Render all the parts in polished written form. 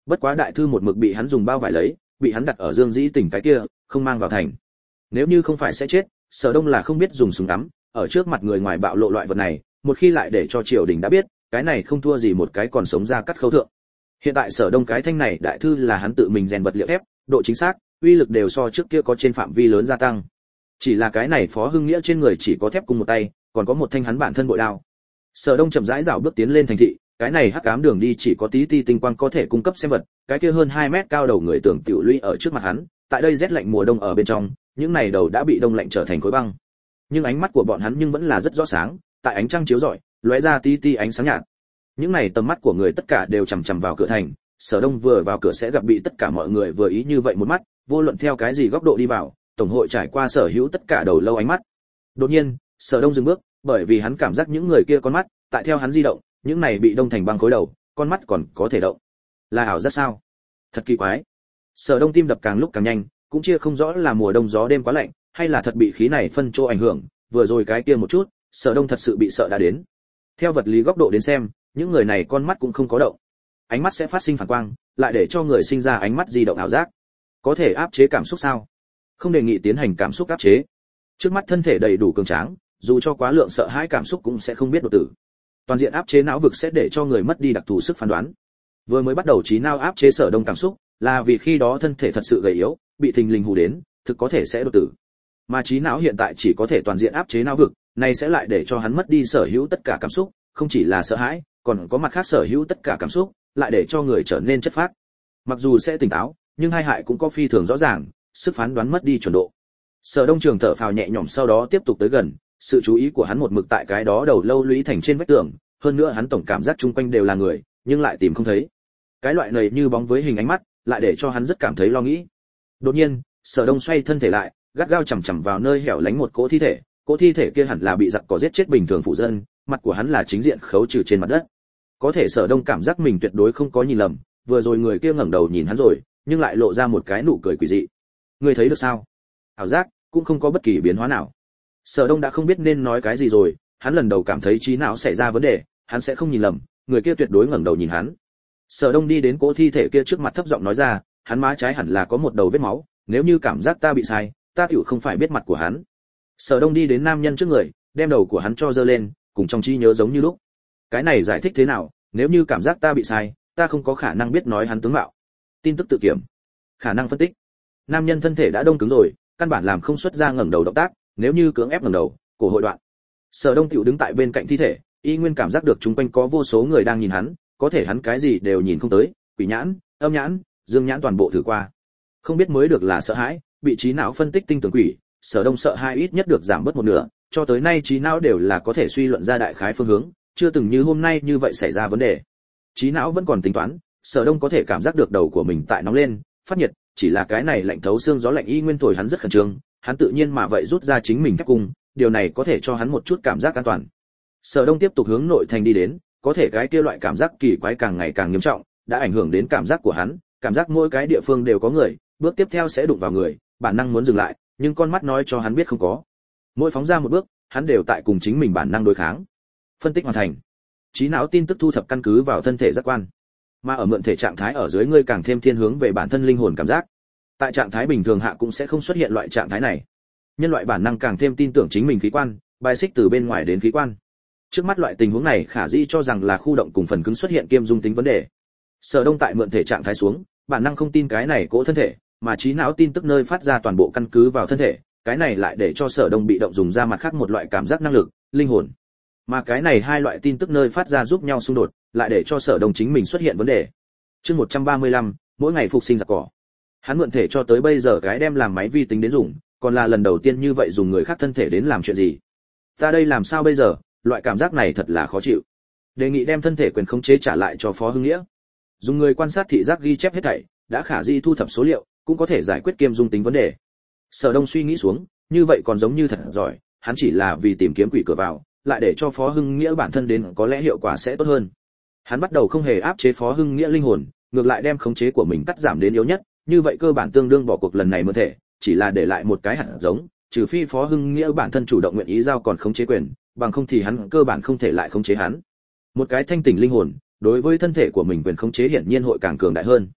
Bất quá đại thư một mực bị hắn dùng bao vải lấy, bị hắn đặt ở Dương Dĩ Tỉnh cái kia, không mang vào thành. Nếu như không phải sẽ chết, Sở Đông là không biết dùng súng đắm, ở trước mặt người ngoài bạo lộ loại vật này, một khi lại để cho triều đình đã biết, cái này không thua gì một cái còn sống ra cắt khâu thượng. Hiện tại Sở Đông cái thanh này đại thư là hắn tự mình rèn vật liệu thép, độ chính xác, uy lực đều so trước kia có trên phạm vi lớn gia tăng. Chỉ là cái này Phó Hưng Nghĩa trên người chỉ có thép cùng một tay, còn có một thanh hắn bản thân bội đao. Sở Đông chậm rãi dạo bước tiến lên thành thị, cái này hắc ám đường đi chỉ có tí ti tinh quang có thể cung cấp xem vật, cái kia hơn 2 mét cao đầu người tưởng tiểu lũy ở trước mặt hắn, tại đây rét lạnh mùa đông ở bên trong, những này đầu đã bị đông lạnh trở thành khối băng. Nhưng ánh mắt của bọn hắn nhưng vẫn là rất rõ sáng, tại ánh trăng chiếu rọi, lóe ra tí ti ánh sáng nhạt. Những này tầm mắt của người tất cả đều chằm chằm vào cửa thành, Sở Đông vừa vào cửa sẽ gặp bị tất cả mọi người vừa ý như vậy một mắt, vô luận theo cái gì góc độ đi vào, tổng hội trải qua sở hữu tất cả đầu lâu ánh mắt. Đột nhiên, Sở Đông dừng bước, bởi vì hắn cảm giác những người kia con mắt, tại theo hắn di động, những này bị đông thành băng khối đầu, con mắt còn có thể động. Là ảo giác sao? Thật kỳ quái. Sở Đông tim đập càng lúc càng nhanh, cũng chia không rõ là mùa đông gió đêm quá lạnh, hay là thật bị khí này phân chỗ ảnh hưởng, vừa rồi cái kia một chút, Sở Đông thật sự bị sợ đã đến. Theo vật lý góc độ đến xem, những người này con mắt cũng không có động. Ánh mắt sẽ phát sinh phản quang, lại để cho người sinh ra ánh mắt di động ảo giác. Có thể áp chế cảm xúc sao? Không đề nghị tiến hành cảm xúc áp chế. Trước mắt thân thể đầy đủ cường tráng, dù cho quá lượng sợ hãi cảm xúc cũng sẽ không biết đột tử. Toàn diện áp chế não vực sẽ để cho người mất đi đặc thù sức phán đoán. Vừa mới bắt đầu trí não áp chế Sở Đông cảm xúc, là vì khi đó thân thể thật sự gầy yếu, bị thình lình hù đến, thực có thể sẽ đột tử. Mà trí não hiện tại chỉ có thể toàn diện áp chế não vực, này sẽ lại để cho hắn mất đi sở hữu tất cả cảm xúc, không chỉ là sợ hãi, còn có mặt khác sở hữu tất cả cảm xúc, lại để cho người trở nên chất phác. Mặc dù sẽ tỉnh táo, nhưng hai hại cũng có phi thường rõ ràng, sức phán đoán mất đi chuẩn độ. Sở Đông Trường thở phào nhẹ nhõm sau đó tiếp tục tới gần, sự chú ý của hắn một mực tại cái đó đầu lâu lũy thành trên vách tường, hơn nữa hắn tổng cảm giác chung quanh đều là người, nhưng lại tìm không thấy. Cái loại này như bóng với hình ánh mắt, lại để cho hắn rất cảm thấy lo nghĩ. Đột nhiên, Sở Đông xoay thân thể lại, gắt gao chằm chằm vào nơi hẻo lánh một cỗ thi thể kia hẳn là bị giặc cỏ giết chết bình thường phụ dân, mặt của hắn là chính diện khấu trừ trên mặt đất. Có thể Sở Đông cảm giác mình tuyệt đối không có nhìn lầm, vừa rồi người kia ngẩng đầu nhìn hắn rồi, nhưng lại lộ ra một cái nụ cười quỷ dị. Người thấy được sao? Ảo giác, cũng không có bất kỳ biến hóa nào. Sở Đông đã không biết nên nói cái gì rồi, hắn lần đầu cảm thấy trí não xảy ra vấn đề, hắn sẽ không nhìn lầm, người kia tuyệt đối ngẩng đầu nhìn hắn. Sở Đông đi đến cỗ thi thể kia trước mặt thấp giọng nói ra, hắn má trái hẳn là có một đầu vết máu, nếu như cảm giác ta bị sai, ta tiểu không phải biết mặt của hắn. Sở Đông đi đến nam nhân trước người, đem đầu của hắn cho giơ lên, cùng trong trí nhớ giống như lúc. Cái này giải thích thế nào, nếu như cảm giác ta bị sai, ta không có khả năng biết nói hắn tướng mạo. Tin tức tự kiểm, khả năng phân tích. Nam nhân thân thể đã đông cứng rồi, căn bản làm không xuất ra ngẩng đầu động tác, nếu như cưỡng ép ngẩng đầu, cổ hội đoạn. Sở Đông tiểu đứng tại bên cạnh thi thể, y nguyên cảm giác được chúng quanh có vô số người đang nhìn hắn, có thể hắn cái gì đều nhìn không tới, quỷ nhãn, âm nhãn, dương nhãn toàn bộ thử qua. Không biết mới được là sợ hãi, bị trí não phân tích tinh tường quỷ, Sở Đông sợ hãi ít nhất được giảm bớt một nửa, cho tới nay trí não đều là có thể suy luận ra đại khái phương hướng, chưa từng như hôm nay như vậy xảy ra vấn đề. Trí não vẫn còn tính toán, Sở Đông có thể cảm giác được đầu của mình tại nóng lên, phát nhiệt, chỉ là cái này lạnh thấu xương gió lạnh y nguyên thổi hắn rất khẩn trương, hắn tự nhiên mà vậy rút ra chính mình thép cung, điều này có thể cho hắn một chút cảm giác an toàn. Sở Đông tiếp tục hướng nội thành đi đến, có thể cái kia loại cảm giác kỳ quái càng ngày càng nghiêm trọng, đã ảnh hưởng đến cảm giác của hắn, cảm giác mỗi cái địa phương đều có người, bước tiếp theo sẽ đụng vào người, bản năng muốn dừng lại, nhưng con mắt nói cho hắn biết không có. Mỗi phóng ra một bước, hắn đều tại cùng chính mình bản năng đối kháng. Phân tích hoàn thành. Trí não tin tức thu thập căn cứ vào thân thể giác quan, mà ở mượn thể trạng thái ở dưới ngươi càng thêm thiên hướng về bản thân linh hồn cảm giác. Tại trạng thái bình thường hạ cũng sẽ không xuất hiện loại trạng thái này. Nhân loại bản năng càng thêm tin tưởng chính mình khí quan, bài xích từ bên ngoài đến khí quan. Trước mắt loại tình huống này khả dĩ cho rằng là khu động cùng phần cứng xuất hiện kiêm dung tính vấn đề. Sở Đông tại mượn thể trạng thái xuống, bản năng không tin cái này cỗ thân thể, mà trí não tin tức nơi phát ra toàn bộ căn cứ vào thân thể, cái này lại để cho Sở Đông bị động dùng ra mặt khác một loại cảm giác năng lực, linh hồn. Mà cái này hai loại tin tức nơi phát ra giúp nhau xung đột, lại để cho Sở Đông chính mình xuất hiện vấn đề. Chương 135, mỗi ngày phục sinh giặc cỏ. Hắn mượn thể cho tới bây giờ cái đem làm máy vi tính đến dùng, còn là lần đầu tiên như vậy dùng người khác thân thể đến làm chuyện gì. Ta đây làm sao bây giờ, loại cảm giác này thật là khó chịu. Đề nghị đem thân thể quyền khống chế trả lại cho Phó Hưng Nghĩa. Dùng người quan sát thị giác ghi chép hết thảy, đã khả dĩ thu thập số liệu, cũng có thể giải quyết kiêm dung tính vấn đề. Sở Đông suy nghĩ xuống, như vậy còn giống như thật giỏi, hắn chỉ là vì tìm kiếm quỷ cửa vào, lại để cho Phó Hưng Nghĩa bản thân đến có lẽ hiệu quả sẽ tốt hơn. Hắn bắt đầu không hề áp chế Phó Hưng Nghĩa linh hồn, ngược lại đem khống chế của mình cắt giảm đến yếu nhất, như vậy cơ bản tương đương bỏ cuộc lần này mượn thể, chỉ là để lại một cái hạt giống, trừ phi Phó Hưng Nghĩa bản thân chủ động nguyện ý giao còn khống chế quyền, bằng không thì hắn cơ bản không thể lại khống chế hắn. Một cái thanh tỉnh linh hồn, đối với thân thể của mình quyền khống chế hiển nhiên hội càng cường đại hơn.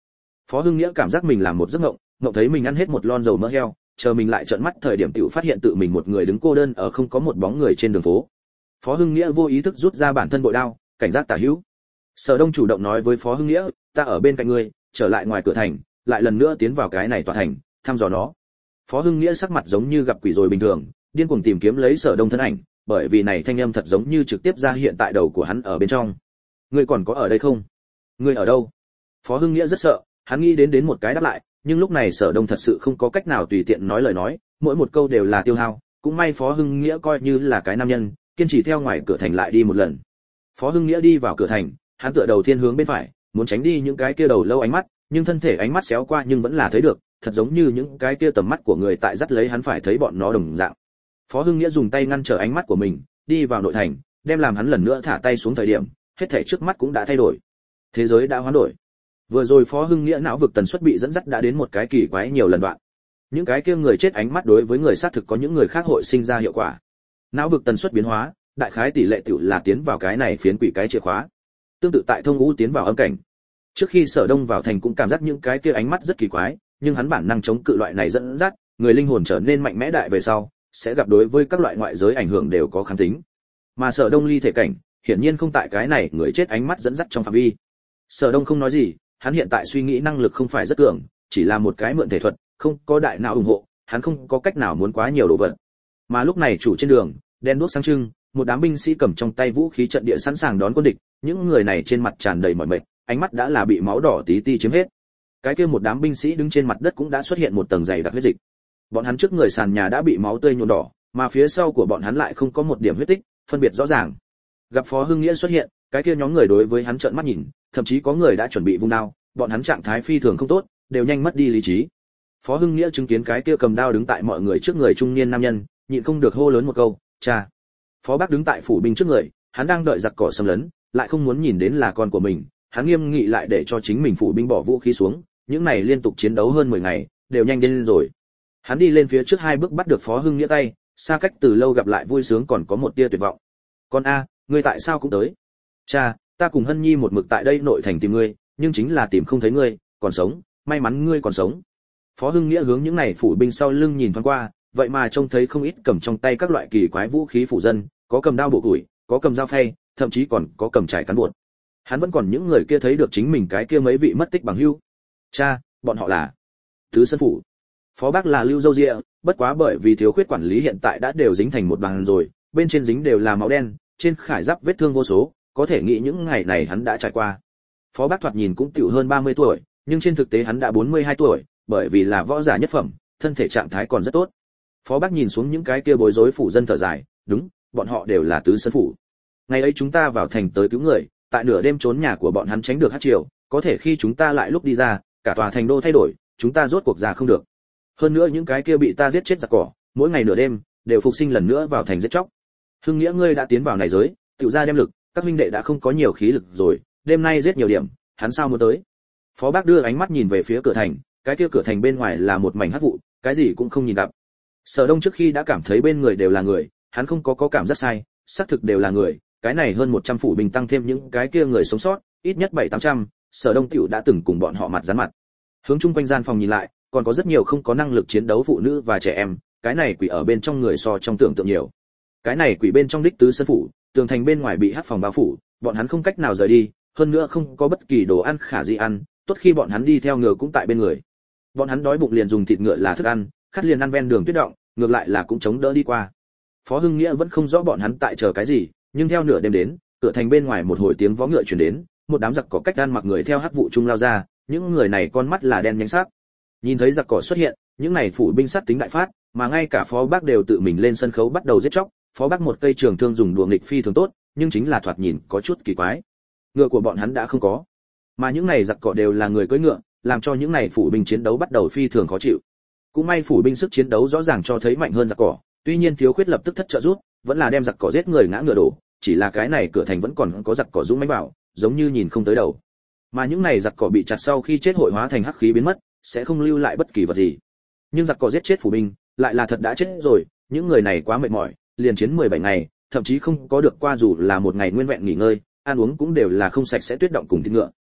Phó Hưng Nghĩa cảm giác mình làm một giấc mộng, mộng thấy mình ăn hết một lon dầu mỡ heo, chờ mình lại trợn mắt thời điểm tiểu phát hiện tự mình một người đứng cô đơn ở không có một bóng người trên đường phố. Phó Hưng Nghĩa vô ý thức rút ra bản thân bội đao, cảnh giác tả hữu. Sở Đông chủ động nói với Phó Hưng Nghĩa, ta ở bên cạnh ngươi, trở lại ngoài cửa thành, lại lần nữa tiến vào cái này tòa thành, thăm dò nó. Phó Hưng Nghĩa sắc mặt giống như gặp quỷ rồi bình thường, điên cuồng tìm kiếm lấy Sở Đông thân ảnh, bởi vì này thanh âm thật giống như trực tiếp ra hiện tại đầu của hắn ở bên trong. Ngươi còn có ở đây không? Ngươi ở đâu? Phó Hưng Nghĩa rất sợ, hắn nghĩ đến một cái đáp lại, nhưng lúc này Sở Đông thật sự không có cách nào tùy tiện nói lời nói, mỗi một câu đều là tiêu hao, cũng may Phó Hưng Nghĩa coi như là cái nam nhân, kiên trì theo ngoài cửa thành lại đi một lần. Phó Hưng Nghĩa đi vào cửa thành, hắn tựa đầu thiên hướng bên phải, muốn tránh đi những cái kia đầu lâu ánh mắt, nhưng thân thể ánh mắt xéo qua nhưng vẫn là thấy được, thật giống như những cái kia tầm mắt của người tại dắt lấy hắn phải thấy bọn nó đồng dạng. Phó Hưng Nghĩa dùng tay ngăn trở ánh mắt của mình, đi vào nội thành, đem làm hắn lần nữa thả tay xuống thời điểm, hết thảy trước mắt cũng đã thay đổi. Thế giới đã hoán đổi. Vừa rồi Phó Hưng Nghĩa não vực tần suất bị dẫn dắt đã đến một cái kỳ quái nhiều lần đoạn. Những cái kia người chết ánh mắt đối với người xác thực có những người khác hội sinh ra hiệu quả. Não vực tần suất biến hóa, đại khái tỷ lệ tiểu là tiến vào cái này phiến quỷ cái chìa khóa. Tương tự tại thông ngũ tiến vào âm cảnh. Trước khi Sở Đông vào thành cũng cảm giác những cái kia ánh mắt rất kỳ quái, nhưng hắn bản năng chống cự loại này dẫn dắt, người linh hồn trở nên mạnh mẽ đại về sau, sẽ gặp đối với các loại ngoại giới ảnh hưởng đều có kháng tính. Mà Sở Đông ly thể cảnh, hiển nhiên không tại cái này người chết ánh mắt dẫn dắt trong phạm vi. Sở Đông không nói gì, hắn hiện tại suy nghĩ năng lực không phải rất cường, chỉ là một cái mượn thể thuật, không có đại não ủng hộ, hắn không có cách nào muốn quá nhiều đồ vật. Mà lúc này chủ trên đường, đen đuốc sáng trưng, một đám binh sĩ cầm trong tay vũ khí trận địa sẵn sàng đón quân địch, những người này trên mặt tràn đầy mỏi mệt, ánh mắt đã là bị máu đỏ tí ti chiếm hết. Cái kia một đám binh sĩ đứng trên mặt đất cũng đã xuất hiện một tầng dày đặc huyết dịch. Bọn hắn trước người sàn nhà đã bị máu tươi nhuộm đỏ, mà phía sau của bọn hắn lại không có một điểm huyết tích, phân biệt rõ ràng. Gặp Phó Hưng Nghĩa xuất hiện, cái kia nhóm người đối với hắn trợn mắt nhìn, thậm chí có người đã chuẩn bị vung đao, bọn hắn trạng thái phi thường không tốt, đều nhanh mất đi lý trí. Phó Hưng Nghĩa chứng kiến cái kia cầm đao đứng tại mọi người trước người trung niên nam nhân, nhịn không được hô lớn một câu, "Cha!" Phó Bác đứng tại phủ binh trước người, hắn đang đợi giặc cỏ xâm lấn, lại không muốn nhìn đến là con của mình, hắn nghiêm nghị lại để cho chính mình phủ binh bỏ vũ khí xuống, những này liên tục chiến đấu hơn 10 ngày, đều nhanh đến rồi. Hắn đi lên phía trước 2 bước bắt được Phó Hưng Nghĩa tay, xa cách từ lâu gặp lại vui sướng còn có một tia tuyệt vọng. "Con a, ngươi tại sao cũng tới?" "Cha, ta cùng Hân Nhi một mực tại đây nội thành tìm ngươi, nhưng chính là tìm không thấy ngươi, còn sống, may mắn ngươi còn sống." Phó Hưng Nghĩa hướng những này phủ binh sau lưng nhìn thoáng qua, vậy mà trông thấy không ít cầm trong tay các loại kỳ quái vũ khí phủ dân, có cầm đao bổ củi, có cầm dao phay, thậm chí còn có cầm chải cán bột. Hắn vẫn còn những người kia thấy được chính mình cái kia mấy vị mất tích bằng hữu. "Cha, bọn họ là Tứ Sơn phủ." Phó Bác là Lưu Dâu Dịa, bất quá bởi vì thiếu khuyết quản lý hiện tại đã đều dính thành một bằng rồi, bên trên dính đều là máu đen, trên khải giáp vết thương vô số, có thể nghĩ những ngày này hắn đã trải qua. Phó Bác thoạt nhìn cũng tiểu hơn 30 tuổi, nhưng trên thực tế hắn đã 42 tuổi, bởi vì là võ giả nhất phẩm, thân thể trạng thái còn rất tốt. Phó Bác nhìn xuống những cái kia bối rối phủ dân thở dài, đúng, bọn họ đều là Tứ Sơn phủ. Ngày ấy chúng ta vào thành tới cứu người, tại nửa đêm trốn nhà của bọn hắn tránh được hắc triều, có thể khi chúng ta lại lúc đi ra, cả tòa thành đô thay đổi, chúng ta rốt cuộc ra không được. Hơn nữa những cái kia bị ta giết chết giặc cỏ, mỗi ngày nửa đêm đều phục sinh lần nữa vào thành giết chóc. Hưng Nghĩa ngươi đã tiến vào này giới, tự ra đem lực, các huynh đệ đã không có nhiều khí lực rồi, đêm nay giết nhiều điểm, hắn sao muốn tới? Phó Bác đưa ánh mắt nhìn về phía cửa thành, cái kia cửa thành bên ngoài là một mảnh hắc vụ, cái gì cũng không nhìn gặp. Sở Đông trước khi đã cảm thấy bên người đều là người, hắn không có cảm giác sai, xác thực đều là người, cái này hơn 100 phủ binh tăng thêm những cái kia người sống sót, ít nhất 700-800, Sở Đông tiểu đã từng cùng bọn họ mặt dán mặt. Hướng chung quanh gian phòng nhìn lại, còn có rất nhiều không có năng lực chiến đấu phụ nữ và trẻ em, cái này quỷ ở bên trong người so trong tưởng tượng nhiều. Cái này quỷ bên trong đích Tứ Sơn phủ, tường thành bên ngoài bị hắc phòng bao phủ, bọn hắn không cách nào rời đi, hơn nữa không có bất kỳ đồ ăn khả dĩ ăn, tốt khi bọn hắn đi theo ngựa cũng tại bên người. Bọn hắn đói bụng liền dùng thịt ngựa là thức ăn, khát liền ăn ven đường tuyết động, ngược lại là cũng chống đỡ đi qua. Phó Hưng Nghĩa vẫn không rõ bọn hắn tại chờ cái gì, nhưng theo nửa đêm đến, cửa thành bên ngoài một hồi tiếng vó ngựa truyền đến, một đám giặc cỏ cách gan mặc người theo hắc vụ trung lao ra, những người này con mắt là đen nhánh sắc. Nhìn thấy giặc cỏ xuất hiện, những này phủ binh sát tính đại phát, mà ngay cả Phó Bác đều tự mình lên sân khấu bắt đầu giết chóc. Phó Bác một cây trường thương dùng đùa nghịch phi thường tốt, nhưng chính là thoạt nhìn có chút kỳ quái. Ngựa của bọn hắn đã không có, mà những này giặc cỏ đều là người cưỡi ngựa, làm cho những này phủ binh chiến đấu bắt đầu phi thường khó chịu. Cũng may phủ binh sức chiến đấu rõ ràng cho thấy mạnh hơn giặc cỏ, tuy nhiên thiếu khuyết lập tức thất trợ rút, vẫn là đem giặc cỏ giết người ngã ngựa đổ, chỉ là cái này cửa thành vẫn còn có giặc cỏ dũng mãnh vào, giống như nhìn không tới đầu. Mà những này giặc cỏ bị chặt sau khi chết hội hóa thành hắc khí biến mất, sẽ không lưu lại bất kỳ vật gì. Nhưng giặc cỏ giết chết phủ binh, lại là thật đã chết rồi, những người này quá mệt mỏi, liền chiến 17 ngày, thậm chí không có được qua dù là một ngày nguyên vẹn nghỉ ngơi, ăn uống cũng đều là không sạch sẽ tuyết động cùng thịt ngựa,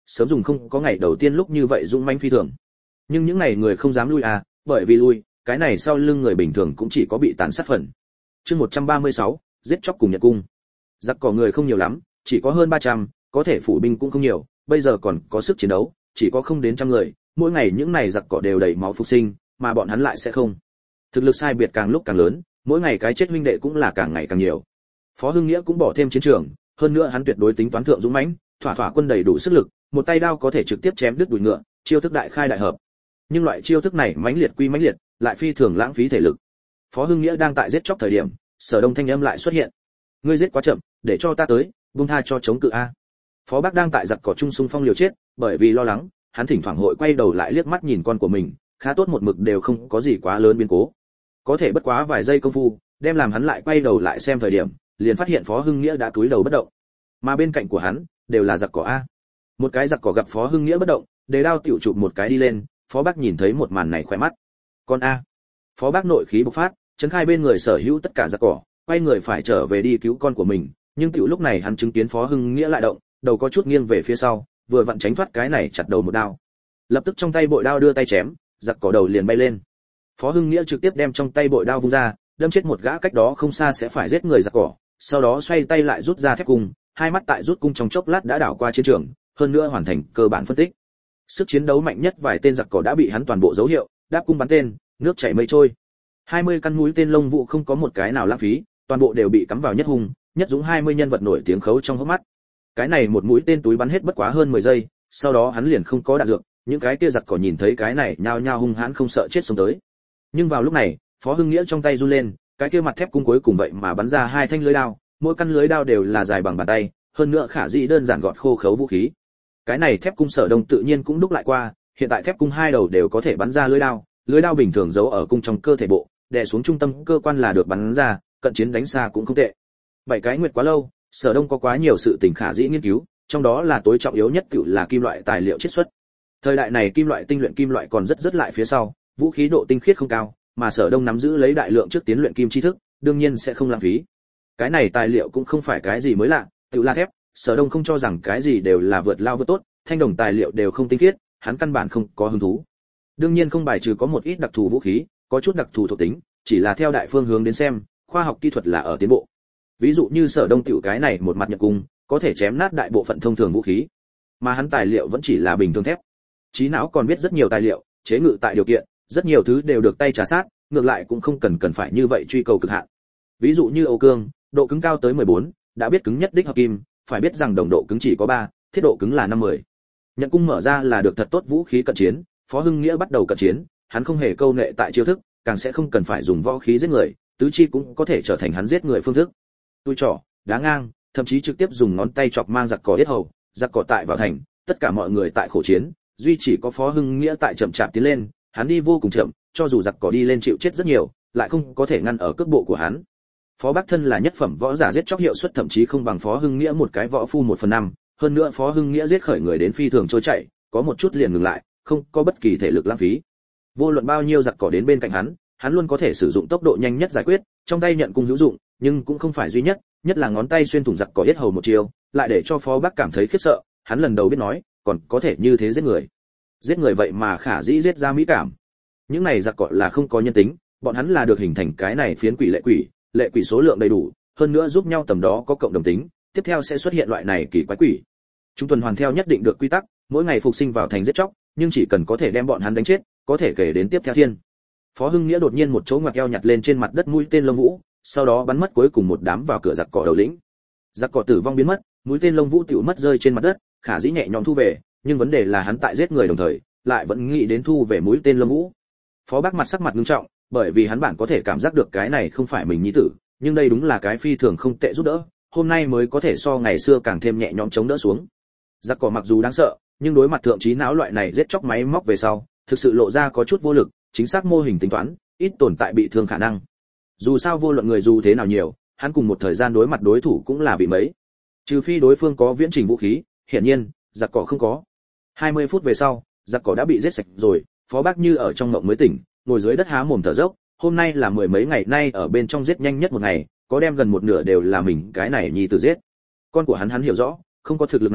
sớm dùng không có ngày đầu tiên lúc như vậy dũng mãnh phi thường. Nhưng những này người không dám lui à, bởi vì lui, cái này sau lưng người bình thường cũng chỉ có bị tàn sát phần. Chương 136, giết chóc cùng Nhật cung. Giặc cỏ người không nhiều lắm, chỉ có hơn 300, có thể phủ binh cũng không nhiều, bây giờ còn có sức chiến đấu, chỉ có không đến trăm người, mỗi ngày những này giặc cỏ đều đầy máu phục sinh, mà bọn hắn lại sẽ không. Thực lực sai biệt càng lúc càng lớn, mỗi ngày cái chết huynh đệ cũng là càng ngày càng nhiều. Phó Hưng Nghĩa cũng bỏ thêm chiến trường, hơn nữa hắn tuyệt đối tính toán thượng dũng mãnh, thỏa thỏa quân đầy đủ sức lực, một tay đao có thể trực tiếp chém đứt đùi ngựa, chiêu thức đại khai đại hợp. Nhưng loại chiêu thức này mãnh liệt quy mãnh liệt, lại phi thường lãng phí thể lực. Phó Hưng Nghĩa đang tại giết chóc thời điểm, Sở Đông thanh âm lại xuất hiện. Ngươi giết quá chậm, để cho ta tới, buông tha cho chống cự a. Phó Bác đang tại giặc cỏ trung xung phong liều chết, bởi vì lo lắng, hắn thỉnh thoảng hội quay đầu lại liếc mắt nhìn con của mình, khá tốt một mực đều không có gì quá lớn biến cố. Có thể bất quá vài giây công phu, đem làm hắn lại quay đầu lại xem thời điểm, liền phát hiện Phó Hưng Nghĩa đã cúi đầu bất động. Mà bên cạnh của hắn đều là giặc cỏ a. Một cái giặc cỏ gặp Phó Hưng Nghĩa bất động, đề đao tiểu chụp một cái đi lên, Phó Bác nhìn thấy một màn này khỏe mắt. Con a. Phó Bác nội khí bộc phát, chấn khai bên người sở hữu tất cả giặc cỏ, quay người phải trở về đi cứu con của mình, nhưng tiểu lúc này hắn chứng kiến Phó Hưng Nghĩa lại động, đầu có chút nghiêng về phía sau, vừa vặn tránh thoát cái này chặt đầu một đao. Lập tức trong tay bội đao đưa tay chém, giặc cỏ đầu liền bay lên. Phó Hưng Nghĩa trực tiếp đem trong tay bội đao vung ra, đâm chết một gã cách đó không xa sẽ phải giết người giặc cỏ, sau đó xoay tay lại rút ra thép cung, hai mắt tại rút cung trong chốc lát đã đảo qua chiến trường, hơn nữa hoàn thành cơ bản phân tích. Sức chiến đấu mạnh nhất vài tên giặc cỏ đã bị hắn toàn bộ dấu hiệu, đáp cung bắn tên, nước chảy mây trôi. 20 căn mũi tên lông vụ không có một cái nào lãng phí, toàn bộ đều bị cắm vào nhất hung, nhất dũng 20 nhân vật nổi tiếng khấu trong hốc mắt. Cái này một mũi tên túi bắn hết bất quá hơn 10 giây, sau đó hắn liền không có đạn dược, những cái kia giặc cỏ nhìn thấy cái này nhao nhao hung hãn không sợ chết sống tới. Nhưng vào lúc này, Phó Hưng Nghĩa trong tay run lên, cái kia mặt thép cung cuối cùng vậy mà bắn ra hai thanh lưới đao, mỗi căn lưới đao đều là dài bằng bàn tay, hơn nữa khả dĩ đơn giản gọt khô khấu vũ khí. Cái này thép cung Sở Đông tự nhiên cũng đúc lại qua, hiện tại thép cung hai đầu đều có thể bắn ra lưới đao bình thường giấu ở cung trong cơ thể bộ, đè xuống trung tâm cơ quan là được bắn ra, cận chiến đánh xa cũng không tệ. 7 cái nguyệt quá lâu, Sở Đông có quá nhiều sự tình khả dĩ nghiên cứu, trong đó là tối trọng yếu nhất tự là kim loại tài liệu chiết xuất. Thời đại này kim loại tinh luyện kim loại còn rất lại phía sau, vũ khí độ tinh khiết không cao, mà Sở Đông nắm giữ lấy đại lượng trước tiến luyện kim tri thức, đương nhiên sẽ không lãng phí. Cái này tài liệu cũng không phải cái gì mới lạ, tự là thép, Sở Đông không cho rằng cái gì đều là vượt lao vượt tốt, thanh đồng tài liệu đều không tinh khiết, hắn căn bản không có hứng thú. Đương nhiên không bài trừ có một ít đặc thù vũ khí, có chút đặc thù thuộc tính, chỉ là theo đại phương hướng đến xem, khoa học kỹ thuật là ở tiến bộ. Ví dụ như Sở Đông tiểu cái này một mặt nhật cung, có thể chém nát đại bộ phận thông thường vũ khí, mà hắn tài liệu vẫn chỉ là bình thường thép. Trí não còn biết rất nhiều tài liệu, chế ngự tại điều kiện, rất nhiều thứ đều được tay trà sát, ngược lại cũng không cần phải như vậy truy cầu cực hạn. Ví dụ như Âu cương, độ cứng cao tới 14, đã biết cứng nhất đích hợp kim, phải biết rằng đồng độ cứng chỉ có 3, thiết độ cứng là 50. Nhận cung mở ra là được thật tốt vũ khí cận chiến, Phó Hưng Nghĩa bắt đầu cận chiến, hắn không hề câu nệ tại chiêu thức, càng sẽ không cần phải dùng võ khí giết người, tứ chi cũng có thể trở thành hắn giết người phương thức. Tui trỏ, đá ngang, thậm chí trực tiếp dùng ngón tay chọc mang giặc cỏ yết hầu, giặc cỏ tại vào thành, tất cả mọi người tại khổ chiến, duy chỉ có Phó Hưng Nghĩa tại chậm chạp tiến lên, hắn đi vô cùng chậm, cho dù giặc cỏ đi lên chịu chết rất nhiều, lại không có thể ngăn ở cước bộ của hắn. Phó Bác thân là nhất phẩm võ giả giết chóc hiệu suất thậm chí không bằng Phó Hưng Nghĩa một cái võ phu 1/5, hơn nữa Phó Hưng Nghĩa giết khởi người đến phi thường trôi chảy, có một chút liền ngừng lại, không có bất kỳ thể lực lãng phí. Vô luận bao nhiêu giặc cỏ đến bên cạnh hắn luôn có thể sử dụng tốc độ nhanh nhất giải quyết, trong tay nhận cung hữu dụng, nhưng cũng không phải duy nhất, nhất là ngón tay xuyên thủng giặc cỏ yết hầu một chiều, lại để cho Phó Bác cảm thấy khiếp sợ, hắn lần đầu biết nói, còn có thể như thế giết người. Giết người vậy mà khả dĩ giết ra mỹ cảm. Những này giặc cỏ là không có nhân tính, bọn hắn là được hình thành cái này phiến lệ quỷ số lượng đầy đủ, hơn nữa giúp nhau tầm đó có cộng đồng tính, tiếp theo sẽ xuất hiện loại này kỳ quái quỷ. Chúng tuần hoàn theo nhất định được quy tắc, mỗi ngày phục sinh vào thành giết chóc, nhưng chỉ cần có thể đem bọn hắn đánh chết, có thể kể đến tiếp theo thiên. Phó Hưng Nghĩa đột nhiên một chỗ ngoặt eo nhặt lên trên mặt đất mũi tên lông vũ, sau đó bắn mất cuối cùng một đám vào cửa giặc cỏ đầu lĩnh. Giặc cỏ tử vong biến mất, mũi tên lông vũ tiểu mất rơi trên mặt đất, khả dĩ nhẹ nhõm thu về, nhưng vấn đề là hắn tại giết người đồng thời, lại vẫn nghĩ đến thu về mũi tên lông vũ. Phó Bác mặt sắc mặt nghiêm trọng, bởi vì hắn bản có thể cảm giác được cái này không phải mình nhi tử, nhưng đây đúng là cái phi thường không tệ giúp đỡ, hôm nay mới có thể so ngày xưa càng thêm nhẹ nhõm chống đỡ xuống. Giặc cỏ mặc dù đáng sợ, nhưng đối mặt thượng trí não loại này giết chóc máy móc về sau, thực sự lộ ra có chút vô lực, chính xác mô hình tính toán, ít tồn tại bị thương khả năng. Dù sao vô luận người dù thế nào nhiều, hắn cùng một thời gian đối mặt đối thủ cũng là vị mấy. Trừ phi đối phương có viễn trình vũ khí, hiển nhiên, giặc cỏ không có. 20 phút về sau, giặc cỏ đã bị giết sạch rồi, Phó Bác như ở trong mộng mới tỉnh, ngồi dưới đất há mồm thở dốc, hôm nay là mười mấy ngày nay ở bên trong giết nhanh nhất một ngày, có đem gần một nửa đều là mình cái này nhi tử giết. Con của hắn hiểu rõ, không có thực lực này,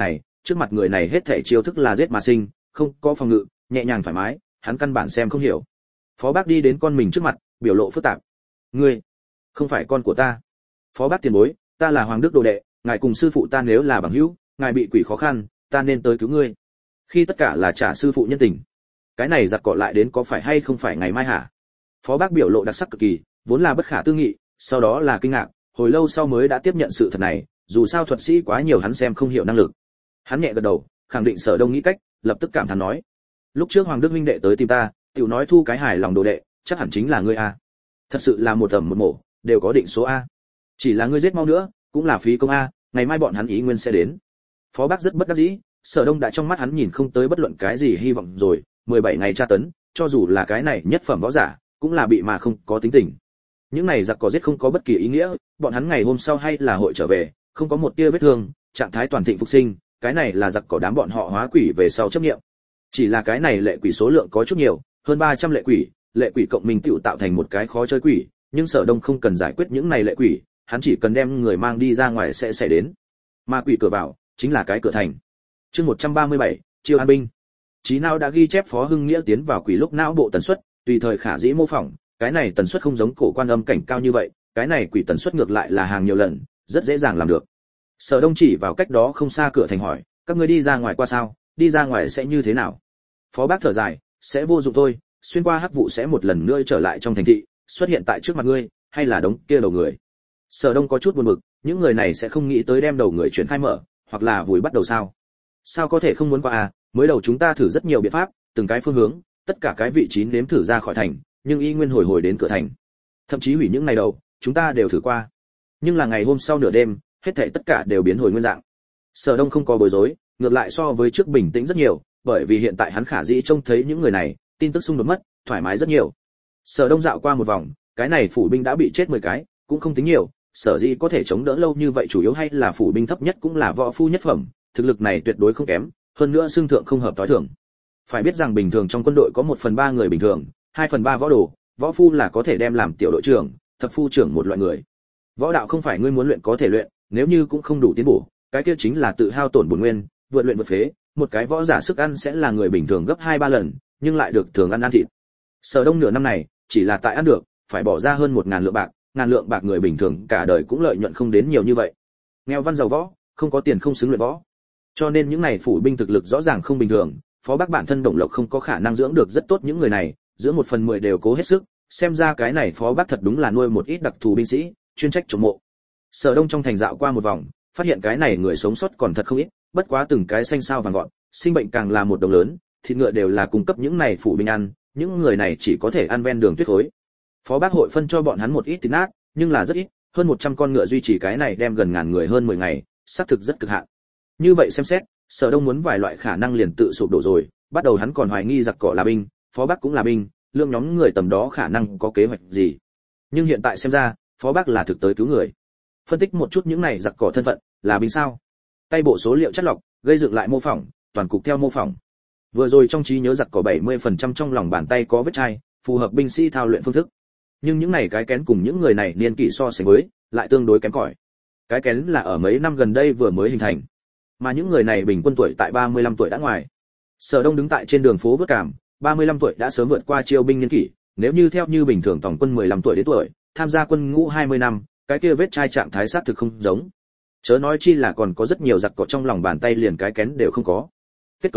trước mặt người này hết thảy chiêu thức là giết mà sinh, không có phòng ngự, nhẹ nhàng thoải mái, hắn căn bản xem không hiểu. Phó Bác đi đến con mình trước mặt, biểu lộ phức tạp. Ngươi không phải con của ta. Phó Bác tiền bối, ta là Hoàng Đức đồ đệ, ngài cùng sư phụ ta nếu là bằng hữu, ngài bị quỷ khó khăn, ta nên tới cứu ngươi. Khi tất cả là trả sư phụ nhân tình. Cái này giặt cọ lại đến có phải hay không phải ngày mai hả? Phó Bác biểu lộ đặc sắc cực kỳ, vốn là bất khả tư nghị, sau đó là kinh ngạc, hồi lâu sau mới đã tiếp nhận sự thật này, dù sao thuật sĩ quá nhiều hắn xem không hiểu năng lực. Hắn nhẹ gật đầu, khẳng định Sở Đông nghĩ cách, lập tức cảm thán nói: lúc trước Hoàng Đức huynh đệ tới tìm ta, tiểu nói thu cái hài lòng đồ đệ, chắc hẳn chính là ngươi a. Thật sự là một tầm một mổ, đều có định số a. Chỉ là ngươi giết mau nữa, cũng là phí công a, ngày mai bọn hắn ý nguyên sẽ đến. Phó Bác rất bất đắc dĩ, Sở Đông đã trong mắt hắn nhìn không tới bất luận cái gì hy vọng rồi, 17 ngày tra tấn, cho dù là cái này nhất phẩm võ giả, cũng là bị mà không có tính tình. Những này giặc cỏ giết không có bất kỳ ý nghĩa, bọn hắn ngày hôm sau hay là hội trở về, không có một tia vết thương, trạng thái toàn thịnh phục sinh, cái này là giặc cỏ đám bọn họ hóa quỷ về sau chấp nghiệm. Chỉ là cái này lệ quỷ số lượng có chút nhiều, hơn 300 lệ quỷ cộng mình tựu tạo thành một cái khó chơi quỷ, nhưng Sở Đông không cần giải quyết những này lệ quỷ, hắn chỉ cần đem người mang đi ra ngoài sẽ đến. Ma quỷ cửa vào, chính là cái cửa thành. Chương 137, chiêu an binh. Chí não đã ghi chép Phó Hưng Nghĩa tiến vào quỷ lúc não bộ tần suất, tùy thời khả dĩ mô phỏng, cái này tần suất không giống cổ quan âm cảnh cao như vậy, cái này quỷ tần suất ngược lại là hàng nhiều lần, rất dễ dàng làm được. Sở Đông chỉ vào cách đó không xa cửa thành hỏi, các ngươi đi ra ngoài qua sao, đi ra ngoài sẽ như thế nào? Phó Bác thở dài, sẽ vô dụng thôi, xuyên qua hắc vụ sẽ một lần nữa trở lại trong thành thị, xuất hiện tại trước mặt ngươi, hay là đống kia đầu người. Sở Đông có chút buồn bực, những người này sẽ không nghĩ tới đem đầu người chuyển khai mở, hoặc là vùi bắt đầu sao? Sao có thể không muốn qua à, mới đầu chúng ta thử rất nhiều biện pháp, từng cái phương hướng, tất cả cái vị trí nếm thử ra khỏi thành, nhưng y nguyên hồi đến cửa thành. Thậm chí hủy những ngày đầu, chúng ta đều thử qua. Nhưng là ngày hôm sau nửa đêm, hết thảy tất cả đều biến hồi nguyên dạng. Sở Đông không có bối rối, ngược lại so với trước bình tĩnh rất nhiều, bởi vì hiện tại hắn khả dĩ trông thấy những người này, tin tức xung đột mất, thoải mái rất nhiều. Sở Đông dạo qua một vòng, cái này phủ binh đã bị chết 10 cái, cũng không tính nhiều, sở dĩ có thể chống đỡ lâu như vậy chủ yếu hay là phủ binh thấp nhất cũng là võ phu nhất phẩm, thực lực này tuyệt đối không kém, hơn nữa xương thượng không hợp tối thường. Phải biết rằng bình thường trong quân đội có 1/3 người bình thường, 2/3 võ đồ, võ phu là có thể đem làm tiểu đội trưởng, thập phu trưởng một loại người. Võ đạo không phải ngươi muốn luyện có thể luyện, nếu như cũng không đủ tiến bổ, cái kia chính là tự hao tổn bổn nguyên, vượt luyện vượt phế, một cái võ giả sức ăn sẽ là người bình thường gấp 2-3 lần, nhưng lại được thường ăn thịt. Sở Đông nửa năm này, chỉ là tại ăn được, phải bỏ ra hơn 1000 lượng bạc, ngàn lượng bạc người bình thường cả đời cũng lợi nhuận không đến nhiều như vậy. Nghèo văn giàu võ, không có tiền không xứng luyện võ. Cho nên những này phủ binh thực lực rõ ràng không bình thường, Phó Bác bản thân Đồng Lộc không có khả năng dưỡng được rất tốt những người này, dưỡng 1/10 đều cố hết sức, xem ra cái này Phó Bác thật đúng là nuôi một ít đặc thù binh sĩ, chuyên trách trộm mộ. Sở Đông trong thành dạo qua một vòng, phát hiện cái này người sống sót còn thật không ít, bất quá từng cái xanh sao vàng vọt, sinh bệnh càng là một đồng lớn, thịt ngựa đều là cung cấp những này phủ binh ăn, những người này chỉ có thể ăn ven đường tuyết khối. Phó Bác hội phân cho bọn hắn một ít thịt nát, nhưng là rất ít, hơn 100 con ngựa duy trì cái này đem gần ngàn người hơn 10 ngày, xác thực rất cực hạn. Như vậy xem xét, Sở Đông muốn vài loại khả năng liền tự sụp đổ rồi, bắt đầu hắn còn hoài nghi giặc cỏ là binh, Phó Bác cũng là binh, lượng nhóm người tầm đó khả năng có kế hoạch gì. Nhưng hiện tại xem ra, Phó Bác là thực tới cứu người. Phân tích một chút những này giặc cỏ thân phận, là binh sao? Tay bộ số liệu chất lọc, gây dựng lại mô phỏng, toàn cục theo mô phỏng. Vừa rồi trong trí nhớ giặc cỏ 70% trong lòng bàn tay có vết chai, phù hợp binh sĩ thao luyện phương thức. Nhưng những này cái kén cùng những người này niên kỷ so sánh với, lại tương đối kém cỏi. Cái kén là ở mấy năm gần đây vừa mới hình thành, mà những người này bình quân tuổi tại 35 tuổi đã ngoài. Sở Đông đứng tại trên đường phố vớt cảm, 35 tuổi đã sớm vượt qua chiêu binh niên kỷ, nếu như theo như bình thường tổng quân 15 tuổi đến tuổi, tham gia quân ngũ 20 năm, cái kia vết chai trạng thái xác thực không giống. Chớ nói chi là còn có rất nhiều giặc cỏ trong lòng bàn tay liền cái kén đều không có. Kết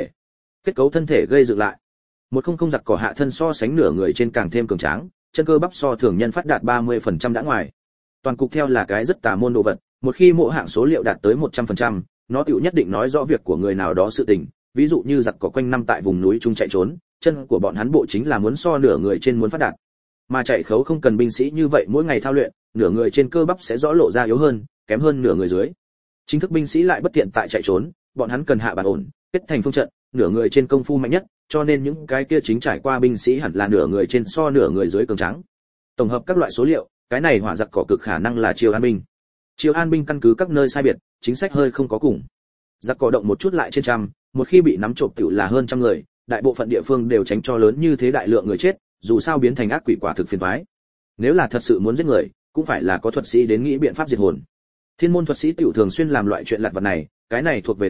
cấu thân thể gây dựng lại. 100 giặc cỏ hạ thân so sánh nửa người trên càng thêm cường tráng, chân cơ bắp so thường nhân phát đạt 30% đã ngoài. Toàn cục theo là cái rất tà môn đồ vật, một khi mộ hạng số liệu đạt tới 100%, nó tựu nhất định nói rõ việc của người nào đó sự tình, ví dụ như giặc cỏ quanh năm tại vùng núi trung chạy trốn, chân của bọn hắn bộ chính là muốn so nửa người trên muốn phát đạt. Mà chạy khấu không cần binh sĩ như vậy mỗi ngày thao luyện, nửa người trên cơ bắp sẽ rõ lộ ra yếu hơn, kém hơn nửa người dưới. Chính thức binh sĩ lại bất tiện tại chạy trốn, bọn hắn cần hạ bàn ổn, kết thành phương trận, nửa người trên công phu mạnh nhất, cho nên những cái kia chính trải qua binh sĩ hẳn là nửa người trên so nửa người dưới cường tráng. Tổng hợp các loại số liệu, cái này hỏa giặc cỏ cực khả năng là chiêu an binh. Chiêu an binh căn cứ các nơi sai biệt, chính sách hơi không có cùng. Giặc cỏ động một chút lại trên trăm, một khi bị nắm trộm tiểu là hơn trăm người, đại bộ phận địa phương đều tránh cho lớn như thế đại lượng người chết, dù sao biến thành ác quỷ quả thực phiền toái. Nếu là thật sự muốn giết người, cũng phải là có thuật sĩ đến nghĩ biện pháp diệt hồn. Thiên môn thuật sĩ tiểu thường xuyên làm loại chuyện lặt vặt này, cái này thuộc về tạng,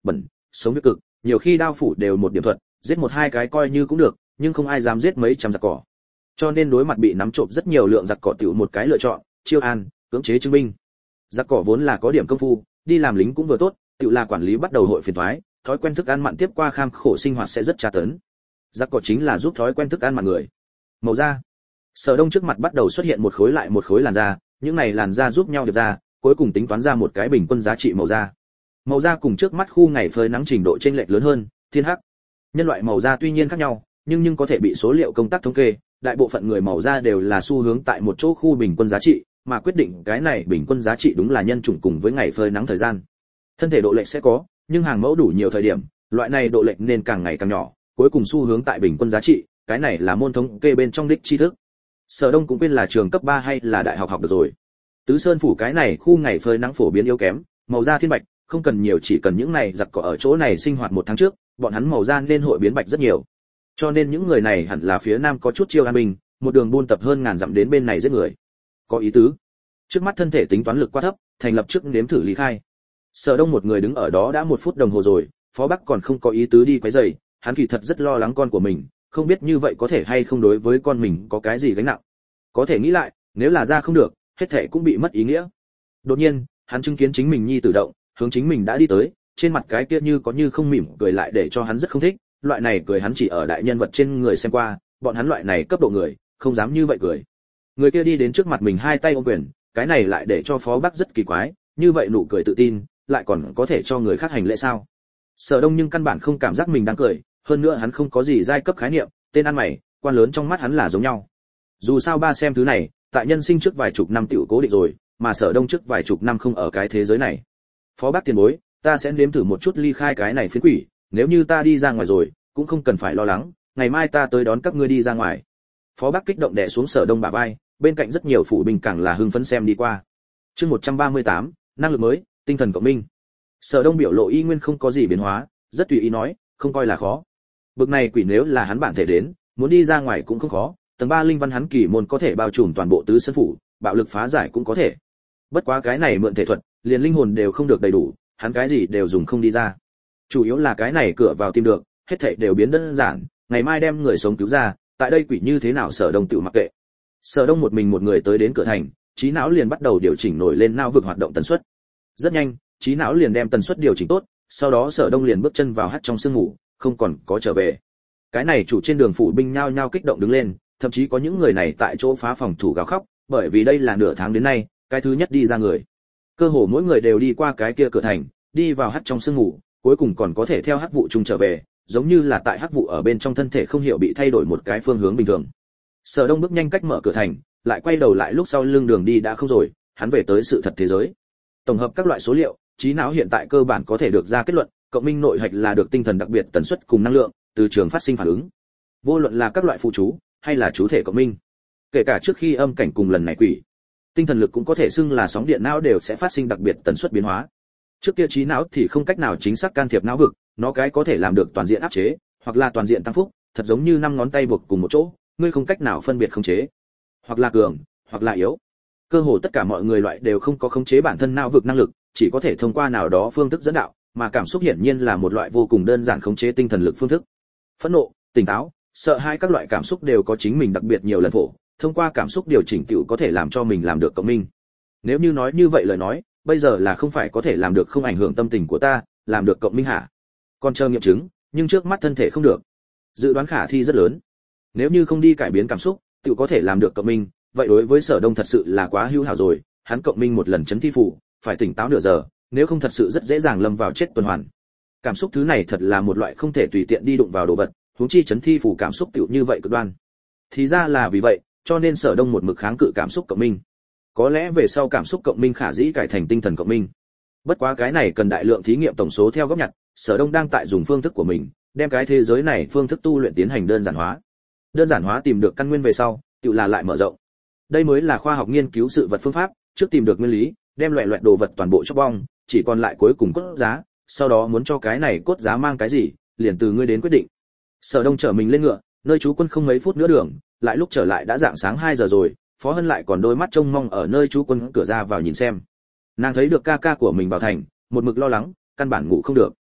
bẩn, sống việc cực, nhiều khi đao phủ đều một điểm thuật, giết một hai cái coi như cũng được, nhưng không ai dám giết mấy trăm giặc cỏ. Cho nên đối mặt bị nắm trộm rất nhiều lượng giặc cỏ tiểu một cái lựa chọn, chiêu an, cưỡng chế chứng minh. Giặc cỏ vốn là có điểm công phu, đi làm lính cũng vừa tốt, tiểu là quản lý bắt đầu hội phiền toái, thói quen thức ăn mặn tiếp qua kham khổ sinh hoạt sẽ rất tra tấn. Giặc cỏ chính là giúp thói quen thức ăn mặn người. Màu da. Sở Đông trước mặt bắt đầu xuất hiện một khối lại một khối làn da, những này làn da giúp nhau điệp ra, cuối cùng tính toán ra một cái bình quân giá trị màu da. Màu da cùng trước mắt khu ngày phơi nắng trình độ chênh lệch lớn hơn, thiên hắc. Nhân loại màu da tuy nhiên khác nhau, nhưng có thể bị số liệu công tác thống kê, đại bộ phận người màu da đều là xu hướng tại một chỗ khu bình quân giá trị, mà quyết định cái này bình quân giá trị đúng là nhân chủng cùng với ngày phơi nắng thời gian. Thân thể độ lệch sẽ có, nhưng hàng mẫu đủ nhiều thời điểm, loại này độ lệch nên càng ngày càng nhỏ, cuối cùng xu hướng tại bình quân giá trị, cái này là môn thống kê bên trong đích tri thức. Sở Đông cũng quên là trường cấp 3 hay là đại học học được rồi. Tứ Sơn phủ cái này khu ngày phơi nắng phổ biến yếu kém, màu da thiên bạch, không cần nhiều, chỉ cần những này giặc cỏ ở chỗ này sinh hoạt một tháng trước, bọn hắn màu da nên hội biến bạch rất nhiều. Cho nên những người này hẳn là phía nam có chút chiêu an bình, một đường buôn tập hơn ngàn dặm đến bên này giết người. Có ý tứ. Trước mắt thân thể tính toán lực quá thấp, thành lập trước nếm thử ly khai. Sở Đông một người đứng ở đó đã 1 phút đồng hồ rồi, Phó Bắc còn không có ý tứ đi quấy rầy, hắn kỳ thật rất lo lắng con của mình, không biết như vậy có thể hay không đối với con mình có cái gì gánh nặng. Có thể nghĩ lại, nếu là ra không được, hết thảy cũng bị mất ý nghĩa. Đột nhiên, hắn chứng kiến chính mình nhi tử động, hướng chính mình đã đi tới, trên mặt cái kia như có như không mỉm cười lại để cho hắn rất không thích, loại này cười hắn chỉ ở đại nhân vật trên người xem qua, bọn hắn loại này cấp độ người, không dám như vậy cười. Người kia đi đến trước mặt mình hai tay ôm quyền, cái này lại để cho Phó Bắc rất kỳ quái, như vậy nụ cười tự tin, lại còn có thể cho người khác hành lễ sao? Sở Đông nhưng căn bản không cảm giác mình đang cười, hơn nữa hắn không có gì giai cấp khái niệm, tên ăn mày, quan lớn trong mắt hắn là giống nhau. Dù sao ba xem thứ này, tại nhân sinh trước vài chục năm tiểu cố định rồi, mà Sở Đông trước vài chục năm không ở cái thế giới này. Phó Bắc tiền bối, ta sẽ nếm thử một chút ly khai cái này phiến quỷ, nếu như ta đi ra ngoài rồi, cũng không cần phải lo lắng, ngày mai ta tới đón các ngươi đi ra ngoài. Phó Bắc kích động đè xuống Sở Đông bả vai, bên cạnh rất nhiều phủ binh càng là hưng phấn xem đi qua. Chương 138, năng lực mới, tinh thần cộng minh. Sở Đông biểu lộ y nguyên không có gì biến hóa, rất tùy ý nói, không coi là khó. Bực này quỷ nếu là hắn bản thể đến, muốn đi ra ngoài cũng không khó, tầng 3 linh văn hắn kỳ môn có thể bao trùm toàn bộ tứ sơn phủ, bạo lực phá giải cũng có thể. Bất quá cái này mượn thể thuật, liền linh hồn đều không được đầy đủ, hắn cái gì đều dùng không đi ra. Chủ yếu là cái này cửa vào tìm được, hết thảy đều biến đơn giản, ngày mai đem người sống cứu ra, tại đây quỷ như thế nào Sở Đông tự mặc kệ. Sở Đông một mình một người tới đến cửa thành, trí não liền bắt đầu điều chỉnh nổi lên não vực hoạt động tần suất. Rất nhanh, trí não liền đem tần suất điều chỉnh tốt, sau đó Sở Đông liền bước chân vào hắt trong sương ngủ, không còn có trở về. Cái này chủ trên đường phủ binh nhao nhao kích động đứng lên, thậm chí có những người này tại chỗ phá phòng thủ gào khóc, bởi vì đây là nửa tháng đến nay, cái thứ nhất đi ra người. Cơ hồ mỗi người đều đi qua cái kia cửa thành, đi vào hắt trong sương ngủ, cuối cùng còn có thể theo hắc vụ chung trở về, giống như là tại hắc vụ ở bên trong thân thể không hiểu bị thay đổi một cái phương hướng bình thường. Sở Đông bước nhanh cách mở cửa thành, lại quay đầu lại lúc sau lưng đường đi đã không rồi, hắn về tới sự thật thế giới. Tổng hợp các loại số liệu, trí não hiện tại cơ bản có thể được ra kết luận, cộng minh nội hạch là được tinh thần đặc biệt tần suất cùng năng lượng từ trường phát sinh phản ứng. Vô luận là các loại phụ chú hay là chú thể cộng minh, kể cả trước khi âm cảnh cùng lần này quỷ, tinh thần lực cũng có thể xưng là sóng điện não đều sẽ phát sinh đặc biệt tần suất biến hóa. Trước kia trí não thì không cách nào chính xác can thiệp não vực, nó cái có thể làm được toàn diện áp chế, hoặc là toàn diện tăng phúc, thật giống như 5 ngón tay buộc cùng một chỗ, ngươi không cách nào phân biệt khống chế, hoặc là cường, hoặc là yếu. Cơ hồ tất cả mọi người loại đều không có khống chế bản thân não vực năng lực, chỉ có thể thông qua nào đó phương thức dẫn đạo, mà cảm xúc hiển nhiên là một loại vô cùng đơn giản khống chế tinh thần lực phương thức. Phẫn nộ, tỉnh táo, sợ hãi các loại cảm xúc đều có chính mình đặc biệt nhiều lần phổ, thông qua cảm xúc điều chỉnh tiểu có thể làm cho mình làm được cộng minh. Nếu như nói như vậy lời nói, bây giờ là không phải có thể làm được không ảnh hưởng tâm tình của ta, làm được cộng minh hả? Còn chờ nghiệm chứng, nhưng trước mắt thân thể không được. Dự đoán khả thi rất lớn. Nếu như không đi cải biến cảm xúc, tiểu có thể làm được cộng minh, vậy đối với Sở Đông thật sự là quá hữu hảo rồi, hắn cộng minh một lần chấn thi phủ, phải tỉnh táo nửa giờ, nếu không thật sự rất dễ dàng lâm vào chết tuần hoàn. Cảm xúc thứ này thật là một loại không thể tùy tiện đi đụng vào đồ vật, huống chi chấn thi phủ cảm xúc tiểu như vậy cực đoan. Thì ra là vì vậy, cho nên Sở Đông một mực kháng cự cảm xúc cộng minh. Có lẽ về sau cảm xúc cộng minh khả dĩ cải thành tinh thần cộng minh. Bất quá cái này cần đại lượng thí nghiệm tổng số theo góc nhặt, Sở Đông đang tại dùng phương thức của mình, đem cái thế giới này phương thức tu luyện tiến hành đơn giản hóa. Đơn giản hóa tìm được căn nguyên về sau, tự là lại mở rộng. Đây mới là khoa học nghiên cứu sự vật phương pháp, trước tìm được nguyên lý, đem loại đồ vật toàn bộ chóc bong, chỉ còn lại cuối cùng cốt giá, sau đó muốn cho cái này cốt giá mang cái gì, liền từ ngươi đến quyết định. Sở Đông chở mình lên ngựa, nơi trú quân không mấy phút nữa đường, lại lúc trở lại đã rạng sáng 2 giờ rồi, Phó Hân lại còn đôi mắt trông mong ở nơi trú quân cửa ra vào nhìn xem. Nàng thấy được ca ca của mình vào thành, một mực lo lắng, căn bản ngủ không được.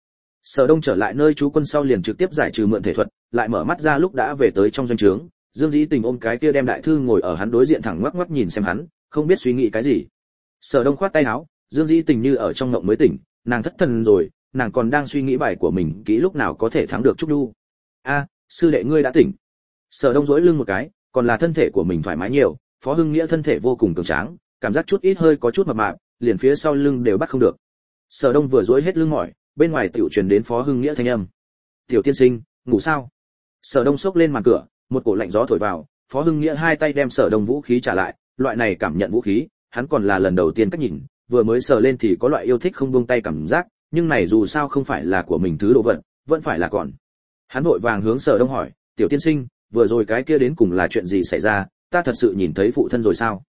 Sở Đông trở lại nơi trú quân sau liền trực tiếp giải trừ mượn thể thuật, lại mở mắt ra lúc đã về tới trong doanh trướng. Dương Dĩ Tình ôm cái kia đem đại thư ngồi ở hắn đối diện thẳng ngoắc ngoắc nhìn xem hắn, không biết suy nghĩ cái gì. Sở Đông khoát tay áo, Dương Dĩ Tình như ở trong ngộng mới tỉnh, nàng thất thần rồi, nàng còn đang suy nghĩ bài của mình kỹ lúc nào có thể thắng được Trúc Nhu. A, sư đệ ngươi đã tỉnh. Sở Đông duỗi lưng một cái, còn là thân thể của mình thoải mái nhiều, Phó Hưng Nghĩa thân thể vô cùng cường tráng, cảm giác chút ít hơi có chút mập mạp, liền phía sau lưng đều bắt không được. Sở Đông vừa duỗi hết lưng mỏi, bên ngoài tiểu truyền đến Phó Hưng Nghĩa thanh âm. "Tiểu tiên sinh, ngủ sao?" Sở Đông xốc lên màn cửa, một cổ lạnh gió thổi vào, Phó Hưng Nghĩa hai tay đem Sở Đông vũ khí trả lại, loại này cảm nhận vũ khí, hắn còn là lần đầu tiên cách nhìn, vừa mới sờ lên thì có loại yêu thích không buông tay cảm giác, nhưng này dù sao không phải là của mình thứ đồ vật, vẫn phải là còn. Hắn vội vàng hướng Sở Đông hỏi, "Tiểu tiên sinh, vừa rồi cái kia đến cùng là chuyện gì xảy ra, ta thật sự nhìn thấy phụ thân rồi sao?"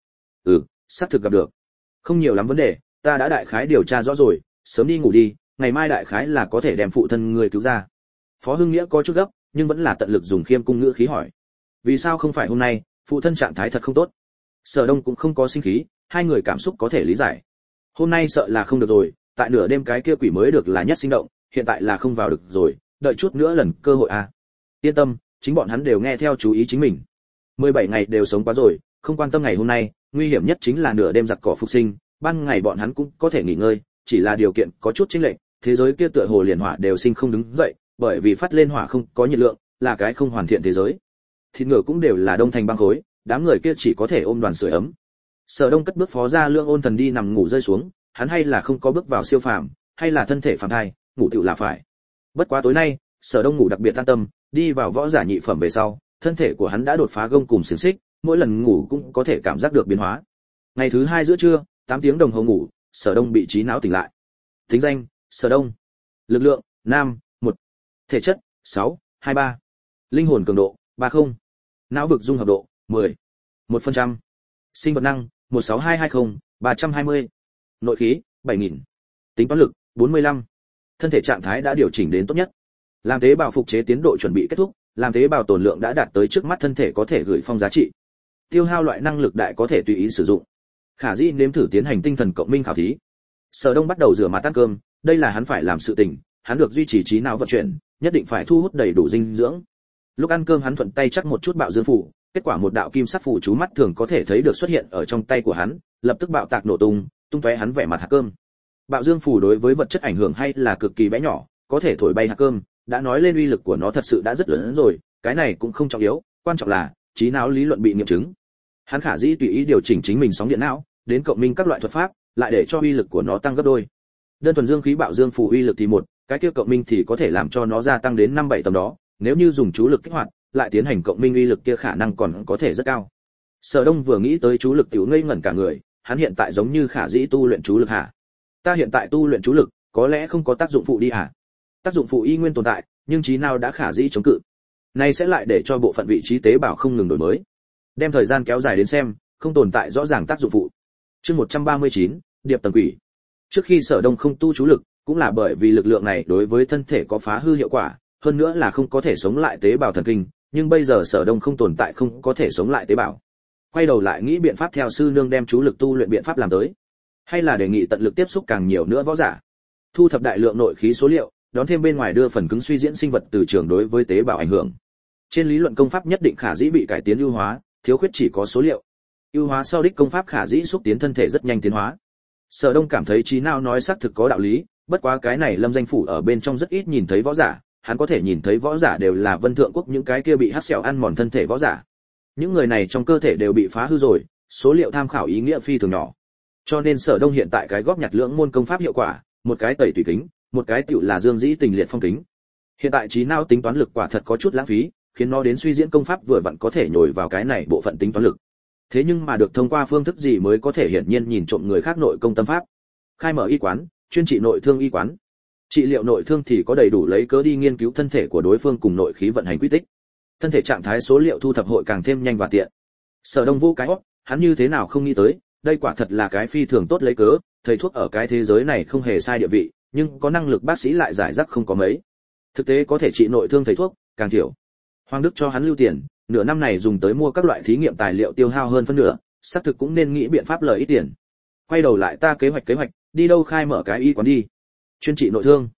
Xác thực gặp được. Không nhiều lắm vấn đề, ta đã đại khái điều tra rõ rồi, sớm đi ngủ đi, ngày mai đại khái là có thể đem phụ thân người cứu ra. Phó Hưng Nghĩa có chút gấp, nhưng vẫn là tận lực dùng khiêm cung ngữ khí hỏi. Vì sao không phải hôm nay, phụ thân trạng thái thật không tốt. Sở Đông cũng không có sinh khí, hai người cảm xúc có thể lý giải. Hôm nay sợ là không được rồi, tại nửa đêm cái kia quỷ mới được là nhất sinh động, hiện tại là không vào được rồi, đợi chút nữa lần cơ hội à. Yên tâm, chính bọn hắn đều nghe theo chú ý chính mình. 17 ngày đều sống quá rồi, không quan tâm ngày hôm nay, nguy hiểm nhất chính là nửa đêm giặc cỏ phục sinh, ban ngày bọn hắn cũng có thể nghỉ ngơi, chỉ là điều kiện có chút chênh lệch, thế giới kia tựa hồ liền hỏa đều sinh không đứng dậy, bởi vì phát lên hỏa không có nhiệt lượng, là cái không hoàn thiện thế giới. Thịt ngựa cũng đều là đông thành băng khối, đám người kia chỉ có thể ôm đoàn sưởi ấm. Sở Đông cất bước phó ra Lương Ôn Thần đi nằm ngủ rơi xuống, hắn hay là không có bước vào siêu phàm, hay là thân thể phàm thai, ngủ tựu là phải. Bất quá tối nay, Sở Đông ngủ đặc biệt an tâm, đi vào võ giả nhị phẩm về sau, thân thể của hắn đã đột phá gông cùng xiềng xích, mỗi lần ngủ cũng có thể cảm giác được biến hóa. Ngày thứ 2 giữa trưa, 8 tiếng đồng hồ ngủ, Sở Đông bị trí não tỉnh lại. Tính danh: Sở Đông. Lực lượng: nam, 1. Thể chất: 6, 23. Linh hồn cường độ: 30. Não vực dung hợp độ: 10. 1%. Sinh vật năng: 16220, 320. Nội khí: 7000. Tính toán lực: 45. Thân thể trạng thái đã điều chỉnh đến tốt nhất. Làm tế bào phục chế tiến độ chuẩn bị kết thúc, làm tế bào tồn lượng đã đạt tới trước mắt thân thể có thể gửi phong giá trị. Tiêu hao loại năng lực đại có thể tùy ý sử dụng. Khả dĩ nếm thử tiến hành tinh thần cộng minh khảo thí. Sở Đông bắt đầu rửa mặt ăn cơm, đây là hắn phải làm sự tình, hắn được duy trì trí não vận chuyển, nhất định phải thu hút đầy đủ dinh dưỡng. Lúc ăn cơm hắn thuận tay chắc một chút bạo dương phủ, kết quả một đạo kim sắc phù chú mắt thường có thể thấy được xuất hiện ở trong tay của hắn, lập tức bạo tạc nổ tung, tung tóe hắn vẻ mặt hạt cơm. Bạo dương phủ đối với vật chất ảnh hưởng hay là cực kỳ bé nhỏ, có thể thổi bay hạt cơm, đã nói lên uy lực của nó thật sự đã rất lớn rồi, cái này cũng không trọng yếu, quan trọng là trí não lý luận bị nghiệm chứng. Hắn khả dĩ tùy ý điều chỉnh chính mình sóng điện não, đến cộng minh các loại thuật pháp, lại để cho uy lực của nó tăng gấp đôi. Đơn thuần dương khí bạo dương phủ uy lực thì một, cái kia cộng minh thì có thể làm cho nó gia tăng đến 5-7 tầm đó, nếu như dùng chú lực kích hoạt, lại tiến hành cộng minh uy lực kia khả năng còn có thể rất cao. Sở Đông vừa nghĩ tới chú lực tiểu ngây ngẩn cả người, hắn hiện tại giống như khả dĩ tu luyện chú lực hả? Ta hiện tại tu luyện chú lực, có lẽ không có tác dụng phụ đi hả? Tác dụng phụ y nguyên tồn tại, nhưng trí nào đã khả dĩ chống cự. Này sẽ lại để cho bộ phận vị trí tế bào không ngừng đổi mới. Đem thời gian kéo dài đến xem, không tồn tại rõ ràng tác dụng phụ. Chương 139, Điệp tầng quỷ. Trước khi Sở Đông không tu chú lực, cũng là bởi vì lực lượng này đối với thân thể có phá hư hiệu quả, hơn nữa là không có thể sống lại tế bào thần kinh, nhưng bây giờ Sở Đông không tồn tại không có thể sống lại tế bào. Quay đầu lại nghĩ biện pháp theo sư nương đem chú lực tu luyện biện pháp làm tới, hay là đề nghị tận lực tiếp xúc càng nhiều nữa võ giả, thu thập đại lượng nội khí số liệu, đón thêm bên ngoài đưa phần cứng suy diễn sinh vật từ trường đối với tế bào ảnh hưởng. Trên lý luận công pháp nhất định khả dĩ bị cải tiến ưu hóa, thiếu khuyết chỉ có số liệu. Ưu hóa sau đích công pháp khả dĩ xúc tiến thân thể rất nhanh tiến hóa. Sở Đông cảm thấy trí não nói xác thực có đạo lý, bất quá cái này Lâm Danh phủ ở bên trong rất ít nhìn thấy võ giả, hắn có thể nhìn thấy võ giả đều là Vân Thượng quốc những cái kia bị hắc xẻo ăn mòn thân thể võ giả. Những người này trong cơ thể đều bị phá hư rồi, số liệu tham khảo ý nghĩa phi thường nhỏ. Cho nên Sở Đông hiện tại cái góp nhặt lưỡng môn công pháp hiệu quả, một cái tẩy tùy kính, một cái tựu là Dương Dĩ Tình liệt phong kính. Hiện tại trí não tính toán lực quả thật có chút lãng phí, khiến nó đến suy diễn công pháp vừa vặn có thể nhồi vào cái này bộ phận tính toán lực. Thế nhưng mà được thông qua phương thức gì mới có thể hiển nhiên nhìn trộm người khác nội công tâm pháp. Khai mở y quán, chuyên trị nội thương y quán. Trị liệu nội thương thì có đầy đủ lấy cớ đi nghiên cứu thân thể của đối phương cùng nội khí vận hành quy tích. Thân thể trạng thái số liệu thu thập hội càng thêm nhanh và tiện. Sở Đông vô cái hót, hắn như thế nào không nghĩ tới, đây quả thật là cái phi thường tốt lấy cớ, thầy thuốc ở cái thế giới này không hề sai địa vị, nhưng có năng lực bác sĩ lại giải rác không có mấy. Thực tế có thể trị nội thương thầy thuốc, càng thiểu. Hoàng Đức cho hắn lưu tiền, nửa năm này dùng tới mua các loại thí nghiệm tài liệu tiêu hao hơn phân nửa, xác thực cũng nên nghĩ biện pháp lợi ít tiền. Quay đầu lại ta kế hoạch, đi đâu khai mở cái y quán đi. Chuyên trị nội thương.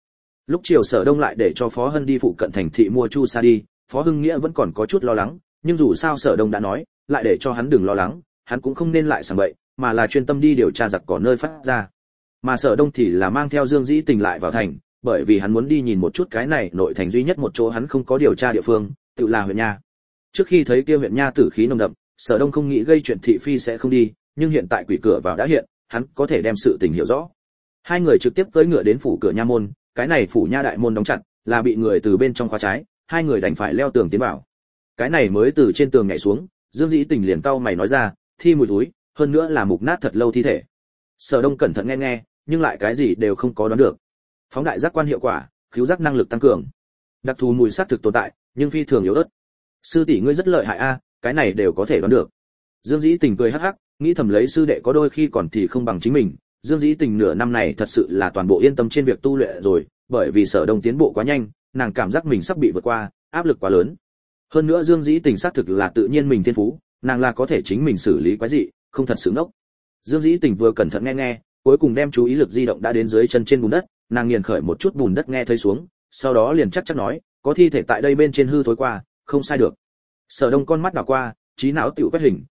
Lúc chiều Sở Đông lại để cho Phó Hân đi phụ cận thành thị mua chu sa đi, Phó Hưng Nghĩa vẫn còn có chút lo lắng, nhưng dù sao Sở Đông đã nói, lại để cho hắn đừng lo lắng, hắn cũng không nên lại sảng bậy, mà là chuyên tâm đi điều tra giặc cỏ nơi phát ra. Mà Sở Đông thì là mang theo Dương Dĩ Tình lại vào thành, bởi vì hắn muốn đi nhìn một chút cái này nội thành duy nhất một chỗ hắn không có điều tra địa phương, tự là huyện nha. Trước khi thấy kia huyện nha tử khí nồng đậm, Sở Đông không nghĩ gây chuyện thị phi sẽ không đi, nhưng hiện tại quỷ cửa vào đã hiện, hắn có thể đem sự tình hiểu rõ. Hai người trực tiếp cưỡi ngựa đến phủ cửa nha môn, cái này phủ nha đại môn đóng chặt, là bị người từ bên trong khóa trái, hai người đành phải leo tường tiến vào. Cái này mới từ trên tường nhảy xuống, Dương Dĩ Tình liền cau mày nói ra, thi mùi túi, hơn nữa là mục nát thật lâu thi thể. Sở Đông cẩn thận nghe nghe, nhưng lại cái gì đều không có đoán được. Phóng đại giác quan hiệu quả, khiếu giác năng lực tăng cường. Đặc thù mùi xác thực tồn tại, nhưng phi thường yếu ớt. Sư tỷ ngươi rất lợi hại a, cái này đều có thể đoán được. Dương Dĩ Tình cười hắc hắc, nghĩ thầm lấy sư đệ có đôi khi còn thì không bằng chính mình. Dương Dĩ Tình nửa năm này thật sự là toàn bộ yên tâm trên việc tu luyện rồi, bởi vì Sở Đông tiến bộ quá nhanh, nàng cảm giác mình sắp bị vượt qua, áp lực quá lớn. Hơn nữa Dương Dĩ Tình xác thực là tự nhiên mình thiên phú, nàng là có thể chính mình xử lý quái dị, không thật sự ngốc. Dương Dĩ Tình vừa cẩn thận nghe nghe, cuối cùng đem chú ý lực di động đã đến dưới chân trên bùn đất, nàng nghiền khởi một chút bùn đất nghe thấy xuống, sau đó liền chắc chắn nói, có thi thể tại đây bên trên hư thối qua, không sai được. Sở Đông con mắt đảo qua, trí não tiểu quét hình,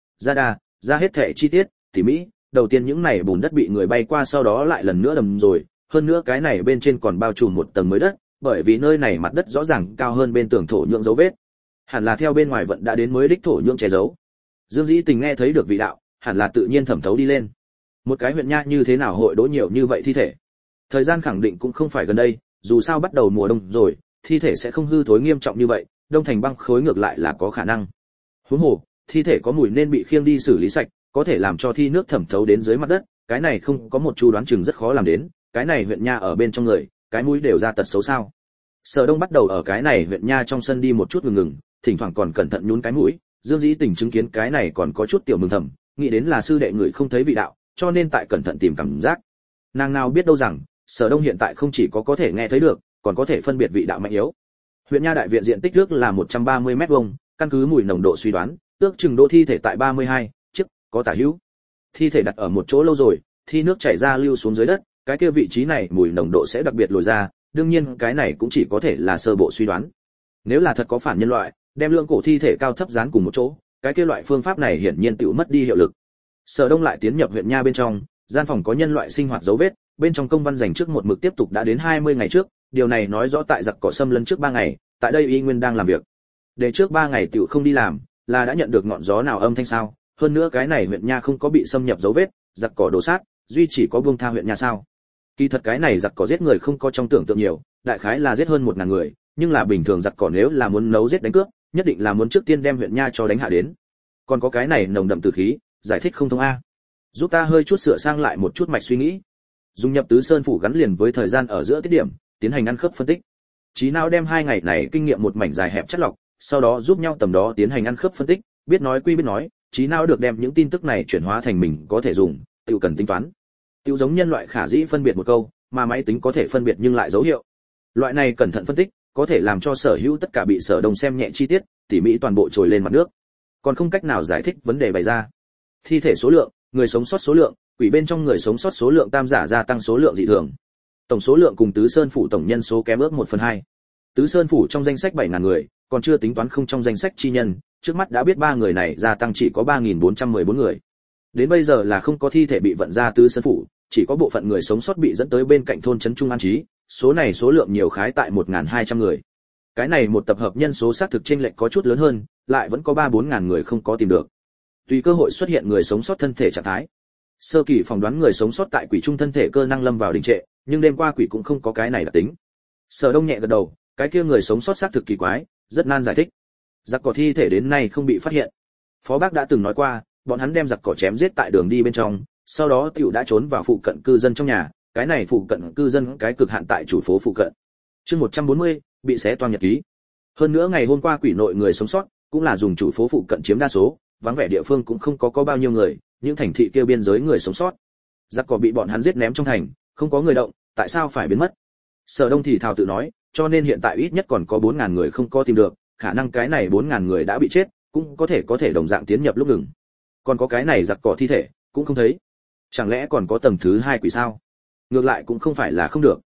ra hết thể chi tiết, tỉ mỹ, đầu tiên những này bùn đất bị người bay qua sau đó lại lần nữa đầm rồi, hơn nữa cái này bên trên còn bao trùm một tầng mới đất, bởi vì nơi này mặt đất rõ ràng cao hơn bên tường thổ nhưỡng dấu vết. Hẳn là theo bên ngoài vận đã đến mới đích thổ nhưỡng che giấu. Dương Dĩ Tình nghe thấy được vị đạo, hẳn là tự nhiên thẩm thấu đi lên. Một cái huyện nha như thế nào hội đỗ nhiều như vậy thi thể? Thời gian khẳng định cũng không phải gần đây, dù sao bắt đầu mùa đông rồi, thi thể sẽ không hư thối nghiêm trọng như vậy, đông thành băng khối ngược lại là có khả năng. Huống hồ, thi thể có mùi nên bị khiêng đi xử lý sạch, có thể làm cho thi nước thẩm thấu đến dưới mặt đất, cái này không có một chu đoán chừng rất khó làm đến, cái này huyện nha ở bên trong người, cái mũi đều ra tật xấu sao? Sở Đông bắt đầu ở cái này huyện nha trong sân đi một chút ngừng, thỉnh thoảng còn cẩn thận nhún cái mũi, Dương Dĩ Tình chứng kiến cái này còn có chút tiểu mừng thầm, nghĩ đến là sư đệ người không thấy vị đạo, cho nên tại cẩn thận tìm cảm giác. Nàng nào biết đâu rằng, Sở Đông hiện tại không chỉ có thể nghe thấy được, còn có thể phân biệt vị đạo mạnh yếu. Huyện nha đại viện diện tích nước là 130 mét vuông, căn cứ mùi nồng độ suy đoán, ước chừng độ thi thể tại 32 chiếc, có tả hữu. Thi thể đặt ở một chỗ lâu rồi, thi nước chảy ra lưu xuống dưới đất, cái kia vị trí này mùi nồng độ sẽ đặc biệt lồi ra, đương nhiên cái này cũng chỉ có thể là sơ bộ suy đoán. Nếu là thật có phản nhân loại, đem lượng cổ thi thể cao thấp dán cùng một chỗ, cái kia loại phương pháp này hiển nhiên tự mất đi hiệu lực. Sở Đông lại tiến nhập huyện nha bên trong, gian phòng có nhân loại sinh hoạt dấu vết, bên trong công văn dành trước một mực tiếp tục đã đến 20 ngày trước, điều này nói rõ tại giặc cỏ xâm lấn trước 3 ngày, tại đây y nguyên đang làm việc. Để trước 3 ngày tiểu không đi làm, là đã nhận được ngọn gió nào âm thanh sao? Hơn nữa cái này huyện nha không có bị xâm nhập dấu vết, giặc cỏ đổ sát, duy chỉ có buông tha huyện nha sao? Kỳ thật cái này giặc cỏ giết người không có trong tưởng tượng nhiều, đại khái là giết hơn 1000 người, nhưng là bình thường giặc cỏ nếu là muốn nấu giết đánh cướp, nhất định là muốn trước tiên đem huyện nha cho đánh hạ đến. Còn có cái này nồng đậm tử khí, giải thích không thông a. Giúp ta hơi chút sửa sang lại một chút mạch suy nghĩ. Dùng nhập tứ sơn phủ gắn liền với thời gian ở giữa tiết điểm, tiến hành ăn khớp phân tích. Trí não đem 2 ngày này kinh nghiệm một mảnh dài hẹp chất lọc, sau đó giúp nhau tầm đó tiến hành ăn khớp phân tích, biết nói quy biết nói, trí não được đem những tin tức này chuyển hóa thành mình có thể dùng, tự cần tính toán. Tự giống nhân loại khả dĩ phân biệt một câu, mà máy tính có thể phân biệt nhưng lại dấu hiệu. Loại này cẩn thận phân tích, có thể làm cho sở hữu tất cả bị Sở Đông xem nhẹ chi tiết, tỉ mỉ toàn bộ trồi lên mặt nước. Còn không cách nào giải thích vấn đề bày ra. Thi thể số lượng, người sống sót số lượng, quỷ bên trong người sống sót số lượng tam giả gia tăng số lượng dị thường. Tổng số lượng cùng Tứ Sơn phủ tổng nhân số kém ước 1/2. Tứ Sơn phủ trong danh sách 7000 người, còn chưa tính toán không trong danh sách chi nhân, trước mắt đã biết 3 người này gia tăng chỉ có 3414 người. Đến bây giờ là không có thi thể bị vận ra Tứ Sơn phủ, chỉ có bộ phận người sống sót bị dẫn tới bên cạnh thôn trấn Trung An Trí, số này số lượng nhiều khái tại 1200 người. Cái này một tập hợp nhân số xác thực chênh lệch có chút lớn hơn, lại vẫn có 3-4 ngàn người không có tìm được. Tùy cơ hội xuất hiện người sống sót thân thể trạng thái. Sơ kỳ phỏng đoán người sống sót tại quỷ trung thân thể cơ năng lâm vào đình trệ, nhưng đêm qua quỷ cũng không có cái này đặc tính. Sở Đông nhẹ gật đầu, cái kia người sống sót xác thực kỳ quái, rất nan giải thích. Giặc cỏ thi thể đến nay không bị phát hiện. Phó Bác đã từng nói qua, bọn hắn đem giặc cỏ chém giết tại đường đi bên trong, sau đó tiểu đã trốn vào phụ cận cư dân trong nhà, cái này phụ cận cư dân cái cực hạn tại chủ phố phụ cận. Chương 140, bị xé toang nhật ký. Hơn nữa ngày hôm qua quỷ nội người sống sót cũng là dùng chủ phố phụ cận chiếm đa số, vắng vẻ địa phương cũng không có bao nhiêu người, những thành thị kia biên giới người sống sót. Giặc cỏ bị bọn hắn giết ném trong thành, không có người động, tại sao phải biến mất? Sở Đông thì thào tự nói, cho nên hiện tại ít nhất còn có 4000 người không có tìm được, khả năng cái này 4000 người đã bị chết, cũng có thể đồng dạng tiến nhập lúc ngừng. Còn có cái này giặc cỏ thi thể, cũng không thấy. Chẳng lẽ còn có tầng thứ 2 quỷ sao? Ngược lại cũng không phải là không được.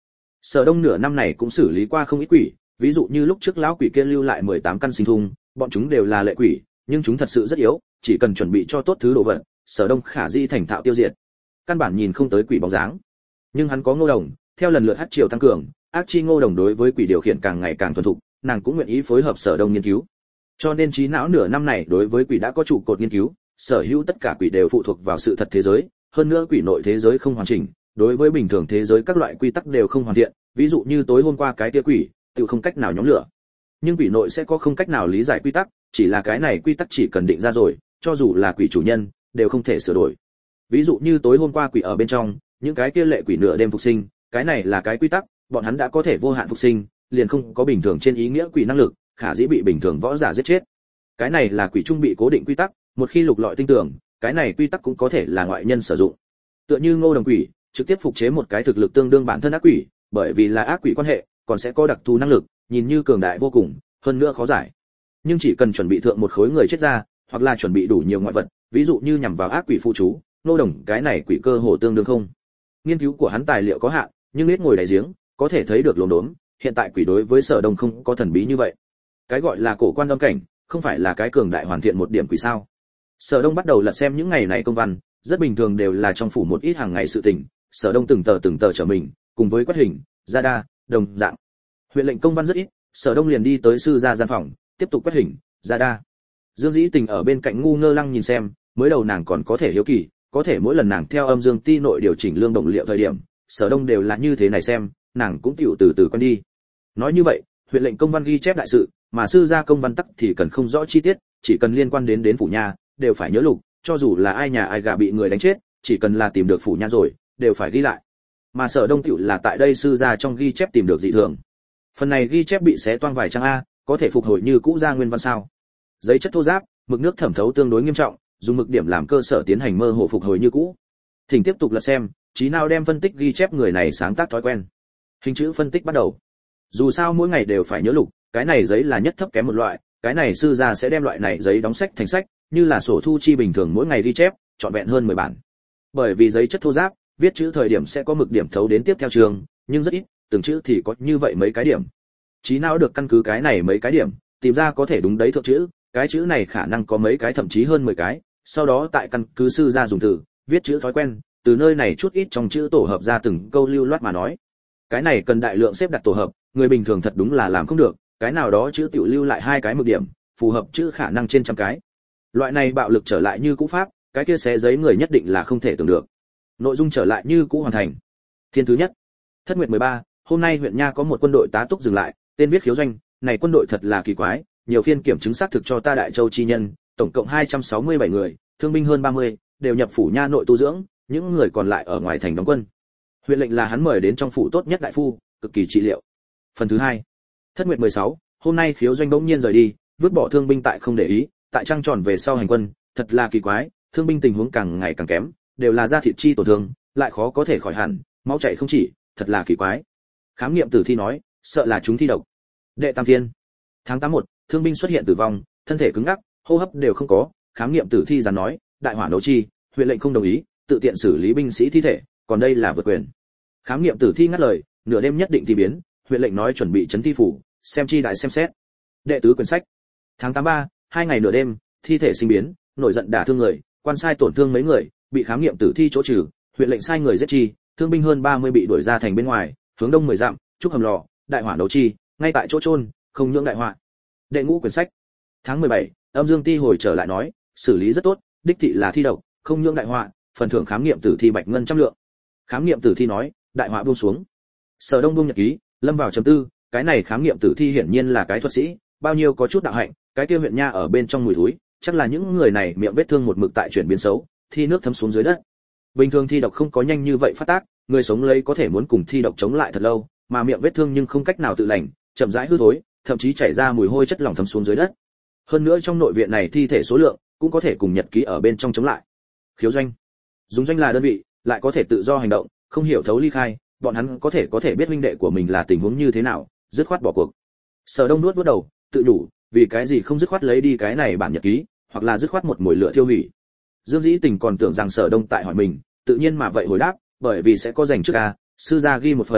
Sở Đông nửa năm này cũng xử lý qua không ít quỷ, ví dụ như lúc trước lão quỷ kia lưu lại 18 căn sinh thung, bọn chúng đều là lệ quỷ, nhưng chúng thật sự rất yếu, chỉ cần chuẩn bị cho tốt thứ đồ vật, Sở Đông khả di thành thạo tiêu diệt. Căn bản nhìn không tới quỷ bóng dáng. Nhưng hắn có Ngô Đồng, theo lần lượt hắc triều tăng cường, ác chi Ngô Đồng đối với quỷ điều khiển càng ngày càng thuần thục, nàng cũng nguyện ý phối hợp Sở Đông nghiên cứu. Cho nên trí não nửa năm này đối với quỷ đã có trụ cột nghiên cứu, sở hữu tất cả quỷ đều phụ thuộc vào sự thật thế giới, hơn nữa quỷ nội thế giới không hoàn chỉnh, đối với bình thường thế giới các loại quy tắc đều không hoàn thiện, ví dụ như tối hôm qua cái tia quỷ, tự không cách nào nhóm lửa. Nhưng quỷ nội sẽ có không cách nào lý giải quy tắc, chỉ là cái này quy tắc chỉ cần định ra rồi, cho dù là quỷ chủ nhân, đều không thể sửa đổi. Ví dụ như tối hôm qua quỷ ở bên trong, những cái kia lệ quỷ nửa đêm phục sinh, cái này là cái quy tắc, bọn hắn đã có thể vô hạn phục sinh, liền không có bình thường trên ý nghĩa quỷ năng lực, khả dĩ bị bình thường võ giả giết chết. Cái này là quỷ trung bị cố định quy tắc, một khi lục lọi tinh tưởng, cái này quy tắc cũng có thể là ngoại nhân sử dụng. Tựa như Ngô Đồng quỷ, trực tiếp phục chế một cái thực lực tương đương bản thân ác quỷ, bởi vì là ác quỷ quan hệ, còn sẽ có đặc thù năng lực, nhìn như cường đại vô cùng, hơn nữa khó giải. Nhưng chỉ cần chuẩn bị thượng một khối người chết ra, hoặc là chuẩn bị đủ nhiều ngoại vật, ví dụ như nhằm vào ác quỷ phụ chú, Ngô Đồng cái này quỷ cơ hồ tương đương không. Nghiên cứu của hắn tài liệu có hạn, nhưng biết ngồi đáy giếng, có thể thấy được lồn đốn, hiện tại quỷ đối với Sở Đông không có thần bí như vậy. Cái gọi là cổ quan âm cảnh, không phải là cái cường đại hoàn thiện một điểm quỷ sao? Sở Đông bắt đầu lật xem những ngày này công văn, rất bình thường đều là trong phủ một ít hàng ngày sự tình, Sở Đông từng tờ trở mình, cùng với quét hình, ra đa, đồng dạng. Huyện lệnh công văn rất ít, Sở Đông liền đi tới sư gia gian phòng, tiếp tục quét hình, ra đa. Dương Dĩ Tình ở bên cạnh ngu ngơ lăng nhìn xem, mới đầu nàng còn có thể hiếu kỳ, có thể mỗi lần nàng theo âm dương ti nội điều chỉnh lương động liệu thời điểm, Sở Đông đều là như thế này xem, nàng cũng tiểu từ từ quen đi. Nói như vậy, huyện lệnh công văn ghi chép đại sự, mà sư gia công văn tắc thì cần không rõ chi tiết, chỉ cần liên quan đến phủ nha, đều phải nhớ lục, cho dù là ai nhà ai gà bị người đánh chết, chỉ cần là tìm được phủ nha rồi, đều phải ghi lại. Mà Sở Đông tiểu là tại đây sư gia trong ghi chép tìm được dị thường. Phần này ghi chép bị xé toang vài trang a, có thể phục hồi như cũ ra nguyên văn sao? Giấy chất thô ráp, mực nước thẩm thấu tương đối nghiêm trọng, dùng mực điểm làm cơ sở tiến hành mơ hồ phục hồi như cũ. Thỉnh tiếp tục lật xem, trí nào đem phân tích ghi chép người này sáng tác thói quen. Hình chữ phân tích bắt đầu. Dù sao mỗi ngày đều phải nhớ lục, cái này giấy là nhất thấp kém một loại, cái này sư gia sẽ đem loại này giấy đóng sách thành sách, như là sổ thu chi bình thường mỗi ngày ghi chép, trọn vẹn hơn 10 bản. Bởi vì giấy chất thô ráp, viết chữ thời điểm sẽ có mực điểm thấu đến tiếp theo trường, nhưng rất ít, từng chữ thì có như vậy mấy cái điểm. Trí não được căn cứ cái này mấy cái điểm, tìm ra có thể đúng đấy thượng chữ, cái chữ này khả năng có mấy cái thậm chí hơn 10 cái, sau đó tại căn cứ sư gia dùng từ, viết chữ thói quen, từ nơi này chút ít trong chữ tổ hợp ra từng câu lưu loát mà nói. Cái này cần đại lượng xếp đặt tổ hợp, người bình thường thật đúng là làm không được, cái nào đó chữ tiểu lưu lại 2 cái mực điểm, phù hợp chữ khả năng trên trăm cái. Loại này bạo lực trở lại như cũ pháp, cái kia xé giấy người nhất định là không thể tưởng được. Nội dung trở lại như cũ hoàn thành. Thiên thứ nhất. Thất Nguyệt 13, hôm nay huyện nha có một quân đội tá túc dừng lại, tên viết Khiếu Doanh, này quân đội thật là kỳ quái, nhiều phiên kiểm chứng xác thực cho ta Đại Châu chi nhân, tổng cộng 267 người, thương binh hơn 30, đều nhập phủ nha nội tu dưỡng, những người còn lại ở ngoài thành đóng quân. Huyện lệnh là hắn mời đến trong phủ tốt nhất đại phu, cực kỳ trị liệu. Phần thứ 2. Thất Nguyệt 16, hôm nay Khiếu Doanh bỗng nhiên rời đi, vứt bỏ thương binh tại không để ý, tại trăng tròn về sau hành quân, thật là kỳ quái, thương binh tình huống càng ngày càng kém, đều là da thịt chi tổn thương, lại khó có thể khỏi hẳn, máu chảy không chỉ, thật là kỳ quái. Khám nghiệm tử thi nói, sợ là chúng thi độc. Đệ Tam Thiên. Tháng 81, thương binh xuất hiện tử vong, thân thể cứng ngắc, hô hấp đều không có, khám nghiệm tử thi giàn nói, đại hỏa nấu chi, huyện lệnh không đồng ý, tự tiện xử lý binh sĩ thi thể, còn đây là vượt quyền. Khám nghiệm tử thi ngắt lời, nửa đêm nhất định thì biến, huyện lệnh nói chuẩn bị trấn thi phủ, xem chi đại xem xét. Đệ tứ quyển sách. Tháng 83, 2 ngày nửa đêm, thi thể sinh biến, nổi giận đả thương người, quan sai tổn thương mấy người, bị khám nghiệm tử thi chỗ trừ, huyện lệnh sai người giết chi, thương binh hơn 30 bị đuổi ra thành bên ngoài, hướng đông 10 dặm, trúc hầm lò, đại hỏa nấu chi, ngay tại chỗ chôn, không nhưỡng đại hỏa. Đệ ngũ quyển sách. Tháng 17, Âm Dương Ti hồi trở lại nói, xử lý rất tốt, đích thị là thi độc, không nhưỡng đại hỏa, phần thưởng khám nghiệm tử thi bạch ngân trăm lượng. Khám nghiệm tử thi nói, đại hỏa buông xuống. Sở Đông buông nhật ký, lâm vào trầm tư, cái này khám nghiệm tử thi hiển nhiên là cái thuật sĩ, bao nhiêu có chút đạo hạnh, cái kia huyện nha ở bên trong mùi thúi, chắc là những người này miệng vết thương một mực tại chuyển biến xấu, thi nước thấm xuống dưới đất. Bình thường thi độc không có nhanh như vậy phát tác, người sống lấy có thể muốn cùng thi độc chống lại thật lâu, mà miệng vết thương nhưng không cách nào tự lành, chậm rãi hư thối, thậm chí chảy ra mùi hôi chất lỏng thấm xuống dưới đất. Hơn nữa trong nội viện này thi thể số lượng cũng có thể cùng nhật ký ở bên trong chống lại. Khiếu Doanh. Dùng doanh là đơn vị, lại có thể tự do hành động, không hiểu thấu ly khai, bọn hắn có thể biết huynh đệ của mình là tình huống như thế nào, dứt khoát bỏ cuộc. Sở Đông nuốt đầu, tự đủ, vì cái gì không dứt khoát lấy đi cái này bản nhật ký, hoặc là dứt khoát một mồi lửa thiêu hủy. Dương Dĩ Tình còn tưởng rằng Sở Đông tại hỏi mình, tự nhiên mà vậy hồi đáp, bởi vì sẽ có dành trước a, sư gia ghi một phần,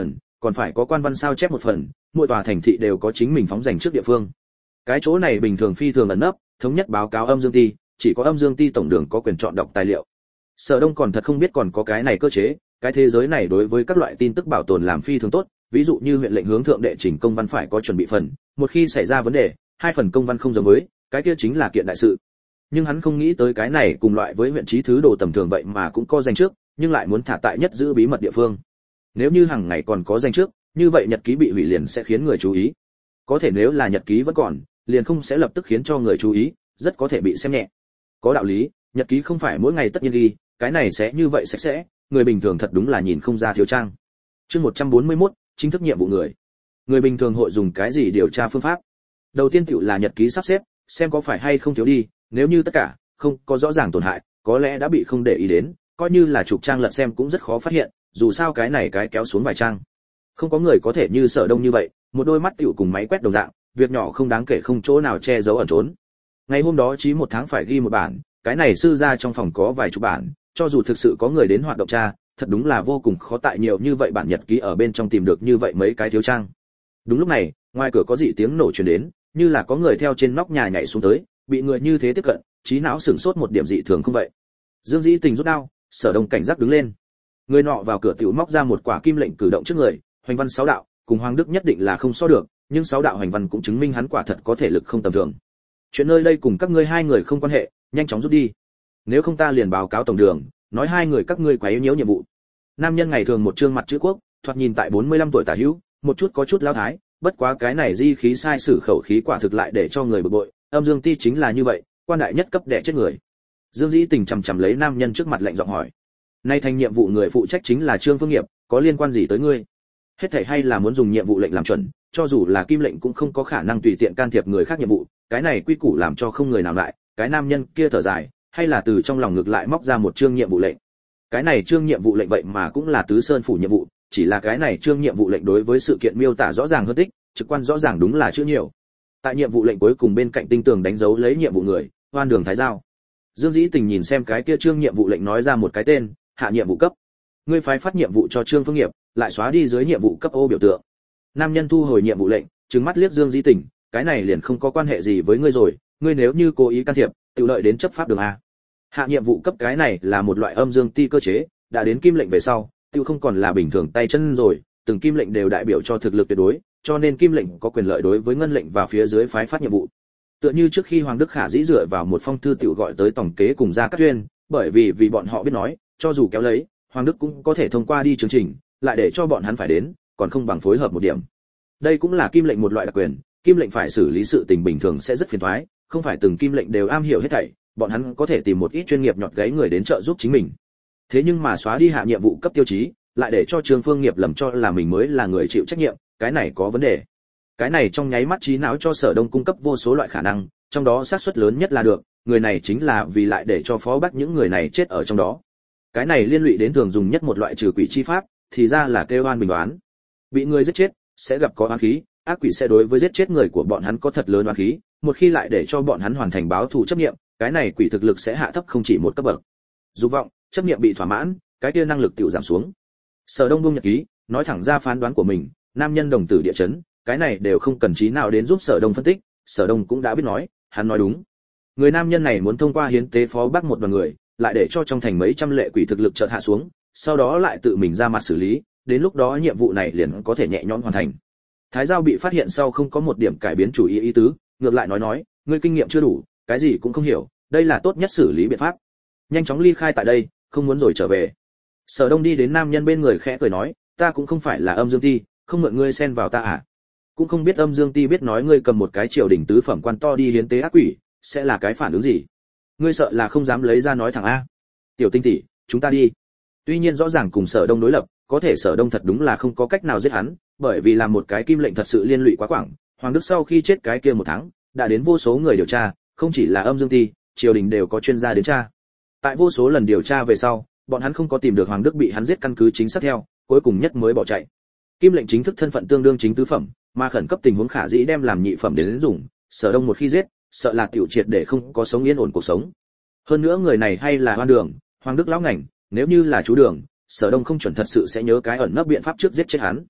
còn phải có quan văn sao chép một phần, mỗi tòa thành thị đều có chính mình phóng dành trước địa phương. Cái chỗ này bình thường phi thường ẩn nấp, thống nhất báo cáo Âm Dương Ti, chỉ có Âm Dương Ti tổng đường có quyền chọn đọc tài liệu. Sở Đông còn thật không biết còn có cái này cơ chế, cái thế giới này đối với các loại tin tức bảo tồn làm phi thường tốt, ví dụ như huyện lệnh hướng thượng đệ trình công văn phải có chuẩn bị phần, một khi xảy ra vấn đề, hai phần công văn không giống với, cái kia chính là kiện đại sự. Nhưng hắn không nghĩ tới cái này cùng loại với huyện trí thứ đồ tầm thường vậy mà cũng có danh trước, nhưng lại muốn thả tại nhất giữ bí mật địa phương. Nếu như hàng ngày còn có danh trước, như vậy nhật ký bị hủy liền sẽ khiến người chú ý. Có thể nếu là nhật ký vẫn còn, liền không sẽ lập tức khiến cho người chú ý, rất có thể bị xem nhẹ. Có đạo lý, nhật ký không phải mỗi ngày tất nhiên ghi, cái này sẽ như vậy sạch sẽ, người bình thường thật đúng là nhìn không ra thiếu trang. Chương 141, chính thức nhiệm vụ người. Người bình thường hội dùng cái gì điều tra phương pháp? Đầu tiên tiểu là nhật ký sắp xếp, xem có phải hay không thiếu đi, nếu như tất cả không có rõ ràng tổn hại, có lẽ đã bị không để ý đến, coi như là chục trang lật xem cũng rất khó phát hiện, dù sao cái này cái kéo xuống vài trang. Không có người có thể như Sở Đông như vậy, một đôi mắt tiểu cùng máy quét đồng dạng, việc nhỏ không đáng kể không chỗ nào che giấu ẩn trốn. Ngày hôm đó chí một tháng phải ghi một bản, cái này sư ra trong phòng có vài chục bản, cho dù thực sự có người đến hoạt động tra, thật đúng là vô cùng khó tại nhiều như vậy bản nhật ký ở bên trong tìm được như vậy mấy cái thiếu trang. Đúng lúc này, ngoài cửa có dị tiếng nổ truyền đến, như là có người theo trên nóc nhà nhảy xuống tới, bị người như thế tiếp cận, trí não sửng sốt một điểm dị thường không vậy. Dương Dĩ Tình rút đao, Sở Đông cảnh giác đứng lên. Người nọ vào cửa tiểu móc ra một quả kim lệnh cử động trước người, hoành văn 6 đạo, cùng Hoàng Đức nhất định là không so được, nhưng 6 đạo hoành văn cũng chứng minh hắn quả thật có thể lực không tầm thường. Chuyện nơi đây cùng các ngươi hai người không quan hệ, nhanh chóng rút đi. Nếu không ta liền báo cáo tổng đường, nói hai người các ngươi quấy nhiễu nhiệm vụ. Nam nhân ngày thường một trương mặt chữ quốc, thoạt nhìn tại 45 tuổi tả hữu, một chút có chút lão thái, bất quá cái này di khí sai sử khẩu khí quả thực lại để cho người bực bội, Âm Dương Ti chính là như vậy, quan đại nhất cấp đẻ chết người. Dương Dĩ Tình chằm chằm lấy nam nhân trước mặt lạnh giọng hỏi: "Nay thành nhiệm vụ người phụ trách chính là Trương Phương Nghiệp, có liên quan gì tới ngươi?" Hết thảy hay là muốn dùng nhiệm vụ lệnh làm chuẩn, cho dù là kim lệnh cũng không có khả năng tùy tiện can thiệp người khác nhiệm vụ, cái này quy củ làm cho không người nào lại, cái nam nhân kia thở dài, hay là từ trong lòng ngực lại móc ra một chương nhiệm vụ lệnh. Cái này chương nhiệm vụ lệnh vậy mà cũng là Tứ Sơn phủ nhiệm vụ, chỉ là cái này chương nhiệm vụ lệnh đối với sự kiện miêu tả rõ ràng hơn tích, trực quan rõ ràng đúng là chữ nhiều. Tại nhiệm vụ lệnh cuối cùng bên cạnh tinh tường đánh dấu lấy nhiệm vụ người, Hoan Đường Thái Giao. Dương Dĩ Tình nhìn xem cái kia chương nhiệm vụ lệnh nói ra một cái tên, hạ nhiệm vụ cấp. Ngươi phái phát nhiệm vụ cho Trương Phương Nghiệp, lại xóa đi dưới nhiệm vụ cấp ô biểu tượng. Nam nhân thu hồi nhiệm vụ lệnh, trừng mắt liếc Dương Dĩ Tình, cái này liền không có quan hệ gì với ngươi rồi, ngươi nếu như cố ý can thiệp, tự lợi đến chấp pháp đường a. Hạ nhiệm vụ cấp cái này là một loại Âm Dương Ti cơ chế, đã đến kim lệnh về sau, tiêu không còn là bình thường tay chân rồi, từng kim lệnh đều đại biểu cho thực lực tuyệt đối, cho nên kim lệnh có quyền lợi đối với ngân lệnh và phía dưới phái phát nhiệm vụ. Tựa như trước khi Hoàng Đức Khả dĩ dựa vào một phong thư tiểu gọi tới tổng kế cùng Gia Cát Tuyên, bởi vì bọn họ biết nói, cho dù kéo lấy, Hoàng Đức cũng có thể thông qua đi chương trình, lại để cho bọn hắn phải đến, còn không bằng phối hợp một điểm. Đây cũng là kim lệnh một loại đặc quyền, kim lệnh phải xử lý sự tình bình thường sẽ rất phiền toái, không phải từng kim lệnh đều am hiểu hết thảy, bọn hắn có thể tìm một ít chuyên nghiệp nhọt gáy người đến trợ giúp chính mình. Thế nhưng mà xóa đi hạ nhiệm vụ cấp tiêu chí, lại để cho Trương Phương Nghiệp lầm cho là mình mới là người chịu trách nhiệm, cái này có vấn đề. Cái này trong nháy mắt trí não cho Sở Đông cung cấp vô số loại khả năng, trong đó xác suất lớn nhất là được, người này chính là vì lại để cho phó bắt những người này chết ở trong đó. Cái này liên lụy đến thường dùng nhất một loại trừ quỷ chi pháp, thì ra là kêu oan bình đoán. Bị người giết chết, sẽ gặp có oán khí, ác quỷ sẽ đối với giết chết người của bọn hắn có thật lớn oán khí, một khi lại để cho bọn hắn hoàn thành báo thù chấp niệm, cái này quỷ thực lực sẽ hạ thấp không chỉ một cấp bậc. Dục vọng, chấp niệm bị thỏa mãn, cái kia năng lực tiểu giảm xuống. Sở Đông buông nhật ký, nói thẳng ra phán đoán của mình, nam nhân đồng tử địa chấn, cái này đều không cần trí nào đến giúp Sở Đông phân tích, Sở Đông cũng đã biết nói, hắn nói đúng. Người nam nhân này muốn thông qua hiến tế phó bắc một đoàn người, lại để cho trong thành mấy trăm lệ quỷ thực lực chợt hạ xuống, sau đó lại tự mình ra mặt xử lý, đến lúc đó nhiệm vụ này liền có thể nhẹ nhõm hoàn thành. Thái Giao bị phát hiện sau không có một điểm cải biến chủ ý tứ, ngược lại nói, ngươi kinh nghiệm chưa đủ, cái gì cũng không hiểu, đây là tốt nhất xử lý biện pháp. Nhanh chóng ly khai tại đây, không muốn rồi trở về. Sở Đông đi đến nam nhân bên người khẽ cười nói, ta cũng không phải là Âm Dương Ti, không mượn ngươi xen vào ta à? Cũng không biết Âm Dương Ti biết nói ngươi cầm một cái triều đình tứ phẩm quan to đi hiến tế ác quỷ, sẽ là cái phản ứng gì? Ngươi sợ là không dám lấy ra nói thẳng a. Tiểu Tinh tỷ, chúng ta đi. Tuy nhiên rõ ràng cùng Sở Đông đối lập, có thể Sở Đông thật đúng là không có cách nào giết hắn, bởi vì làm một cái kim lệnh thật sự liên lụy quá quảng, Hoàng Đức sau khi chết cái kia một tháng, đã đến vô số người điều tra, không chỉ là Âm Dương Ti, triều đình đều có chuyên gia đến tra. Tại vô số lần điều tra về sau, bọn hắn không có tìm được Hoàng Đức bị hắn giết căn cứ chính xác theo, cuối cùng nhất mới bỏ chạy. Kim lệnh chính thức thân phận tương đương chính tứ phẩm, mà khẩn cấp tình huống khả dĩ đem làm nhị phẩm đến dùng, Sở Đông một khi giết, sợ là tiểu triệt để không có sống yên ổn cuộc sống. Hơn nữa người này hay là Hoan Đường, Hoàng Đức lão ngành, nếu như là chú Đường, Sở Đông không chuẩn thật sự sẽ nhớ cái ẩn nấp biện pháp trước giết chết hắn.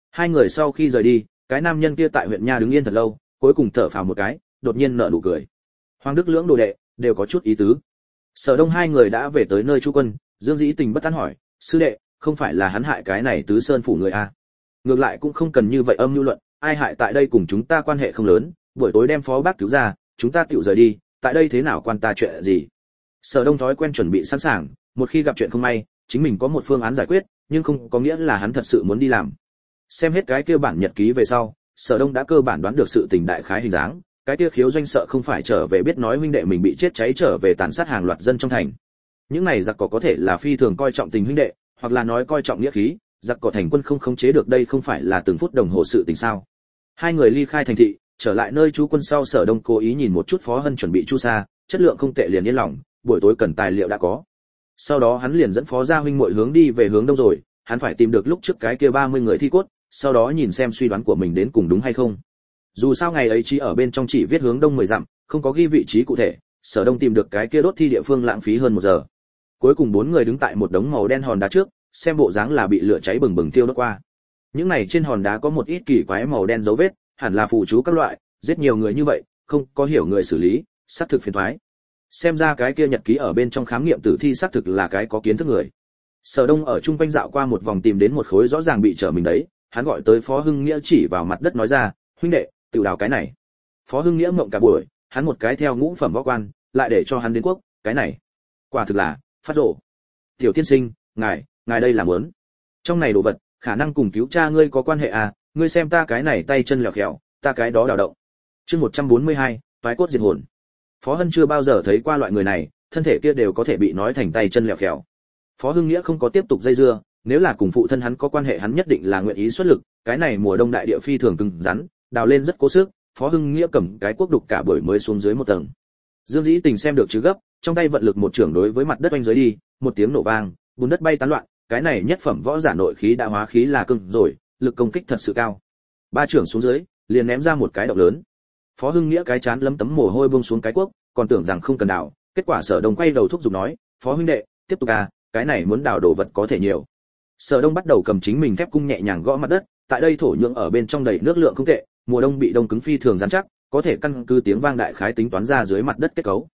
Hai người sau khi rời đi, cái nam nhân kia tại huyện nha đứng yên thật lâu, cuối cùng thở phào một cái, đột nhiên nở nụ cười. Hoàng Đức Lưỡng đồ đệ đều có chút ý tứ. Sở Đông hai người đã về tới nơi trú quân, Dương Dĩ Tình bất tán hỏi, sư đệ, không phải là hắn hại cái này Tứ Sơn phủ người à? Ngược lại cũng không cần như vậy âm mưu luận, ai hại tại đây cùng chúng ta quan hệ không lớn, buổi tối đem phó bác cứu ra, chúng ta tựu rời đi, tại đây thế nào quan ta chuyện gì? Sở Đông thói quen chuẩn bị sẵn sàng, một khi gặp chuyện không may, chính mình có một phương án giải quyết, nhưng không có nghĩa là hắn thật sự muốn đi làm. Xem hết cái kia bản nhật ký về sau, Sở Đông đã cơ bản đoán được sự tình đại khái hình dáng, cái kia Khiếu Doanh sợ không phải trở về biết nói huynh đệ mình bị chết cháy trở về tàn sát hàng loạt dân trong thành. Những này giặc cỏ có thể là phi thường coi trọng tình huynh đệ, hoặc là nói coi trọng nghĩa khí, giặc cỏ thành quân không khống chế được đây không phải là từng phút đồng hồ sự tình sao? Hai người ly khai thành thị, trở lại nơi trú quân sau, Sở Đông cố ý nhìn một chút Phó Hân chuẩn bị chu sa, chất lượng không tệ liền yên lòng, buổi tối cần tài liệu đã có. Sau đó hắn liền dẫn Phó gia huynh muội hướng đi về hướng đông rồi, hắn phải tìm được lúc trước cái kia 30 người thi cốt, sau đó nhìn xem suy đoán của mình đến cùng đúng hay không. Dù sao ngày ấy chỉ ở bên trong chỉ viết hướng đông 10 dặm, không có ghi vị trí cụ thể, Sở Đông tìm được cái kia đốt thi địa phương lãng phí hơn 1 giờ. Cuối cùng 4 người đứng tại một đống màu đen hòn đá trước, xem bộ dáng là bị lửa cháy bừng bừng thiêu đốt qua. Những này trên hòn đá có một ít kỳ quái màu đen dấu vết, hẳn là phù chú các loại, giết nhiều người như vậy, không có hiểu người xử lý, xác thực phiền toái. Xem ra cái kia nhật ký ở bên trong khám nghiệm tử thi xác thực là cái có kiến thức người. Sở Đông ở trung quanh dạo qua một vòng tìm đến một khối rõ ràng bị trở mình đấy, hắn gọi tới Phó Hưng Nghĩa chỉ vào mặt đất nói ra, huynh đệ, tự đào cái này. Phó Hưng Nghĩa mộng cả buổi, hắn một cái theo ngũ phẩm võ quan, lại để cho hắn đến quốc, cái này, quả thực là phát rồ. Tiểu tiên sinh, ngài đây là muốn. Trong này đồ vật, khả năng cùng cứu cha ngươi có quan hệ à, ngươi xem ta cái này tay chân lẹo khẹo, ta cái đó đào động. Chương 142, toái cốt diệt hồn. Phó Hân chưa bao giờ thấy qua loại người này, thân thể kia đều có thể bị nói thành tay chân lẹo khẹo. Phó Hưng Nghĩa không có tiếp tục dây dưa, nếu là cùng phụ thân hắn có quan hệ hắn nhất định là nguyện ý xuất lực, cái này mùa đông đại địa phi thường cứng rắn, đào lên rất cố sức, Phó Hưng Nghĩa cầm cái cuốc đục cả buổi mới xuống dưới một tầng. Dương Dĩ Tình xem được chứ gấp, trong tay vận lực một chưởng đối với mặt đất oanh dưới đi, một tiếng nổ vang, bùn đất bay tán loạn, cái này nhất phẩm võ giả nội khí đã hóa khí là cứng rồi, lực công kích thật sự cao. Ba chưởng xuống dưới, liền ném ra một cái động lớn. Phó Hưng Nghĩa cái chán lấm tấm mồ hôi buông xuống cái cuốc, còn tưởng rằng không cần đào, kết quả Sở Đông quay đầu thúc giục nói, "Phó huynh đệ, tiếp tục à, cái này muốn đào đồ vật có thể nhiều." Sở Đông bắt đầu cầm chính mình thép cung nhẹ nhàng gõ mặt đất, tại đây thổ nhưỡng ở bên trong đầy nước lượng không tệ, mùa đông bị đông cứng phi thường rắn chắc, có thể căn cứ tiếng vang đại khái tính toán ra dưới mặt đất kết cấu.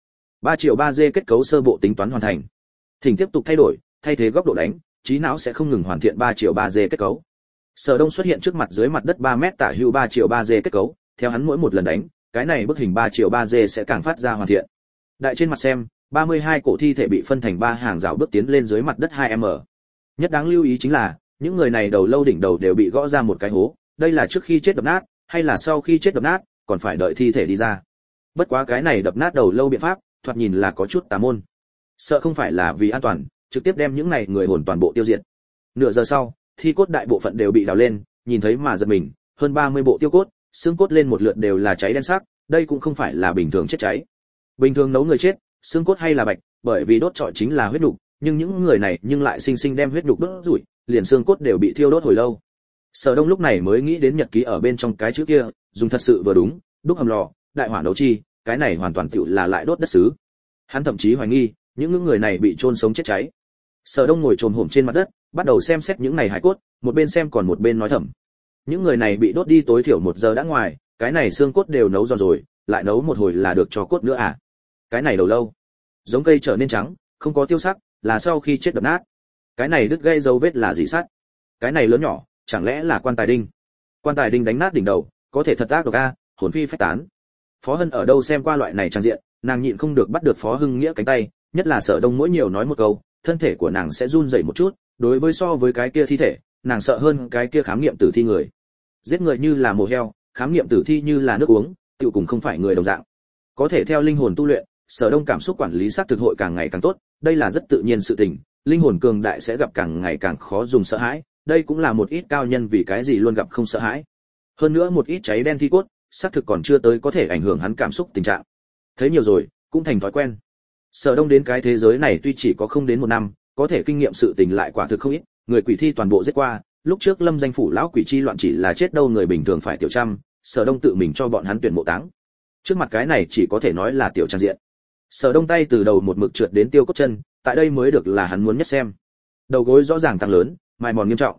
3/3G kết cấu sơ bộ tính toán hoàn thành. Thỉnh tiếp tục thay đổi, thay thế góc độ đánh, trí não sẽ không ngừng hoàn thiện 3/3G kết cấu. Sở Đông xuất hiện trước mặt dưới mặt đất 3 mét tả hữu 3/3G kết cấu, theo hắn mỗi một lần đánh, cái này bức hình 3/3G sẽ càng phát ra hoàn thiện. Đại trên mặt xem, 32 cổ thi thể bị phân thành 3 hàng rào bước tiến lên dưới mặt đất 2m. Nhất đáng lưu ý chính là, những người này đầu lâu đỉnh đầu đều bị gõ ra một cái hố, đây là trước khi chết đập nát, hay là sau khi chết đập nát, còn phải đợi thi thể đi ra. Bất quá cái này đập nát đầu lâu biện pháp, thoạt nhìn là có chút tà môn. Sợ không phải là vì an toàn, trực tiếp đem những này người hồn toàn bộ tiêu diệt. Nửa giờ sau, thi cốt đại bộ phận đều bị đào lên, nhìn thấy mà giật mình, hơn 30 bộ tiêu cốt, xương cốt lên một lượt đều là cháy đen sắc, đây cũng không phải là bình thường chết cháy. Bình thường nấu người chết, xương cốt hay là bạch, bởi vì đốt trọi chính là huyết nục, nhưng những người này nhưng lại sinh sinh đem huyết nục đốt rủi, liền xương cốt đều bị thiêu đốt hồi lâu. Sở Đông lúc này mới nghĩ đến nhật ký ở bên trong cái chữ kia, dùng thật sự vừa đúng, đúc hầm lò, đại hỏa nấu chi, cái này hoàn toàn tựu là lại đốt đất sứ. Hắn thậm chí hoài nghi, những người này bị chôn sống chết cháy. Sở Đông ngồi chồm hổm trên mặt đất, bắt đầu xem xét những này hài cốt, một bên xem còn một bên nói thầm. Những người này bị đốt đi tối thiểu 1 giờ đã ngoài, cái này xương cốt đều nấu giòn rồi, lại nấu một hồi là được cho cốt nữa à? Cái này đầu lâu, giống cây trở nên trắng, không có tiêu sắc, là sau khi chết đập nát. Cái này đứt gây dấu vết là gì sắt? Cái này lớn nhỏ, chẳng lẽ là quan tài đinh? Quan tài đinh đánh nát đỉnh đầu, có thể thật ác độc a, hồn phi phách tán. Phó Hân ở đâu xem qua loại này trang diện, nàng nhịn không được bắt được Phó Hưng Nghĩa cánh tay, nhất là Sở Đông mỗi nhiều nói một câu, thân thể của nàng sẽ run rẩy một chút, đối với so với cái kia thi thể, nàng sợ hơn cái kia khám nghiệm tử thi người. Giết người như là mổ heo, khám nghiệm tử thi như là nước uống, tựu cùng không phải người đồng dạng. Có thể theo linh hồn tu luyện, Sở Đông cảm xúc quản lý sát thực hội càng ngày càng tốt, đây là rất tự nhiên sự tình, linh hồn cường đại sẽ gặp càng ngày càng khó dùng sợ hãi, đây cũng là một ít cao nhân vì cái gì luôn gặp không sợ hãi. Hơn nữa một ít cháy đen thi cốt, xác thực còn chưa tới có thể ảnh hưởng hắn cảm xúc tình trạng. Thấy nhiều rồi, cũng thành thói quen. Sở Đông đến cái thế giới này tuy chỉ có không đến 1 năm, có thể kinh nghiệm sự tình lại quả thực không ít, người quỷ thi toàn bộ giết qua, lúc trước Lâm danh phủ lão quỷ chi loạn chỉ là chết đâu người bình thường phải tiểu trăm, Sở Đông tự mình cho bọn hắn tuyển mộ táng. Trước mặt cái này chỉ có thể nói là tiểu trang diện. Sở Đông tay từ đầu một mực trượt đến tiêu cốt chân, tại đây mới được là hắn muốn nhất xem. Đầu gối rõ ràng tăng lớn, mài mòn nghiêm trọng.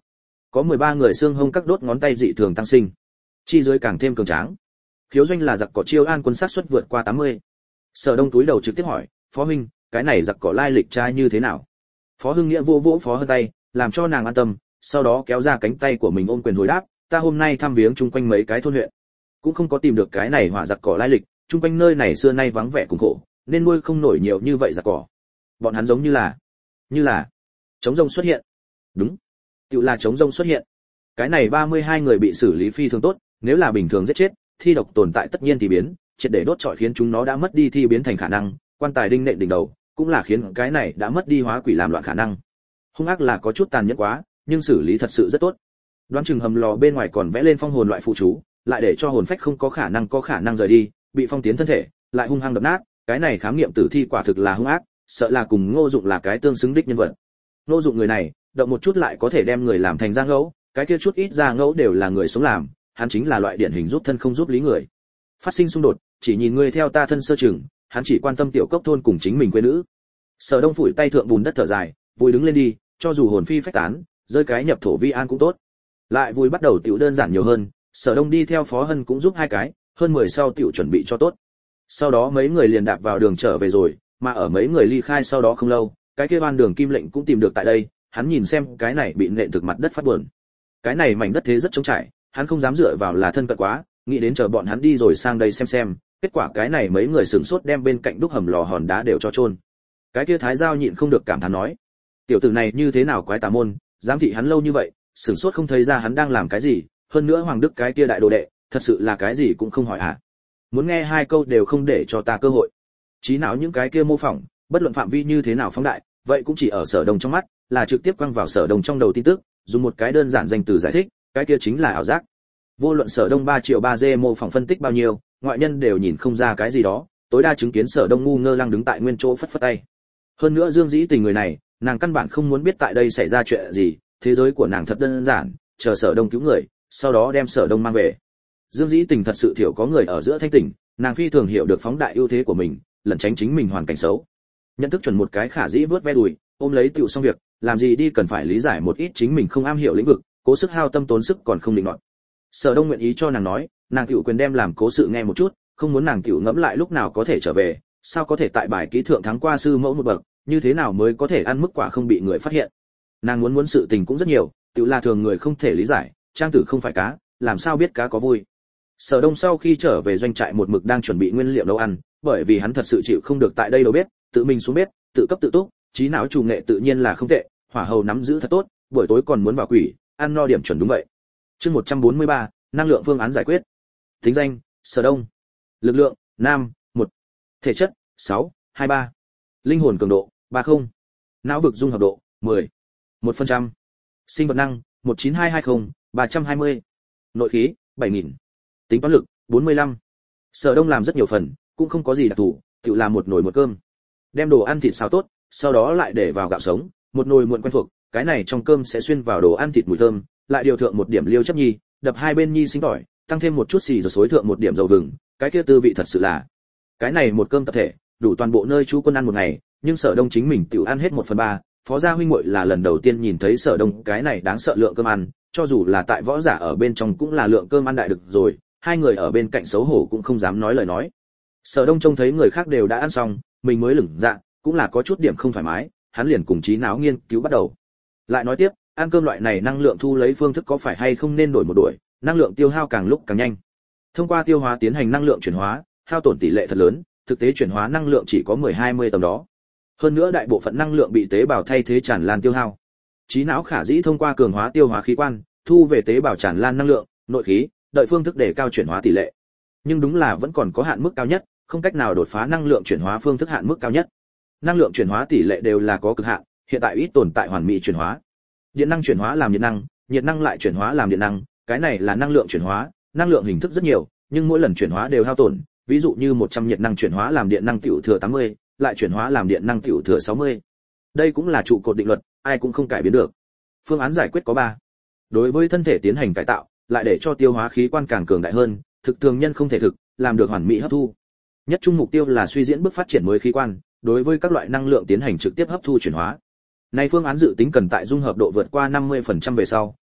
có 13 người xương hông các đốt ngón tay dị thường tăng sinh, chi dưới càng thêm cường tráng. Khiếu doanh là giặc cỏ chiêu an quân sát suất vượt qua 80. Sở Đông túi đầu trực tiếp hỏi, phó huynh, cái này giặc cỏ lai lịch trai như thế nào? Phó Hưng Nghĩa vỗ vỗ Phó Hơn tay, làm cho nàng an tâm, sau đó kéo ra cánh tay của mình ôm quyền hồi đáp, ta hôm nay thăm viếng chung quanh mấy cái thôn huyện, cũng không có tìm được cái này hỏa giặc cỏ lai lịch, chung quanh nơi này xưa nay vắng vẻ cùng khổ, nên nuôi không nổi nhiều như vậy giặc cỏ. Bọn hắn giống như là chống rông xuất hiện. Đúng, tựu là chống rông xuất hiện. Cái này 32 người bị xử lý phi thường tốt, nếu là bình thường giết chết, thi độc tồn tại tất nhiên thì biến, triệt để đốt trọi khiến chúng nó đã mất đi thi biến thành khả năng, quan tài đinh nện đỉnh đầu, cũng là khiến cái này đã mất đi hóa quỷ làm loạn khả năng. Hung ác là có chút tàn nhẫn quá, nhưng xử lý thật sự rất tốt. Đoán chừng hầm lò bên ngoài còn vẽ lên phong hồn loại phụ chú, lại để cho hồn phách không có khả năng rời đi, bị phong tiến thân thể, lại hung hăng đập nát, cái này khám nghiệm tử thi quả thực là hung ác, sợ là cùng Ngô Dụng là cái tương xứng đích nhân vật. Ngô Dụng người này, động một chút lại có thể đem người làm thành da ngẫu, cái kia chút ít da ngẫu đều là người sống làm, hắn chính là loại điển hình giúp thân không giúp lý người. Phát sinh xung đột, chỉ nhìn người theo ta thân sơ chừng, hắn chỉ quan tâm tiểu cốc thôn cùng chính mình quê nữ. Sở Đông phủi tay thượng bùn đất thở dài, vui đứng lên đi, cho dù hồn phi phách tán, rơi cái nhập thổ vi an cũng tốt. Lại vui bắt đầu tiểu đơn giản nhiều hơn, Sở Đông đi theo Phó Hân cũng giúp hai cái, hơn 10 sau tiểu chuẩn bị cho tốt. Sau đó mấy người liền đạp vào đường trở về rồi, mà ở mấy người ly khai sau đó không lâu, cái kia ban đường Kim Lệnh cũng tìm được tại đây, hắn nhìn xem cái này bị nện thực mặt đất phát buồn. Cái này mảnh đất thế rất trống trải, hắn không dám dựa vào là thân cận quá, nghĩ đến chờ bọn hắn đi rồi sang đây xem, kết quả cái này mấy người sửng sốt đem bên cạnh đúc hầm lò hòn đá đều cho chôn. Cái kia Thái Giao nhịn không được cảm thán nói, tiểu tử này như thế nào quái tà môn, giám thị hắn lâu như vậy, sửng sốt không thấy ra hắn đang làm cái gì, hơn nữa Hoàng Đức cái kia đại đồ đệ, thật sự là cái gì cũng không hỏi à? Muốn nghe hai câu đều không để cho ta cơ hội. Trí não những cái kia mô phỏng, bất luận phạm vi như thế nào phóng đại, vậy cũng chỉ ở Sở Đông trong mắt, là trực tiếp quăng vào Sở Đông trong đầu tin tức, dùng một cái đơn giản danh từ giải thích, cái kia chính là ảo giác. Vô luận Sở Đông 3 triệu 3G mô phỏng phân tích bao nhiêu, ngoại nhân đều nhìn không ra cái gì đó, tối đa chứng kiến Sở Đông ngu ngơ lăng đứng tại nguyên chỗ phất phất tay. Hơn nữa Dương Dĩ Tình người này, nàng căn bản không muốn biết tại đây xảy ra chuyện gì, thế giới của nàng thật đơn giản, chờ Sở Đông cứu người, sau đó đem Sở Đông mang về. Dương Dĩ Tình thật sự thiểu có người ở giữa thanh tỉnh, nàng phi thường hiểu được phóng đại ưu thế của mình, lẩn tránh chính mình hoàn cảnh xấu. Nhận thức chuẩn một cái khả dĩ vớt ve đùi, ôm lấy tựu xong việc, làm gì đi cần phải lý giải một ít chính mình không am hiểu lĩnh vực, cố sức hao tâm tốn sức còn không định nọt. Sở Đông nguyện ý cho nàng nói, nàng tiểu quyền đem làm cố sự nghe một chút, không muốn nàng tiểu ngẫm lại lúc nào có thể trở về, sao có thể tại bài kỹ thượng thắng qua sư mẫu một bậc, như thế nào mới có thể ăn mức quả không bị người phát hiện. Nàng muốn sự tình cũng rất nhiều, tiểu là thường người không thể lý giải, trang tử không phải cá, làm sao biết cá có vui. Sở Đông sau khi trở về doanh trại một mực đang chuẩn bị nguyên liệu nấu ăn, bởi vì hắn thật sự chịu không được tại đây đầu bếp, tự mình xuống bếp, tự cấp tự túc, trí não chủ nghệ tự nhiên là không tệ, hỏa hầu nắm giữ thật tốt, buổi tối còn muốn vào quỷ, ăn no điểm chuẩn đúng vậy. Chương 143, năng lượng phương án giải quyết. Tính danh: Sở Đông. Lực lượng: nam, 1. Thể chất: 6, 23. Linh hồn cường độ: 30. Não vực dung hợp độ: 10. 1%. Sinh vật năng: 19220, 320. Nội khí: 7000. Tính toán lực: 45. Sở Đông làm rất nhiều phần, cũng không có gì đặc thù, tự làm một nồi một cơm. Đem đồ ăn thịt xào tốt, sau đó lại để vào gạo sống, một nồi muộn quen thuộc, cái này trong cơm sẽ xuyên vào đồ ăn thịt mùi thơm, lại điều thượng một điểm liêu chấp nhi, đập hai bên nhi sinh tỏi, tăng thêm một chút xì rồi xối thượng một điểm dầu vừng, cái kia tư vị thật sự là. Cái này một cơm tập thể, đủ toàn bộ nơi chú quân ăn một ngày, nhưng Sở Đông chính mình tự ăn hết 1/3, Phó gia huynh muội là lần đầu tiên nhìn thấy Sở Đông cái này đáng sợ lượng cơm ăn, cho dù là tại võ giả ở bên trong cũng là lượng cơm ăn đại được rồi, hai người ở bên cạnh xấu hổ cũng không dám nói lời nói. Sở Đông trông thấy người khác đều đã ăn xong, mình mới lửng dạ, cũng là có chút điểm không thoải mái, hắn liền cùng trí não nghiên cứu bắt đầu. Lại nói tiếp, ăn cơm loại này năng lượng thu lấy phương thức có phải hay không nên đổi một đuổi, năng lượng tiêu hao càng lúc càng nhanh. Thông qua tiêu hóa tiến hành năng lượng chuyển hóa, hao tổn tỷ lệ thật lớn, thực tế chuyển hóa năng lượng chỉ có 10-20 tầm đó. Hơn nữa đại bộ phận năng lượng bị tế bào thay thế tràn lan tiêu hao. Trí não khả dĩ thông qua cường hóa tiêu hóa khí quan, thu về tế bào tràn lan năng lượng, nội khí, đợi phương thức để cao chuyển hóa tỷ lệ. Nhưng đúng là vẫn còn có hạn mức cao nhất, không cách nào đột phá năng lượng chuyển hóa phương thức hạn mức cao nhất. Năng lượng chuyển hóa tỷ lệ đều là có cực hạn, hiện tại ít tồn tại hoàn mỹ chuyển hóa. Điện năng chuyển hóa làm nhiệt năng lại chuyển hóa làm điện năng, cái này là năng lượng chuyển hóa, năng lượng hình thức rất nhiều, nhưng mỗi lần chuyển hóa đều hao tổn, ví dụ như 100 nhiệt năng chuyển hóa làm điện năng tiểu thừa 80, lại chuyển hóa làm điện năng tiểu thừa 60. Đây cũng là trụ cột định luật, ai cũng không cải biến được. Phương án giải quyết có 3. Đối với thân thể tiến hành cải tạo, lại để cho tiêu hóa khí quan càng cường đại hơn, thực thường nhân không thể thực, làm được hoàn mỹ hấp thu. Nhất trung mục tiêu là suy diễn bước phát triển mới khí quan, đối với các loại năng lượng tiến hành trực tiếp hấp thu chuyển hóa. Này phương án dự tính cần tại dung hợp độ vượt qua 50% về sau,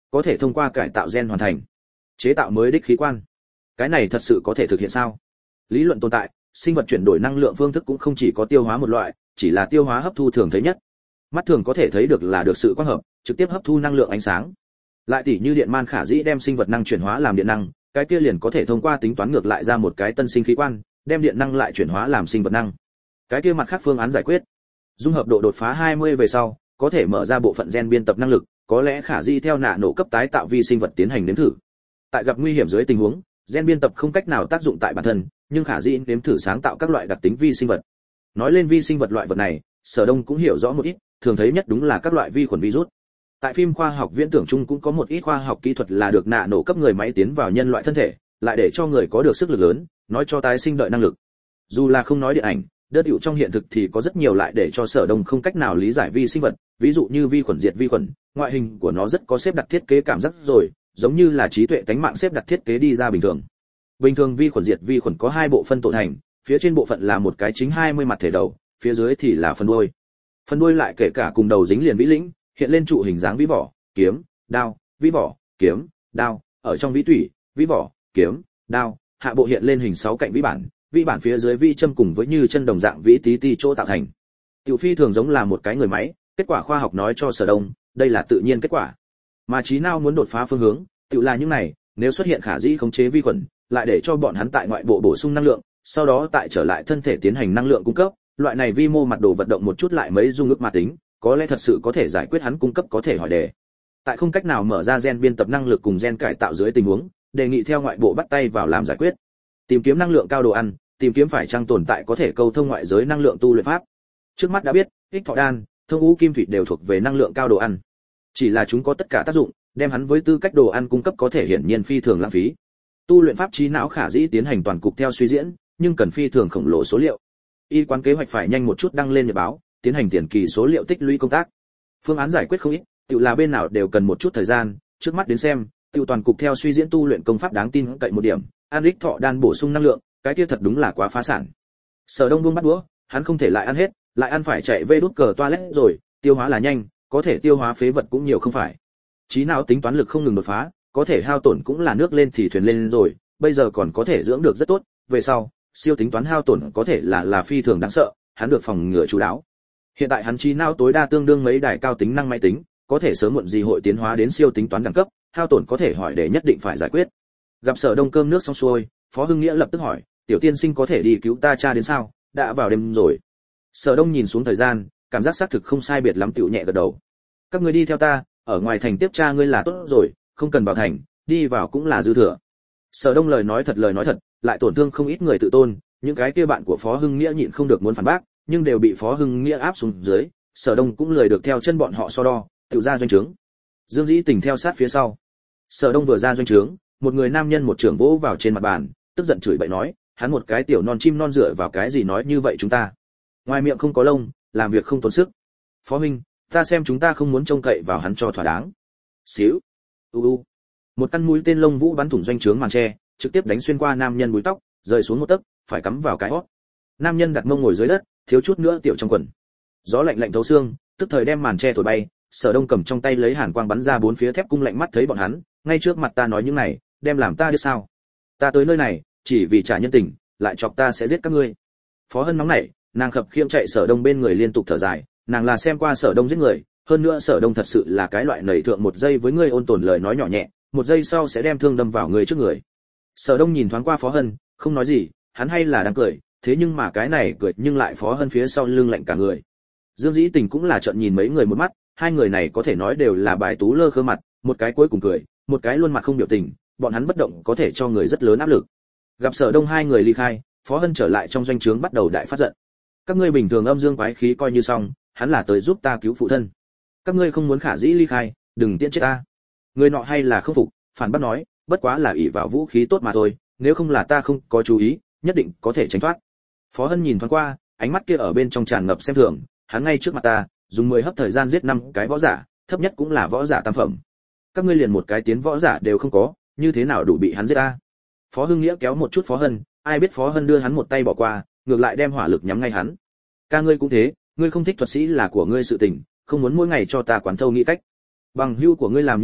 có thể thông qua cải tạo gen hoàn thành chế tạo mới đích khí quan. Cái này thật sự có thể thực hiện sao? Lý luận tồn tại, sinh vật chuyển đổi năng lượng phương thức cũng không chỉ có tiêu hóa một loại, chỉ là tiêu hóa hấp thu thường thấy nhất. Mắt thường có thể thấy được là được sự quang hợp, trực tiếp hấp thu năng lượng ánh sáng. Lại tỉ như điện man khả dĩ đem sinh vật năng chuyển hóa làm điện năng, cái kia liền có thể thông qua tính toán ngược lại ra một cái tân sinh khí quan, đem điện năng lại chuyển hóa làm sinh vật năng. Cái kia mặt khác phương án giải quyết. Dung hợp độ đột phá 20 về sau, có thể mở ra bộ phận gen biên tập năng lực, có lẽ khả dĩ theo nạ nổ cấp tái tạo vi sinh vật tiến hành nếm thử. Tại gặp nguy hiểm dưới tình huống, gen biên tập không cách nào tác dụng tại bản thân, nhưng khả dĩ nếm thử sáng tạo các loại đặc tính vi sinh vật. Nói lên vi sinh vật loại vật này, Sở Đông cũng hiểu rõ một ít, thường thấy nhất đúng là các loại vi khuẩn virus. Tại phim khoa học viễn tưởng chung cũng có một ít khoa học kỹ thuật là được nạ nổ cấp người máy tiến vào nhân loại thân thể, lại để cho người có được sức lực lớn, nói cho tái sinh đợi năng lực. Dù là không nói điện ảnh, đơn hữu trong hiện thực thì có rất nhiều lại để cho Sở Đông không cách nào lý giải vi sinh vật, ví dụ như vi khuẩn diệt vi khuẩn, ngoại hình của nó rất có xếp đặt thiết kế cảm giác rồi, giống như là trí tuệ tánh mạng xếp đặt thiết kế đi ra bình thường. Bình thường vi khuẩn diệt vi khuẩn có hai bộ phân tổ thành, phía trên bộ phận là một cái chính 20 mặt thể đầu, phía dưới thì là phần đuôi. Phần đuôi lại kể cả cùng đầu dính liền vĩ lĩnh, hiện lên trụ hình dáng vĩ vỏ, kiếm, đao, vĩ vỏ, kiếm, đao, ở trong vĩ tủy, vĩ vỏ, kiếm, đao, hạ bộ hiện lên hình 6 cạnh vĩ bản phía dưới vi châm cùng với như chân đồng dạng vĩ tí ti chỗ tạo thành. Tiểu phi thường giống là một cái người máy, kết quả khoa học nói cho Sở Đông, đây là tự nhiên kết quả. Mà trí nào muốn đột phá phương hướng, tiểu là những này, nếu xuất hiện khả dĩ khống chế vi khuẩn, lại để cho bọn hắn tại ngoại bộ bổ sung năng lượng, sau đó tại trở lại thân thể tiến hành năng lượng cung cấp, loại này vi mô mặt đồ vận động một chút lại mấy dung ước mà tính, có lẽ thật sự có thể giải quyết hắn cung cấp có thể hỏi đề. Tại không cách nào mở ra gen biên tập năng lực cùng gen cải tạo dưới tình huống, đề nghị theo ngoại bộ bắt tay vào làm giải quyết. Tìm kiếm năng lượng cao đồ ăn, tìm kiếm phải chăng tồn tại có thể câu thông ngoại giới năng lượng tu luyện pháp. Trước mắt đã biết, ích thọ đan, thông ngũ kim thủy đều thuộc về năng lượng cao đồ ăn. Chỉ là chúng có tất cả tác dụng, đem hắn với tư cách đồ ăn cung cấp có thể hiển nhiên phi thường lãng phí. Tu luyện pháp trí não khả dĩ tiến hành toàn cục theo suy diễn, nhưng cần phi thường khổng lồ số liệu. Y quán kế hoạch phải nhanh một chút đăng lên nhật báo, tiến hành tiền kỳ số liệu tích lũy công tác. Phương án giải quyết không ít, tự là bên nào đều cần một chút thời gian, trước mắt đến xem, tự toàn cục theo suy diễn tu luyện công pháp đáng tin cậy một điểm, ăn ích thọ đan bổ sung năng lượng, cái kia thật đúng là quá phá sản. Sở Đông buông bắt đũa, hắn không thể lại ăn hết, lại ăn phải chạy về đút cờ toilet rồi, tiêu hóa là nhanh, có thể tiêu hóa phế vật cũng nhiều không phải. Trí não tính toán lực không ngừng đột phá, có thể hao tổn cũng là nước lên thì thuyền lên rồi, bây giờ còn có thể dưỡng được rất tốt, về sau, siêu tính toán hao tổn có thể là phi thường đáng sợ, hắn được phòng ngừa chú đáo. Hiện tại hắn trí não tối đa tương đương mấy đài cao tính năng máy tính, có thể sớm muộn gì hội tiến hóa đến siêu tính toán đẳng cấp, hao tổn có thể hỏi để nhất định phải giải quyết. Gặp Sở Đông cơm nước xong xuôi, Phó Hưng Nghĩa lập tức hỏi, tiểu tiên sinh có thể đi cứu ta cha đến sao? Đã vào đêm rồi. Sở Đông nhìn xuống thời gian, cảm giác xác thực không sai biệt lắm, tiểu nhẹ gật đầu. Các ngươi đi theo ta, ở ngoài thành tiếp cha ngươi là tốt rồi, không cần vào thành, đi vào cũng là dư thừa. Sở Đông lời nói thật, lại tổn thương không ít người tự tôn, những cái kia bạn của Phó Hưng Nghĩa nhịn không được muốn phản bác, nhưng đều bị Phó Hưng Nghĩa áp xuống dưới, Sở Đông cũng lười được theo chân bọn họ so đo, tự ra doanh trướng. Dương Dĩ Tình theo sát phía sau. Sở Đông vừa ra doanh trướng, một người nam nhân một trưởng vỗ vào trên mặt bàn, tức giận chửi bậy nói, hắn một cái tiểu non chim non dựa vào cái gì nói như vậy chúng ta? Ngoài miệng không có lông, làm việc không tốn sức. Phó huynh, ta xem chúng ta không muốn trông cậy vào hắn cho thỏa đáng. Xíu. Một căn mũi tên lông vũ bắn thủng doanh trướng màn tre, trực tiếp đánh xuyên qua nam nhân búi tóc, rơi xuống một tấc, phải cắm vào cái hót. Nam nhân đặt mông ngồi dưới đất, thiếu chút nữa tiểu trong quần. Gió lạnh lạnh thấu xương, tức thời đem màn tre thổi bay, Sở Đông cầm trong tay lấy hàn quang bắn ra bốn phía thép cung lạnh mắt thấy bọn hắn, ngay trước mặt ta nói những này, đem làm ta biết sao? Ta tới nơi này, chỉ vì trả nhân tình, lại chọc ta sẽ giết các ngươi. Phó Hân nóng nảy, nàng khập khiễng chạy Sở Đông bên người liên tục thở dài, nàng là xem qua Sở Đông giết người, hơn nữa Sở Đông thật sự là cái loại nảy thượng một giây với ngươi ôn tồn lời nói nhỏ nhẹ, một giây sau sẽ đem thương đâm vào người trước người. Sở Đông nhìn thoáng qua Phó Hân, không nói gì, hắn hay là đang cười, thế nhưng mà cái này cười nhưng lại Phó Hân phía sau lưng lạnh cả người. Dương Dĩ Tình cũng là trợn nhìn mấy người một mắt, hai người này có thể nói đều là bài tú lơ khơ mặt, một cái cuối cùng cười, một cái luôn mặt không biểu tình, bọn hắn bất động có thể cho người rất lớn áp lực. Gặp Sở Đông hai người ly khai, Phó Hân trở lại trong doanh trướng bắt đầu đại phát giận. Các ngươi bình thường âm dương quái khí coi như xong, hắn là tới giúp ta cứu phụ thân. Các ngươi không muốn khả dĩ ly khai, đừng tiễn chết ta. Người nọ hay là không phục, phản bác nói, bất quá là ỷ vào vũ khí tốt mà thôi, nếu không là ta không có chú ý, nhất định có thể tránh thoát. Phó Hân nhìn thoáng qua, ánh mắt kia ở bên trong tràn ngập xem thường, hắn ngay trước mặt ta, dùng 10 hấp thời gian giết 5 cái võ giả, thấp nhất cũng là võ giả tam phẩm. Các ngươi liền một cái tiến võ giả đều không có, như thế nào đủ bị hắn giết ta? Phó Hưng Nghĩa kéo một chút Phó Hân, ai biết Phó Hân đưa hắn một tay bỏ qua, ngược lại đem hỏa lực nhắm ngay hắn. Ca ngươi cũng thế, ngươi không thích thuật sĩ là của ngươi sự tình, không muốn mỗi ngày cho ta quán thâu nghĩ cách. Bằng hữu của ngươi làm như vậy,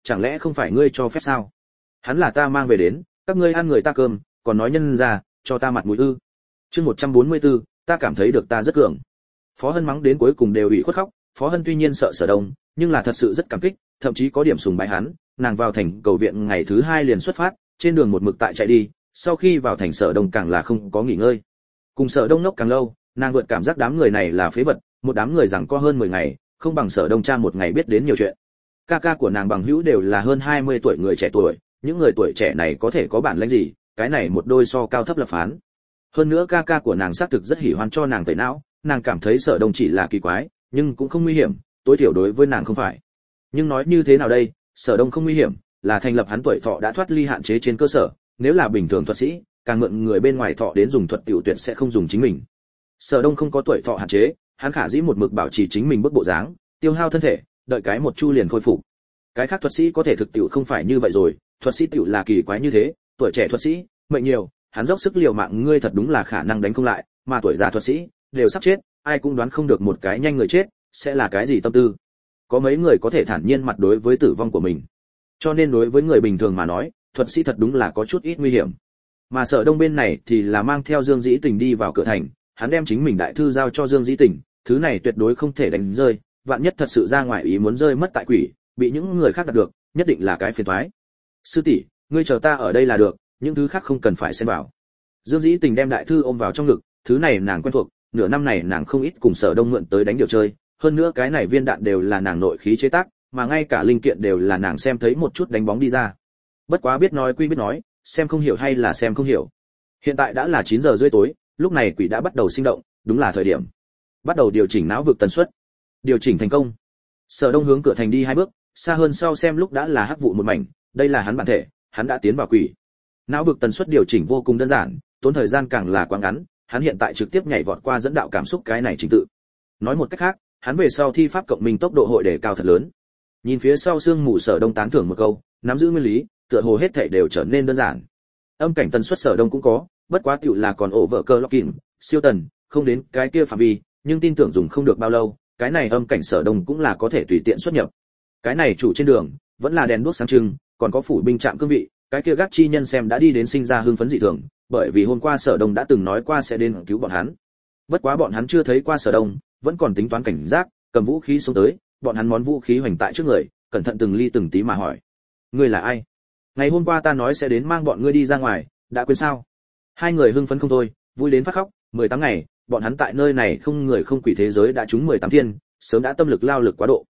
chẳng lẽ không phải ngươi cho phép sao? Hắn là ta mang về đến, các ngươi ăn người ta cơm, còn nói nhân ra, cho ta mặt mũi ư? Chương 144, ta cảm thấy được ta rất cường. Phó Hân mắng đến cuối cùng đều ủy khuất khóc, Phó Hân tuy nhiên sợ Sở Đông, nhưng là thật sự rất cảm kích, thậm chí có điểm sùng bái hắn, nàng vào thành cầu viện ngày thứ 2 liền xuất phát, trên đường một mực tại chạy đi, sau khi vào thành Sở Đông càng là không có nghỉ ngơi. Cùng Sở Đông nốc càng lâu, nàng vượt cảm giác đám người này là phế vật, một đám người rằng có hơn 10 ngày, không bằng Sở Đông cha một ngày biết đến nhiều chuyện. Ca ca của nàng bằng hữu đều là hơn 20 tuổi người trẻ tuổi, những người tuổi trẻ này có thể có bản lĩnh gì, cái này một đôi so cao thấp lập phán. Hơn nữa ca ca của nàng xác thực rất hỉ hoan cho nàng tẩy não, nàng cảm thấy Sở Đông chỉ là kỳ quái, nhưng cũng không nguy hiểm, tối thiểu đối với nàng không phải. Nhưng nói như thế nào đây, Sở Đông không nguy hiểm, là thành lập hắn tuổi thọ đã thoát ly hạn chế trên cơ sở, nếu là bình thường thuật sĩ, càng mượn người bên ngoài thọ đến dùng thuật tiểu tuyệt sẽ không dùng chính mình. Sở Đông không có tuổi thọ hạn chế, hắn khả dĩ một mực bảo trì chính mình bức bộ dáng, tiêu hao thân thể, đợi cái một chu liền khôi phục. Cái khác thuật sĩ có thể thực tiểu không phải như vậy rồi, thuật sĩ tiểu là kỳ quái như thế, tuổi trẻ thuật sĩ, mệnh nhiều, hắn dốc sức liều mạng ngươi thật đúng là khả năng đánh không lại, mà tuổi già thuật sĩ đều sắp chết, ai cũng đoán không được một cái nhanh người chết sẽ là cái gì tâm tư. Có mấy người có thể thản nhiên mặt đối với tử vong của mình. Cho nên đối với người bình thường mà nói, thuật sĩ thật đúng là có chút ít nguy hiểm. Mà Sở Đông bên này thì là mang theo Dương Dĩ Tình đi vào cửa thành, hắn đem chính mình đại thư giao cho Dương Dĩ Tình, thứ này tuyệt đối không thể đánh rơi, vạn nhất thật sự ra ngoài ý muốn rơi mất tại quỷ, bị những người khác đạt được, nhất định là cái phiền toái. Sư tỷ, ngươi chờ ta ở đây là được, những thứ khác không cần phải xen vào. Dương Dĩ Tình đem đại thư ôm vào trong ngực, thứ này nàng quen thuộc, nửa năm này nàng không ít cùng Sở Đông mượn tới đánh điều chơi, hơn nữa cái này viên đạn đều là nàng nội khí chế tác, mà ngay cả linh kiện đều là nàng xem thấy một chút đánh bóng đi ra. Bất quá biết nói quy biết nói, xem không hiểu hay là xem không hiểu. Hiện tại đã là 9 giờ rưỡi tối, lúc này quỷ đã bắt đầu sinh động, đúng là thời điểm. Bắt đầu điều chỉnh não vực tần suất. Điều chỉnh thành công. Sở Đông hướng cửa thành đi 2 bước, xa hơn sau xem lúc đã là hắc vụ một mảnh, đây là hắn bản thể, hắn đã tiến vào quỷ. Não vực tần suất điều chỉnh vô cùng đơn giản, tốn thời gian càng là quá ngắn, hắn hiện tại trực tiếp nhảy vọt qua dẫn đạo cảm xúc cái này trình tự. Nói một cách khác, hắn về sau thi pháp cộng minh tốc độ hội đề cao thật lớn. Nhìn phía sau xương mù Sở Đông tán thưởng một câu, nắm giữ nguyên lý, tựa hồ hết thảy đều trở nên đơn giản. Âm cảnh tần suất Sở Đông cũng có, bất quá tiểu là còn ổ vợ cơ locking, siêu tần, không đến cái kia phạm vi, nhưng tin tưởng dùng không được bao lâu, cái này âm cảnh Sở Đông cũng là có thể tùy tiện xuất nhập. Cái này chủ trên đường, vẫn là đèn đuốc sáng trưng, còn có phủ binh trạm cương vị, cái kia gác chi nhân xem đã đi đến sinh ra hưng phấn dị thường, bởi vì hôm qua Sở Đông đã từng nói qua sẽ đến cứu bọn hắn. Bất quá bọn hắn chưa thấy qua Sở Đông, vẫn còn tính toán cảnh giác, cầm vũ khí xuống tới, bọn hắn món vũ khí hoành tại trước người, cẩn thận từng ly từng tí mà hỏi: "Ngươi là ai? Ngày hôm qua ta nói sẽ đến mang bọn ngươi đi ra ngoài, đã quên sao?" Hai người hưng phấn không thôi, vui đến phát khóc, 18 ngày, bọn hắn tại nơi này không người không quỷ thế giới đã trúng 18 thiên, sớm đã tâm lực lao lực quá độ.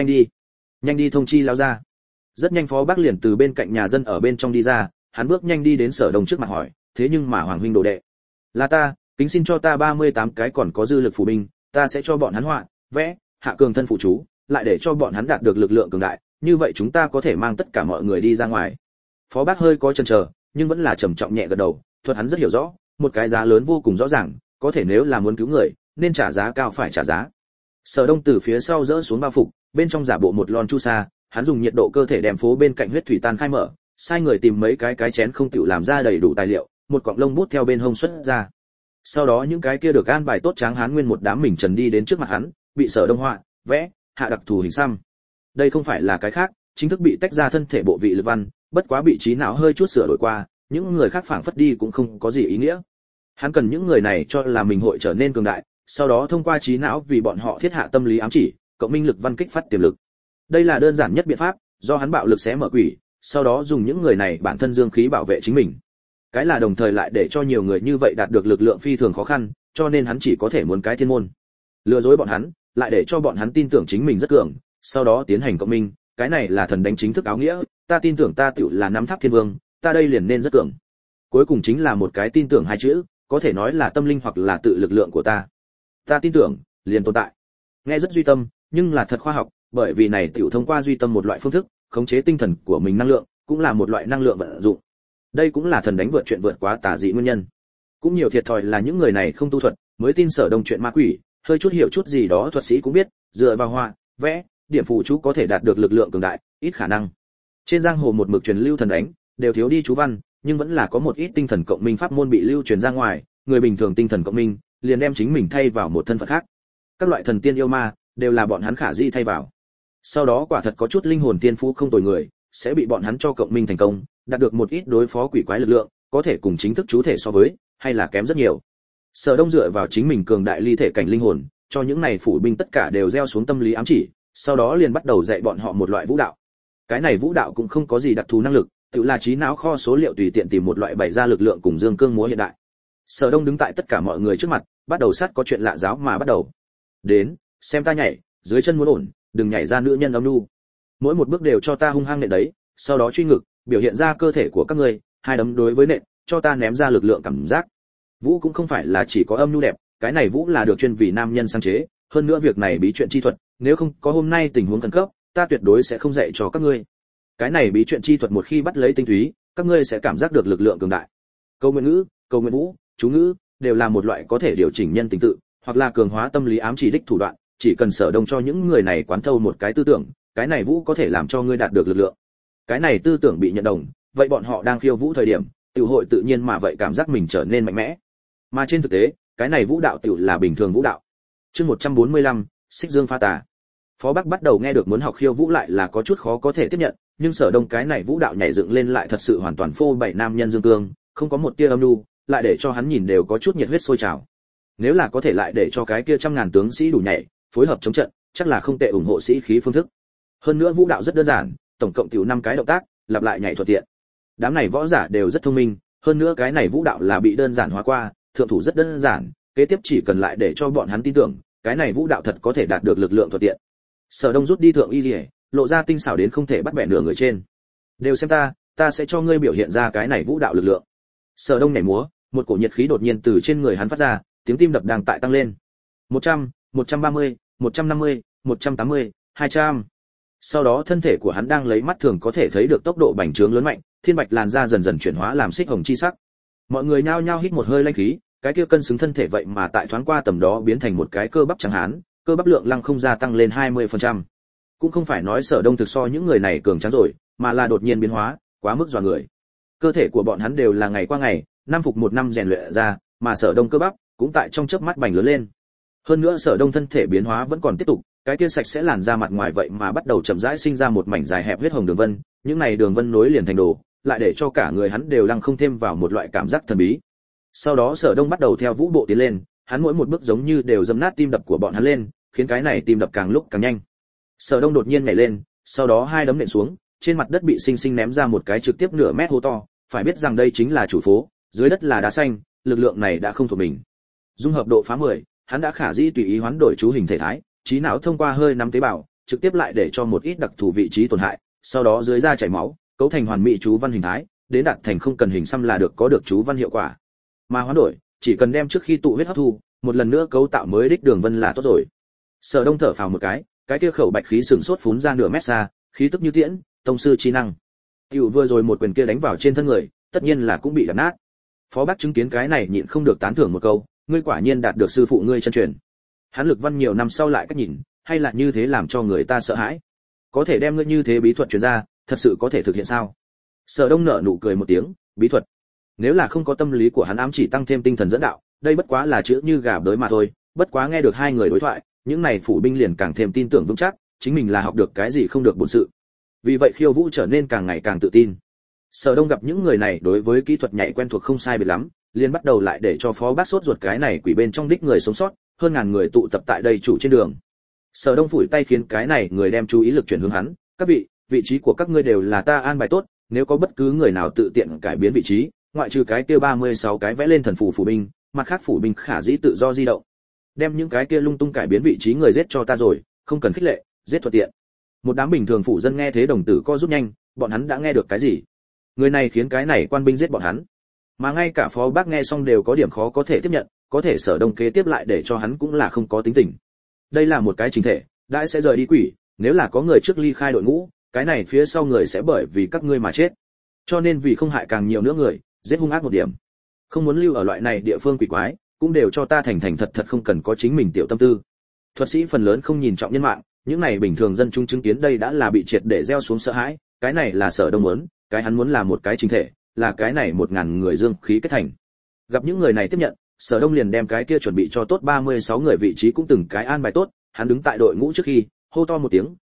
Nhanh đi thông chi lao ra. Rất nhanh Phó Bác liền từ bên cạnh nhà dân ở bên trong đi ra, hắn bước nhanh đi đến Sở Đông trước mặt hỏi: "Thế nhưng mà Hoàng huynh đồ đệ, là ta, kính xin cho ta 38 cái còn có dư lực phù binh, ta sẽ cho bọn hắn họa, vẽ, hạ cường thân phụ chú, lại để cho bọn hắn đạt được lực lượng cường đại, như vậy chúng ta có thể mang tất cả mọi người đi ra ngoài." Phó Bác hơi có chần chờ, nhưng vẫn là trầm trọng nhẹ gật đầu, thuật hắn rất hiểu rõ, một cái giá lớn vô cùng rõ ràng, có thể nếu là muốn cứu người, nên trả giá cao phải trả giá. Sở Đông từ phía sau dỡ xuống bao phục, bên trong giả bộ một lon chu sa, hắn dùng nhiệt độ cơ thể đem phố bên cạnh huyết thủy tan khai mở, sai người tìm mấy cái chén không tiểu làm ra đầy đủ tài liệu, một cọng lông bút theo bên hông xuất ra. Sau đó những cái kia được an bài tốt tráng hán nguyên một đám mình trần đi đến trước mặt hắn, bị Sở Đông họa, vẽ, hạ đặc thù hình xăm. Đây không phải là cái khác, chính thức bị tách ra thân thể bộ vị lực văn, bất quá bị trí não hơi chút sửa đổi qua, những người khác phảng phất đi cũng không có gì ý nghĩa. Hắn cần những người này cho là mình hội trở nên cường đại, sau đó thông qua trí não vì bọn họ thiết hạ tâm lý ám chỉ, cộng minh lực văn kích phát tiềm lực. Đây là đơn giản nhất biện pháp, do hắn bạo lực xé mở quỷ, sau đó dùng những người này bản thân dương khí bảo vệ chính mình. Cái là đồng thời lại để cho nhiều người như vậy đạt được lực lượng phi thường khó khăn, cho nên hắn chỉ có thể muốn cái thiên môn. Lừa dối bọn hắn, lại để cho bọn hắn tin tưởng chính mình rất cường, sau đó tiến hành cộng minh, cái này là thần đánh chính thức áo nghĩa, ta tin tưởng ta tựu là nắm tháp thiên vương, ta đây liền nên rất cường. Cuối cùng chính là một cái tin tưởng hai chữ, có thể nói là tâm linh hoặc là tự lực lượng của ta. Ta tin tưởng, liền tồn tại. Nghe rất duy tâm, nhưng là thật khoa học, bởi vì này tiểu thông qua duy tâm một loại phương thức, khống chế tinh thần của mình năng lượng, cũng là một loại năng lượng vận dụng. Đây cũng là thần đánh vượt chuyện vượt quá tà dị nguyên nhân. Cũng nhiều thiệt thòi là những người này không tu thuật, mới tin Sở Đông chuyện ma quỷ, hơi chút hiểu chút gì đó thuật sĩ cũng biết, dựa vào họa, vẽ, điểm phù chú có thể đạt được lực lượng cường đại, ít khả năng. Trên giang hồ một mực truyền lưu thần đánh, đều thiếu đi chú văn, nhưng vẫn là có một ít tinh thần cộng minh pháp môn bị lưu truyền ra ngoài, người bình thường tinh thần cộng minh, liền đem chính mình thay vào một thân phận khác. Các loại thần tiên yêu ma, đều là bọn hắn khả di thay vào. Sau đó quả thật có chút linh hồn tiên phú không tồi người, sẽ bị bọn hắn cho cộng minh thành công, đạt được một ít đối phó quỷ quái lực lượng, có thể cùng chính thức chú thể so với, hay là kém rất nhiều. Sở Đông dựa vào chính mình cường đại ly thể cảnh linh hồn, cho những này phủ binh tất cả đều gieo xuống tâm lý ám chỉ, sau đó liền bắt đầu dạy bọn họ một loại vũ đạo. Cái này vũ đạo cũng không có gì đặc thù năng lực, tự là trí não kho số liệu tùy tiện tìm một loại bày ra lực lượng cùng dương cương múa hiện đại. Sở Đông đứng tại tất cả mọi người trước mặt, bắt đầu sát có chuyện lạ giáo mà bắt đầu. Đến, xem ta nhảy, dưới chân muốn ổn, đừng nhảy ra nữ nhân âm nu. Mỗi một bước đều cho ta hung hăng nện đấy, sau đó truy ngực, biểu hiện ra cơ thể của các ngươi, hai đấm đối với nện, cho ta ném ra lực lượng cảm giác. Vũ cũng không phải là chỉ có âm nhu đẹp, cái này vũ là được chuyên vì nam nhân sáng chế, hơn nữa việc này bí chuyện chi thuật, nếu không có hôm nay tình huống khẩn cấp, ta tuyệt đối sẽ không dạy cho các ngươi. Cái này bí chuyện chi thuật một khi bắt lấy tinh túy, các ngươi sẽ cảm giác được lực lượng cường đại. Câu nguyện ngữ, câu nguyện vũ, chú ngữ đều là một loại có thể điều chỉnh nhân tình tự, hoặc là cường hóa tâm lý ám chỉ đích thủ đoạn, chỉ cần Sở Đông cho những người này quán thâu một cái tư tưởng, cái này vũ có thể làm cho ngươi đạt được lực lượng. Cái này tư tưởng bị nhận đồng, vậy bọn họ đang khiêu vũ thời điểm, tiểu hội tự nhiên mà vậy cảm giác mình trở nên mạnh mẽ. Mà trên thực tế, cái này vũ đạo tiểu là bình thường vũ đạo. Chương 145, Xích Dương pha tà. Phó Bắc bắt đầu nghe được muốn học khiêu vũ lại là có chút khó có thể tiếp nhận, nhưng Sở Đông cái này vũ đạo nhảy dựng lên lại thật sự hoàn toàn phô bày nam nhân dương cương, không có một tia âm nhu, lại để cho hắn nhìn đều có chút nhiệt huyết sôi trào. Nếu là có thể lại để cho cái kia trăm ngàn tướng sĩ đủ nhảy, phối hợp chống trận, chắc là không tệ ủng hộ sĩ khí phương thức. Hơn nữa vũ đạo rất đơn giản, tổng cộng tiểu 5 cái động tác, lặp lại nhảy thuận tiện. Đám này võ giả đều rất thông minh, hơn nữa cái này vũ đạo là bị đơn giản hóa qua, thượng thủ rất đơn giản, kế tiếp chỉ cần lại để cho bọn hắn tin tưởng, cái này vũ đạo thật có thể đạt được lực lượng thuận tiện. Sở Đông rút đi thượng y liễu, lộ ra tinh xảo đến không thể bắt bẻ nửa người trên. Đều xem ta sẽ cho ngươi biểu hiện ra cái này vũ đạo lực lượng. Sở Đông nhảy múa, một cổ nhiệt khí đột nhiên từ trên người hắn phát ra, tiếng tim đập đang tại tăng lên. 100, 130, 150, 180, 200. Sau đó thân thể của hắn đang lấy mắt thường có thể thấy được tốc độ bành trướng lớn mạnh, thiên bạch làn da dần dần chuyển hóa làm xích hồng chi sắc. Mọi người nhao nhao hít một hơi lãnh khí, cái kia cân xứng thân thể vậy mà tại thoáng qua tầm đó biến thành một cái cơ bắp trắng hán, cơ bắp lượng lăng không gia tăng lên 20%. Cũng không phải nói Sở Đông thực so những người này cường tráng rồi, mà là đột nhiên biến hóa, quá mức dọa người. Cơ thể của bọn hắn đều là ngày qua ngày, năm phục một năm rèn luyện ra, mà Sở Đông cơ bắp cũng tại trong chớp mắt bành lớn lên. Hơn nữa Sở Đông thân thể biến hóa vẫn còn tiếp tục, cái kia sạch sẽ làn da mặt ngoài vậy mà bắt đầu chậm rãi sinh ra một mảnh dài hẹp huyết hồng đường vân, những này đường vân nối liền thành đồ, lại để cho cả người hắn đều lăng không thêm vào một loại cảm giác thần bí. Sau đó Sở Đông bắt đầu theo vũ bộ tiến lên, hắn mỗi một bước giống như đều dẫm nát tim đập của bọn hắn lên, khiến cái này tim đập càng lúc càng nhanh. Sở Đông đột nhiên nhảy lên, sau đó hai đấm nện xuống, trên mặt đất bị sinh sinh ném ra một cái trực tiếp nửa mét hố to, phải biết rằng đây chính là chủ phố, dưới đất là đá xanh, lực lượng này đã không thuộc mình. Dung hợp độ phá 10, hắn đã khả dĩ tùy ý hoán đổi chú hình thể thái, trí não thông qua hơi nắm tế bào, trực tiếp lại để cho một ít đặc thù vị trí tổn hại, sau đó dưới da chảy máu, cấu thành hoàn mỹ chú văn hình thái, đến đạt thành không cần hình xăm là được có được chú văn hiệu quả. Mà hoán đổi, chỉ cần đem trước khi tụ huyết hấp thu, một lần nữa cấu tạo mới đích đường vân là tốt rồi. Sở Đông thở phào một cái kia khẩu bạch khí sừng sốt phún ra nửa mét xa, khí tức như tiễn, tông sư chi năng. Tiểu vừa rồi một quyền kia đánh vào trên thân người, tất nhiên là cũng bị đập nát. Phó Bắc chứng kiến cái này nhịn không được tán thưởng một câu, ngươi quả nhiên đạt được sư phụ ngươi chân truyền. Hắn lực văn nhiều năm sau lại cách nhìn, hay là như thế làm cho người ta sợ hãi. Có thể đem ngươi như thế bí thuật truyền ra, thật sự có thể thực hiện sao? Sở Đông nở nụ cười một tiếng, bí thuật. Nếu là không có tâm lý của hắn ám chỉ tăng thêm tinh thần dẫn đạo, đây bất quá là chữ như gà bới mà thôi, bất quá nghe được hai người đối thoại, những này phủ binh liền càng thêm tin tưởng vững chắc, chính mình là học được cái gì không được bổn sự. Vì vậy khiêu vũ trở nên càng ngày càng tự tin. Sở Đông gặp những người này đối với kỹ thuật nhảy quen thuộc không sai biệt lắm, liền bắt đầu lại để cho Phó Bác sốt ruột cái này quỷ bên trong đích người sống sót, hơn ngàn người tụ tập tại đây chủ trên đường. Sở Đông phủi tay khiến cái này người đem chú ý lực chuyển hướng hắn, các vị, vị trí của các ngươi đều là ta an bài tốt, nếu có bất cứ người nào tự tiện cải biến vị trí, ngoại trừ cái kia 36 cái vẽ lên thần phù phủ binh, mặt khác phủ binh khả dĩ tự do di động. Đem những cái kia lung tung cải biến vị trí người giết cho ta rồi, không cần khích lệ, giết thuận tiện. Một đám bình thường phủ dân nghe thế đồng tử co rút nhanh, bọn hắn đã nghe được cái gì? Người này khiến cái này quan binh giết bọn hắn. Mà ngay cả Phó Bác nghe xong đều có điểm khó có thể tiếp nhận, có thể Sở Đông kế tiếp lại để cho hắn cũng là không có tính tình. Đây là một cái chính thể, đã sẽ rời đi quỷ, nếu là có người trước ly khai đội ngũ, cái này phía sau người sẽ bởi vì các ngươi mà chết. Cho nên vì không hại càng nhiều nữa người, giết hung ác một điểm. Không muốn lưu ở loại này địa phương quỷ quái, cũng đều cho ta thành thành thật thật không cần có chính mình tiểu tâm tư. Thuật sĩ phần lớn không nhìn trọng nhân mạng, những này bình thường dân chúng chứng kiến đây đã là bị triệt để gieo xuống sợ hãi, cái này là Sở Đông muốn, cái hắn muốn là một cái chính thể, là cái này 1000 người dương khí kết thành. Gặp những người này tiếp nhận, Sở Đông liền đem cái kia chuẩn bị cho tốt 36 người vị trí cũng từng cái an bài tốt, hắn đứng tại đội ngũ trước khi, hô to một tiếng,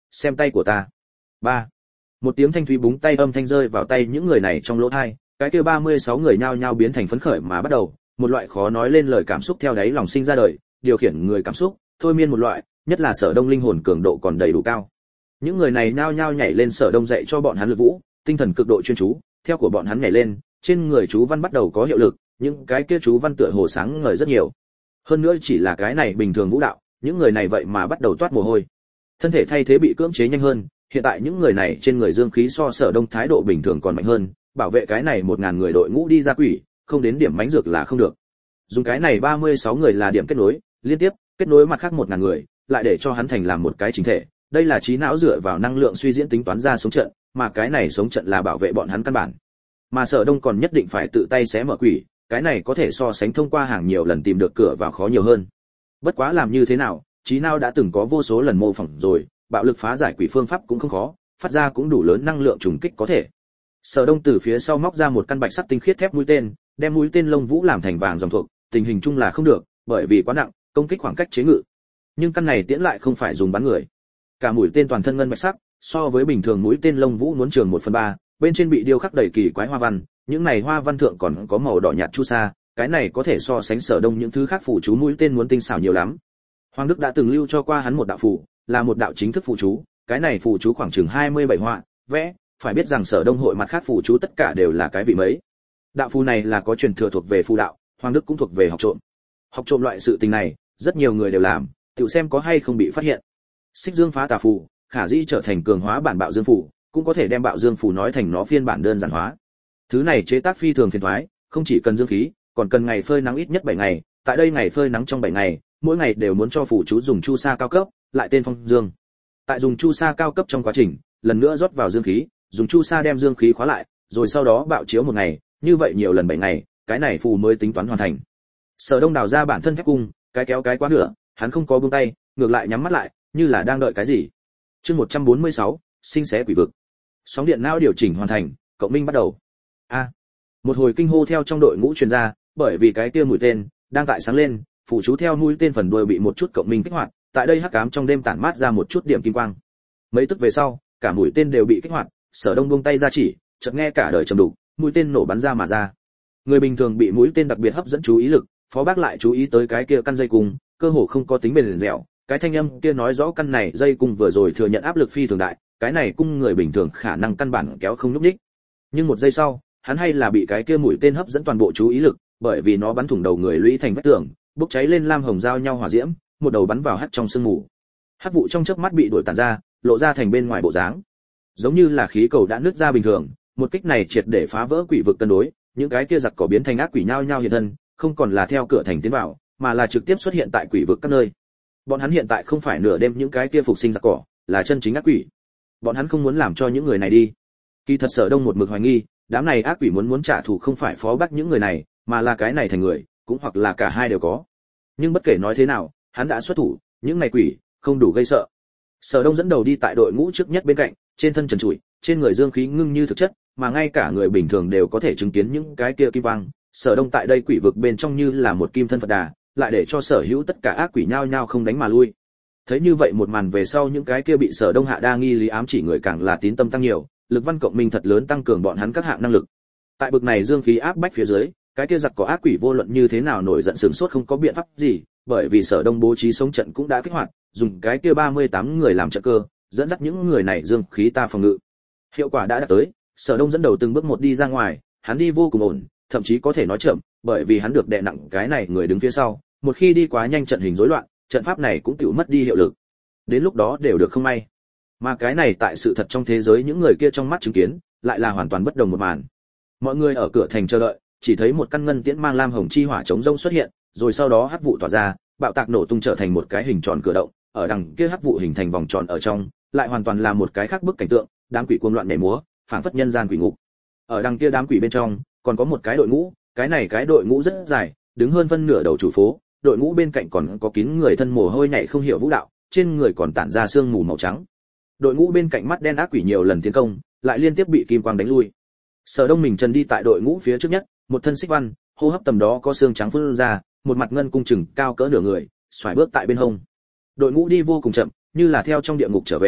xem tay của ta. Ba. Một tiếng thanh thúy búng tay âm thanh rơi vào tay những người này trong lỗ tai, cái kia 36 người nhao nhao biến thành phấn khởi mà bắt đầu, một loại khó nói lên lời cảm xúc theo đáy lòng sinh ra đời, điều khiển người cảm xúc, thôi miên một loại, nhất là Sở Đông linh hồn cường độ còn đầy đủ cao. Những người này nhao nhao nhảy lên Sở Đông dạy cho bọn hắn lực vũ, tinh thần cực độ chuyên chú, theo của bọn hắn nhảy lên, trên người chú văn bắt đầu có hiệu lực, những cái kia chú văn tựa hồ sáng ngời rất nhiều. Hơn nữa chỉ là cái này bình thường vũ đạo, những người này vậy mà bắt đầu toát mồ hôi. Thân thể thay thế bị cưỡng chế nhanh hơn, hiện tại những người này trên người dương khí so Sở Đông thái độ bình thường còn mạnh hơn, bảo vệ cái này 1000 người đội ngũ đi ra quỷ, không đến điểm mánh dược là không được. Dùng cái này 36 người là điểm kết nối, liên tiếp kết nối mặt khác 1000 người, lại để cho hắn thành làm một cái chính thể. Đây là trí não dựa vào năng lượng suy diễn tính toán ra sống trận, mà cái này sống trận là bảo vệ bọn hắn căn bản. Mà Sở Đông còn nhất định phải tự tay xé mở quỷ, cái này có thể so sánh thông qua hàng nhiều lần tìm được cửa vào khó nhiều hơn. Bất quá làm như thế nào, trí não đã từng có vô số lần mô phỏng rồi, bạo lực phá giải quỷ phương pháp cũng không khó, phát ra cũng đủ lớn năng lượng trùng kích có thể. Sở Đông từ phía sau móc ra một căn bạch sắc tinh khiết thép mũi tên, đem mũi tên lông vũ làm thành vàng dòng thuộc, tình hình chung là không được, bởi vì quá nặng, công kích khoảng cách chế ngự. Nhưng căn này tiễn lại không phải dùng bắn người. Cả mũi tên toàn thân ngân bạch sắc, so với bình thường mũi tên lông vũ muốn trường 1/3, bên trên bị điêu khắc đầy kỳ quái hoa văn, những này hoa văn thượng còn có màu đỏ nhạt chu sa, cái này có thể so sánh Sở Đông những thứ khác phù chú mũi tên muốn tinh xảo nhiều lắm. Hoàng Đức đã từng lưu cho qua hắn một đạo phù, là một đạo chính thức phù chú, cái này phù chú khoảng chừng 27 họa, vẽ, phải biết rằng Sở Đông hội mặt khác phù chú tất cả đều là cái vị mấy. Đạo phù này là có truyền thừa thuộc về phù đạo, Hoàng Đức cũng thuộc về học trộm. Học trộm loại sự tình này, rất nhiều người đều làm, tự xem có hay không bị phát hiện. Xích Dương phá tà phù, khả dĩ trở thành cường hóa bản Bạo Dương phù, cũng có thể đem Bạo Dương phù nói thành nó phiên bản đơn giản hóa. Thứ này chế tác phi thường phiền toái, không chỉ cần dương khí, còn cần ngày phơi nắng ít nhất 7 ngày, tại đây ngày phơi nắng trong 7 ngày, mỗi ngày đều muốn cho phù chú dùng chu sa cao cấp, lại tên phong dương. Tại dùng chu sa cao cấp trong quá trình, lần nữa rót vào dương khí, dùng chu sa đem dương khí khóa lại, rồi sau đó bạo chiếu một ngày, như vậy nhiều lần 7 ngày, cái này phù mới tính toán hoàn thành. Sở Đông đào ra bản thân thép cung, cái kéo cái quá nửa, hắn không có buông tay, ngược lại nhắm mắt lại, như là đang đợi cái gì. Chương 146, sinh xé quỷ vực. Sóng điện não điều chỉnh hoàn thành, cộng minh bắt đầu. Một hồi kinh hô theo trong đội ngũ truyền ra, bởi vì cái kia mũi tên đang tại sáng lên, phụ chú theo mũi tên phần đuôi bị một chút cộng minh kích hoạt, tại đây hắc ám trong đêm tản mát ra một chút điểm kim quang. Mấy tức về sau, cả mũi tên đều bị kích hoạt, Sở Đông buông tay ra chỉ, chợt nghe cả đời trầm đục, mũi tên nổ bắn ra mà ra. Người bình thường bị mũi tên đặc biệt hấp dẫn chú ý lực, Phó Bác lại chú ý tới cái kia căn dây cung, cơ hồ không có tính bền dẻo, cái thanh âm kia nói rõ căn này dây cung vừa rồi thừa nhận áp lực phi thường đại, cái này cung người bình thường khả năng căn bản kéo không nhúc nhích. Nhưng một giây sau, hắn hay là bị cái kia mũi tên hấp dẫn toàn bộ chú ý lực, bởi vì nó bắn thủng đầu người lũy thành vách tường, bốc cháy lên lam hồng giao nhau hỏa diễm, một đầu bắn vào hắt trong sương mù. Hắc vụ trong chớp mắt bị đuổi tản ra, lộ ra thành bên ngoài bộ dáng, giống như là khí cầu đã nứt ra bình thường. Một kích này triệt để phá vỡ quỷ vực cân đối, những cái kia giặc cỏ biến thành ác quỷ nhao nhao hiện thân, không còn là theo cửa thành tiến vào, mà là trực tiếp xuất hiện tại quỷ vực các nơi. Bọn hắn hiện tại không phải nửa đêm những cái kia phục sinh giặc cỏ, là chân chính ác quỷ. Bọn hắn không muốn làm cho những người này đi. Kỳ thật Sở Đông một mực hoài nghi, đám này ác quỷ muốn trả thù không phải Phó Bác những người này, mà là cái này thành người, cũng hoặc là cả hai đều có. Nhưng bất kể nói thế nào, hắn đã xuất thủ, những này quỷ không đủ gây sợ. Sở Đông dẫn đầu đi tại đội ngũ trước nhất bên cạnh, trên thân trần trụi, trên người dương khí ngưng như thực chất, mà ngay cả người bình thường đều có thể chứng kiến những cái kia kim quang. Sở Đông tại đây quỷ vực bên trong như là một kim thân Phật Đà, lại để cho sở hữu tất cả ác quỷ nhao nhao không đánh mà lui. Thấy như vậy một màn về sau, những cái kia bị Sở Đông hạ đa nghi lý ám chỉ người càng là tín tâm tăng nhiều, lực văn cộng minh thật lớn tăng cường bọn hắn các hạng năng lực. Tại bực này dương khí áp bách phía dưới, cái kia giặc có ác quỷ vô luận như thế nào nổi giận sửng sốt không có biện pháp gì, bởi vì Sở Đông bố trí sống trận cũng đã kích hoạt, dùng cái kia 38 người làm trận cơ, dẫn dắt những người này dương khí ta phòng ngự. Hiệu quả đã đạt tới, Sở Đông dẫn đầu từng bước một đi ra ngoài, hắn đi vô cùng ổn, thậm chí có thể nói chậm, bởi vì hắn được đè nặng cái này người đứng phía sau, một khi đi quá nhanh trận hình rối loạn, trận pháp này cũng tự mất đi hiệu lực. Đến lúc đó đều được không may. Mà cái này tại sự thật trong thế giới những người kia trong mắt chứng kiến, lại là hoàn toàn bất đồng một màn. Mọi người ở cửa thành chờ đợi, chỉ thấy một căn ngân tiễn mang lam hồng chi hỏa chống rông xuất hiện, rồi sau đó hắc vụ tỏa ra, bạo tạc nổ tung trở thành một cái hình tròn cửa động, ở đằng kia hắc vụ hình thành vòng tròn ở trong, lại hoàn toàn là một cái khác bức cảnh tượng, đám quỷ cuồng loạn nhảy múa, phảng phất nhân gian quỷ ngục. Ở đằng kia đám quỷ bên trong, còn có một cái đội ngũ, cái đội ngũ rất dài, đứng hơn phân nửa đầu chủ phố, đội ngũ bên cạnh còn có kín người thân mồ hôi nhảy không hiểu vũ đạo, trên người còn tản ra sương mù màu trắng. Đội ngũ bên cạnh mắt đen ác quỷ nhiều lần tiến công, lại liên tiếp bị kim quang đánh lui. Sở Đông mình trần đi tại đội ngũ phía trước nhất, một thân xích văn, hô hấp tầm đó có xương trắng phun ra, một mặt ngân cung chừng cao cỡ nửa người, xoài bước tại bên hông. Đội ngũ đi vô cùng chậm, như là theo trong địa ngục trở về,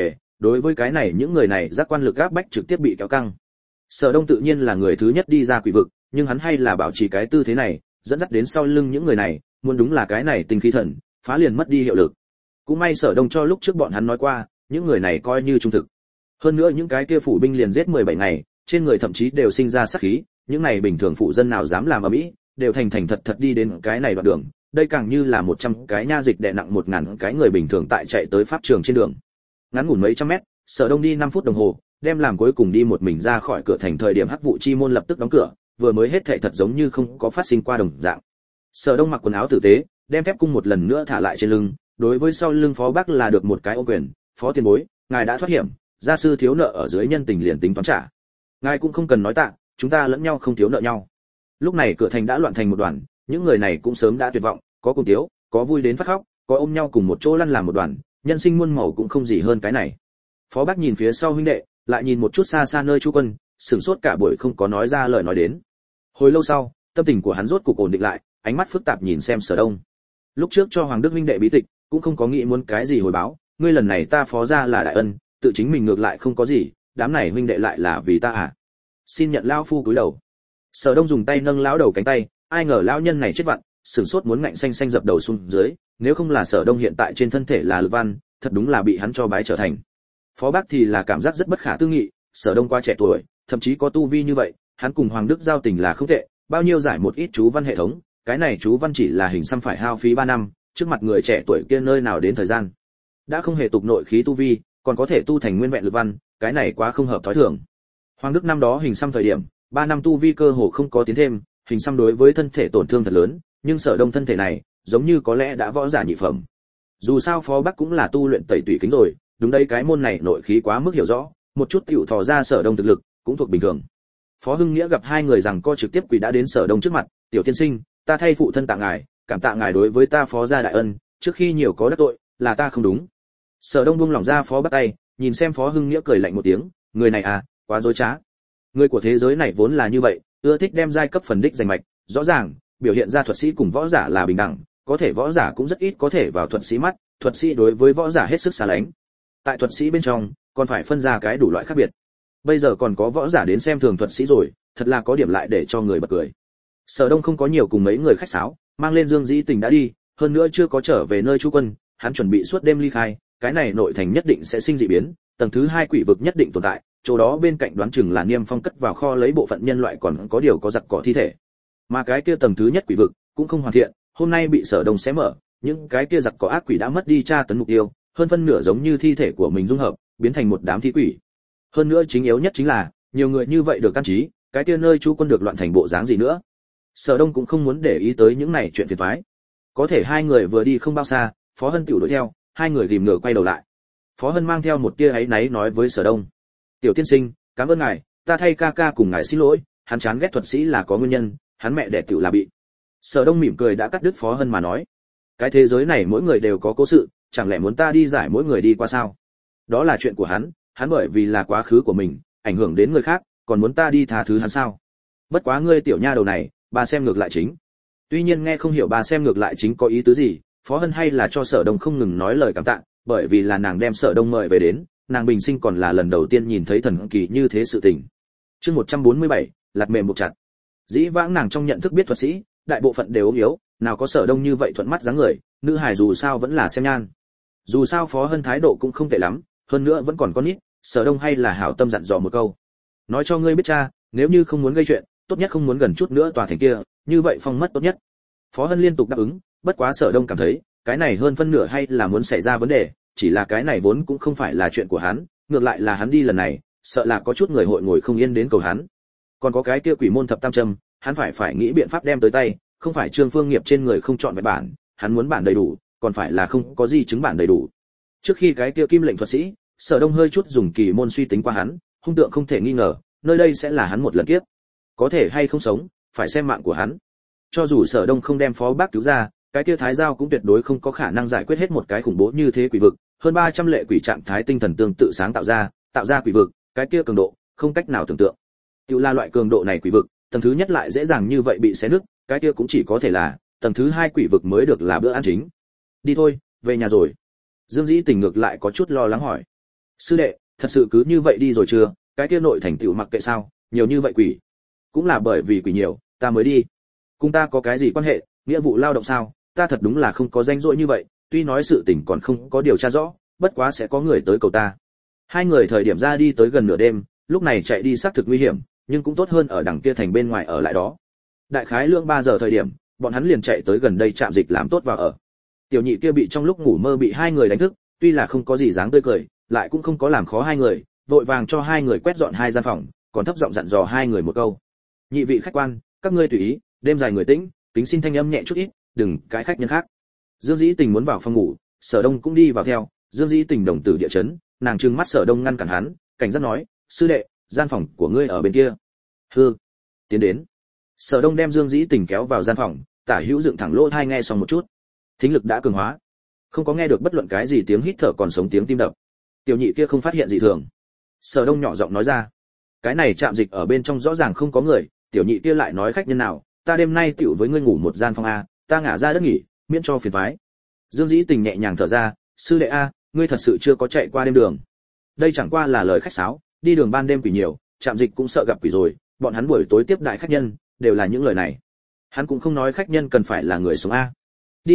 đối với cái này những người này giác quan lực áp bách trực tiếp bị kéo căng. Sở Đông tự nhiên là người thứ nhất đi ra quỷ vực, nhưng hắn hay là bảo trì cái tư thế này, dẫn dắt đến sau lưng những người này, muốn đúng là cái này tinh khí thần, phá liền mất đi hiệu lực. Cũng may Sở Đông cho lúc trước bọn hắn nói qua, những người này coi như trung thực. Hơn nữa những cái kia phủ binh liền giết 17 ngày, trên người thậm chí đều sinh ra sát khí, những này bình thường phụ dân nào dám làm ở mỹ, đều thành thành thật thật đi đến cái này đoạn đường, đây càng như là 100 cái nha dịch đè nặng 1000 cái người bình thường tại chạy tới pháp trường trên đường. Ngắn ngủn mấy trăm mét, Sở Đông đi 5 phút đồng hồ, đem làm cuối cùng đi một mình ra khỏi cửa thành thời điểm hắc vụ chi môn lập tức đóng cửa, vừa mới hết thảy thật giống như không có phát sinh qua đồng dạng. Sở Đông mặc quần áo tử tế, đem thép cung một lần nữa thả lại trên lưng, đối với sau lưng Phó Bắc là được một cái ô quyền, "Phó tiền bối, ngài đã thoát hiểm, gia sư thiếu nợ ở dưới nhân tình liền tính toán trả. Ngài cũng không cần nói tạ, chúng ta lẫn nhau không thiếu nợ nhau." Lúc này cửa thành đã loạn thành một đoàn, những người này cũng sớm đã tuyệt vọng, có cùng tiếu, có vui đến phát khóc, có ôm nhau cùng một chỗ lăn làm một đoàn, nhân sinh muôn màu cũng không gì hơn cái này. Phó Bắc nhìn phía sau huynh đệ, lại nhìn một chút xa xa nơi Chu Quân, sửng sốt cả buổi không có nói ra lời nói đến. Hồi lâu sau, tâm tình của hắn rốt cục ổn định lại, ánh mắt phức tạp nhìn xem Sở Đông. Lúc trước cho Hoàng Đức huynh đệ bí tịch, cũng không có nghĩ muốn cái gì hồi báo, ngươi lần này ta Phó gia là đại ân, tự chính mình ngược lại không có gì, đám này huynh đệ lại là vì ta à? Xin nhận lão phu cúi đầu. Sở Đông dùng tay nâng lão đầu cánh tay, ai ngờ lão nhân này chết vặn, sửng sốt muốn ngạnh xanh xanh dập đầu xuống dưới, nếu không là Sở Đông hiện tại trên thân thể là lực văn, thật đúng là bị hắn cho bái trở thành. Phó Bác thì là cảm giác rất bất khả tư nghị, Sở Đông quá trẻ tuổi, thậm chí có tu vi như vậy, hắn cùng Hoàng Đức giao tình là không tệ, bao nhiêu giải một ít chú văn hệ thống, cái này chú văn chỉ là hình xăm phải hao phí 3 năm, trước mặt người trẻ tuổi kia nơi nào đến thời gian. Đã không hề tục nội khí tu vi, còn có thể tu thành nguyên vẹn lực văn, cái này quá không hợp thói thường. Hoàng Đức năm đó hình xăm thời điểm, 3 năm tu vi cơ hồ không có tiến thêm, hình xăm đối với thân thể tổn thương thật lớn, nhưng Sở Đông thân thể này, giống như có lẽ đã võ giả nhị phẩm. Dù sao Phó Bắc cũng là tu luyện tẩy tủy kính rồi, đúng đây cái môn này nội khí quá mức hiểu rõ, một chút tiểu thò ra Sở Đông thực lực, cũng thuộc bình thường. Phó Hưng Nghĩa gặp hai người rằng co trực tiếp quỳ đã đến Sở Đông trước mặt, "Tiểu tiên sinh, ta thay phụ thân tạ ngài, cảm tạ ngài đối với ta Phó gia đại ân, trước khi nhiều có đắc tội, là ta không đúng." Sở Đông buông lỏng ra Phó Bắc tay, nhìn xem Phó Hưng Nghĩa cười lạnh một tiếng, "Người này à, quá dối trá. Người của thế giới này vốn là như vậy, ưa thích đem giai cấp phần đích giành mạch, rõ ràng, biểu hiện ra thuật sĩ cùng võ giả là bình đẳng, có thể võ giả cũng rất ít có thể vào thuật sĩ mắt, thuật sĩ đối với võ giả hết sức xa lánh. Tại thuật sĩ bên trong, còn phải phân ra cái đủ loại khác biệt. Bây giờ còn có võ giả đến xem thường thuật sĩ rồi, thật là có điểm lại để cho người bật cười." Sở Đông không có nhiều cùng mấy người khách sáo, mang lên Dương Dĩ Tình đã đi, hơn nữa chưa có trở về nơi Chu Quân, hắn chuẩn bị suốt đêm ly khai, cái này nội thành nhất định sẽ sinh dị biến, tầng thứ 2 quỷ vực nhất định tồn tại, chỗ đó bên cạnh đoán chừng là Niêm Phong cất vào kho lấy bộ phận nhân loại còn có điều có giặc cỏ thi thể. Mà cái kia tầng thứ nhất quỷ vực cũng không hoàn thiện, hôm nay bị Sở Đông xé mở, những cái kia giặc cỏ ác quỷ đã mất đi tra tấn mục tiêu, hơn phân nửa giống như thi thể của mình dung hợp, biến thành một đám thi quỷ. Hơn nữa chính yếu nhất chính là, nhiều người như vậy được căn trí, cái kia nơi Chu Quân được loạn thành bộ dáng gì nữa. Sở Đông cũng không muốn để ý tới những này chuyện phiền toái. Có thể hai người vừa đi không bao xa, Phó Hân tiểu đuổi theo, hai người ghim ngựa quay đầu lại. Phó Hân mang theo một tia áy náy nói với Sở Đông: "Tiểu tiên sinh, cảm ơn ngài, ta thay ca ca cùng ngài xin lỗi, hắn chán ghét thuật sĩ là có nguyên nhân, hắn mẹ đẻ tiểu là bị." Sở Đông mỉm cười đã cắt đứt Phó Hân mà nói: "Cái thế giới này mỗi người đều có cố sự, chẳng lẽ muốn ta đi giải mỗi người đi qua sao? Đó là chuyện của hắn, hắn bởi vì là quá khứ của mình, ảnh hưởng đến người khác, còn muốn ta đi tha thứ hắn sao? Bất quá ngươi tiểu nha đầu này, bà xem ngược lại chính." Tuy nhiên nghe không hiểu bà xem ngược lại chính có ý tứ gì, Phó Hân hay là cho Sở Đông không ngừng nói lời cảm tạ, bởi vì là nàng đem Sở Đông mời về đến, nàng bình sinh còn là lần đầu tiên nhìn thấy thần kỳ như thế sự tình. Chương 147, lạt mềm buộc chặt. Dĩ vãng nàng trong nhận thức biết thuật sĩ, đại bộ phận đều ốm yếu, nào có Sở Đông như vậy thuận mắt dáng người, nữ hài dù sao vẫn là xem nhan. Dù sao Phó Hân thái độ cũng không tệ lắm, hơn nữa vẫn còn con nít, Sở Đông hay là hảo tâm dặn dò một câu: "Nói cho ngươi biết cha, nếu như không muốn gây chuyện, tốt nhất không muốn gần chút nữa tòa thành kia, như vậy phong mất tốt nhất." Phó Hân liên tục đáp ứng, bất quá Sở Đông cảm thấy, cái này hơn phân nửa hay là muốn xảy ra vấn đề, chỉ là cái này vốn cũng không phải là chuyện của hắn, ngược lại là hắn đi lần này, sợ là có chút người hội ngồi không yên đến cầu hắn. Còn có cái kia quỷ môn thập tam châm, hắn phải nghĩ biện pháp đem tới tay, không phải Trương Phương Nghiệp trên người không chọn vẹn bản, hắn muốn bản đầy đủ, còn phải là không có gì chứng bản đầy đủ. Trước khi cái kia kim lệnh thuật sĩ, Sở Đông hơi chút dùng kỳ môn suy tính qua hắn, hung tượng không thể nghi ngờ, nơi đây sẽ là hắn một lần kiếp. Có thể hay không sống, phải xem mạng của hắn. Cho dù Sở Đông không đem Phó Bác cứu ra, cái kia Thái Giao cũng tuyệt đối không có khả năng giải quyết hết một cái khủng bố như thế quỷ vực, hơn 300 lệ quỷ trạng thái tinh thần tương tự sáng tạo ra quỷ vực, cái kia cường độ, không cách nào tưởng tượng. Tiểu là loại cường độ này quỷ vực, tầng thứ nhất lại dễ dàng như vậy bị xé nứt, cái kia cũng chỉ có thể là tầng thứ 2 quỷ vực mới được là bữa ăn chính. Đi thôi, về nhà rồi. Dương Dĩ Tình ngược lại có chút lo lắng hỏi. Sư đệ, thật sự cứ như vậy đi rồi chưa? Cái kia nội thành tiểu mặc kệ sao, nhiều như vậy quỷ. Cũng là bởi vì quỷ nhiều, ta mới đi. Cùng ta có cái gì quan hệ, nghĩa vụ lao động sao? Ta thật đúng là không có danh dỗi như vậy, tuy nói sự tình còn không có điều tra rõ, bất quá sẽ có người tới cầu ta. Hai người thời điểm ra đi tới gần nửa đêm, lúc này chạy đi xác thực nguy hiểm, nhưng cũng tốt hơn ở đằng kia thành bên ngoài ở lại đó. Đại khái lượng 3 giờ thời điểm, bọn hắn liền chạy tới gần đây trạm dịch làm tốt vào ở. Tiểu nhị kia bị trong lúc ngủ mơ bị hai người đánh thức, tuy là không có gì dáng tươi cười, lại cũng không có làm khó hai người, vội vàng cho hai người quét dọn hai gian phòng, còn thấp giọng dặn dò hai người một câu. Nhị vị khách quan, các ngươi tùy ý, đêm dài người tĩnh, kính xin thanh âm nhẹ chút ít, đừng cái khách nhân khác. Dương Dĩ Tình muốn vào phòng ngủ, Sở Đông cũng đi vào theo. Dương Dĩ Tình đồng tử địa chấn, nàng trừng mắt Sở Đông ngăn cản hắn, cảnh giác nói, sư đệ, gian phòng của ngươi ở bên kia. Hừ, tiến đến. Sở Đông đem Dương Dĩ Tình kéo vào gian phòng, tả hữu dựng thẳng lỗ tai nghe xong một chút, thính lực đã cường hóa, không có nghe được bất luận cái gì tiếng hít thở còn sống tiếng tim đập. Tiểu nhị kia không phát hiện gì thường. Sở Đông nhỏ giọng nói ra, cái này trạm dịch ở bên trong rõ ràng không có người. Tiểu nhị kia lại nói, khách nhân nào, ta đêm nay tiểu với ngươi ngủ một gian phòng a, ta ngả ra đất nghỉ, miễn cho phiền toái. Dương Dĩ Tình nhẹ nhàng thở ra, sư đệ a, ngươi thật sự chưa có chạy qua đêm đường. Đây chẳng qua là lời khách sáo, đi đường ban đêm quỷ nhiều, trạm dịch cũng sợ gặp quỷ rồi, bọn hắn buổi tối tiếp đại khách nhân, đều là những lời này. Hắn cũng không nói khách nhân cần phải là người sống a. Đi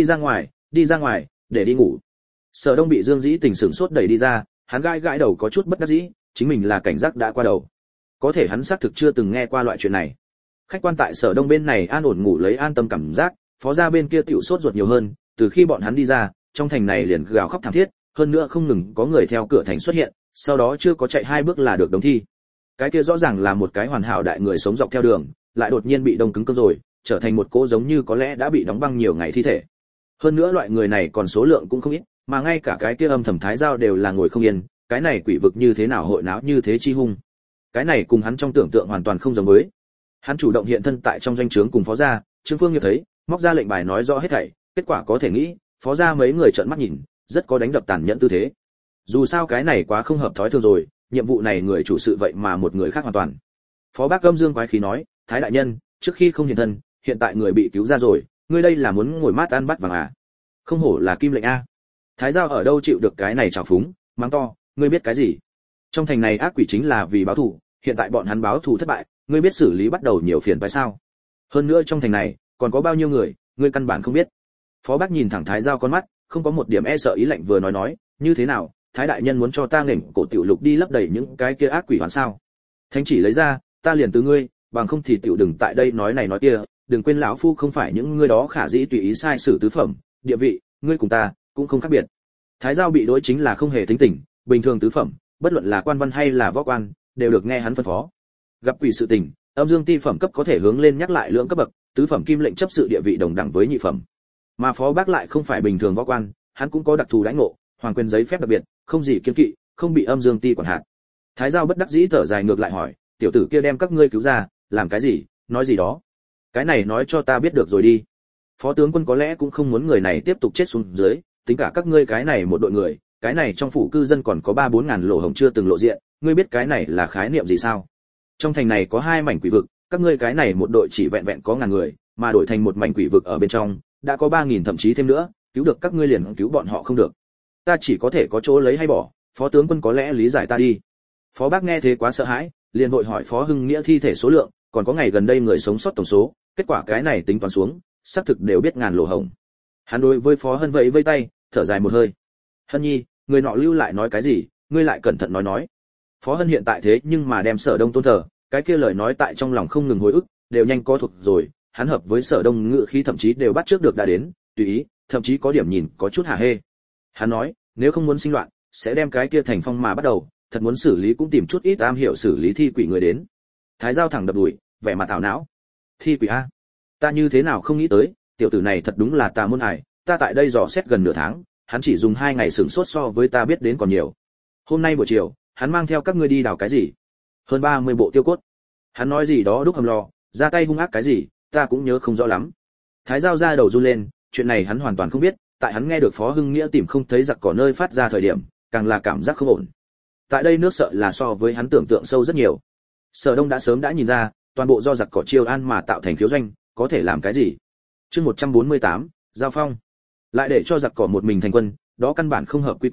ra ngoài, để đi ngủ. Sở Đông bị Dương Dĩ Tình sửng sốt đẩy đi ra, hắn gãi gãi đầu có chút bất đắc dĩ, chính mình là cảnh giác đã qua đầu. Có thể hắn xác thực chưa từng nghe qua loại chuyện này. Khách quan tại Sở Đông bên này an ổn ngủ lấy an tâm cảm giác, phó gia bên kia tiểu sốt ruột nhiều hơn, từ khi bọn hắn đi ra, trong thành này liền gào khóc thảm thiết, hơn nữa không ngừng có người theo cửa thành xuất hiện, sau đó chưa có chạy 2 bước là được đóng thi. Cái kia rõ ràng là một cái hoàn hảo đại người sống dọc theo đường, lại đột nhiên bị đông cứng cơ rồi, trở thành một cỗ giống như có lẽ đã bị đóng băng nhiều ngày thi thể. Hơn nữa loại người này còn số lượng cũng không ít, mà ngay cả cái kia âm thầm thái giao đều là ngồi không yên, cái này quỷ vực như thế nào hội náo như thế chi hung. Cái này cùng hắn trong tưởng tượng hoàn toàn không giống với. Hắn chủ động hiện thân tại trong doanh trướng cùng phó gia, Trương Phương Nghiệp thấy, móc ra lệnh bài nói rõ hết thảy, kết quả có thể nghĩ, phó gia mấy người trợn mắt nhìn, rất có đánh đập tàn nhẫn tư thế. Dù sao cái này quá không hợp thói thường rồi, nhiệm vụ này người chủ sự vậy mà một người khác hoàn toàn. Phó Bác Âm Dương quái khí nói, Thái đại nhân, trước khi không hiện thân, hiện tại người bị cứu ra rồi, ngươi đây là muốn ngồi mát ăn bắt vàng à? Không hổ là kim lệnh a. Thái giao ở đâu chịu được cái này trào phúng, mắng to, ngươi biết cái gì? Trong thành này ác quỷ chính là vì báo thù, hiện tại bọn hắn báo thù thất bại, ngươi biết xử lý bắt đầu nhiều phiền phải sao? Hơn nữa trong thành này còn có bao nhiêu người, ngươi căn bản không biết. Phó Bác nhìn thẳng Thái giao con mắt, không có một điểm e sợ ý lạnh vừa nói, như thế nào, Thái đại nhân muốn cho ta nghển cổ tiểu lục đi lấp đầy những cái kia ác quỷ hoàn sao? Thánh chỉ lấy ra, ta liền từ ngươi, bằng không thì tiểu đừng tại đây nói này nói kia, đừng quên lão phu không phải những ngươi đó khả dĩ tùy ý sai sử tứ phẩm, địa vị, ngươi cùng ta cũng không khác biệt. Thái giao bị đối chính là không hề tính tình, bình thường tứ phẩm, bất luận là quan văn hay là võ quan, đều được nghe hắn phân phó. Gặp quỷ sự tình, âm dương ti phẩm cấp có thể hướng lên nhắc lại lượng cấp bậc, tứ phẩm kim lệnh chấp sự địa vị đồng đẳng với nhị phẩm. Mà Phó Bác lại không phải bình thường võ quan, hắn cũng có đặc thù đãi ngộ, hoàng quyền giấy phép đặc biệt, không gì kiêng kỵ, không bị âm dương ti quản hạt. Thái giao bất đắc dĩ thở dài ngược lại hỏi, tiểu tử kia đem các ngươi cứu ra, làm cái gì, nói gì đó? Cái này nói cho ta biết được rồi đi. Phó tướng quân có lẽ cũng không muốn người này tiếp tục chết xuống dưới, tính cả các ngươi cái này một đội người, cái này trong phủ cư dân còn có 3-4 ngàn lỗ hổng chưa từng lộ diện, ngươi biết cái này là khái niệm gì sao? Trong thành này có 2 mảnh quỷ vực, các ngươi cái này một đội chỉ vẹn vẹn có ngàn người, mà đổi thành một mảnh quỷ vực ở bên trong, đã có 3.000 thậm chí thêm nữa, cứu được các ngươi liền cứu bọn họ không được. Ta chỉ có thể có chỗ lấy hay bỏ, phó tướng quân có lẽ lý giải ta đi. Phó Bác nghe thế quá sợ hãi, liền vội hỏi Phó Hưng Nghĩa thi thể số lượng, còn có ngày gần đây người sống sót tổng số, kết quả cái này tính toán xuống, xác thực đều biết ngàn lỗ hổng. Hắn đối với Phó Hân vẫy tay, thở dài một hơi. Hân nhi, người nọ lưu lại nói cái gì, ngươi lại cẩn thận nói. Phó Hân hiện tại thế nhưng mà đem Sở Đông tôn thờ, cái kia lời nói tại trong lòng không ngừng hồi ức, đều nhanh có thuộc rồi, hắn hợp với Sở Đông ngự khí thậm chí đều bắt trước được đã đến, tùy ý, thậm chí có điểm nhìn có chút hả hê. Hắn nói, nếu không muốn sinh loạn, sẽ đem cái kia thành phong mà bắt đầu, thật muốn xử lý cũng tìm chút ít am hiểu xử lý thi quỷ người đến. Thái giao thẳng đập đùi, vẻ mặt ảo não. Thi quỷ a? Ta như thế nào không nghĩ tới, tiểu tử này thật đúng là tà môn ải, ta tại đây dò xét gần nửa tháng, hắn chỉ dùng 2 ngày sửng sốt so với ta biết đến còn nhiều. Hôm nay buổi chiều, hắn mang theo các ngươi đi đào cái gì? Hơn 30 bộ tiêu cốt. Hắn nói gì đó đúc hầm lò, ra tay hung ác cái gì, ta cũng nhớ không rõ lắm. Thái giao ra đầu run lên, chuyện này hắn hoàn toàn không biết, tại hắn nghe được Phó Hưng Nghĩa tìm không thấy giặc cỏ nơi phát ra thời điểm, càng là cảm giác không ổn. Tại đây nước sợ là so với hắn tưởng tượng sâu rất nhiều. Sở Đông đã sớm đã nhìn ra, toàn bộ do giặc cỏ chiêu an mà tạo thành khiếu doanh, có thể làm cái gì? Chương 148, giao phong. Lại để cho giặc cỏ một mình thành quân, đó căn bản không hợp quy củ,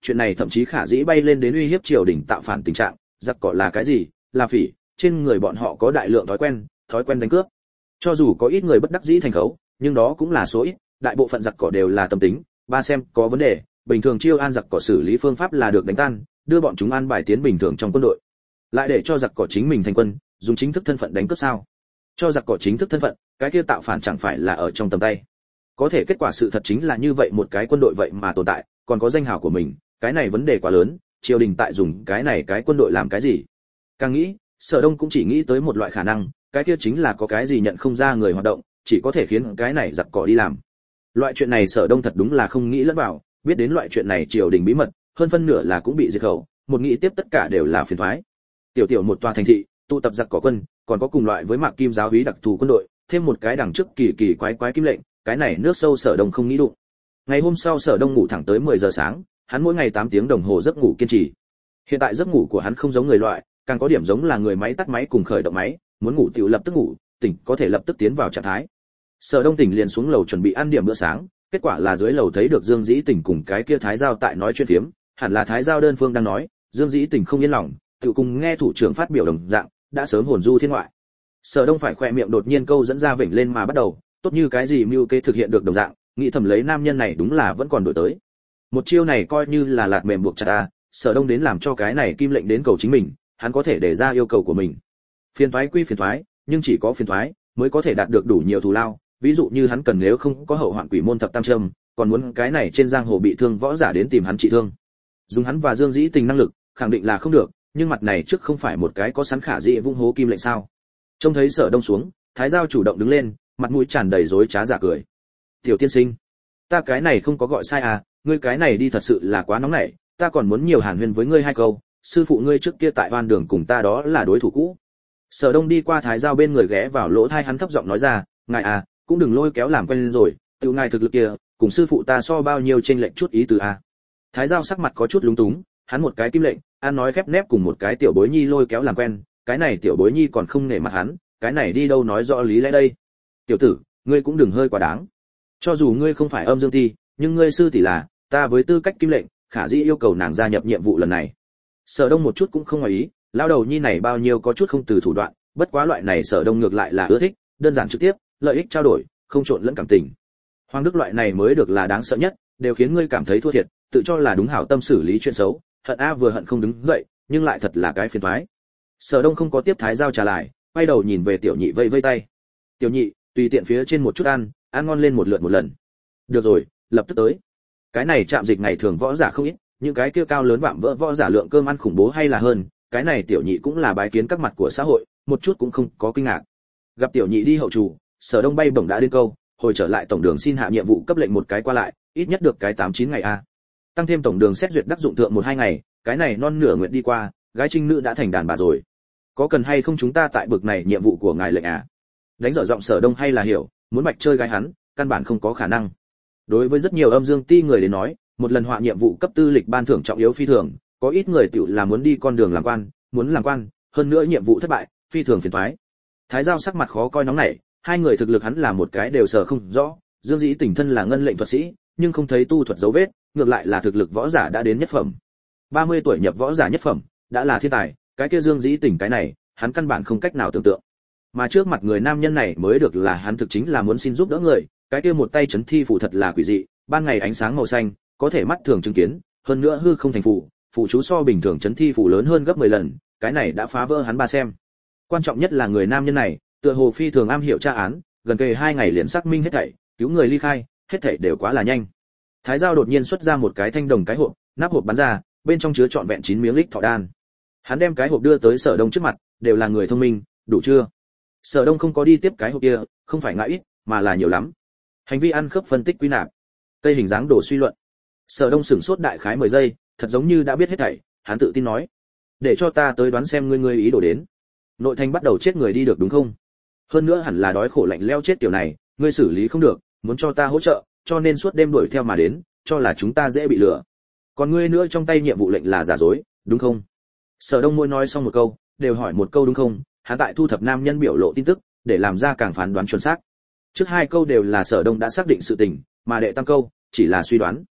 chuyện này thậm chí khả dĩ bay lên đến uy hiếp triều đình tạo phản tình trạng. Giặc cỏ là cái gì? Là phỉ, trên người bọn họ có đại lượng thói quen đánh cướp. Cho dù có ít người bất đắc dĩ thành khấu, nhưng đó cũng là số ít, đại bộ phận giặc cỏ đều là tâm tính, ba xem có vấn đề, bình thường chiêu an giặc cỏ xử lý phương pháp là được đánh tan, đưa bọn chúng an bài tiến bình thường trong quân đội. Lại để cho giặc cỏ chính mình thành quân, dùng chính thức thân phận đánh cướp sao? Cho giặc cỏ chính thức thân phận, cái kia tạo phản chẳng phải là ở trong tầm tay. Có thể kết quả sự thật chính là như vậy, một cái quân đội vậy mà tồn tại, còn có danh hào của mình, cái này vấn đề quá lớn, triều đình tại dùng cái này cái quân đội làm cái gì? Càng nghĩ, Sở Đông cũng chỉ nghĩ tới một loại khả năng, cái kia chính là có cái gì nhận không ra người hoạt động, chỉ có thể khiến cái này giặc cỏ đi làm. Loại chuyện này Sở Đông thật đúng là không nghĩ lẫn vào, biết đến loại chuyện này triều đình bí mật, hơn phân nửa là cũng bị diệt khẩu, một nghĩ tiếp tất cả đều là phiền toái. Tiểu một tòa thành thị, tụ tập giặc cỏ quân, còn có cùng loại với Mạc Kim giáo úy đặc thù quân đội, thêm một cái đằng trước kỳ quái kim lệnh, cái này nước sâu Sở Đông không nghĩ đụng. Ngày hôm sau Sở Đông ngủ thẳng tới 10 giờ sáng, hắn mỗi ngày 8 tiếng đồng hồ giấc ngủ kiên trì. Hiện tại giấc ngủ của hắn không giống người loại, càng có điểm giống là người máy tắt máy cùng khởi động máy, muốn ngủ tiểu lập tức ngủ, tỉnh có thể lập tức tiến vào trạng thái. Sở Đông tỉnh liền xuống lầu chuẩn bị ăn điểm bữa sáng, kết quả là dưới lầu thấy được Dương Dĩ Tỉnh cùng cái kia Thái Giao tại nói chuyện phiếm, hẳn là Thái Giao đơn phương đang nói, Dương Dĩ Tỉnh không yên lòng, tự cùng nghe thủ trưởng phát biểu đồng dạng, đã sớm hồn du thiên ngoại. Sở Đông phải khỏe miệng đột nhiên câu dẫn ra vểnh lên mà bắt đầu, tốt như cái gì mưu kế thực hiện được đồng dạng, nghĩ thầm lấy nam nhân này đúng là vẫn còn đổi tới. Một chiêu này coi như là lạt mềm buộc chặt ta, Sở Đông đến làm cho cái này kim lệnh đến cầu chính mình, hắn có thể đề ra yêu cầu của mình. Phiền toái quy phiền toái, nhưng chỉ có phiền toái mới có thể đạt được đủ nhiều thù lao, ví dụ như hắn cần nếu không có hậu hoạn quỷ môn thập tam châm, còn muốn cái này trên giang hồ bị thương võ giả đến tìm hắn trị thương. Dùng hắn và Dương Dĩ Tình năng lực, khẳng định là không được, nhưng mặt này trước không phải một cái có sẵn khả dĩ vung hố kim lệnh sao? Trông thấy Sở Đông xuống, Thái Giao chủ động đứng lên, mặt mũi tràn đầy rối trá giả cười. "Tiểu tiên sinh, ta cái này không có gọi sai à, ngươi cái này đi thật sự là quá nóng nảy, ta còn muốn nhiều hàn huyên với ngươi hai câu, sư phụ ngươi trước kia tại Oan Đường cùng ta đó là đối thủ cũ." Sở Đông đi qua Thái Giao bên người ghé vào lỗ tai hắn thấp giọng nói ra, "Ngài à, cũng đừng lôi kéo làm quen rồi, tiểu ngài thực lực kia, cùng sư phụ ta so bao nhiêu chênh lệch chút ý tứ à." Thái Giao sắc mặt có chút lúng túng, hắn một cái kim lệnh, ăn nói khép nép cùng một cái tiểu bối nhi lôi kéo làm quen, cái này tiểu bối nhi còn không nể mặt hắn, cái này đi đâu nói rõ lý lẽ đây. "Tiểu tử, ngươi cũng đừng hơi quá đáng. Cho dù ngươi không phải Âm Dương Ti, nhưng ngươi sư tỷ là, ta với tư cách kim lệnh, khả dĩ yêu cầu nàng gia nhập nhiệm vụ lần này." Sở Đông một chút cũng không ngoài ý, lão đầu nhi này bao nhiêu có chút không từ thủ đoạn, bất quá loại này Sở Đông ngược lại là ưa thích, đơn giản trực tiếp, lợi ích trao đổi, không trộn lẫn cảm tình. Hoàng Đức loại này mới được là đáng sợ nhất, đều khiến ngươi cảm thấy thua thiệt, tự cho là đúng hảo tâm xử lý chuyện xấu, hận a vừa hận không đứng dậy, nhưng lại thật là cái phiền toái. Sở Đông không có tiếp Thái Giao trả lại, quay đầu nhìn về Tiểu Nhị vây vây tay. "Tiểu Nhị, tùy tiện phía trên một chút ăn ngon lên một lần." "Được rồi, lập tức tới." Cái này trạm dịch ngày thường võ giả không ít, những cái kia cao lớn vạm vỡ võ giả lượng cơm ăn khủng bố hay là hơn, cái này Tiểu Nhị cũng là bái kiến các mặt của xã hội, một chút cũng không có kinh ngạc. Gặp Tiểu Nhị đi hậu chủ, Sở Đông bay bổng đã đến câu, hồi trở lại tổng đường xin hạ nhiệm vụ cấp lệnh một cái qua lại, ít nhất được cái 8-9 ngày a. Tăng thêm tổng đường xét duyệt đắc dụng thượng 1-2 ngày, cái này non nửa nguyện đi qua, gái trinh nữ đã thành đàn bà rồi. Có cần hay không chúng ta tại bực này nhiệm vụ của ngài lệnh à? Đánh dở giọng Sở Đông hay là hiểu, muốn bạch chơi gái hắn, căn bản không có khả năng. Đối với rất nhiều Âm Dương Ti người đến nói, một lần họa nhiệm vụ cấp tư lịch ban thưởng trọng yếu phi thường, có ít người tiểu là muốn đi con đường làm quan, muốn làm quan, hơn nữa nhiệm vụ thất bại, phi thường phiền toái. Thái Giao sắc mặt khó coi nóng nảy, hai người thực lực hắn là một cái đều sở không rõ, Dương Dĩ Tỉnh thân là ngân lệnh thuật sĩ, nhưng không thấy tu thuật dấu vết, ngược lại là thực lực võ giả đã đến nhất phẩm. 30 tuổi nhập võ giả nhất phẩm, đã là thiên tài, cái kia Dương Dĩ Tỉnh cái này, hắn căn bản không cách nào tưởng tượng. Mà trước mặt người nam nhân này mới được là hắn thực chính là muốn xin giúp đỡ người, cái kia một tay chấn thi phủ thật là quỷ dị, ban ngày ánh sáng màu xanh, có thể mắt thường chứng kiến, hơn nữa hư không thành phủ, phủ chú so bình thường chấn thi phủ lớn hơn gấp 10 lần, cái này đã phá vỡ hắn ba xem. Quan trọng nhất là người nam nhân này, tựa hồ phi thường am hiểu tra án, gần kề 2 ngày liền xác minh hết thảy, cứu người ly khai, hết thảy đều quá là nhanh. Thái Giao đột nhiên xuất ra một cái thanh đồng cái hộp, nắp hộp bắn ra, bên trong chứa trọn vẹn 9 miếng lích thọ đan. Hắn đem cái hộp đưa tới Sở Đông trước mặt, đều là người thông minh, đủ chưa? Sở Đông không có đi tiếp cái hộp kia, không phải ngại ít, mà là nhiều lắm. Hành vi ăn khớp phân tích quy nạp, cây hình dáng đồ suy luận. Sở Đông sửng sốt đại khái 10 giây, thật giống như đã biết hết thảy, hắn tự tin nói: "Để cho ta tới đoán xem ngươi ý đồ đến. Nội thành bắt đầu chết người đi được đúng không? Hơn nữa hẳn là đói khổ lạnh leo chết tiểu này, ngươi xử lý không được, muốn cho ta hỗ trợ, cho nên suốt đêm đuổi theo mà đến, cho là chúng ta dễ bị lừa. Còn ngươi nữa trong tay nhiệm vụ lệnh là giả dối, đúng không?" Sở Đông môi nói xong một câu, đều hỏi một câu đúng không, hắn tại thu thập nam nhân biểu lộ tin tức, để làm ra càng phán đoán chuẩn xác. Trước 2 câu đều là Sở Đông đã xác định sự tình, mà đệ tam câu chỉ là suy đoán.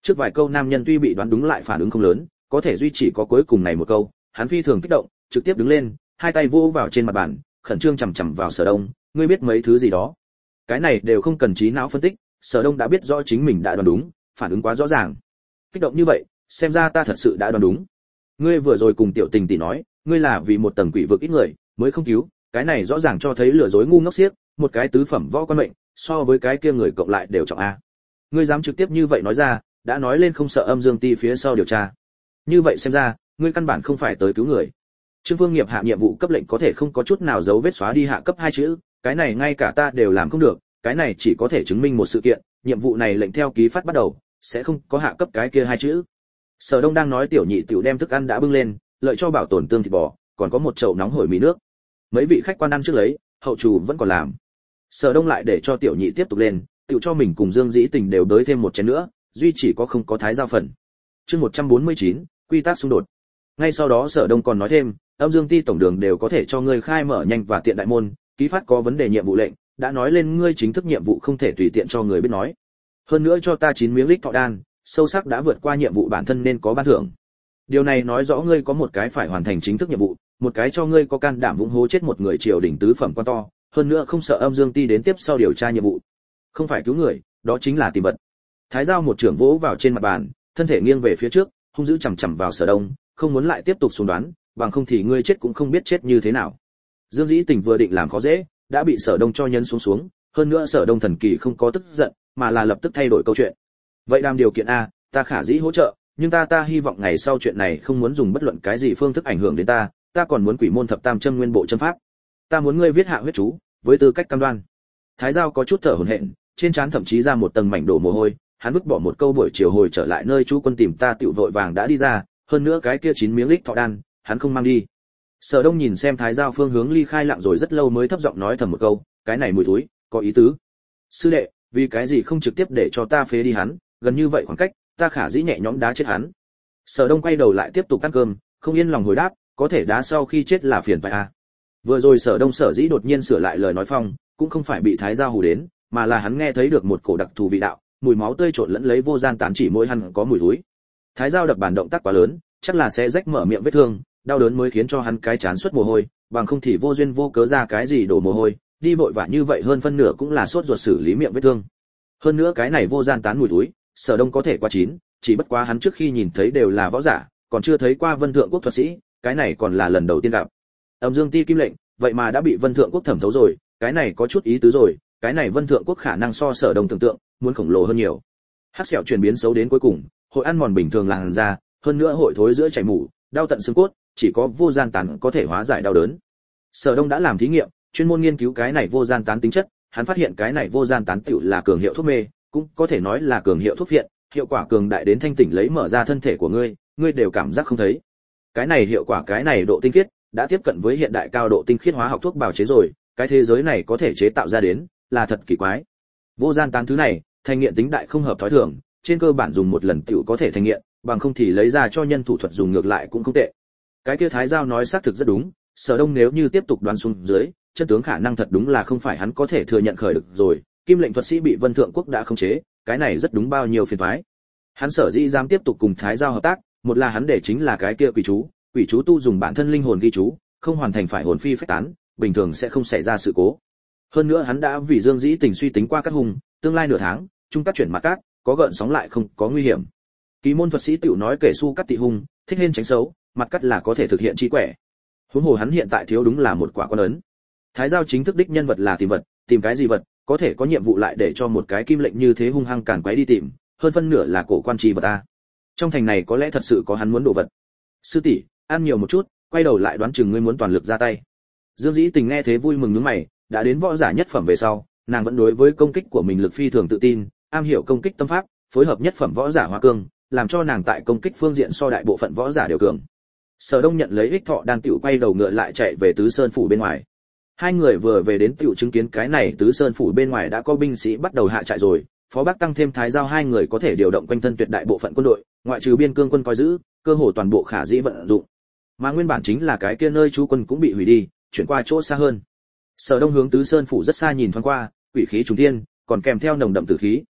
Trước vài câu nam nhân tuy bị đoán đúng lại phản ứng không lớn, có thể duy chỉ có cuối cùng này một câu, hắn phi thường kích động, trực tiếp đứng lên, hai tay vỗ vào trên mặt bàn, khẩn trương chằm chằm vào Sở Đông, ngươi biết mấy thứ gì đó? Cái này đều không cần trí não phân tích, Sở Đông đã biết rõ chính mình đã đoán đúng, phản ứng quá rõ ràng. Kích động như vậy, xem ra ta thật sự đã đoán đúng. Ngươi vừa rồi cùng Tiểu Tình tỷ nói, ngươi là vì một tầng quỷ vực ít người mới không cứu, cái này rõ ràng cho thấy lừa dối ngu ngốc xiếc, một cái tứ phẩm võ quan mệnh, so với cái kia người cộng lại đều trọng a. Ngươi dám trực tiếp như vậy nói ra, đã nói lên không sợ Âm Dương Ti phía sau điều tra. Như vậy xem ra, ngươi căn bản không phải tới cứu người. Trương Vương Nghiệp hạ nhiệm vụ cấp lệnh có thể không có chút nào dấu vết xóa đi hạ cấp 2 chữ, cái này ngay cả ta đều làm không được, cái này chỉ có thể chứng minh một sự kiện, nhiệm vụ này lệnh theo ký phát bắt đầu, sẽ không có hạ cấp cái kia 2 chữ. Sở Đông đang nói tiểu nhị tiểu đem thức ăn đã bưng lên, lợi cho bảo tồn tương thịt bò, còn có một chậu nóng hổi mì nước. Mấy vị khách quan ăn trước lấy, hậu chủ vẫn còn làm. Sở Đông lại để cho tiểu nhị tiếp tục lên, tiểu cho mình cùng Dương Dĩ Tình đều đới thêm một chén nữa, duy chỉ có không có thái giao phần. Chương 149, quy tắc xung đột. Ngay sau đó Sở Đông còn nói thêm, Âm Dương Ti tổng đường đều có thể cho ngươi khai mở nhanh và tiện đại môn, ký phát có vấn đề nhiệm vụ lệnh, đã nói lên ngươi chính thức nhiệm vụ không thể tùy tiện cho người biết nói. Hơn nữa cho ta 9 miếng lích thọ đan, sâu sắc đã vượt qua nhiệm vụ bản thân nên có ban thưởng. Điều này nói rõ ngươi có một cái phải hoàn thành chính thức nhiệm vụ, một cái cho ngươi có can đảm vũng hố chết một người triều đình tứ phẩm quan to, hơn nữa không sợ Âm Dương Ti đến tiếp sau điều tra nhiệm vụ. Không phải cứu người, đó chính là tìm vật. Thái Giao một trưởng vỗ vào trên mặt bàn, thân thể nghiêng về phía trước, hung dữ chằm chằm vào Sở Đông, không muốn lại tiếp tục suy đoán, bằng không thì ngươi chết cũng không biết chết như thế nào. Dương Dĩ Tình vừa định làm khó dễ, đã bị Sở Đông cho nhấn xuống, hơn nữa Sở Đông thần kỳ không có tức giận, mà là lập tức thay đổi câu chuyện. Vậy đàm điều kiện a, ta khả dĩ hỗ trợ, nhưng ta hy vọng ngày sau chuyện này không muốn dùng bất luận cái gì phương thức ảnh hưởng đến ta còn muốn quỷ môn thập tam châm nguyên bộ châm pháp. Ta muốn ngươi viết hạ huyết chú, với tư cách cam đoan. Thái Giao có chút thở hổn hển, trên trán thậm chí ra một tầng mảnh đổ mồ hôi, hắn vứt bỏ một câu buổi chiều hồi trở lại nơi chú quân tìm ta tiểu vội vàng đã đi ra, hơn nữa cái kia 9 miếng lích thọ đan, hắn không mang đi. Sở Đông nhìn xem Thái Giao phương hướng ly khai lặng rồi rất lâu mới thấp giọng nói thầm một câu, cái này mùi túi, có ý tứ. Sư đệ, vì cái gì không trực tiếp để cho ta phế đi hắn, gần như vậy khoảng cách, ta khả dĩ nhẹ nhõm đá chết hắn. Sở Đông quay đầu lại tiếp tục ăn cơm, không yên lòng hồi đáp, có thể đá sau khi chết là phiền phải à. Vừa rồi Sở Đông sở dĩ đột nhiên sửa lại lời nói phong, cũng không phải bị Thái Giao hù đến, mà là hắn nghe thấy được một cổ đặc thù vị đạo, mùi máu tươi trộn lẫn lấy vô gian tán chỉ mỗi hắn có mùi túi. Thái Giao đập bàn động tác quá lớn, chắc là sẽ rách mở miệng vết thương, đau đớn mới khiến cho hắn cái chán xuất mồ hôi, bằng không thì vô duyên vô cớ ra cái gì đổ mồ hôi, đi vội vã như vậy hơn phân nửa cũng là sốt ruột xử lý miệng vết thương. Hơn nữa cái này vô gian tán mùi túi, Sở Đông có thể qua chín, chỉ bất quá hắn trước khi nhìn thấy đều là võ giả, còn chưa thấy qua Vân Thượng Quốc thuật sĩ, cái này còn là lần đầu tiên gặp. Âm Dương Ti kim lệnh, vậy mà đã bị Vân Thượng Quốc thẩm thấu rồi, cái này có chút ý tứ rồi, cái này Vân Thượng Quốc khả năng so Sở Đông tưởng tượng, muốn khổng lồ hơn nhiều. Hắc sẹo chuyển biến xấu đến cuối cùng, hội ăn mòn bình thường làn da, hơn nữa hội thối giữa chảy mủ, đau tận xương cốt, chỉ có vô gian tán có thể hóa giải đau đớn. Sở Đông đã làm thí nghiệm, chuyên môn nghiên cứu cái này vô gian tán tính chất, hắn phát hiện cái này vô gian tán tựu là cường hiệu thuốc mê, cũng có thể nói là cường hiệu thuốc phiện, hiệu quả cường đại đến thanh tỉnh lấy mở ra thân thể của ngươi đều cảm giác không thấy. Cái này hiệu quả cái này độ tinh khiết đã tiếp cận với hiện đại cao độ tinh khiết hóa học thuốc bào chế rồi, cái thế giới này có thể chế tạo ra đến, là thật kỳ quái. Vô gian tán thứ này, thành nghiện tính đại không hợp thói thường, trên cơ bản dùng một lần tiểu có thể thành nghiện, bằng không thì lấy ra cho nhân thủ thuật dùng ngược lại cũng không tệ. Cái kia Thái Giao nói xác thực rất đúng, Sở Đông nếu như tiếp tục đoán xuống dưới, chân tướng khả năng thật đúng là không phải hắn có thể thừa nhận khởi được rồi, Kim lệnh thuật sĩ bị Vân Thượng Quốc đã khống chế, cái này rất đúng bao nhiêu phiền toái. Hắn sở dĩ dám tiếp tục cùng Thái Giao hợp tác, một là hắn để chính là cái kia quỷ chú tu dùng bản thân linh hồn ghi chú, không hoàn thành phải hồn phi phách tán, bình thường sẽ không xảy ra sự cố. Hơn nữa hắn đã vì Dương Dĩ Tình suy tính qua các hùng, tương lai nửa tháng, trung cắt chuyển mặt cát, có gợn sóng lại không có nguy hiểm. Kỳ môn thuật sĩ tiểu nói kể su cắt tị hung, thích hên tránh xấu, mặt cắt là có thể thực hiện trí quẻ. Huống hồ hắn hiện tại thiếu đúng là một quả quan ấn. Thái Giao chính thức đích nhân vật là tìm vật, tìm cái gì vật, có thể có nhiệm vụ lại để cho một cái kim lệnh như thế hung hăng càn quấy đi tìm, hơn phân nửa là cổ quan trì vật a. Trong thành này có lẽ thật sự có hắn muốn đồ vật. Sư tỷ, ăn nhiều một chút, quay đầu lại đoán chừng ngươi muốn toàn lực ra tay. Dương Dĩ Tình nghe thế vui mừng nhướng mày, đã đến võ giả nhất phẩm về sau, nàng vẫn đối với công kích của mình lực phi thường tự tin, am hiểu công kích tâm pháp, phối hợp nhất phẩm võ giả hóa cương, làm cho nàng tại công kích phương diện so đại bộ phận võ giả đều cường. Sở Đông nhận lấy ích thọ đan tiểu quay đầu ngựa lại chạy về Tứ Sơn phủ bên ngoài. Hai người vừa về đến tiểu chứng kiến cái này Tứ Sơn phủ bên ngoài đã có binh sĩ bắt đầu hạ trại rồi, Phó Bắc tăng thêm Thái Giao hai người có thể điều động quanh thân tuyệt đại bộ phận quân đội, ngoại trừ biên cương quân coi giữ, cơ hồ toàn bộ khả dĩ vận dụng. Mà nguyên bản chính là cái kia nơi trú quân cũng bị hủy đi, chuyển qua chỗ xa hơn. Sở Đông hướng Tứ Sơn phủ rất xa nhìn thoáng qua, quỷ khí trùng thiên, còn kèm theo nồng đậm tử khí,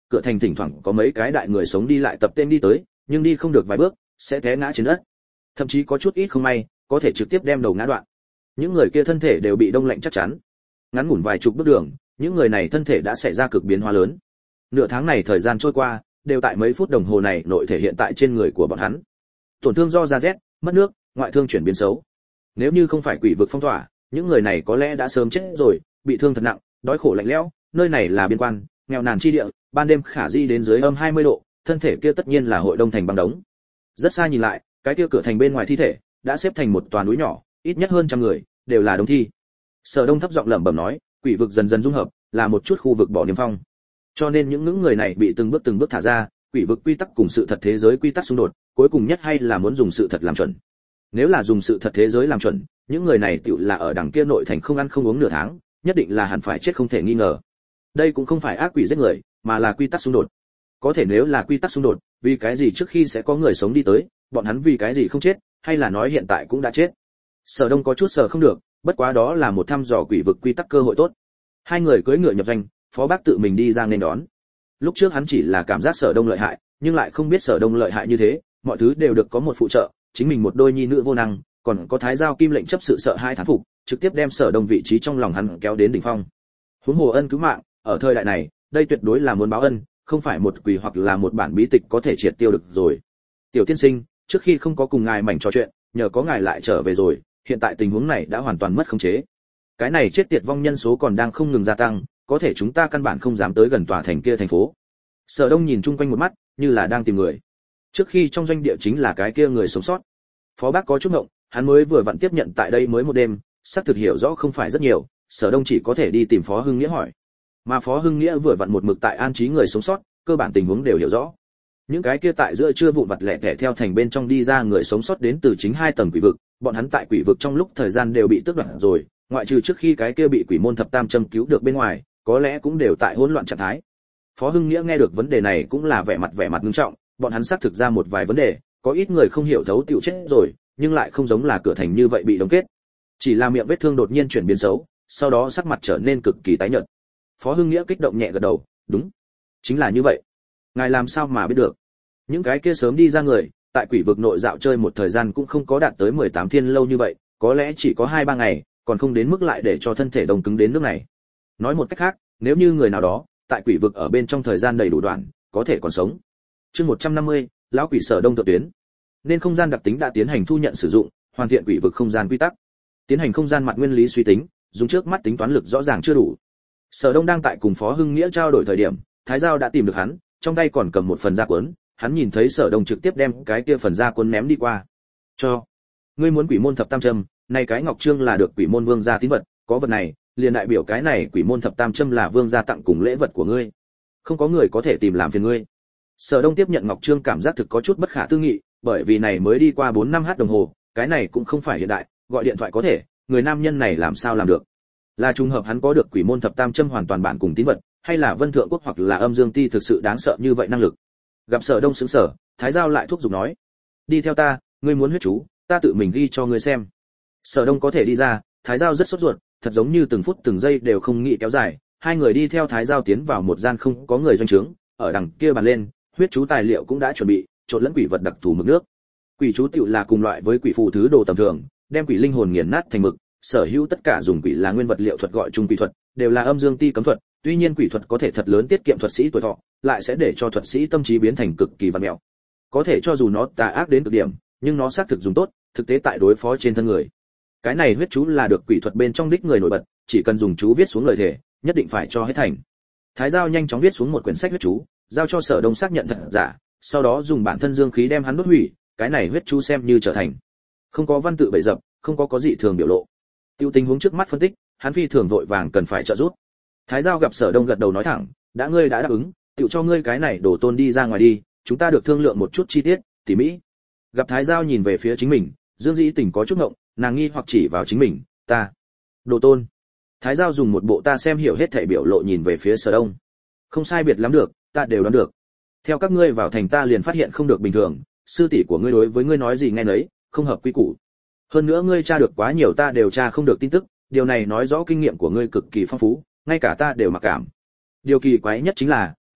cửa thành thỉnh thoảng có mấy cái đại người sống đi lại tập tên đi tới, nhưng đi không được vài bước sẽ té ngã trên đất, thậm chí có chút ít không may có thể trực tiếp đem đầu ngã đoạn. Những người kia thân thể đều bị đông lạnh chắc chắn. Ngắn ngủn vài chục bước đường, những người này thân thể đã xảy ra cực biến hóa lớn. Nửa tháng này thời gian trôi qua, đều tại mấy phút đồng hồ này nội thể hiện tại trên người của bọn hắn. Tổn thương do da rét, mất nước, ngoại thương chuyển biến xấu. Nếu như không phải quỷ vực phong tỏa, những người này có lẽ đã sớm chết rồi, bị thương thật nặng, đói khổ lạnh lẽo, nơi này là biên quan, nghèo nàn chi địa, ban đêm khả di đến dưới âm 20 độ, thân thể kia tất nhiên là hội đông thành băng đống. Rất xa nhìn lại, cái kia cửa thành bên ngoài thi thể đã xếp thành một tòa núi nhỏ, ít nhất hơn trăm người, đều là đống thi. Sở Đông thấp giọng lẩm bẩm nói, quỷ vực dần dần dung hợp, là một chút khu vực bỏ niêm phong. Cho nên những người này bị từng bước thả ra, quỷ vực quy tắc cùng sự thật thế giới quy tắc xung đột, cuối cùng nhất hay là muốn dùng sự thật làm chuẩn. Nếu là dùng sự thật thế giới làm chuẩn, những người này tựu là ở đằng kia nội thành không ăn không uống nửa tháng, nhất định là hẳn phải chết không thể nghi ngờ. Đây cũng không phải ác quỷ giết người, mà là quy tắc xung đột. Có thể nếu là quy tắc xung đột, vì cái gì trước khi sẽ có người sống đi tới, bọn hắn vì cái gì không chết, hay là nói hiện tại cũng đã chết. Sở Đông có chút sợ không được, bất quá đó là một thăm dò quỷ vực quy tắc cơ hội tốt. Hai người cưỡi ngựa nhập doanh, Phó Bác tự mình đi ra nên đón. Lúc trước hắn chỉ là cảm giác Sở Đông lợi hại, nhưng lại không biết Sở Đông lợi hại như thế, mọi thứ đều được có một phụ trợ, chính mình một đôi nhi nữ vô năng, còn có Thái Giao Kim lệnh chấp sự sợ hai thán phục, trực tiếp đem Sở Đông vị trí trong lòng hắn kéo đến đỉnh phong. Huống hồ ân cứu mạng, ở thời đại này, đây tuyệt đối là muốn báo ân, không phải một quỷ hoặc là một bản bí tịch có thể triệt tiêu được rồi. Tiểu tiên sinh, trước khi không có cùng ngài mảnh trò chuyện, nhờ có ngài lại trở về rồi, hiện tại tình huống này đã hoàn toàn mất khống chế. Cái này chết tiệt vong nhân số còn đang không ngừng gia tăng, có thể chúng ta căn bản không dám tới gần tòa thành kia thành phố. Sở Đông nhìn chung quanh một mắt, như là đang tìm người. Trước khi trong doanh địa chính là cái kia người sống sót. Phó Bác có chút ngộng, hắn mới vừa vặn tiếp nhận tại đây mới một đêm, xác thực hiểu rõ không phải rất nhiều, Sở Đông chỉ có thể đi tìm Phó Hưng Nghĩa hỏi. Mà Phó Hưng Nghĩa vừa vặn một mực tại an trí người sống sót, cơ bản tình huống đều hiểu rõ. Những cái kia tại giữa trưa vụn vặt lẻ tẻ theo thành bên trong đi ra người sống sót đến từ chính hai tầng quỷ vực, bọn hắn tại quỷ vực trong lúc thời gian đều bị tước đoạt rồi, ngoại trừ trước khi cái kia bị quỷ môn thập tam châm cứu được bên ngoài, có lẽ cũng đều tại hỗn loạn trạng thái. Phó Hưng Nghĩa nghe được vấn đề này cũng là vẻ mặt nghiêm trọng, bọn hắn xác thực ra một vài vấn đề, có ít người không hiểu thấu tiểu chết rồi, nhưng lại không giống là cửa thành như vậy bị đóng kết. Chỉ là miệng vết thương đột nhiên chuyển biến xấu, sau đó sắc mặt trở nên cực kỳ tái nhợt. Phó Hưng Nghĩa kích động nhẹ gật đầu, đúng, chính là như vậy. Ngài làm sao mà biết được? Những cái kia sớm đi ra người, tại quỷ vực nội dạo chơi một thời gian cũng không có đạt tới 18 thiên lâu như vậy, có lẽ chỉ có 2-3 ngày, còn không đến mức lại để cho thân thể đông cứng đến nước này. Nói một cách khác, nếu như người nào đó tại quỷ vực ở bên trong thời gian đầy đủ đoạn, có thể còn sống. Chương 150, lão quỷ Sở Đông thượng tuyến. Nên không gian đặc tính đã tiến hành thu nhận sử dụng, hoàn thiện quỷ vực không gian quy tắc. Tiến hành không gian mặt nguyên lý suy tính, dùng trước mắt tính toán lực rõ ràng chưa đủ. Sở Đông đang tại cùng Phó Hưng Nghĩa trao đổi thời điểm, Thái Giao đã tìm được hắn, trong tay còn cầm một phần da cuốn, hắn nhìn thấy Sở Đông trực tiếp đem cái kia phần da cuốn ném đi qua. Cho, ngươi muốn quỷ môn thập tam châm, này cái ngọc trương là được quỷ môn vương gia tín vật, có vật này, liền đại biểu cái này quỷ môn thập tam châm là vương gia tặng cùng lễ vật của ngươi. Không có người có thể tìm làm phiền ngươi. Sở Đông tiếp nhận ngọc trương cảm giác thực có chút bất khả tư nghị, bởi vì này mới đi qua 4-5 h đồng hồ, cái này cũng không phải hiện đại, gọi điện thoại có thể, người nam nhân này làm sao làm được? Là trùng hợp hắn có được quỷ môn thập tam châm hoàn toàn bản cùng tín vật, hay là Vân Thượng Quốc hoặc là Âm Dương Ti thực sự đáng sợ như vậy năng lực? Gặp Sở Đông sững sờ, Thái Giao lại thúc giục nói: "Đi theo ta, ngươi muốn huyết chú, ta tự mình ghi cho ngươi xem." Sở Đông có thể đi ra, Thái Giao rất sốt ruột, thật giống như từng phút từng giây đều không nghĩ kéo dài. Hai người đi theo Thái Giao tiến vào một gian không có người doanh trướng, ở đằng kia bàn lên, huyết chú tài liệu cũng đã chuẩn bị, trộn lẫn quỷ vật đặc thù mực nước. Quỷ chú tựu là cùng loại với quỷ phù thứ đồ tầm thường, đem quỷ linh hồn nghiền nát thành mực, sở hữu tất cả dùng quỷ là nguyên vật liệu thuật gọi chung quỷ thuật, đều là Âm Dương Ti cấm thuật, tuy nhiên quỷ thuật có thể thật lớn tiết kiệm thuật sĩ tuổi thọ, lại sẽ để cho thuật sĩ tâm trí biến thành cực kỳ vặn mèo. Có thể cho dù nó tà ác đến cực điểm, nhưng nó xác thực dùng tốt, thực tế tại đối phó trên thân người. Cái này huyết chú là được quỷ thuật bên trong đích người nổi bật, chỉ cần dùng chú viết xuống lời thề, nhất định phải cho hết thành. Thái Giao nhanh chóng viết xuống một quyển sách huyết chú, giao cho Sở Đông xác nhận thật giả, sau đó dùng bản thân dương khí đem hắn đốt hủy, cái này huyết chú xem như trở thành. Không có văn tự bậy dập, không có dị thường biểu lộ. Tiêu tình huống trước mắt phân tích, hắn phi thường vội vàng cần phải trợ giúp. Thái Giao gặp Sở Đông gật đầu nói thẳng, ngươi đã đáp ứng, tiểu cho ngươi cái này đổ tôn đi ra ngoài đi, chúng ta được thương lượng một chút chi tiết, tỉ mỹ. Gặp Thái Giao nhìn về phía chính mình, Dương Dĩ Tình có chút ngộng, nàng nghi hoặc chỉ vào chính mình, ta, đồ tôn. Thái Giao dùng một bộ ta xem hiểu hết thảy biểu lộ nhìn về phía Sở Đông. Không sai biệt lắm được, ta đều đoán được. Theo các ngươi vào thành ta liền phát hiện không được bình thường, sư tỷ của ngươi đối với ngươi nói gì nghe nấy, không hợp quy củ. Hơn nữa ngươi tra được quá nhiều ta đều tra không được tin tức, điều này nói rõ kinh nghiệm của ngươi cực kỳ phong phú, ngay cả ta đều mặc cảm. Điều kỳ quái nhất chính là,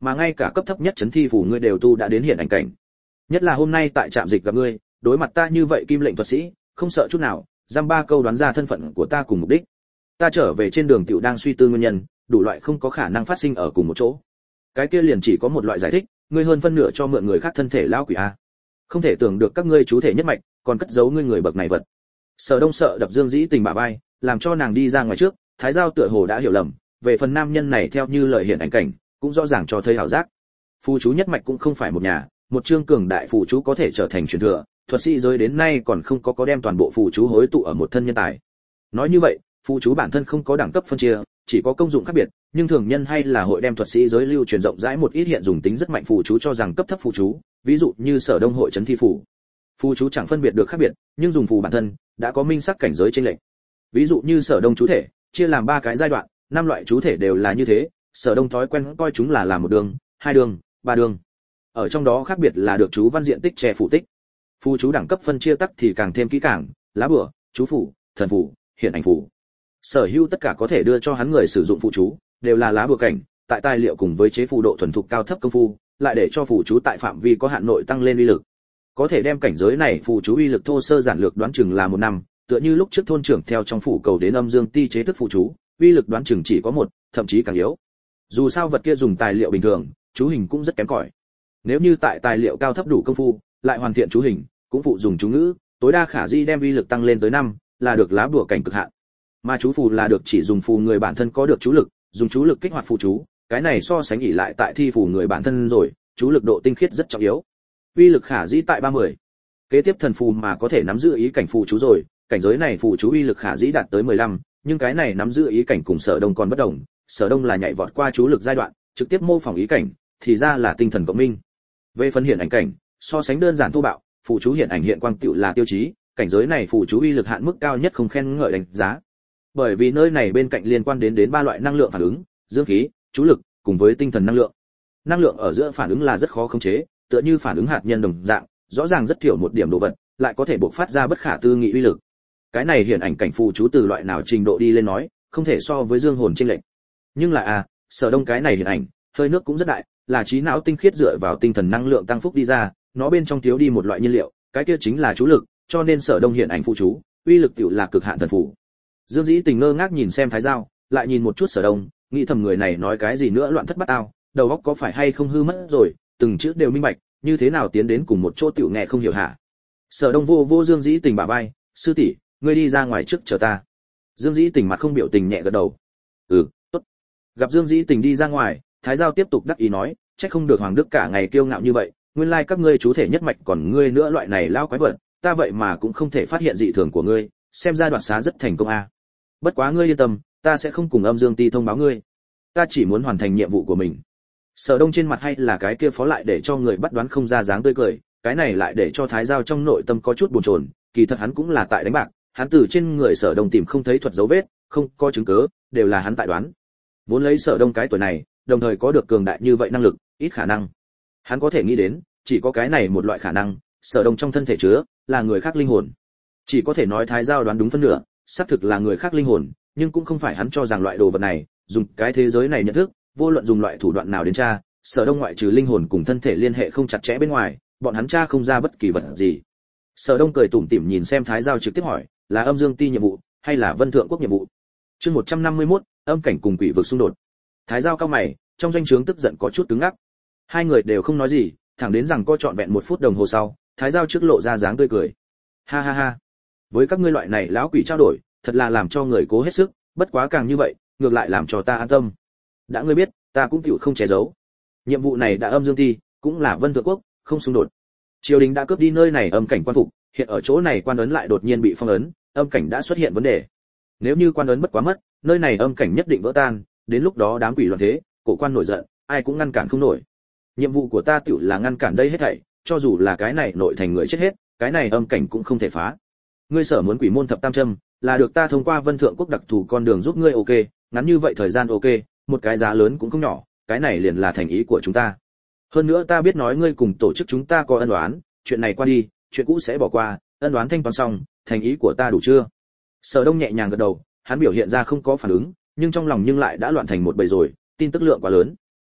mà ngay cả cấp thấp nhất chấn thi phủ ngươi đều tu đã đến hiện ảnh cảnh. Nhất là hôm nay tại trạm dịch gặp ngươi, đối mặt ta như vậy kim lệnh thuật sĩ, không sợ chút nào, giam ba câu đoán ra thân phận của ta cùng mục đích. Ta trở về trên đường tiểu đang suy tư nguyên nhân, đủ loại không có khả năng phát sinh ở cùng một chỗ. Cái kia liền chỉ có một loại giải thích, ngươi hơn phân nửa cho mượn người khác thân thể lão quỷ a. Không thể tưởng được các ngươi chú thể nhất mạch, còn cất giấu ngươi người bậc này vật. Sở Đông sợ đập Dương Dĩ Tình bả vai, làm cho nàng đi ra ngoài trước, Thái Giao tựa hồ đã hiểu lầm, về phần nam nhân này theo như lời hiện ảnh cảnh, cũng rõ ràng cho thấy ảo giác. Phù chú nhất mạch cũng không phải một nhà, một chương cường đại phù chú có thể trở thành truyền thừa, thuật sĩ giới đến nay còn không có đem toàn bộ phù chú hối tụ ở một thân nhân tài. Nói như vậy, phù chú bản thân không có đẳng cấp phân chia, chỉ có công dụng khác biệt, nhưng thường nhân hay là hội đem thuật sĩ giới lưu truyền rộng rãi một ít hiện dùng tính rất mạnh phù chú cho rằng cấp thấp phù chú, ví dụ như Sở Đông hội trấn thi phù. Phù chú chẳng phân biệt được khác biệt, nhưng dùng phù bản thân đã có minh sắc cảnh giới chênh lệch. Ví dụ như Sở Đông chú thể, chia làm 3 cái giai đoạn, 5 loại chú thể đều là như thế, Sở Đông thói quen coi chúng là làm một đường, 2 đường, 3 đường. Ở trong đó khác biệt là được chú văn diện tích che phủ tích. Phù chú đẳng cấp phân chia tắc thì càng thêm kỹ càng, lá bùa, chú phủ, thần phủ, hiện ảnh phủ. Sở hữu tất cả có thể đưa cho hắn người sử dụng phù chú, đều là lá bùa cảnh, tại tài liệu cùng với chế phù độ thuần thục cao thấp công phu, lại để cho phù chú tại phạm vi có hạn nội tăng lên uy lực. Có thể đem cảnh giới này phù chú uy lực thô sơ giản lược đoán chừng là 1 năm, tựa như lúc trước thôn trưởng theo trong phủ cầu đến âm dương ti chế thức phù chú, uy lực đoán chừng chỉ có 1, thậm chí càng yếu. Dù sao vật kia dùng tài liệu bình thường, chú hình cũng rất kém cỏi. Nếu như tại tài liệu cao thấp đủ công phu, lại hoàn thiện chú hình, cũng phụ dùng chú ngữ, tối đa khả di đem uy lực tăng lên tới 5, là được lá bùa cảnh cực hạn. Mà chú phù là được chỉ dùng phù người bản thân có được chú lực, dùng chú lực kích hoạt phù chú, cái này so sánh ỷ lại tại thi phù người bản thân rồi, chú lực độ tinh khiết rất trọng yếu. Uy lực khả dĩ tại 30. Kế tiếp thần phù mà có thể nắm giữ ý cảnh phù chú rồi, cảnh giới này phù chú uy lực khả dĩ đạt tới 15, nhưng cái này nắm giữ ý cảnh cùng Sở Đông còn bất đồng, Sở Đông là nhảy vọt qua chú lực giai đoạn, trực tiếp mô phỏng ý cảnh, thì ra là tinh thần cộng minh. Về phần hiện ảnh cảnh, so sánh đơn giản thô bạo, phù chú hiện ảnh hiện quang tựu là tiêu chí, cảnh giới này phù chú uy lực hạn mức cao nhất không khen ngợi đánh giá. Bởi vì nơi này bên cạnh liên quan đến 3 loại năng lượng phản ứng, dương khí, chú lực, cùng với tinh thần năng lượng. Năng lượng ở giữa phản ứng là rất khó khống chế, tựa như phản ứng hạt nhân đồng dạng, rõ ràng rất thiểu một điểm đồ vật, lại có thể bộc phát ra bất khả tư nghị uy lực. Cái này hiện ảnh cảnh phù chú từ loại nào trình độ đi lên nói, không thể so với dương hồn chênh lệch. Nhưng là Sở Đông cái này hiện ảnh, hơi nước cũng rất đại, là trí não tinh khiết dựa vào tinh thần năng lượng tăng phúc đi ra, nó bên trong thiếu đi một loại nhiên liệu, cái kia chính là chú lực, cho nên Sở Đông hiện ảnh phù chú, uy lực tiểu là cực hạn thần phù. Dương Dĩ Tình ngơ ngác nhìn xem Thái Giao, lại nhìn một chút Sở Đông, nghĩ thầm người này nói cái gì nữa loạn thất bát ao, đầu óc có phải hay không hư mất rồi, từng chữ đều minh bạch, như thế nào tiến đến cùng một chỗ tiểu nghe không hiểu hả? Sở Đông vô Dương Dĩ Tình bả vai, sư tỷ, ngươi đi ra ngoài trước chờ ta. Dương Dĩ Tình mặt không biểu tình nhẹ gật đầu. Tốt. Gặp Dương Dĩ Tình đi ra ngoài, Thái Giao tiếp tục đắc ý nói, trách không được Hoàng Đức cả ngày kiêu ngạo như vậy, nguyên lai các ngươi chú thể nhất mạch còn ngươi nữa loại này lao quái vật, ta vậy mà cũng không thể phát hiện dị thường của ngươi, xem ra đoạt xá rất thành công a. Bất quá ngươi yên tâm, ta sẽ không cùng Âm Dương Ti thông báo ngươi, ta chỉ muốn hoàn thành nhiệm vụ của mình. Sở Đông trên mặt hay là cái kia phó lại để cho người bắt đoán không ra dáng tươi cười, cái này lại để cho Thái Giao trong nội tâm có chút buồn chồn, kỳ thật hắn cũng là tại đánh bạc, hắn từ trên người Sở Đông tìm không thấy thuật dấu vết, không có chứng cứ, đều là hắn tại đoán. Vốn lấy Sở Đông cái tuổi này, đồng thời có được cường đại như vậy năng lực, ít khả năng. Hắn có thể nghĩ đến, chỉ có cái này một loại khả năng, Sở Đông trong thân thể chứa là người khác linh hồn. Chỉ có thể nói Thái Giao đoán đúng phân nửa, xác thực là người khác linh hồn, nhưng cũng không phải hắn cho rằng loại đồ vật này, dùng cái thế giới này nhận thức, vô luận dùng loại thủ đoạn nào đến tra, Sở Đông ngoại trừ linh hồn cùng thân thể liên hệ không chặt chẽ bên ngoài, bọn hắn tra không ra bất kỳ vật gì. Sở Đông cười tủm tỉm nhìn xem Thái Giao trực tiếp hỏi, là Âm Dương Ti nhiệm vụ hay là Vân Thượng Quốc nhiệm vụ? Chương 151, âm cảnh cùng quỷ vực xung đột. Thái Giao cao mày, trong doanh trướng tức giận có chút cứng ngắc. Hai người đều không nói gì, thẳng đến rằng co trọn vẹn 1 phút đồng hồ sau, Thái Giao trước lộ ra dáng tươi cười. Ha ha ha, với các ngươi loại này lão quỷ trao đổi, thật là làm cho người cố hết sức, bất quá càng như vậy, ngược lại làm cho ta an tâm. Đã ngươi biết, ta cũng chịu không che giấu. Nhiệm vụ này đã Âm Dương Ti, cũng là Vân Thượng Quốc, không xung đột. Triều đình đã cướp đi nơi này âm cảnh quan phục, hiện ở chỗ này quan ấn lại đột nhiên bị phong ấn, âm cảnh đã xuất hiện vấn đề. Nếu như quan ấn bất quá mất, nơi này âm cảnh nhất định vỡ tan, đến lúc đó đám quỷ loạn thế, cổ quan nổi giận, ai cũng ngăn cản không nổi. Nhiệm vụ của ta tiểu là ngăn cản đây hết thảy, cho dù là cái này nội thành người chết hết, cái này âm cảnh cũng không thể phá. Ngươi sở muốn quỷ môn thập tam châm, là được ta thông qua Vân Thượng Quốc đặc thù con đường giúp ngươi ok, ngắn như vậy thời gian ok, một cái giá lớn cũng không nhỏ, cái này liền là thành ý của chúng ta. Hơn nữa ta biết nói ngươi cùng tổ chức chúng ta có ân oán, chuyện này qua đi, chuyện cũ sẽ bỏ qua, ân oán thanh toán xong, thành ý của ta đủ chưa? Sở Đông nhẹ nhàng gật đầu, hắn biểu hiện ra không có phản ứng, nhưng trong lòng nhưng lại đã loạn thành một bầy rồi, tin tức lượng quá lớn.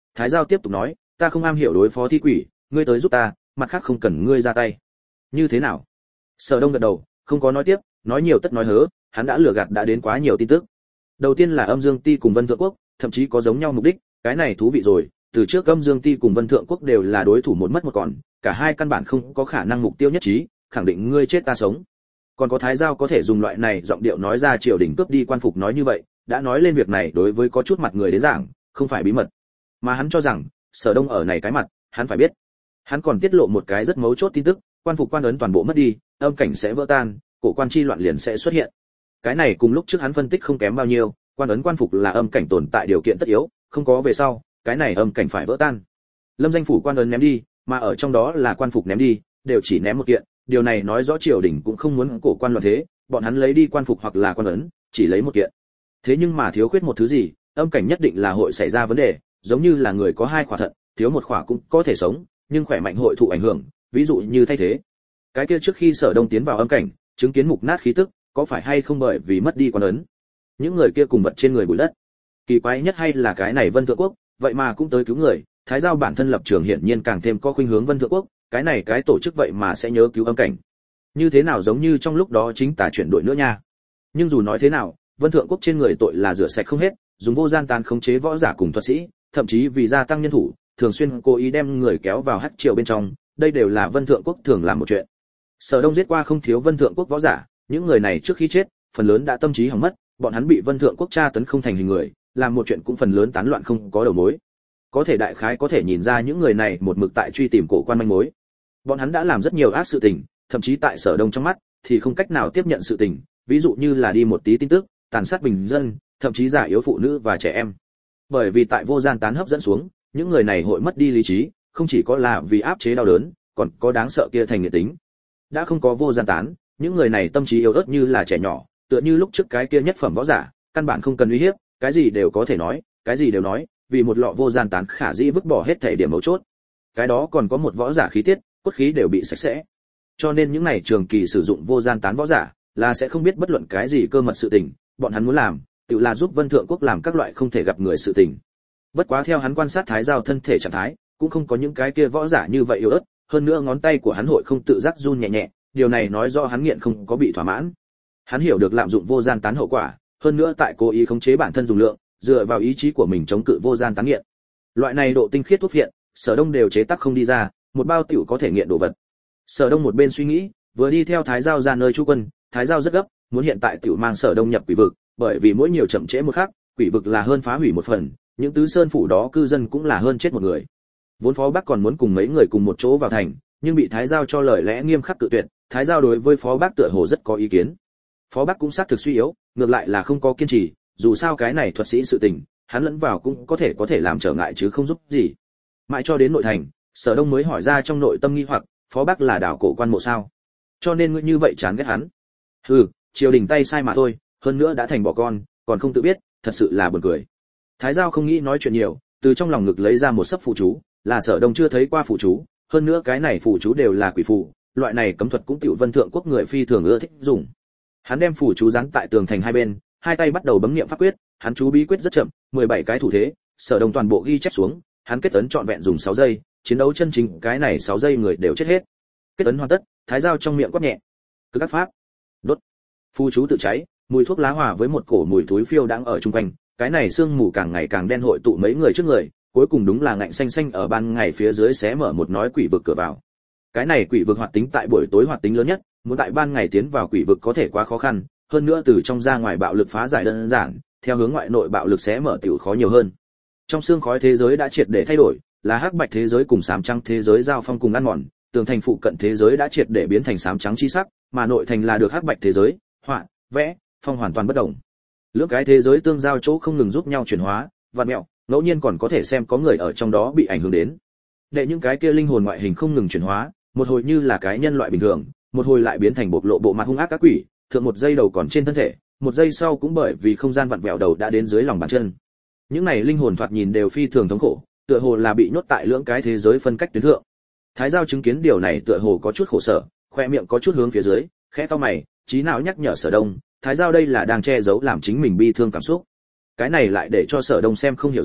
Thái Giao tiếp tục nói, ta không am hiểu đối phó thi quỷ, ngươi tới giúp ta, mặt khác không cần ngươi ra tay. Như thế nào? Sở Đông gật đầu, không có nói tiếp, nói nhiều tất nói hớ, hắn đã lừa gạt đã đến quá nhiều tin tức. Đầu tiên là Âm Dương Ti cùng Vân Thượng Quốc, thậm chí có giống nhau mục đích, cái này thú vị rồi, từ trước Âm Dương Ti cùng Vân Thượng Quốc đều là đối thủ một mất một còn, cả hai căn bản không có khả năng mục tiêu nhất trí, khẳng định ngươi chết ta sống. Còn có Thái Giao có thể dùng loại này giọng điệu nói ra triều đình cướp đi quan phục nói như vậy, đã nói lên việc này đối với có chút mặt người đến giảng, không phải bí mật. Mà hắn cho rằng, Sở Đông ở này cái mặt, hắn phải biết. Hắn còn tiết lộ một cái rất mấu chốt tin tức, quan phục quan ấn toàn bộ mất đi, âm cảnh sẽ vỡ tan, cổ quan chi loạn liền sẽ xuất hiện. Cái này cùng lúc trước hắn phân tích không kém bao nhiêu, quan ấn quan phục là âm cảnh tồn tại điều kiện tất yếu, không có về sau, cái này âm cảnh phải vỡ tan. Lâm danh phủ quan ấn ném đi, mà ở trong đó là quan phục ném đi, đều chỉ ném một kiện, điều này nói rõ triều đình cũng không muốn cổ quan loạn thế, bọn hắn lấy đi quan phục hoặc là quan ấn, chỉ lấy một kiện. Thế nhưng mà thiếu khuyết một thứ gì, âm cảnh nhất định là hội xảy ra vấn đề, giống như là người có hai khỏa thận, thiếu một khỏa cũng có thể sống, nhưng khỏe mạnh hội thụ ảnh hưởng, ví dụ như thay thế. Cái kia trước khi Sở Đông tiến vào âm cảnh, chứng kiến mục nát khí tức, có phải hay không bởi vì mất đi quan ấn? Những người kia cùng vật trên người bụi đất. Kỳ quái nhất hay là cái này Vân Thượng Quốc, vậy mà cũng tới cứu người, Thái Giao bản thân lập trường hiển nhiên càng thêm có khuynh hướng Vân Thượng Quốc, cái này cái tổ chức vậy mà sẽ nhớ cứu âm cảnh. Như thế nào giống như trong lúc đó chính tà chuyển đổi nữa nha. Nhưng dù nói thế nào, Vân Thượng Quốc trên người tội là rửa sạch không hết, dùng vô gian tàn khống chế võ giả cùng thuật sĩ, thậm chí vì gia tăng nhân thủ, thường xuyên cố ý đem người kéo vào hắc triều bên trong, đây đều là Vân Thượng Quốc thường làm một chuyện. Sở Đông giết qua không thiếu Vân Thượng Quốc võ giả, những người này trước khi chết, phần lớn đã tâm trí hỏng mất, bọn hắn bị Vân Thượng Quốc tra tấn không thành hình người, làm một chuyện cũng phần lớn tán loạn không có đầu mối. Có thể đại khái có thể nhìn ra những người này một mực tại truy tìm cổ quan manh mối. Bọn hắn đã làm rất nhiều ác sự tình, thậm chí tại Sở Đông trong mắt thì không cách nào tiếp nhận sự tình, ví dụ như là đi một tí tin tức, tàn sát bình dân, thậm chí giả yếu phụ nữ và trẻ em. Bởi vì tại vô gian tán hấp dẫn xuống, những người này hội mất đi lý trí, không chỉ có là vì áp chế đau đớn, còn có đáng sợ kia thành nghiệt tính. Đã không có vô gian tán, những người này tâm trí yếu ớt như là trẻ nhỏ, tựa như lúc trước cái kia nhất phẩm võ giả, căn bản không cần uy hiếp, cái gì đều có thể nói, cái gì đều nói, vì một lọ vô gian tán khả dĩ vứt bỏ hết thể điểm mấu chốt. Cái đó còn có một võ giả khí tiết, cốt khí đều bị sạch sẽ. Cho nên những này trường kỳ sử dụng vô gian tán võ giả, là sẽ không biết bất luận cái gì cơ mật sự tình, bọn hắn muốn làm, tự là giúp Vân Thượng Quốc làm các loại không thể gặp người sự tình. Bất quá theo hắn quan sát Thái Giao thân thể trạng thái, cũng không có những cái kia võ giả như vậy yếu ớt, hơn nữa ngón tay của hắn hội không tự giác run nhẹ nhẹ, điều này nói rõ hắn nghiện không có bị thỏa mãn. Hắn hiểu được lạm dụng vô gian tán hậu quả, hơn nữa tại cố ý khống chế bản thân dùng lượng, dựa vào ý chí của mình chống cự vô gian tán nghiện. Loại này độ tinh khiết thuốc phiện, Sở Đông đều chế tác không đi ra, một bao tiểu có thể nghiện đồ vật. Sở Đông một bên suy nghĩ, vừa đi theo Thái Giao ra nơi trú quân, Thái Giao rất gấp, muốn hiện tại tiểu mang Sở Đông nhập quỷ vực, bởi vì mỗi nhiều chậm trễ một khắc, quỷ vực là hơn phá hủy một phần, những tứ sơn phủ đó cư dân cũng là hơn chết một người. Vốn Phó Bắc còn muốn cùng mấy người cùng một chỗ vào thành, nhưng bị Thái Giao cho lời lẽ nghiêm khắc cự tuyệt, Thái Giao đối với Phó Bắc tựa hồ rất có ý kiến. Phó Bắc cũng xác thực suy yếu, ngược lại là không có kiên trì, dù sao cái này thuật sĩ sự tình, hắn lẫn vào cũng có thể làm trở ngại chứ không giúp gì. Mãi cho đến nội thành, Sở Đông mới hỏi ra trong nội tâm nghi hoặc, Phó Bắc là đảo cổ quan mộ sao? Cho nên ngươi như vậy chán ghét hắn? Hừ, triều đình tay sai mà thôi, hơn nữa đã thành bỏ con, còn không tự biết, thật sự là buồn cười. Thái Giao không nghĩ nói chuyện nhiều, từ trong lòng ngực lấy ra một sấp phù chú, là Sở Đông chưa thấy qua phù chú, hơn nữa cái này phù chú đều là quỷ phù, loại này cấm thuật cũng tiểu Vân Thượng Quốc người phi thường ưa thích dùng. Hắn đem phù chú dán tại tường thành hai bên, hai tay bắt đầu bấm niệm pháp quyết, hắn chú bí quyết rất chậm, 17 cái thủ thế, Sở Đông toàn bộ ghi chép xuống, hắn kết ấn trọn vẹn dùng 6 giây, chiến đấu chân chính, cái này 6 giây người đều chết hết. Kết ấn hoàn tất, Thái Giao trong miệng quát nhẹ, cứ các pháp, đốt. Phù chú tự cháy, mùi thuốc lá hòa với một cổ mùi thối phiêu đang ở chung quanh, cái này sương mù càng ngày càng đen hội tụ mấy người trước người, cuối cùng đúng là ngạnh xanh xanh ở ban ngày phía dưới xé mở một nói quỷ vực cửa vào. Cái này quỷ vực hoạt tính tại buổi tối hoạt tính lớn nhất, muốn tại ban ngày tiến vào quỷ vực có thể quá khó khăn, hơn nữa từ trong ra ngoài bạo lực phá giải đơn giản, theo hướng ngoại nội bạo lực xé mở tiểu khó nhiều hơn. Trong xương khói thế giới đã triệt để thay đổi, là hắc bạch thế giới cùng xám trắng thế giới giao phong cùng ăn mòn, tường thành phụ cận thế giới đã triệt để biến thành xám trắng chi sắc, mà nội thành là được hắc bạch thế giới, họa, vẽ, phong hoàn toàn bất động. Lưỡng cái thế giới tương giao chỗ không ngừng giúp nhau chuyển hóa, vặn mẹo, ngẫu nhiên còn có thể xem có người ở trong đó bị ảnh hưởng đến. Để những cái kia linh hồn ngoại hình không ngừng chuyển hóa, một hồi như là cái nhân loại bình thường, một hồi lại biến thành bộc lộ bộ mặt hung ác các quỷ, thượng một giây đầu còn trên thân thể, một giây sau cũng bởi vì không gian vặn vẹo đầu đã đến dưới lòng bàn chân. Những này linh hồn thoạt nhìn đều phi thường thống khổ, tựa hồ là bị nhốt tại lưỡng cái thế giới phân cách tuyến thượng. Thái Giao chứng kiến điều này tựa hồ có chút khổ sở, khoe miệng có chút hướng phía dưới, khẽ cau mày, trí não nhắc nhở Sở Đông, Thái Giao đây là đang che giấu làm chính mình bi thương cảm xúc. Cái này lại để cho Sở Đông xem không hiểu rồi,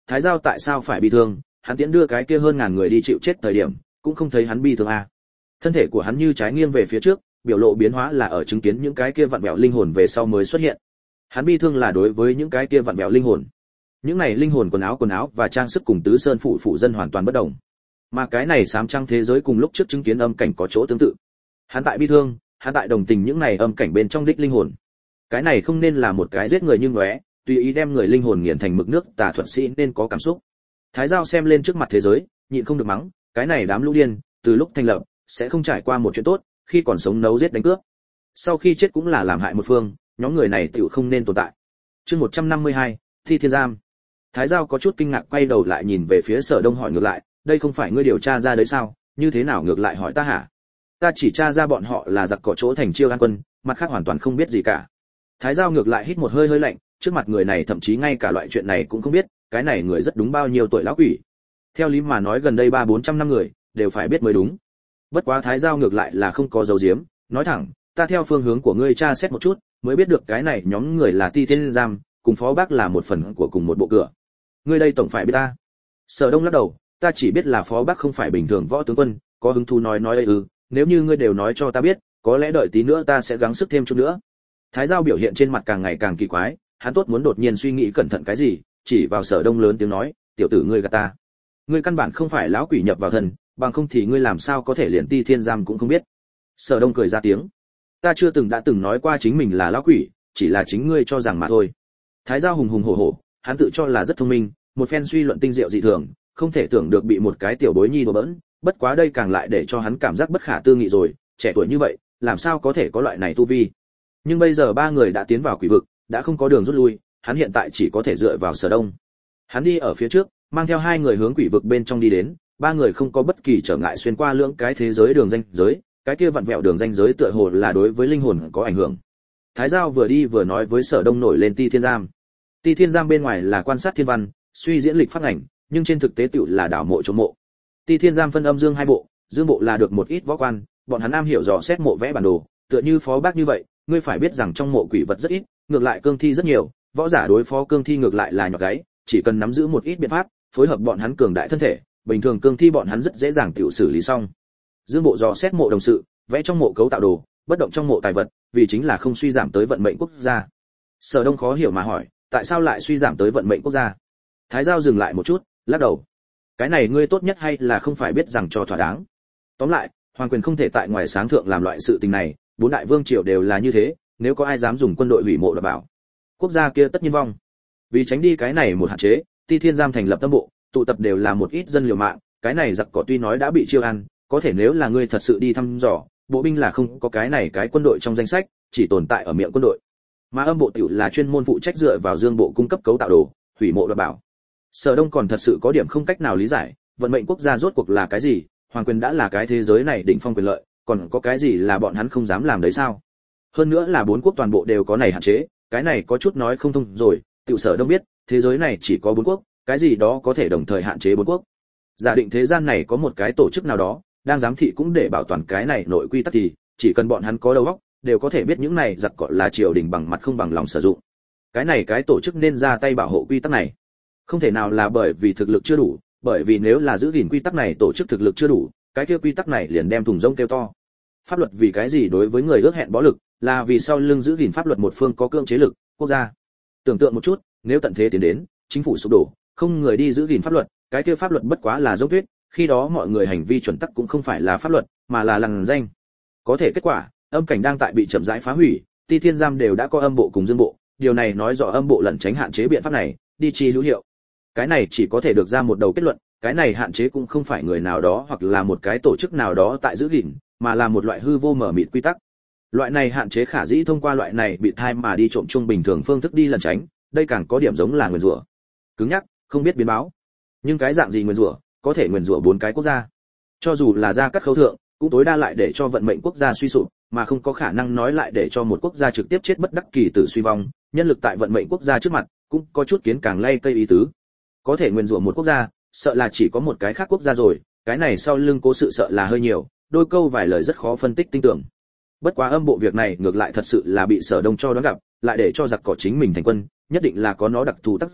Thái Giao tại sao phải bị thương, hắn tiễn đưa cái kia hơn ngàn người đi chịu chết thời điểm, cũng không thấy hắn bị thương à. Thân thể của hắn như trái nghiêng về phía trước, biểu lộ biến hóa là ở chứng kiến những cái kia vặn vẹo linh hồn về sau mới xuất hiện. Hắn bi thương là đối với những cái kia vặn vẹo linh hồn. Những này linh hồn quần áo và trang sức cùng Tứ Sơn phủ dân hoàn toàn bất đồng. Mà cái này sám trăng thế giới cùng lúc trước chứng kiến âm cảnh có chỗ tương tự. Hắn tại bi thương, hắn tại đồng tình những này âm cảnh bên trong đích linh hồn. Cái này không nên là một cái giết người như ngóe, tùy ý đem người linh hồn nghiền thành mực nước tà thuật sĩ nên có cảm xúc. Thái Giao xem lên trước mặt thế giới, nhịn không được mắng, cái này đám lũ điên, từ lúc thành lập sẽ không trải qua một chuyện tốt, khi còn sống nấu giết đánh cướp. Sau khi chết cũng là làm hại một phương, nhóm người này tiểu không nên tồn tại. Chương 152, Thi Thiên Giam. Thái Giao có chút kinh ngạc quay đầu lại nhìn về phía Sở Đông hỏi ngược lại, đây không phải ngươi điều tra ra đấy sao, như thế nào ngược lại hỏi ta hả? Ta chỉ tra ra bọn họ là giặc cỏ chỗ thành Chiêu An quân, mặt khác hoàn toàn không biết gì cả. Thái Giao ngược lại hít một hơi lạnh, trước mặt người này thậm chí ngay cả loại chuyện này cũng không biết, cái này người rất đúng bao nhiêu tuổi lão quỷ. Theo lý mà nói gần đây 300-400 năm người đều phải biết mới đúng. Bất quá Thái Giao ngược lại là không có giấu giếm, nói thẳng, ta theo phương hướng của ngươi tra xét một chút, mới biết được cái này nhóm người là Ti Thiên Giam, cùng Phó Bác là một phần của cùng một bộ cửa. Ngươi đây tổng phải biết ta. Sở Đông lắc đầu, ta chỉ biết là Phó Bác không phải bình thường võ tướng quân, có hứng thú nói đây nếu như ngươi đều nói cho ta biết, có lẽ đợi tí nữa ta sẽ gắng sức thêm chút nữa. Thái Giao biểu hiện trên mặt càng ngày càng kỳ quái, hắn tốt muốn đột nhiên suy nghĩ cẩn thận cái gì, chỉ vào Sở Đông lớn tiếng nói, tiểu tử ngươi gạt ta. Ngươi căn bản không phải lão quỷ nhập vào thần, bằng không thì ngươi làm sao có thể liền Ti Thiên Giam cũng không biết. Sở Đông cười ra tiếng, ta chưa từng đã từng nói qua chính mình là lão quỷ, chỉ là chính ngươi cho rằng mà thôi. Thái Giao hùng hùng hổ hổ, hắn tự cho là rất thông minh, một phen suy luận tinh diệu dị thường, không thể tưởng được bị một cái tiểu bối nhi đùa bỡn, bất quá đây càng lại để cho hắn cảm giác bất khả tư nghị rồi, trẻ tuổi như vậy, làm sao có thể có loại này tu vi. Nhưng bây giờ ba người đã tiến vào quỷ vực, đã không có đường rút lui, hắn hiện tại chỉ có thể dựa vào Sở Đông. Hắn đi ở phía trước, mang theo hai người hướng quỷ vực bên trong đi đến, ba người không có bất kỳ trở ngại xuyên qua lưỡng cái thế giới đường ranh giới, cái kia vặn vẹo đường ranh giới tựa hồ là đối với linh hồn có ảnh hưởng. Thái Giao vừa đi vừa nói với Sở Đông nổi lên Ti Thiên Giam. Ti Thiên Giam bên ngoài là quan sát thiên văn, suy diễn lịch phát ảnh, nhưng trên thực tế tựu là đảo mộ trộm mộ. Ti Thiên Giam phân âm dương hai bộ, dương bộ là được một ít võ quan, bọn hắn am hiểu dò xét mộ vẽ bản đồ, tựa như Phó Bác như vậy, ngươi phải biết rằng trong mộ quỷ vật rất ít, ngược lại cương thi rất nhiều, võ giả đối phó cương thi ngược lại là nhọt gáy, chỉ cần nắm giữ một ít biện pháp, phối hợp bọn hắn cường đại thân thể, bình thường cương thi bọn hắn rất dễ dàng tiểu xử lý xong. Dương bộ dò xét mộ đồng sự, vẽ trong mộ cấu tạo đồ, bất động trong mộ tài vật, vì chính là không suy giảm tới vận mệnh quốc gia. Sở Đông khó hiểu mà hỏi, tại sao lại suy giảm tới vận mệnh quốc gia? Thái Giao dừng lại một chút, lắc đầu. Cái này ngươi tốt nhất hay là không phải biết rằng cho thỏa đáng. Tóm lại, hoàng quyền không thể tại ngoài sáng thượng làm loại sự tình này, bốn đại vương triều đều là như thế, nếu có ai dám dùng quân đội hủy mộ đảm bảo, quốc gia kia tất nhiên vong. Vì tránh đi cái này một hạn chế, Ti Thiên Giam thành lập tâm bộ, tụ tập đều là một ít dân liều mạng, cái này giặc cỏ tuy nói đã bị chiêu ăn, có thể nếu là ngươi thật sự đi thăm dò, bộ binh là không có cái này cái quân đội trong danh sách, chỉ tồn tại ở miệng quân đội. Mà âm bộ tiểu là chuyên môn phụ trách dựa vào dương bộ cung cấp cấu tạo đồ, hủy mộ đảm bảo. Sở Đông còn thật sự có điểm không cách nào lý giải, vận mệnh quốc gia rốt cuộc là cái gì, hoàng quyền đã là cái thế giới này đỉnh phong quyền lợi, còn có cái gì là bọn hắn không dám làm đấy sao? Hơn nữa là bốn quốc toàn bộ đều có này hạn chế, cái này có chút nói không thông rồi, tiểu Sở Đông biết, thế giới này chỉ có bốn quốc, cái gì đó có thể đồng thời hạn chế bốn quốc. Giả định thế gian này có một cái tổ chức nào đó, đang giám thị cũng để bảo toàn cái này nội quy tắc thì, chỉ cần bọn hắn có đầu óc, đều có thể biết những này giặc cỏ là triều đình bằng mặt không bằng lòng sử dụng. Cái này cái tổ chức nên ra tay bảo hộ quy tắc này. Không thể nào là bởi vì thực lực chưa đủ, bởi vì nếu là giữ gìn quy tắc này tổ chức thực lực chưa đủ, cái kia quy tắc này liền đem thùng rông kêu to. Pháp luật vì cái gì đối với người ước hẹn bó lực, là vì sau lưng giữ gìn pháp luật một phương có cưỡng chế lực, quốc gia. Tưởng tượng một chút, nếu tận thế tiến đến, chính phủ sụp đổ, không người đi giữ gìn pháp luật, cái kia pháp luật bất quá là dốc tuyết, khi đó mọi người hành vi chuẩn tắc cũng không phải là pháp luật, mà là lằn danh. Có thể kết quả, âm cảnh đang tại bị chậm rãi phá hủy, Ti Thiên Giam đều đã có âm bộ cùng dương bộ, điều này nói rõ âm bộ lẩn tránh hạn chế biện pháp này, đi chi hữu hiệu. Cái này chỉ có thể được ra một đầu kết luận, cái này hạn chế cũng không phải người nào đó hoặc là một cái tổ chức nào đó tại giữ gìn, mà là một loại hư vô mở mịt quy tắc. Loại này hạn chế khả dĩ thông qua loại này bị thai mà đi trộm chung bình thường phương thức đi lẩn tránh, đây càng có điểm giống là nguyền rủa. Cứng nhắc, không biết biến báo. Nhưng cái dạng gì nguyền rủa, có thể nguyền rủa bốn cái quốc gia. Cho dù là gia cắt khấu thượng, cũng tối đa lại để cho vận mệnh quốc gia suy sụp, mà không có khả năng nói lại để cho một quốc gia trực tiếp chết bất đắc kỳ tử suy vong, nhân lực tại vận mệnh quốc gia trước mặt, cũng có chút kiến càng lay cây ý tứ. Có thể nguyền rủa một quốc gia, sợ là chỉ có một cái khác quốc gia rồi, cái này sau lưng cố sự sợ là hơi nhiều, đôi câu vài lời rất khó phân tích tinh tưởng. Bất quá âm bộ việc này ngược lại thật sự là bị Sở Đông cho đoán gặp, lại để cho giặc cỏ chính mình thành quân, nhất định là có nó đặc thù tác dụng,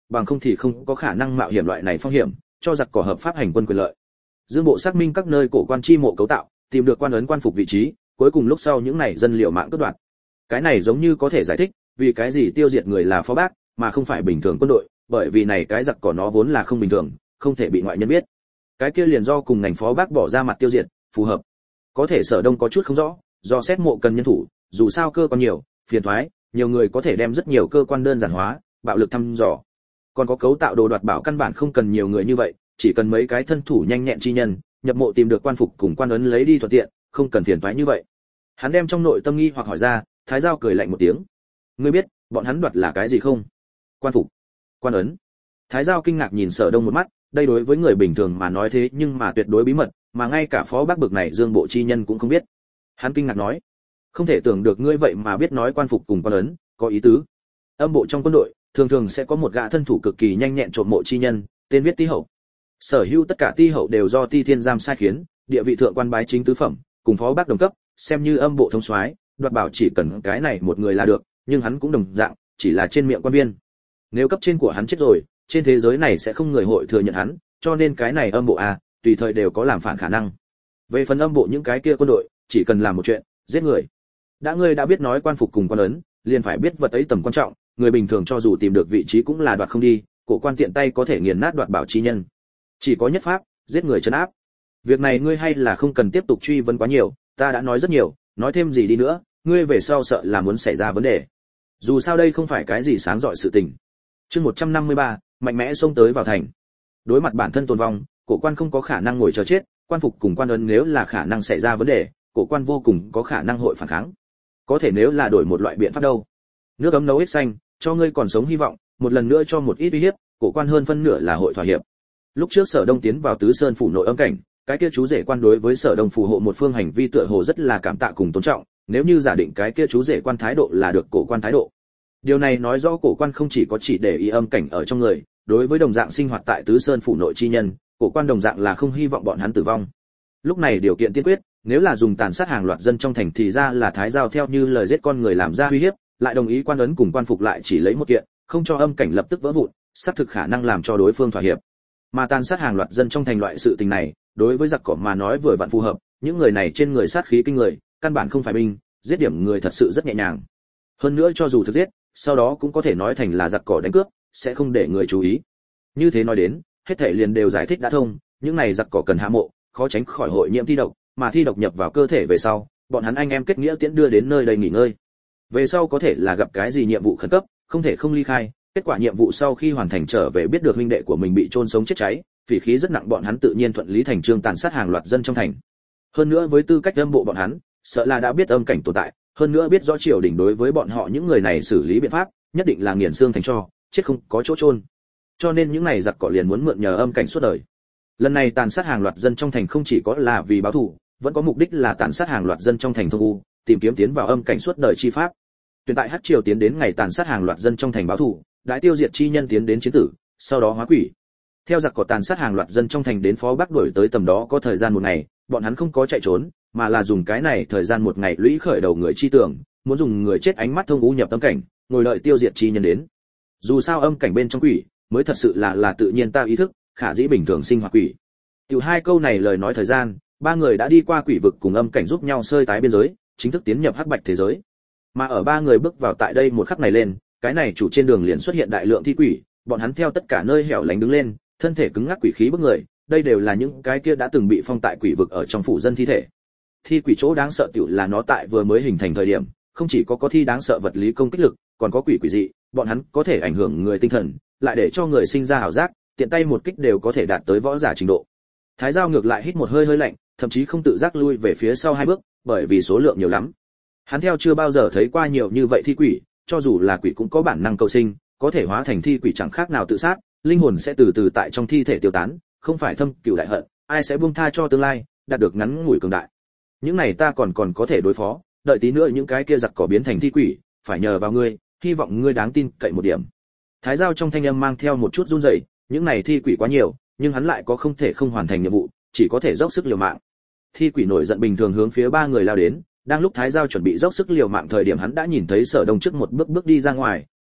bằng không thì không có khả năng mạo hiểm loại này phong hiểm, cho giặc cỏ hợp pháp hành quân quyền lợi. Dương bộ xác minh các nơi cổ quan chi mộ cấu tạo, tìm được quan ấn quan phục vị trí, cuối cùng lúc sau những này dân liệu mạng cướp đoạt. Cái này giống như có thể giải thích vì cái gì tiêu diệt người là phó bác mà không phải bình thường quân đội, bởi vì này cái giặc cỏ nó vốn là không bình thường, không thể bị ngoại nhân biết. Cái kia liền do cùng ngành phó bác bỏ ra mặt tiêu diệt, phù hợp. Có thể Sở Đông có chút không rõ, do xét mộ cần nhân thủ, dù sao cơ quan nhiều, phiền toái, nhiều người có thể đem rất nhiều cơ quan đơn giản hóa, bạo lực thăm dò. Còn có cấu tạo đồ đoạt bảo căn bản không cần nhiều người như vậy, chỉ cần mấy cái thân thủ nhanh nhẹn chi nhân, nhập mộ tìm được quan phục cùng quan ấn lấy đi thuận tiện, không cần phiền toái như vậy. Hắn đem trong nội tâm nghi hoặc hỏi ra, Thái Giao cười lạnh một tiếng. Ngươi biết, bọn hắn đoạt là cái gì không? Quan phục, quan ấn. Thái Giao kinh ngạc nhìn Sở Đông một mắt, đây đối với người bình thường mà nói thế nhưng mà tuyệt đối bí mật, mà ngay cả phó bác bực này Dương bộ chi nhân cũng không biết. Hắn kinh ngạc nói, không thể tưởng được ngươi vậy mà biết nói quan phục cùng quan ấn, có ý tứ. Âm bộ trong quân đội, thường thường sẽ có một gã thân thủ cực kỳ nhanh nhẹn trộm mộ chi nhân, tên viết Ti hậu. Sở hữu tất cả Ti hậu đều do Ti Thiên giam sai khiến, địa vị thượng quan bái chính tứ phẩm, cùng phó bác đồng cấp, xem như âm bộ thống soái, đoạt bảo chỉ cần cái này một người là được, nhưng hắn cũng đồng dạng, chỉ là trên miệng quan viên. Nếu cấp trên của hắn chết rồi, trên thế giới này sẽ không người hội thừa nhận hắn, cho nên cái này âm bộ tùy thời đều có làm phản khả năng. Về phần âm bộ những cái kia quân đội, chỉ cần làm một chuyện, giết người. Ngươi đã biết nói quan phục cùng quan ấn, liền phải biết vật ấy tầm quan trọng, người bình thường cho dù tìm được vị trí cũng là đoạt không đi, cổ quan tiện tay có thể nghiền nát đoạt bảo chi nhân. Chỉ có nhất pháp, giết người trấn áp. Việc này ngươi hay là không cần tiếp tục truy vấn quá nhiều, ta đã nói rất nhiều, nói thêm gì đi nữa, ngươi về sau sợ là muốn xảy ra vấn đề. Dù sao đây không phải cái gì sáng rọi sự tình. Chương 153, mạnh mẽ xông tới vào thành. Đối mặt bản thân tồn vong, cổ quan không có khả năng ngồi chờ chết, quan phục cùng quan ấn nếu là khả năng xảy ra vấn đề, cổ quan vô cùng có khả năng hội phản kháng. Có thể nếu là đổi một loại biện pháp đâu? Nước ấm nấu hết xanh, cho ngươi còn sống hy vọng, một lần nữa cho một ít uy hiếp, cổ quan hơn phân nửa là hội thỏa hiệp. Lúc trước Sở Đông tiến vào Tứ Sơn phủ nội âm cảnh, cái kia chú rể quan đối với Sở Đông phù hộ một phương hành vi tựa hồ rất là cảm tạ cùng tôn trọng, nếu như giả định cái kia chú rể quan thái độ là được cổ quan thái độ. Điều này nói rõ cổ quan không chỉ có chỉ để ý âm cảnh ở trong người, đối với đồng dạng sinh hoạt tại Tứ Sơn phủ nội chi nhân, cổ quan đồng dạng là không hy vọng bọn hắn tử vong. Lúc này điều kiện tiên quyết, nếu là dùng tàn sát hàng loạt dân trong thành thì ra là Thái Giao theo như lời giết con người làm ra uy hiếp, lại đồng ý quan ấn cùng quan phục lại chỉ lấy một kiện, không cho âm cảnh lập tức vỡ vụn, xác thực khả năng làm cho đối phương thỏa hiệp. Mà tàn sát hàng loạt dân trong thành loại sự tình này, đối với giặc cỏ mà nói vừa vặn phù hợp, những người này trên người sát khí kinh người, căn bản không phải binh, giết điểm người thật sự rất nhẹ nhàng. Hơn nữa cho dù thực giết, sau đó cũng có thể nói thành là giặc cỏ đánh cướp, sẽ không để người chú ý. Như thế nói đến, hết thảy liền đều giải thích đã thông, những này giặc cỏ cần hạ mộ, khó tránh khỏi hội nhiễm thi độc, mà thi độc nhập vào cơ thể về sau, bọn hắn anh em kết nghĩa tiễn đưa đến nơi đây nghỉ ngơi. Về sau có thể là gặp cái gì nhiệm vụ khẩn cấp, không thể không ly khai, kết quả nhiệm vụ sau khi hoàn thành trở về biết được huynh đệ của mình bị chôn sống chết cháy, phỉ khí rất nặng, bọn hắn tự nhiên thuận lý thành chương tàn sát hàng loạt dân trong thành. Hơn nữa với tư cách âm bộ bọn hắn, sợ là đã biết âm cảnh tồn tại, hơn nữa biết rõ triều đình đối với bọn họ những người này xử lý biện pháp, nhất định là nghiền xương thành tro, chết không có chỗ chôn. Cho nên những này giặc cỏ liền muốn mượn nhờ âm cảnh suốt đời. Lần này tàn sát hàng loạt dân trong thành không chỉ có là vì báo thù, vẫn có mục đích là tàn sát hàng loạt dân trong thành thông u, tìm kiếm tiến vào âm cảnh suốt đời chi pháp. Tuyển tại Hắc Triều tiến đến ngày tàn sát hàng loạt dân trong thành báo thù, đại tiêu diệt chi nhân tiến đến chiến tử, sau đó hóa quỷ. Theo giặc cỏ tàn sát hàng loạt dân trong thành đến phó Bắc đuổi tới tầm đó có thời gian một ngày, bọn hắn không có chạy trốn, mà là dùng cái này thời gian một ngày lũy khởi đầu người chi tưởng, muốn dùng người chết ánh mắt thông u nhập âm cảnh, ngồi đợi tiêu diệt chi nhân đến. Dù sao âm cảnh bên trong quỷ, mới thật sự là tự nhiên ta ý thức, khả dĩ bình thường sinh hoạt quỷ. Tiểu hai câu này lời nói thời gian, ba người đã đi qua quỷ vực cùng âm cảnh giúp nhau sơi tái biên giới, chính thức tiến nhập hắc bạch thế giới. Mà ở ba người bước vào tại đây một khắc này lên, cái này chủ trên đường liền xuất hiện đại lượng thi quỷ, bọn hắn theo tất cả nơi hẻo lánh đứng lên, thân thể cứng ngắc quỷ khí bức người, đây đều là những cái kia đã từng bị phong tại quỷ vực ở trong phủ dân thi thể. Thi quỷ chỗ đáng sợ tiểu là nó tại vừa mới hình thành thời điểm, không chỉ có thi đáng sợ vật lý công kích lực, còn có quỷ dị, bọn hắn có thể ảnh hưởng người tinh thần, lại để cho người sinh ra ảo giác, tiện tay một kích đều có thể đạt tới võ giả trình độ. Thái Giao ngược lại hít một hơi lạnh, thậm chí không tự giác lui về phía sau hai bước, bởi vì số lượng nhiều lắm. Hắn theo chưa bao giờ thấy qua nhiều như vậy thi quỷ, cho dù là quỷ cũng có bản năng cầu sinh, có thể hóa thành thi quỷ chẳng khác nào tự sát, linh hồn sẽ từ từ tại trong thi thể tiêu tán, không phải thâm cừu đại hận, ai sẽ buông tha cho tương lai, đạt được ngắn ngủi cường đại. Những này ta còn có thể đối phó, đợi tí nữa những cái kia giặc cỏ biến thành thi quỷ, phải nhờ vào ngươi, hy vọng ngươi đáng tin cậy một điểm. Thái Giao trong thanh âm mang theo một chút run rẩy, những này thi quỷ quá nhiều, nhưng hắn lại có không thể không hoàn thành nhiệm vụ, chỉ có thể dốc sức liều mạng. Thi quỷ nổi giận bình thường hướng phía ba người lao đến, đang lúc Thái Giao chuẩn bị dốc sức liều mạng thời điểm hắn đã nhìn thấy Sở Đông trước một bước đi ra ngoài,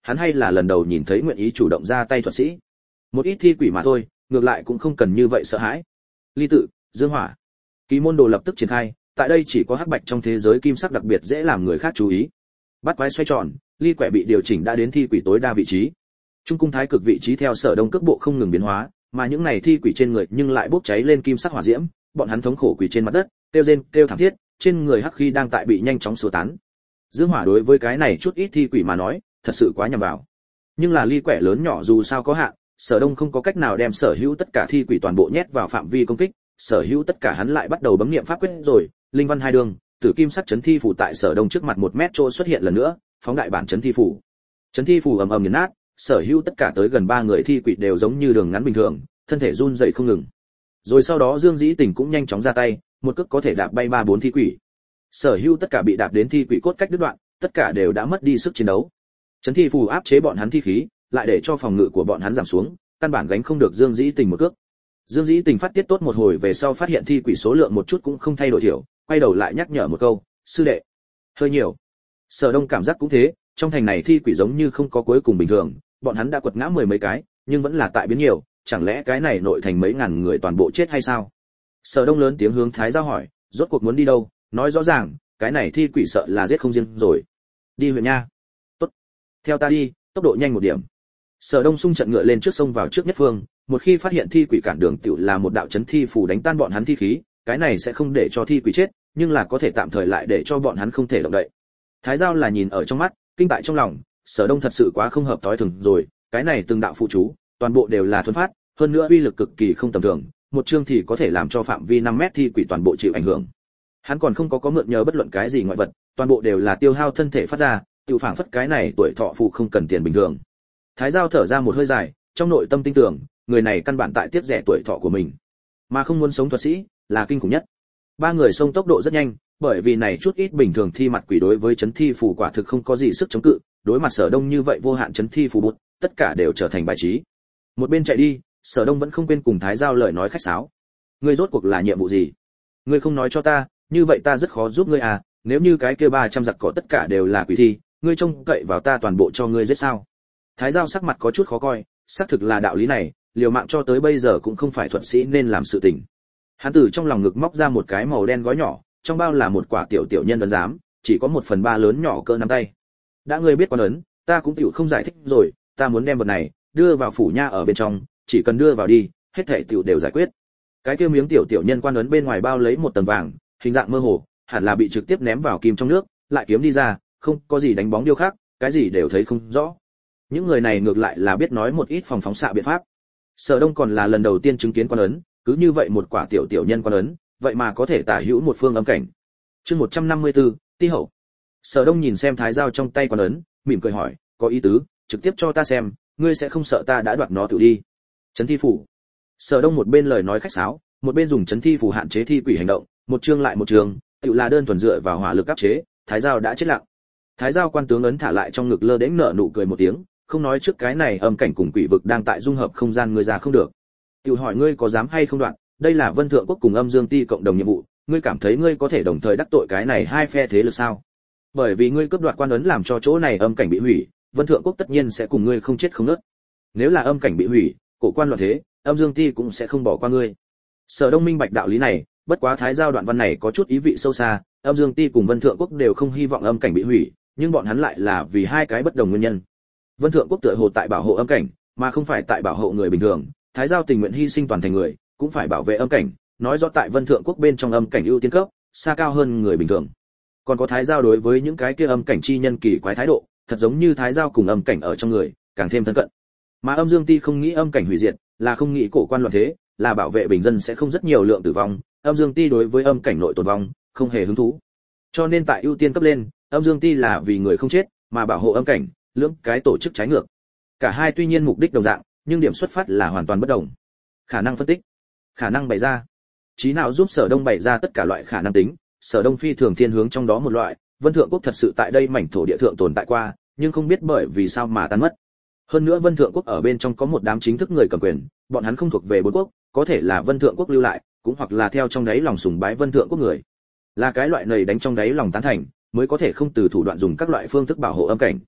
hắn hay là lần đầu nhìn thấy nguyện ý chủ động ra tay thuật sĩ. Một ít thi quỷ mà thôi, ngược lại cũng không cần như vậy sợ hãi. Ly tự, dương hỏa. Kỳ môn đồ lập tức triển khai, tại đây chỉ có hắc bạch trong thế giới kim sắc đặc biệt dễ làm người khác chú ý. Bắt quái xoay tròn, ly quẻ bị điều chỉnh đã đến thi quỷ tối đa vị trí. Trung cung thái cực vị trí theo Sở Đông cước bộ không ngừng biến hóa, mà những này thi quỷ trên người nhưng lại bốc cháy lên kim sắc hỏa diễm, bọn hắn thống khổ quỳ trên mặt đất, kêu rên, kêu thảm thiết, trên người hắc khí đang tại bị nhanh chóng xua tán. Dương hỏa đối với cái này chút ít thi quỷ mà nói, thật sự quá nhầm vào. Nhưng là ly quẻ lớn nhỏ dù sao có hạn, Sở Đông không có cách nào đem sở hữu tất cả thi quỷ toàn bộ nhét vào phạm vi công kích, sở hữu tất cả hắn lại bắt đầu bấm niệm pháp quyết rồi, linh văn hai đường, tử kim sắc chấn thi phủ tại Sở Đông trước mặt 1 mét chỗ xuất hiện lần nữa, phóng đại bản chấn thi phủ. Chấn thi phủ ầm ầm nghiền nát, sở hữu tất cả tới gần 3 người thi quỷ đều giống như đường ngắn bình thường, thân thể run rẩy không ngừng. Rồi sau đó Dương Dĩ Tình cũng nhanh chóng ra tay, một cước có thể đạp bay 3-4 thi quỷ. Sở hữu tất cả bị đạp đến thi quỷ cốt cách đứt đoạn, tất cả đều đã mất đi sức chiến đấu. Chấn thi phù áp chế bọn hắn thi khí, lại để cho phòng ngự của bọn hắn giảm xuống, căn bản gánh không được Dương Dĩ Tình một cước. Dương Dĩ Tình phát tiết tốt một hồi về sau phát hiện thi quỷ số lượng một chút cũng không thay đổi thiểu, quay đầu lại nhắc nhở một câu, sư đệ, hơi nhiều. Sở Đông cảm giác cũng thế, trong thành này thi quỷ giống như không có cuối cùng bình thường, bọn hắn đã quật ngã 10 mấy cái, nhưng vẫn là tại biến nhiều, chẳng lẽ cái này nội thành mấy ngàn người toàn bộ chết hay sao? Sở Đông lớn tiếng hướng Thái Giao hỏi, rốt cuộc muốn đi đâu, nói rõ ràng, cái này thi quỷ sợ là giết không riêng rồi. Đi huyện nha. Tốt. Theo ta đi, tốc độ nhanh một điểm. Sở Đông xung trận ngựa lên trước sông vào trước nhất phương, một khi phát hiện thi quỷ cản đường tiểu là một đạo chấn thi phù đánh tan bọn hắn thi khí, cái này sẽ không để cho thi quỷ chết, nhưng là có thể tạm thời lại để cho bọn hắn không thể động đậy. Thái Giao là nhìn ở trong mắt, kinh tại trong lòng, Sở Đông thật sự quá không hợp tối thường rồi, cái này từng đạo phụ chú, toàn bộ đều là thuần phát, hơn nữa uy lực cực kỳ không tầm thường, một chương thì có thể làm cho phạm vi 5 mét thi quỷ toàn bộ chịu ảnh hưởng. Hắn còn không có mượn nhờ bất luận cái gì ngoại vật, toàn bộ đều là tiêu hao thân thể phát ra, tiêu phảng phất cái này tuổi thọ phụ không cần tiền bình thường. Thái Giao thở ra một hơi dài, trong nội tâm tin tưởng, người này căn bản tại tiếp rẻ tuổi thọ của mình, mà không muốn sống thuật sĩ là kinh khủng nhất. 3 người xông tốc độ rất nhanh, bởi vì này chút ít bình thường thi mặt quỷ đối với chấn thi phù quả thực không có gì sức chống cự, đối mặt Sở Đông như vậy vô hạn chấn thi phù bút, tất cả đều trở thành bài trí. Một bên chạy đi, Sở Đông vẫn không quên cùng Thái Giao lời nói khách sáo. Ngươi rốt cuộc là nhiệm vụ gì? Ngươi không nói cho ta, như vậy ta rất khó giúp ngươi à, nếu như cái kia 300 giặc cỏ tất cả đều là quỷ thi, ngươi trông cậy vào ta toàn bộ cho ngươi giết sao? Thái Giao sắc mặt có chút khó coi, xác thực là đạo lý này, liều mạng cho tới bây giờ cũng không phải thuật sĩ nên làm sự tình. Hắn từ trong lòng ngực móc ra một cái màu đen gói nhỏ, trong bao là một quả tiểu tiểu nhân ấn giám, chỉ có 1/3 lớn nhỏ cỡ nắm tay. Đã ngươi biết quan ấn, ta cũng tiểu không giải thích rồi, ta muốn đem vật này đưa vào phủ nha ở bên trong, chỉ cần đưa vào đi, hết thảy tiểu đều giải quyết. Cái kia miếng tiểu tiểu nhân quan ấn bên ngoài bao lấy một tầng vàng, hình dạng mơ hồ, hẳn là bị trực tiếp ném vào kim trong nước, lại kiếm đi ra, không có gì đánh bóng điêu khác, cái gì đều thấy không rõ. Những người này ngược lại là biết nói một ít phòng phóng xạ biện pháp. Sở Đông còn là lần đầu tiên chứng kiến quan ấn, cứ như vậy một quả tiểu tiểu nhân quan ấn, vậy mà có thể tả hữu một phương âm cảnh. Chương 154, Ti hậu. Sở Đông nhìn xem Thái Giao trong tay quan ấn, mỉm cười hỏi, có ý tứ, trực tiếp cho ta xem, ngươi sẽ không sợ ta đã đoạt nó tự đi. Chấn thi phủ. Sở Đông một bên lời nói khách sáo, một bên dùng chấn thi phủ hạn chế thi quỷ hành động, một chương lại một chương, tự là đơn thuần dựa vào hỏa lực áp chế, Thái Giao đã chết lặng. Thái Giao quan tướng ấn thả lại trong ngực lơ đễnh nở nụ cười một tiếng, không nói trước cái này âm cảnh cùng quỷ vực đang tại dung hợp không gian ngươi ra không được. Tự hỏi ngươi có dám hay không đoạn, đây là Vân Thượng Quốc cùng Âm Dương Ti cộng đồng nhiệm vụ, ngươi cảm thấy ngươi có thể đồng thời đắc tội cái này hai phe thế lực sao? Bởi vì ngươi cướp đoạt quan ấn làm cho chỗ này âm cảnh bị hủy, Vân Thượng Quốc tất nhiên sẽ cùng ngươi không chết không nứt. Nếu là âm cảnh bị hủy, cổ quan loạn thế, Âm Dương Ti cũng sẽ không bỏ qua ngươi. Sở Đông minh bạch đạo lý này, bất quá Thái Giao đoạn văn này có chút ý vị sâu xa, Âm Dương Ti cùng Vân Thượng Quốc đều không hy vọng âm cảnh bị hủy, nhưng bọn hắn lại là vì hai cái bất đồng nguyên nhân. Vân Thượng Quốc tựa hồ tại bảo hộ âm cảnh, mà không phải tại bảo hộ người bình thường, Thái Giao tình nguyện hy sinh toàn thành người, cũng phải bảo vệ âm cảnh, nói rõ tại Vân Thượng Quốc bên trong âm cảnh ưu tiên cấp, xa cao hơn người bình thường. Còn có Thái Giao đối với những cái kia âm cảnh chi nhân kỳ quái thái độ, thật giống như Thái Giao cùng âm cảnh ở trong người, càng thêm thân cận. Mà Âm Dương Ti không nghĩ âm cảnh hủy diệt, là không nghĩ cổ quan loạn thế, là bảo vệ bình dân sẽ không rất nhiều lượng tử vong, Âm Dương Ti đối với âm cảnh nội tồn vong, không hề hứng thú. Cho nên tại ưu tiên cấp lên, Âm Dương Ti là vì người không chết, mà bảo hộ âm cảnh, lưỡng cái tổ chức trái ngược. Cả hai tuy nhiên mục đích đồng dạng, nhưng điểm xuất phát là hoàn toàn bất đồng. Khả năng phân tích, khả năng bày ra. Trí nào giúp Sở Đông bày ra tất cả loại khả năng tính, Sở Đông phi thường thiên hướng trong đó một loại, Vân Thượng Quốc thật sự tại đây mảnh thổ địa thượng tồn tại qua, nhưng không biết bởi vì sao mà tan mất. Hơn nữa Vân Thượng Quốc ở bên trong có một đám chính thức người cầm quyền, bọn hắn không thuộc về bốn quốc, có thể là Vân Thượng Quốc lưu lại, cũng hoặc là theo trong đáy lòng sùng bái Vân Thượng Quốc người. Là cái loại này đánh trong đáy lòng tán thành, mới có thể không từ thủ đoạn dùng các loại phương thức bảo hộ âm cảnh.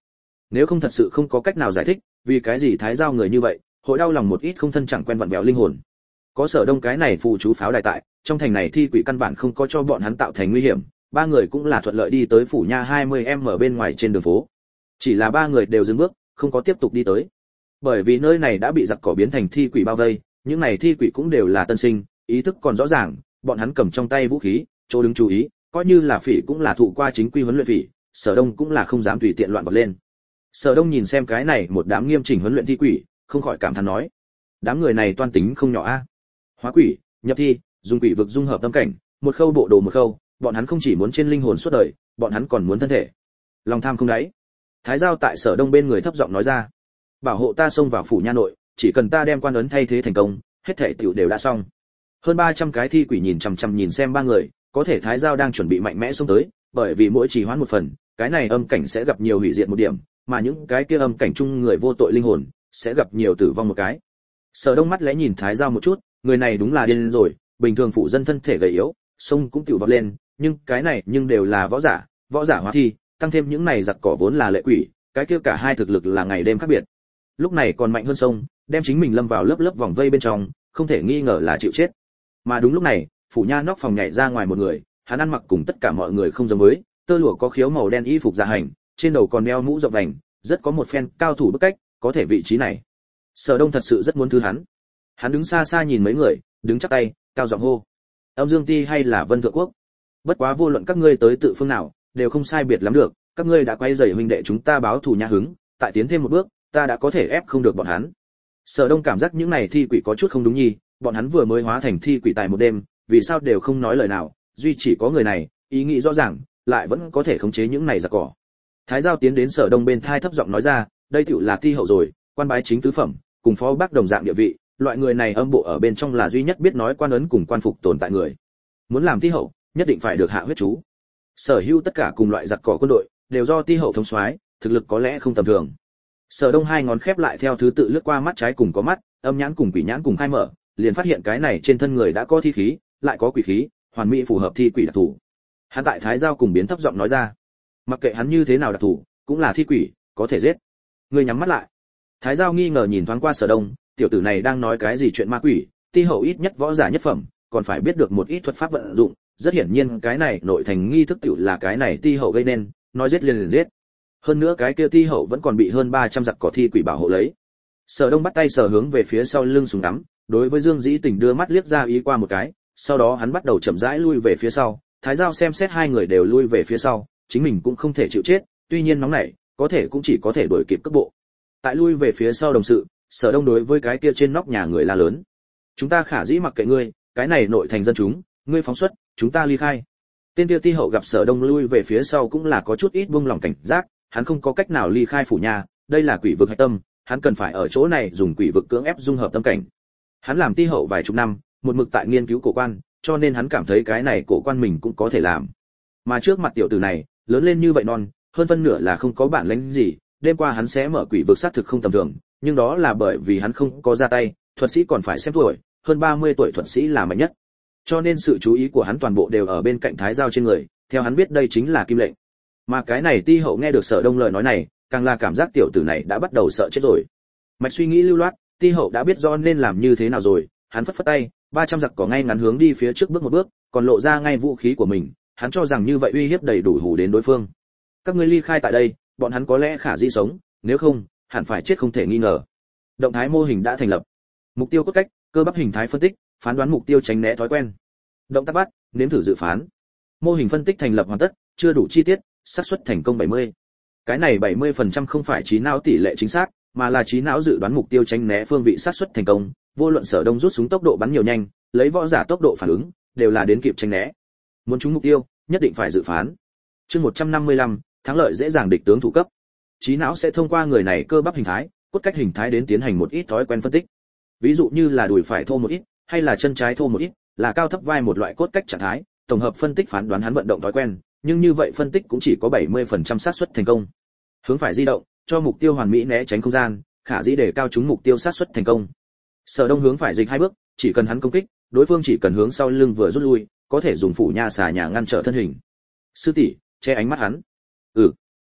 nếu không thật sự không có cách nào giải thích, vì cái gì Thái Giao người như vậy, hội đau lòng một ít không thân chẳng quen vặn vẹo linh hồn. Có Sở Đông cái này phụ chú pháo đài tại, trong thành này thi quỷ căn bản không có cho bọn hắn tạo thành nguy hiểm, ba người cũng là thuận lợi đi tới phủ nha 20m ở bên ngoài trên đường phố. Chỉ là ba người đều dừng bước, không có tiếp tục đi tới. Bởi vì nơi này đã bị giặc cỏ biến thành thi quỷ bao vây, những này thi quỷ cũng đều là tân sinh, ý thức còn rõ ràng, bọn hắn cầm trong tay vũ khí, chỗ đứng chú ý, coi như là phỉ cũng là thụ qua chính quy huấn luyện phỉ, Sở Đông cũng là không dám tùy tiện loạn vọt lên. Sở Đông nhìn xem cái này một đám nghiêm chỉnh huấn luyện thi quỷ, không khỏi cảm thán nói: đám người này toan tính không nhỏ a. Hóa quỷ, nhập thi, dùng quỷ vực dung hợp tâm cảnh, một khâu bộ đồ một khâu, bọn hắn không chỉ muốn trên linh hồn suốt đời, bọn hắn còn muốn thân thể. Lòng tham không đáy. Thái Giao tại Sở Đông bên người thấp giọng nói ra: bảo hộ ta xông vào phủ nha nội, chỉ cần ta đem quan ấn thay thế thành công, hết thảy tiểu đều đã xong. Hơn 300 cái thi quỷ nhìn chằm chằm nhìn xem ba người, có thể Thái Giao đang chuẩn bị mạnh mẽ xông tới, bởi vì mỗi trì hoãn một phần, cái này âm cảnh sẽ gặp nhiều hủy diệt một điểm, mà những cái kia âm cảnh chung người vô tội linh hồn sẽ gặp nhiều tử vong một cái. Sở Đông mắt lẽ nhìn Thái Giao một chút, người này đúng là điên rồi, bình thường phụ dân thân thể gầy yếu, xông cũng tiểu vọt lên, nhưng cái này nhưng đều là võ giả hóa thi, tăng thêm những này giặc cỏ vốn là lệ quỷ, cái kia cả hai thực lực là ngày đêm khác biệt. Lúc này còn mạnh hơn sông, đem chính mình lâm vào lớp lớp vòng vây bên trong, không thể nghi ngờ là chịu chết. Mà đúng lúc này, phủ nha nóc phòng nhảy ra ngoài một người, hắn ăn mặc cùng tất cả mọi người không giống với, tơ lụa có khiếu màu đen y phục dạ hành, trên đầu còn đeo mũ rộng vành, rất có một phen cao thủ bức cách, có thể vị trí này. Sở Đông thật sự rất muốn thứ hắn. Hắn đứng xa xa nhìn mấy người, đứng chắp tay, cao giọng hô: Âm Dương Ti hay là Vân Thượng Quốc? Bất quá vô luận các ngươi tới tự phương nào, đều không sai biệt lắm được, các ngươi đã quay rầy huynh đệ chúng ta báo thù nhã hứng, tại tiến thêm một bước, ta đã có thể ép không được bọn hắn. Sở Đông cảm giác những này thi quỷ có chút không đúng nhỉ, bọn hắn vừa mới hóa thành thi quỷ tại một đêm, vì sao đều không nói lời nào, duy chỉ có người này, ý nghĩ rõ ràng, lại vẫn có thể khống chế những này giặc cỏ. Thái Giao tiến đến Sở Đông bên thai thấp giọng nói ra: đây tựu là thi hậu rồi, quan bái chính tứ phẩm, cùng phó bác đồng dạng địa vị, loại người này âm bộ ở bên trong là duy nhất biết nói quan ấn cùng quan phục tồn tại người. Muốn làm thi hậu, nhất định phải được hạ huyết chú. Sở hữu tất cả cùng loại giặc cỏ quân đội, đều do thi hậu thống soái, thực lực có lẽ không tầm thường. Sở Đông hai ngón khép lại theo thứ tự lướt qua mắt trái cùng có mắt, âm nhãn cùng quỷ nhãn cùng khai mở, liền phát hiện cái này trên thân người đã có thi khí, lại có quỷ khí, hoàn mỹ phù hợp thi quỷ đặc thủ. Hắn tại Thái Giao cùng biến thấp giọng nói ra: mặc kệ hắn như thế nào đặc thủ, cũng là thi quỷ, có thể giết. Ngươi nhắm mắt lại. Thái Giao nghi ngờ nhìn thoáng qua Sở Đông, tiểu tử này đang nói cái gì chuyện ma quỷ, ti hậu ít nhất võ giả nhất phẩm, còn phải biết được một ít thuật pháp vận dụng, rất hiển nhiên cái này nội thành nghi thức tiểu là cái này ti hậu gây nên, nói giết liền giết. Hơn nữa cái kia ti hậu vẫn còn bị hơn 300 giặc cỏ thi quỷ bảo hộ lấy. Sở Đông bắt tay sờ hướng về phía sau lưng súng đắm, đối với Dương Dĩ Tình đưa mắt liếc ra ý qua một cái, sau đó hắn bắt đầu chậm rãi lui về phía sau. Thái Giao xem xét hai người đều lui về phía sau, chính mình cũng không thể chịu chết, tuy nhiên nóng nảy, có thể cũng chỉ có thể đuổi kịp cước bộ. Tại lui về phía sau đồng sự, Sở Đông đối với cái kia trên nóc nhà người la lớn: chúng ta khả dĩ mặc kệ ngươi, cái này nội thành dân chúng, ngươi phóng xuất, chúng ta ly khai. Tên kia ti hậu gặp Sở Đông lui về phía sau cũng là có chút ít buông lòng cảnh giác, hắn không có cách nào ly khai phủ nhà, đây là quỷ vực hạch tâm, hắn cần phải ở chỗ này dùng quỷ vực cưỡng ép dung hợp tâm cảnh. Hắn làm ti hậu vài chục năm, một mực tại nghiên cứu cổ quan, cho nên hắn cảm thấy cái này cổ quan mình cũng có thể làm. Mà trước mặt tiểu tử này, lớn lên như vậy non, hơn phân nửa là không có bản lĩnh gì, đêm qua hắn sẽ mở quỷ vực xác thực không tầm thường, nhưng đó là bởi vì hắn không có ra tay, thuật sĩ còn phải xem tuổi, hơn 30 tuổi thuật sĩ là mạnh nhất. Cho nên sự chú ý của hắn toàn bộ đều ở bên cạnh Thái Giao trên người, theo hắn biết đây chính là kim lệnh. Mà cái này ti hậu nghe được Sở Đông lời nói này, càng là cảm giác tiểu tử này đã bắt đầu sợ chết rồi. Mạch suy nghĩ lưu loát, ti hậu đã biết rõ nên làm như thế nào rồi, hắn phất phất tay, 300 giặc cỏ ngay ngắn hướng đi phía trước bước một bước, còn lộ ra ngay vũ khí của mình, hắn cho rằng như vậy uy hiếp đầy đủ hù đến đối phương. Các ngươi ly khai tại đây, bọn hắn có lẽ khả dĩ sống, nếu không, hẳn phải chết không thể nghi ngờ. Động thái mô hình đã thành lập. Mục tiêu cốt cách, cơ bắp hình thái phân tích, phán đoán mục tiêu tránh né thói quen. Động tác bắt, nếm thử dự phán. Mô hình phân tích thành lập hoàn tất, chưa đủ chi tiết, xác suất thành công 70. Cái này 70% không phải trí não tỷ lệ chính xác, mà là trí não dự đoán mục tiêu tránh né phương vị xác suất thành công, vô luận Sở Đông rút súng tốc độ bắn nhiều nhanh, lấy võ giả tốc độ phản ứng, đều là đến kịp tránh né. Muốn trúng mục tiêu, nhất định phải dự phán. Chương 155, thắng lợi dễ dàng địch tướng thủ cấp. Trí não sẽ thông qua người này cơ bắp hình thái, cốt cách hình thái đến tiến hành một ít thói quen phân tích. Ví dụ như là đùi phải thô một ít, hay là chân trái thô một ít, là cao thấp vai một loại cốt cách trạng thái, tổng hợp phân tích phán đoán hắn vận động thói quen, nhưng như vậy phân tích cũng chỉ có 70% xác suất thành công. Hướng phải di động, cho mục tiêu hoàn mỹ né tránh không gian, khả dĩ để cao trúng mục tiêu xác suất thành công. Sở Đông hướng phải dịch 2 bước, chỉ cần hắn công kích, đối phương chỉ cần hướng sau lưng vừa rút lui, có thể dùng phủ nha xà nhà ngăn trở thân hình. Sư tỷ, che ánh mắt hắn.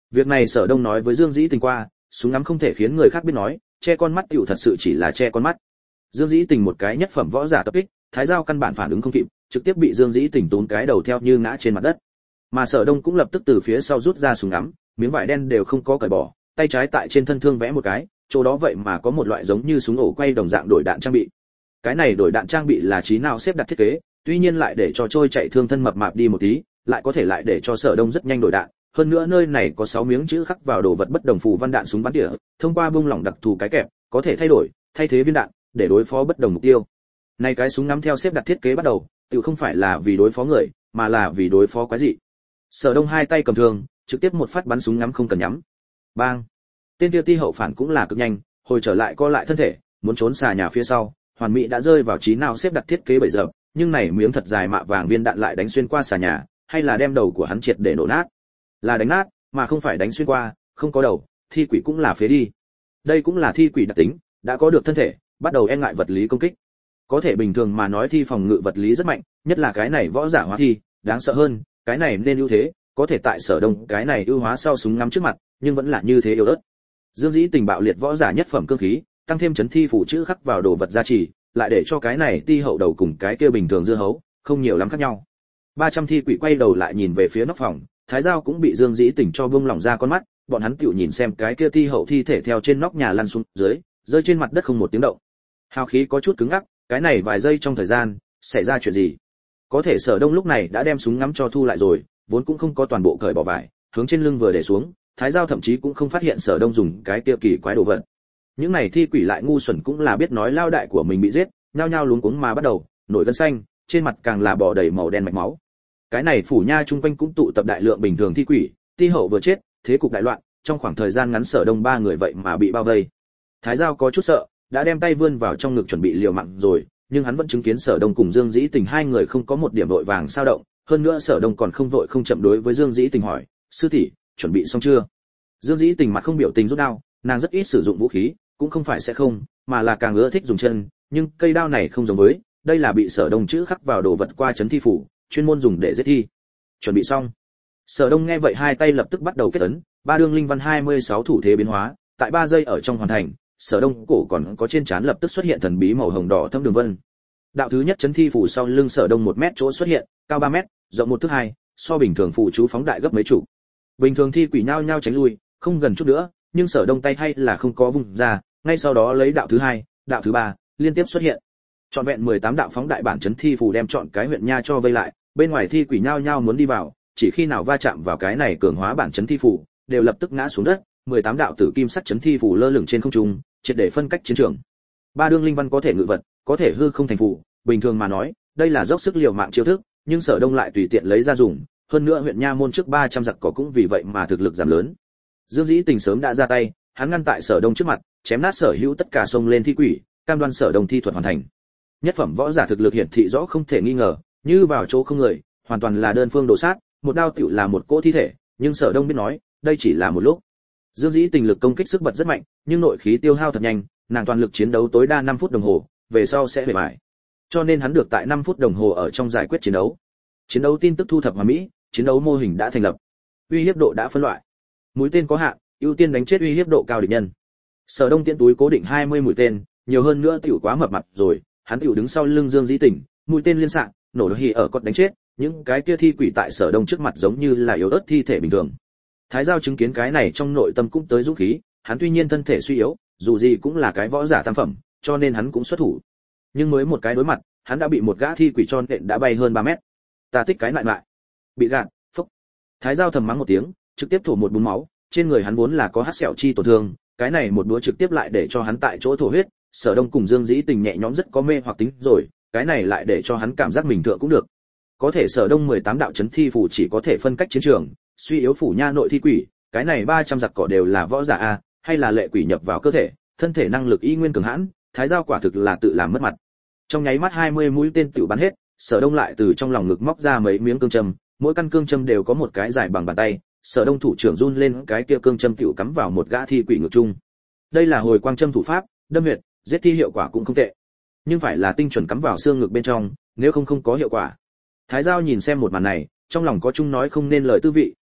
Việc này Sở Đông nói với Dương Dĩ Tình qua, súng ngắm không thể khiến người khác biết nói, che con mắt tiểu thật sự chỉ là che con mắt. Dương Dĩ Tình một cái nhất phẩm võ giả tập kích, Thái Giao căn bản phản ứng không kịp, trực tiếp bị Dương Dĩ Tình tún cái đầu theo như ngã trên mặt đất. Mà Sở Đông cũng lập tức từ phía sau rút ra súng ngắm, miếng vải đen đều không có cởi bỏ, tay trái tại trên thân thương vẽ một cái, chỗ đó vậy mà có một loại giống như súng ổ quay đồng dạng đổi đạn trang bị. Cái này đổi đạn trang bị là trí nào xếp đặt thiết kế, tuy nhiên lại để cho trôi chạy thương thân mập mạp đi một tí, lại có thể lại để cho Sở Đông rất nhanh đổi đạn. Hơn nữa nơi này có 6 miếng chữ khắc vào đồ vật bất đồng phù văn đạn súng bắn tỉa, thông qua bung lỏng đặc thù cái kẹp, có thể thay đổi, thay thế viên đạn, để đối phó bất đồng mục tiêu. Này cái súng ngắm theo xếp đặt thiết kế bắt đầu, tự không phải là vì đối phó người, mà là vì đối phó quái dị. Sở Đông hai tay cầm thương, trực tiếp một phát bắn súng ngắm không cần nhắm. Bang! Tên kia ti hậu phản cũng là cực nhanh, hồi trở lại co lại thân thể, muốn trốn xà nhà phía sau, hoàn mỹ đã rơi vào trí nào xếp đặt thiết kế bấy giờ, nhưng này miếng thật dài mạ vàng viên đạn lại đánh xuyên qua xà nhà, hay là đem đầu của hắn triệt để nổ nát. Là đánh nát, mà không phải đánh xuyên qua, không có đầu, thi quỷ cũng là phế đi. Đây cũng là thi quỷ đặc tính, đã có được thân thể, bắt đầu e ngại vật lý công kích. Có thể bình thường mà nói thi phòng ngự vật lý rất mạnh, nhất là cái này võ giả hóa thi, đáng sợ hơn, cái này nên ưu thế, có thể tại Sở Đông cái này ưu hóa sau súng ngắm trước mặt, nhưng vẫn là như thế yếu ớt. Dương Dĩ Tình bạo liệt võ giả nhất phẩm cương khí, tăng thêm chấn thi phủ chữ khắc vào đồ vật gia trì, lại để cho cái này ti hậu đầu cùng cái kia bình thường dưa hấu, không nhiều lắm khác nhau. 300 thi quỷ quay đầu lại nhìn về phía nóc phòng, Thái Giao cũng bị Dương Dĩ Tình cho buông lỏng ra con mắt, bọn hắn tiểu nhìn xem cái kia ti hậu thi thể theo trên nóc nhà lăn xuống dưới, rơi trên mặt đất không một tiếng động. Hào khí có chút cứng ngắc, cái này vài giây trong thời gian, xảy ra chuyện gì? Có thể Sở Đông lúc này đã đem súng ngắm cho thu lại rồi, vốn cũng không có toàn bộ cởi bỏ vải, hướng trên lưng vừa để xuống, Thái Giao thậm chí cũng không phát hiện Sở Đông dùng cái kia kỳ quái đồ vật. Những này thi quỷ lại ngu xuẩn cũng là biết nói lao đại của mình bị giết, nhao nhao luống cuống mà bắt đầu nổi gân xanh, trên mặt càng là bò đầy màu đen mạch máu. Cái này phủ nha chung quanh cũng tụ tập đại lượng bình thường thi quỷ, ti hậu vừa chết, thế cục đại loạn, trong khoảng thời gian ngắn Sở Đông ba người vậy mà bị bao vây. Thái Giao có chút sợ, đã đem tay vươn vào trong ngực chuẩn bị liều mạng rồi, nhưng hắn vẫn chứng kiến Sở Đông cùng Dương Dĩ Tình hai người không có một điểm vội vàng sao động, hơn nữa Sở Đông còn không vội không chậm đối với Dương Dĩ Tình hỏi, sư tỷ, chuẩn bị xong chưa? Dương Dĩ Tình mặt không biểu tình rút đao, nàng rất ít sử dụng vũ khí, cũng không phải sẽ không, mà là càng ưa thích dùng chân, nhưng cây đao này không giống với, đây là bị Sở Đông chữ khắc vào đồ vật qua chấn thi phủ, chuyên môn dùng để giết thi. Chuẩn bị xong. Sở Đông nghe vậy hai tay lập tức bắt đầu kết ấn, ba đường linh văn 26 thủ thế biến hóa, tại 3 giây ở trong hoàn thành, Sở Đông cổ còn có trên trán lập tức xuất hiện thần bí màu hồng đỏ thâm đường vân. Đạo thứ nhất chấn thi phủ sau lưng Sở Đông 1 mét chỗ xuất hiện, cao 3 mét, rộng 1 thước 2, so bình thường phù chú phóng đại gấp mấy chục. Bình thường thi quỷ nhao nhao tránh lui, không gần chút nữa, nhưng Sở Đông tay hay là không có vung ra, ngay sau đó lấy đạo thứ 2, đạo thứ 3 liên tiếp xuất hiện. Trọn vẹn 18 đạo phóng đại bản chấn thi phủ đem trọn cái huyện nha cho vây lại, bên ngoài thi quỷ nhao nhao muốn đi vào, chỉ khi nào va chạm vào cái này cường hóa bản chấn thi phủ, đều lập tức ngã xuống đất, 18 đạo tử kim sắc chấn thi phủ lơ lửng trên không trung, triệt để phân cách chiến trường. Ba đương linh văn có thể ngự vật, có thể hư không thành phủ, bình thường mà nói, đây là dốc sức liều mạng chiêu thức, nhưng Sở Đông lại tùy tiện lấy ra dùng, hơn nữa huyện nha môn trước 300 giặc cỏ cũng vì vậy mà thực lực giảm lớn. Dương Dĩ Tình sớm đã ra tay, hắn ngăn tại Sở Đông trước mặt, chém nát sở hữu tất cả xông lên thi quỷ, cam đoan Sở Đông thi thuật hoàn thành. Nhất phẩm võ giả thực lực hiển thị rõ không thể nghi ngờ, như vào chỗ không người, hoàn toàn là đơn phương đổ sát, một đao tiểu là một cỗ thi thể, nhưng Sở Đông biết nói, đây chỉ là một lúc. Dương Dĩ Tình lực công kích sức bật rất mạnh, nhưng nội khí tiêu hao thật nhanh, nàng toàn lực chiến đấu tối đa 5 phút đồng hồ, về sau sẽ bể bại. Cho nên hắn được tại 5 phút đồng hồ ở trong giải quyết chiến đấu. Chiến đấu tin tức thu thập hoàn mỹ, chiến đấu mô hình đã thành lập. Uy hiếp độ đã phân loại. Mũi tên có hạn, ưu tiên đánh chết uy hiếp độ cao địch nhân. Sở Đông tiễn túi cố định 20 mũi tên, nhiều hơn nữa tiểu quá mập mạp rồi, hắn tiểu đứng sau lưng Dương Dĩ Tình, mũi tên liên xạ, nổ hì ở cột đánh chết, những cái kia thi quỷ tại Sở Đông trước mặt giống như là yếu ớt thi thể bình thường. Thái Giao chứng kiến cái này trong nội tâm cũng tới dũng khí, hắn tuy nhiên thân thể suy yếu, dù gì cũng là cái võ giả tam phẩm, cho nên hắn cũng xuất thủ. Nhưng mới một cái đối mặt, hắn đã bị một gã thi quỷ tròn nện đã bay hơn 3 mét. Ta tích cái lại. Bị gạt, phốc. Thái Giao thầm mắng một tiếng, trực tiếp thổ một búng máu, trên người hắn vốn là có hắc sẹo chi tổn thương, cái này một đũa trực tiếp lại để cho hắn tại chỗ thổ huyết. Sở Đông cùng Dương Dĩ Tình nhẹ nhõm rất có mê hoặc tính rồi, cái này lại để cho hắn cảm giác mình thượng cũng được. Có thể Sở Đông 18 đạo chấn thi phù chỉ có thể phân cách chiến trường, suy yếu phủ nha nội thi quỷ, cái này 300 giặc cỏ đều là võ giả a, hay là lệ quỷ nhập vào cơ thể, thân thể năng lực y nguyên cường hãn, Thái Giao quả thực là tự làm mất mặt. Trong nháy mắt 20 mũi tên tiểu bắn hết, Sở Đông lại từ trong lòng ngực móc ra mấy miếng cương châm, mỗi căn cương châm đều có một cái dài bằng bàn tay, Sở Đông thủ trưởng run lên cái kia cương châm tiểu cắm vào một gã thi quỷ ngực trung. Đây là hồi quang châm thủ pháp, đâm huyệt, giết thi hiệu quả cũng không tệ. Nhưng phải là tinh chuẩn cắm vào xương ngực bên trong, nếu không không có hiệu quả. Thái Giao nhìn xem một màn này, trong lòng có chung nói không nên lời tư vị,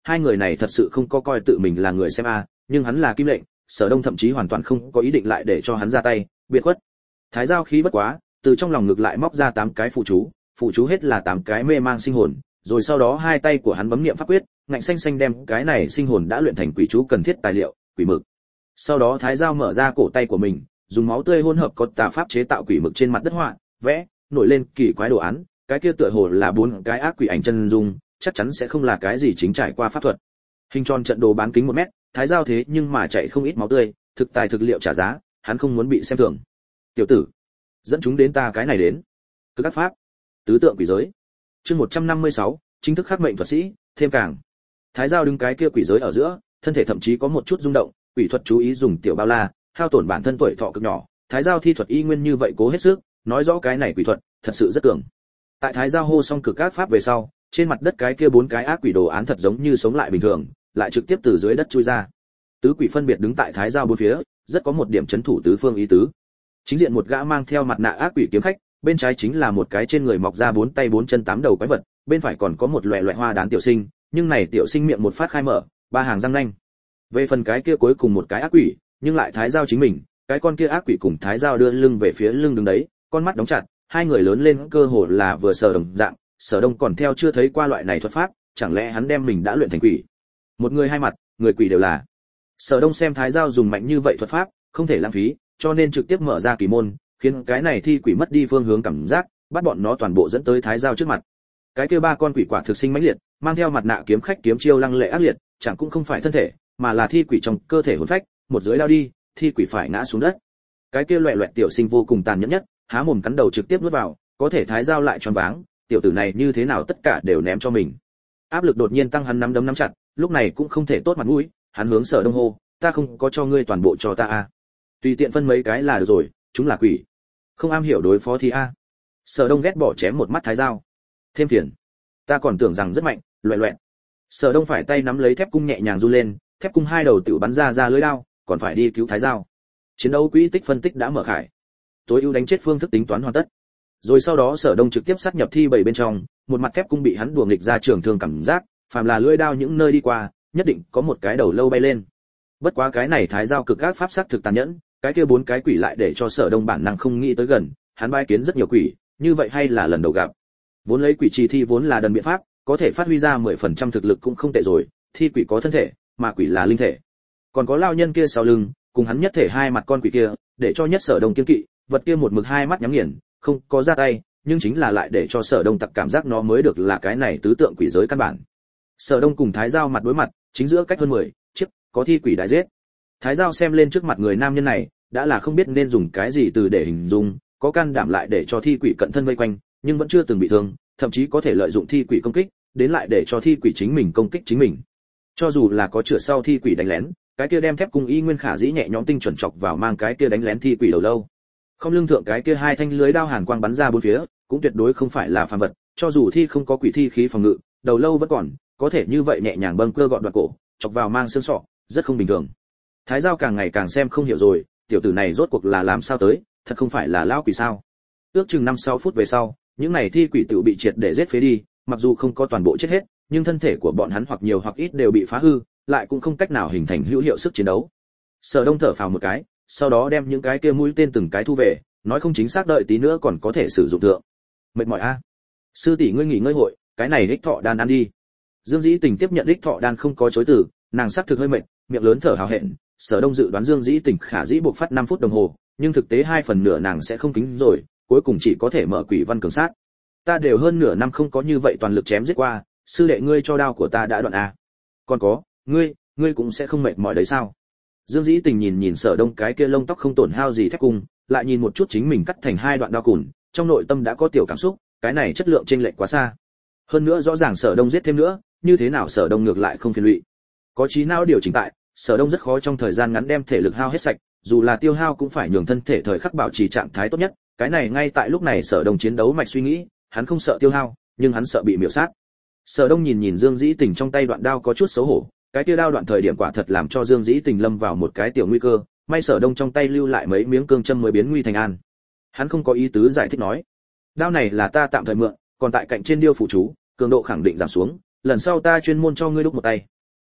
hai người này thật sự không có coi tự mình là người xem a, nhưng hắn là Kim Lệnh, Sở Đông thậm chí hoàn toàn không có ý định lại để cho hắn ra tay, biệt khuất. Thái Giao khí bất quá, từ trong lòng ngực lại móc ra 8 cái phụ chú hết là 8 cái mê mang sinh hồn, rồi sau đó hai tay của hắn bấm niệm pháp quyết, ngạnh xanh xanh đem cái này sinh hồn đã luyện thành quỷ chú cần thiết tài liệu, quỷ mực. Sau đó Thái Giao mở ra cổ tay của mình, dùng máu tươi hỗn hợp có tà pháp chế tạo quỷ mực trên mặt đất họa, vẽ, nổi lên kỳ quái đồ án, cái kia tựa hồ là 4 cái ác quỷ ảnh chân dung, chắc chắn sẽ không là cái gì chính trải qua pháp thuật. Hình tròn trận đồ bán kính 1 mét, Thái Giao thế nhưng mà chạy không ít máu tươi, thực tài thực liệu trả giá, hắn không muốn bị xem thường. Tiểu tử, dẫn chúng đến ta cái này đến. Cứ các pháp, tứ tượng quỷ giới. Chương 156, chính thức khắc mệnh thuật sĩ, thêm càng. Thái Giao đứng cái kia quỷ giới ở giữa, thân thể thậm chí có một chút rung động, quỷ thuật chú ý dùng tiểu bao la, hao tổn bản thân tuổi thọ cực nhỏ, Thái Giao thi thuật y nguyên như vậy cố hết sức, nói rõ cái này quỷ thuật thật sự rất cường. Tại Thái Giao hô xong cực các pháp về sau, trên mặt đất cái kia 4 cái ác quỷ đồ án thật giống như sống lại bình thường, lại trực tiếp từ dưới đất chui ra. Tứ quỷ phân biệt đứng tại Thái Giao bốn phía, rất có một điểm chấn thủ tứ phương ý tứ. Chính diện một gã mang theo mặt nạ ác quỷ kiếm khách, bên trái chính là một cái trên người mọc ra 4 tay 4 chân 8 đầu quái vật, bên phải còn có một loẻ loẻ hoa đán tiểu sinh, nhưng này tiểu sinh miệng một phát khai mở, 3 hàng răng nanh. Về phần cái kia cuối cùng một cái ác quỷ, nhưng lại Thái Giao chính mình, cái con kia ác quỷ cùng Thái Giao đưa lưng về phía lưng đứng đấy, con mắt đóng chặt, hai người lớn lên cơ hồ là vừa Sở đồng dạng, Sở Đông còn theo chưa thấy qua loại này thuật pháp, chẳng lẽ hắn đem mình đã luyện thành quỷ? Một người hai mặt, người quỷ đều là. Sở Đông xem Thái Giao dùng mạnh như vậy thuật pháp, không thể lãng phí, cho nên trực tiếp mở ra kỳ môn, khiến cái này thi quỷ mất đi phương hướng cảm giác, bắt bọn nó toàn bộ dẫn tới Thái Giao trước mặt. Cái kia 3 con quỷ quả thực sinh mãnh liệt, mang theo mặt nạ kiếm khách kiếm chiêu lăng lệ ác liệt, chẳng cũng không phải thân thể, mà là thi quỷ trong cơ thể hồn phách, một dưới lao đi, thi quỷ phải ngã xuống đất. Cái kia loẹt loẹt tiểu sinh vô cùng tàn nhẫn nhất, há mồm cắn đầu trực tiếp nuốt vào, có thể Thái Giao lại choáng váng, tiểu tử này như thế nào tất cả đều ném cho mình. Áp lực đột nhiên tăng, hắn nắm đấm nắm chặt, lúc này cũng không thể tốt mặt mũi, hắn hướng Sở Đông hô, ta không có cho ngươi toàn bộ cho ta a, tùy tiện phân mấy cái là được rồi, chúng là quỷ, không am hiểu đối phó thì a. Sở Đông ghét bỏ chém một mắt Thái Giao, thêm phiền, ta còn tưởng rằng rất mạnh, loẹt loẹt. Sở Đông phải tay nắm lấy thép cung nhẹ nhàng du lên, thép cung hai đầu tự bắn ra lưỡi đao, còn phải đi cứu Thái Giao. Chiến đấu quỹ tích phân tích đã mở khải, tối ưu đánh chết phương thức tính toán hoàn tất. Rồi sau đó Sở Đông trực tiếp sát nhập thi bảy bên trong, một mặt thép cung bị hắn đùa nghịch ra trường thương cảm giác, phàm là lưỡi đao những nơi đi qua, nhất định có một cái đầu lâu bay lên. Bất quá cái này Thái Giao cực các pháp sát thực tàn nhẫn, cái kia 4 cái quỷ lại để cho Sở Đông bản năng không nghĩ tới gần, hắn bái kiến rất nhiều quỷ, như vậy hay là lần đầu gặp. Vốn lấy quỷ trì thi vốn là đần biện pháp, có thể phát huy ra 10% thực lực cũng không tệ rồi, thi quỷ có thân thể, mà quỷ là linh thể. Còn có lao nhân kia sau lưng, cùng hắn nhất thể hai mặt con quỷ kia, để cho nhất Sở Đông kiêng kỵ, vật kia một mực hai mắt nhắm nghiền, không có ra tay, nhưng chính là lại để cho Sở Đông tặc cảm giác nó mới được là cái này tứ tượng quỷ giới căn bản. Sở Đông cùng Thái Giao mặt đối mặt, chính giữa cách hơn 10 chiếc, có thi quỷ đại giết. Thái Giao xem lên trước mặt người nam nhân này, đã là không biết nên dùng cái gì từ để hình dung, có can đảm lại để cho thi quỷ cận thân vây quanh, nhưng vẫn chưa từng bị thương, thậm chí có thể lợi dụng thi quỷ công kích, đến lại để cho thi quỷ chính mình công kích chính mình. Cho dù là có chữa sau thi quỷ đánh lén, cái kia đem thép cung y nguyên khả dĩ nhẹ nhõm tinh chuẩn chọc vào mang cái kia đánh lén thi quỷ đầu lâu. Không lưng thượng cái kia 2 thanh lưới đao hàn quang bắn ra bốn phía, cũng tuyệt đối không phải là phàm vật, cho dù thi không có quỷ thi khí phòng ngự, đầu lâu vẫn còn, có thể như vậy nhẹ nhàng bâng quơ gọn đoạn cổ, chọc vào mang xương sọ, rất không bình thường. Thái Giao càng ngày càng xem không hiểu rồi, tiểu tử này rốt cuộc là làm sao tới, thật không phải là lão quỷ sao? Ước chừng 5-6 phút về sau, những này thi quỷ tự bị triệt để giết phế đi, mặc dù không có toàn bộ chết hết, nhưng thân thể của bọn hắn hoặc nhiều hoặc ít đều bị phá hư, lại cũng không cách nào hình thành hữu hiệu sức chiến đấu. Sở Đông thở phào một cái, sau đó đem những cái kia mũi tên từng cái thu về, nói không chính xác đợi tí nữa còn có thể sử dụng tượng. Mệt mỏi a. Sư tỷ ngươi nghỉ ngơi hội, cái này đích thọ đan ăn đi. Dương Dĩ Tình tiếp nhận đích thọ đan không có chối từ, nàng xác thực hơi mệt, miệng lớn thở hào hẹn. Sở Đông dự đoán Dương Dĩ Tình khả dĩ buộc phát 5 phút đồng hồ, nhưng thực tế 2/2 nàng sẽ không kính rồi, cuối cùng chỉ có thể mở quỷ văn cường sát. Ta đều hơn nửa năm không có như vậy toàn lực chém giết qua, sư đệ ngươi cho đao của ta đã đoạn a. Còn có, ngươi cũng sẽ không mệt mỏi đấy sao? Dương Dĩ Tình nhìn Sở Đông cái kia lông tóc không tổn hao gì thép cung, lại nhìn một chút chính mình cắt thành 2 đoạn đao cùn, trong nội tâm đã có tiểu cảm xúc, cái này chất lượng chênh lệch quá xa. Hơn nữa rõ ràng Sở Đông giết thêm nữa, như thế nào Sở Đông ngược lại không phiền lụy. Có trí não điều chỉnh tại, Sở Đông rất khó trong thời gian ngắn đem thể lực hao hết sạch, dù là tiêu hao cũng phải nhường thân thể thời khắc bảo trì trạng thái tốt nhất, cái này ngay tại lúc này Sở Đông chiến đấu mạch suy nghĩ, hắn không sợ tiêu hao, nhưng hắn sợ bị miểu sát. Sở Đông nhìn Dương Dĩ Tình trong tay đoạn đao có chút xấu hổ, cái kia đao đoạn thời điểm quả thật làm cho Dương Dĩ Tình lâm vào một cái tiểu nguy cơ, may Sở Đông trong tay lưu lại mấy miếng cương châm mới biến nguy thành an. Hắn không có ý tứ giải thích nói, đao này là ta tạm thời mượn, còn tại cạnh trên điêu phụ chú, cường độ khẳng định giảm xuống, lần sau ta chuyên môn cho ngươi đúc một tay,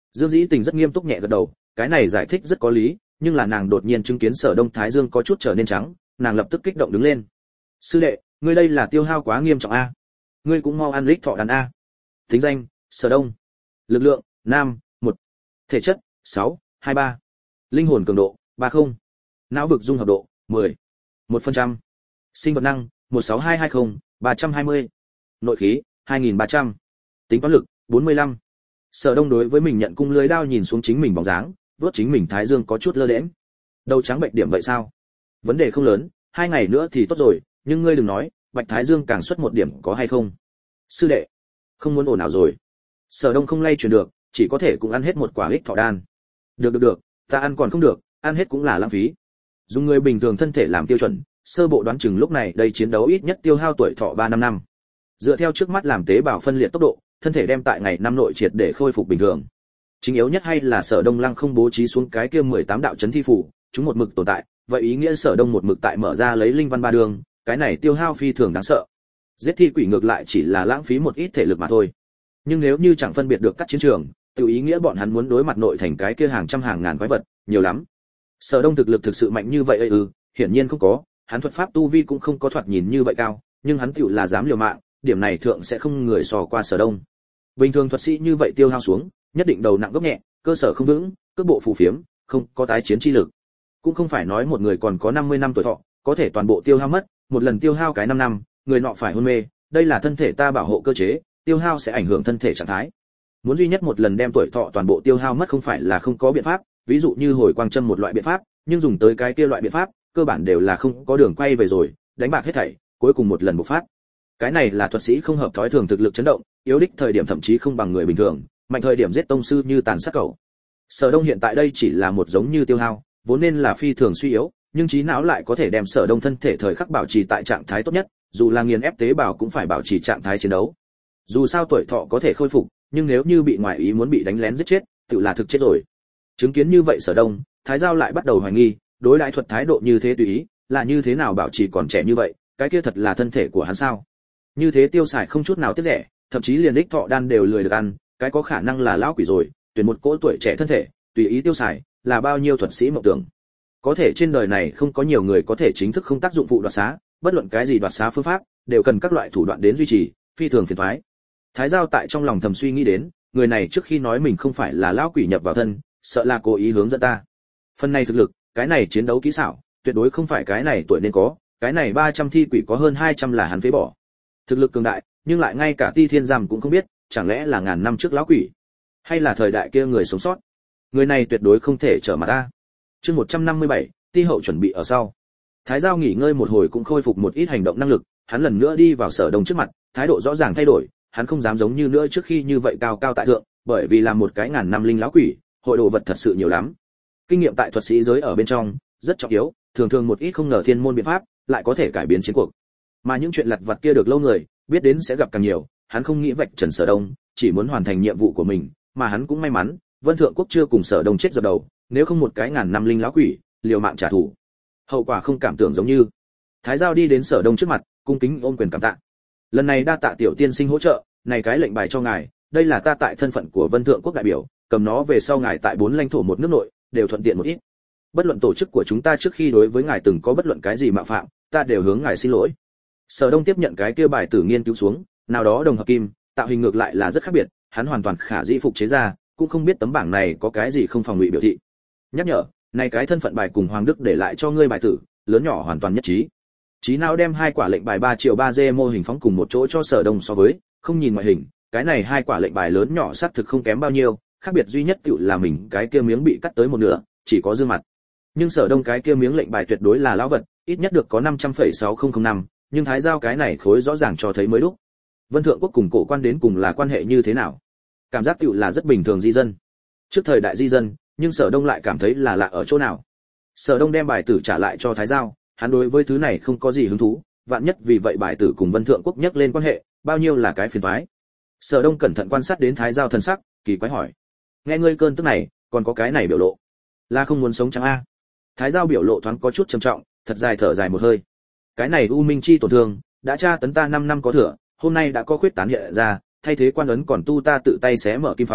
Dương Dĩ Tình rất nghiêm túc nhẹ gật đầu, cái này giải thích rất có lý, nhưng là nàng đột nhiên chứng kiến Sở Đông thái dương có chút trở nên trắng, nàng lập tức kích động đứng lên. Sư đệ, ngươi đây là tiêu hao quá nghiêm trọng a. Ngươi cũng mau ăn lích thọ đan a. Tính danh: Sở Đông. Lực lượng: nam 1. Thể chất: 6, 23. Linh hồn cường độ: 30. Não vực dung hợp độ: 10. 1%. Sinh vật năng: 16220, 320. Nội khí: 2300. Tính toán lực: 45. Sở Đông đối với mình nhận cung lưới đao nhìn xuống chính mình bóng dáng, vớt chính mình thái dương có chút lơ đễnh. Đầu trắng bệnh điểm vậy sao? Vấn đề không lớn, 2 ngày nữa thì tốt rồi, nhưng ngươi đừng nói, bạch thái dương càng xuất một điểm có hay không? Sư đệ, không muốn ồn ào rồi. Sở Đông không lay chuyển được, chỉ có thể cũng ăn hết một quả ích thọ đan. Được, ta ăn còn không được, ăn hết cũng là lãng phí. Dùng người bình thường thân thể làm tiêu chuẩn, sơ bộ đoán chừng lúc này đây chiến đấu ít nhất tiêu hao tuổi thọ 3-5 năm. Dựa theo trước mắt làm tế bào phân liệt tốc độ, thân thể đem tại ngày năm nội triệt để khôi phục bình thường. Chính yếu nhất hay là Sở Đông Lăng không bố trí xuống cái kia 18 đạo chấn thi phủ, chúng một mực tồn tại, vậy ý nghĩa Sở Đông một mực tại mở ra lấy linh văn ba đường, cái này tiêu hao phi thường đáng sợ. Giết thi quỷ ngược lại chỉ là lãng phí một ít thể lực mà thôi. Nhưng nếu như chẳng phân biệt được các chiến trường, tự ý nghĩa bọn hắn muốn đối mặt nội thành cái kia hàng trăm hàng ngàn quái vật, nhiều lắm. Sở Đông thực lực thực sự mạnh như vậy hiển nhiên không có, hắn thuật pháp tu vi cũng không có thoạt nhìn như vậy cao, nhưng hắn tựu là dám liều mạng, điểm này thượng sẽ không người sò qua Sở Đông. Bình thường thuật sĩ như vậy tiêu hao xuống, nhất định đầu nặng gốc nhẹ, cơ sở không vững, cước bộ phù phiếm, không có tái chiến chi lực. Cũng không phải nói một người còn có 50 năm tuổi thọ, có thể toàn bộ tiêu hao mất, một lần tiêu hao cái 5 năm, người nọ phải hôn mê, đây là thân thể ta bảo hộ cơ chế, tiêu hao sẽ ảnh hưởng thân thể trạng thái. Muốn duy nhất một lần đem tuổi thọ toàn bộ tiêu hao mất không phải là không có biện pháp, ví dụ như hồi quang châm một loại biện pháp, nhưng dùng tới cái kia loại biện pháp, cơ bản đều là không có đường quay về rồi, đánh bạc hết thảy, cuối cùng một lần bộc phát. Cái này là thuật sĩ không hợp thói thường thực lực chấn động, yếu đích thời điểm thậm chí không bằng người bình thường, mạnh thời điểm giết tông sư như tàn sát cẩu. Sở Đông hiện tại đây chỉ là một giống như tiêu hao, vốn nên là phi thường suy yếu, nhưng trí não lại có thể đem Sở Đông thân thể thời khắc bảo trì tại trạng thái tốt nhất, dù là nghiền ép tế bào cũng phải bảo trì trạng thái chiến đấu. Dù sao tuổi thọ có thể khôi phục, nhưng nếu như bị ngoại ý muốn bị đánh lén giết chết, tự là thực chết rồi. Chứng kiến như vậy Sở Đông, Thái Giao lại bắt đầu hoài nghi, đối đãi thuật thái độ như thế tùy ý, là như thế nào bảo trì còn trẻ như vậy, cái kia thật là thân thể của hắn sao? Như thế tiêu xài không chút nào tiếc rẻ, thậm chí liền đích thọ đan đều lười được ăn, cái có khả năng là lão quỷ rồi, tuyển một cỗ tuổi trẻ thân thể, tùy ý tiêu xài, là bao nhiêu thuật sĩ mộng tưởng. Có thể trên đời này không có nhiều người có thể chính thức không tác dụng phụ đoạt xá, bất luận cái gì đoạt xá phương pháp, đều cần các loại thủ đoạn đến duy trì, phi thường phiền toái. Thái Giao tại trong lòng thầm suy nghĩ đến, người này trước khi nói mình không phải là lão quỷ nhập vào thân, sợ là cố ý hướng dẫn ta. Phần này thực lực, cái này chiến đấu kỹ xảo, tuyệt đối không phải cái này tuổi nên có, cái này 300 thi quỷ có hơn 200 là hắn phế bỏ. Thực lực cường đại, nhưng lại ngay cả Ti Thiên Giam cũng không biết, chẳng lẽ là ngàn năm trước lão quỷ, hay là thời đại kia người sống sót. Người này tuyệt đối không thể trở mặt ta. Chương 157, Ti hậu chuẩn bị ở sau. Thái Giao nghỉ ngơi một hồi cũng khôi phục một ít hành động năng lực, hắn lần nữa đi vào Sở Đông trước mặt, thái độ rõ ràng thay đổi, hắn không dám giống như nữa trước khi như vậy cao cao tại thượng, bởi vì là một cái ngàn năm linh lão quỷ, hội đồ vật thật sự nhiều lắm. Kinh nghiệm tại thuật sĩ giới ở bên trong rất trọng yếu, thường thường một ít không ngờ thiên môn biện pháp lại có thể cải biến chiến cuộc. Mà những chuyện lặt vặt kia được lâu người biết đến sẽ gặp càng nhiều, hắn không nghĩ vạch trần Sở Đông, chỉ muốn hoàn thành nhiệm vụ của mình, mà hắn cũng may mắn, Vân Thượng Quốc chưa cùng Sở Đông chết dập đầu, nếu không một cái ngàn năm linh lão quỷ, liều mạng trả thù. Hậu quả không cảm tưởng giống như. Thái Giao đi đến Sở Đông trước mặt, cung kính ôm quyền cảm tạ. Lần này đa tạ tiểu tiên sinh hỗ trợ, này cái lệnh bài cho ngài, đây là ta tại thân phận của Vân Thượng Quốc đại biểu, cầm nó về sau ngài tại 4 lãnh thổ một nước nội, đều thuận tiện một ít. Bất luận tổ chức của chúng ta trước khi đối với ngài từng có bất luận cái gì mạo phạm, ta đều hướng ngài xin lỗi. Sở Đông tiếp nhận cái kia bài tử nghiên cứu xuống, nào đó đồng hợp kim, tạo hình ngược lại là rất khác biệt, hắn hoàn toàn khả dĩ phục chế ra, cũng không biết tấm bảng này có cái gì không phòng ngụy biểu thị. Nhắc nhở, này cái thân phận bài cùng Hoàng Đức để lại cho ngươi bài tử, lớn nhỏ hoàn toàn nhất trí. Trí não đem 2 quả lệnh bài 3 triệu 3G mô hình phóng cùng một chỗ cho Sở Đông so với, không nhìn ngoại hình, cái này 2 quả lệnh bài lớn nhỏ xác thực không kém bao nhiêu, khác biệt duy nhất tựu là mình cái kia miếng bị cắt tới một nửa, chỉ có dương mặt. Nhưng Sở Đông cái kia miếng lệnh bài tuyệt đối là lão vật, ít nhất được có 500,6005, nhưng Thái Giao cái này khối rõ ràng cho thấy mới đúc. Vân Thượng Quốc cùng cổ quan đến cùng là quan hệ như thế nào? Cảm giác tựu là rất bình thường di dân. Trước thời đại di dân, nhưng Sở Đông lại cảm thấy là lạ ở chỗ nào. Sở Đông đem bài tử trả lại cho Thái Giao, hắn đối với thứ này không có gì hứng thú, vạn nhất vì vậy bài tử cùng Vân Thượng Quốc nhắc lên quan hệ, bao nhiêu là cái phiền toái. Sở Đông cẩn thận quan sát đến Thái Giao thần sắc, kỳ quái hỏi: "Nghe ngươi cơn tức này, còn có cái này biểu lộ, là không muốn sống chẳng a?" Thái Giao biểu lộ thoáng có chút trầm trọng, thật dài thở dài một hơi. Cái này U Minh chi tổn thương, đã tra tấn ta 5 năm có thừa, hôm nay đã có khuyết tán hiện ra, thay thế quan ấn còn tu ta tự tay xé mở kim phong,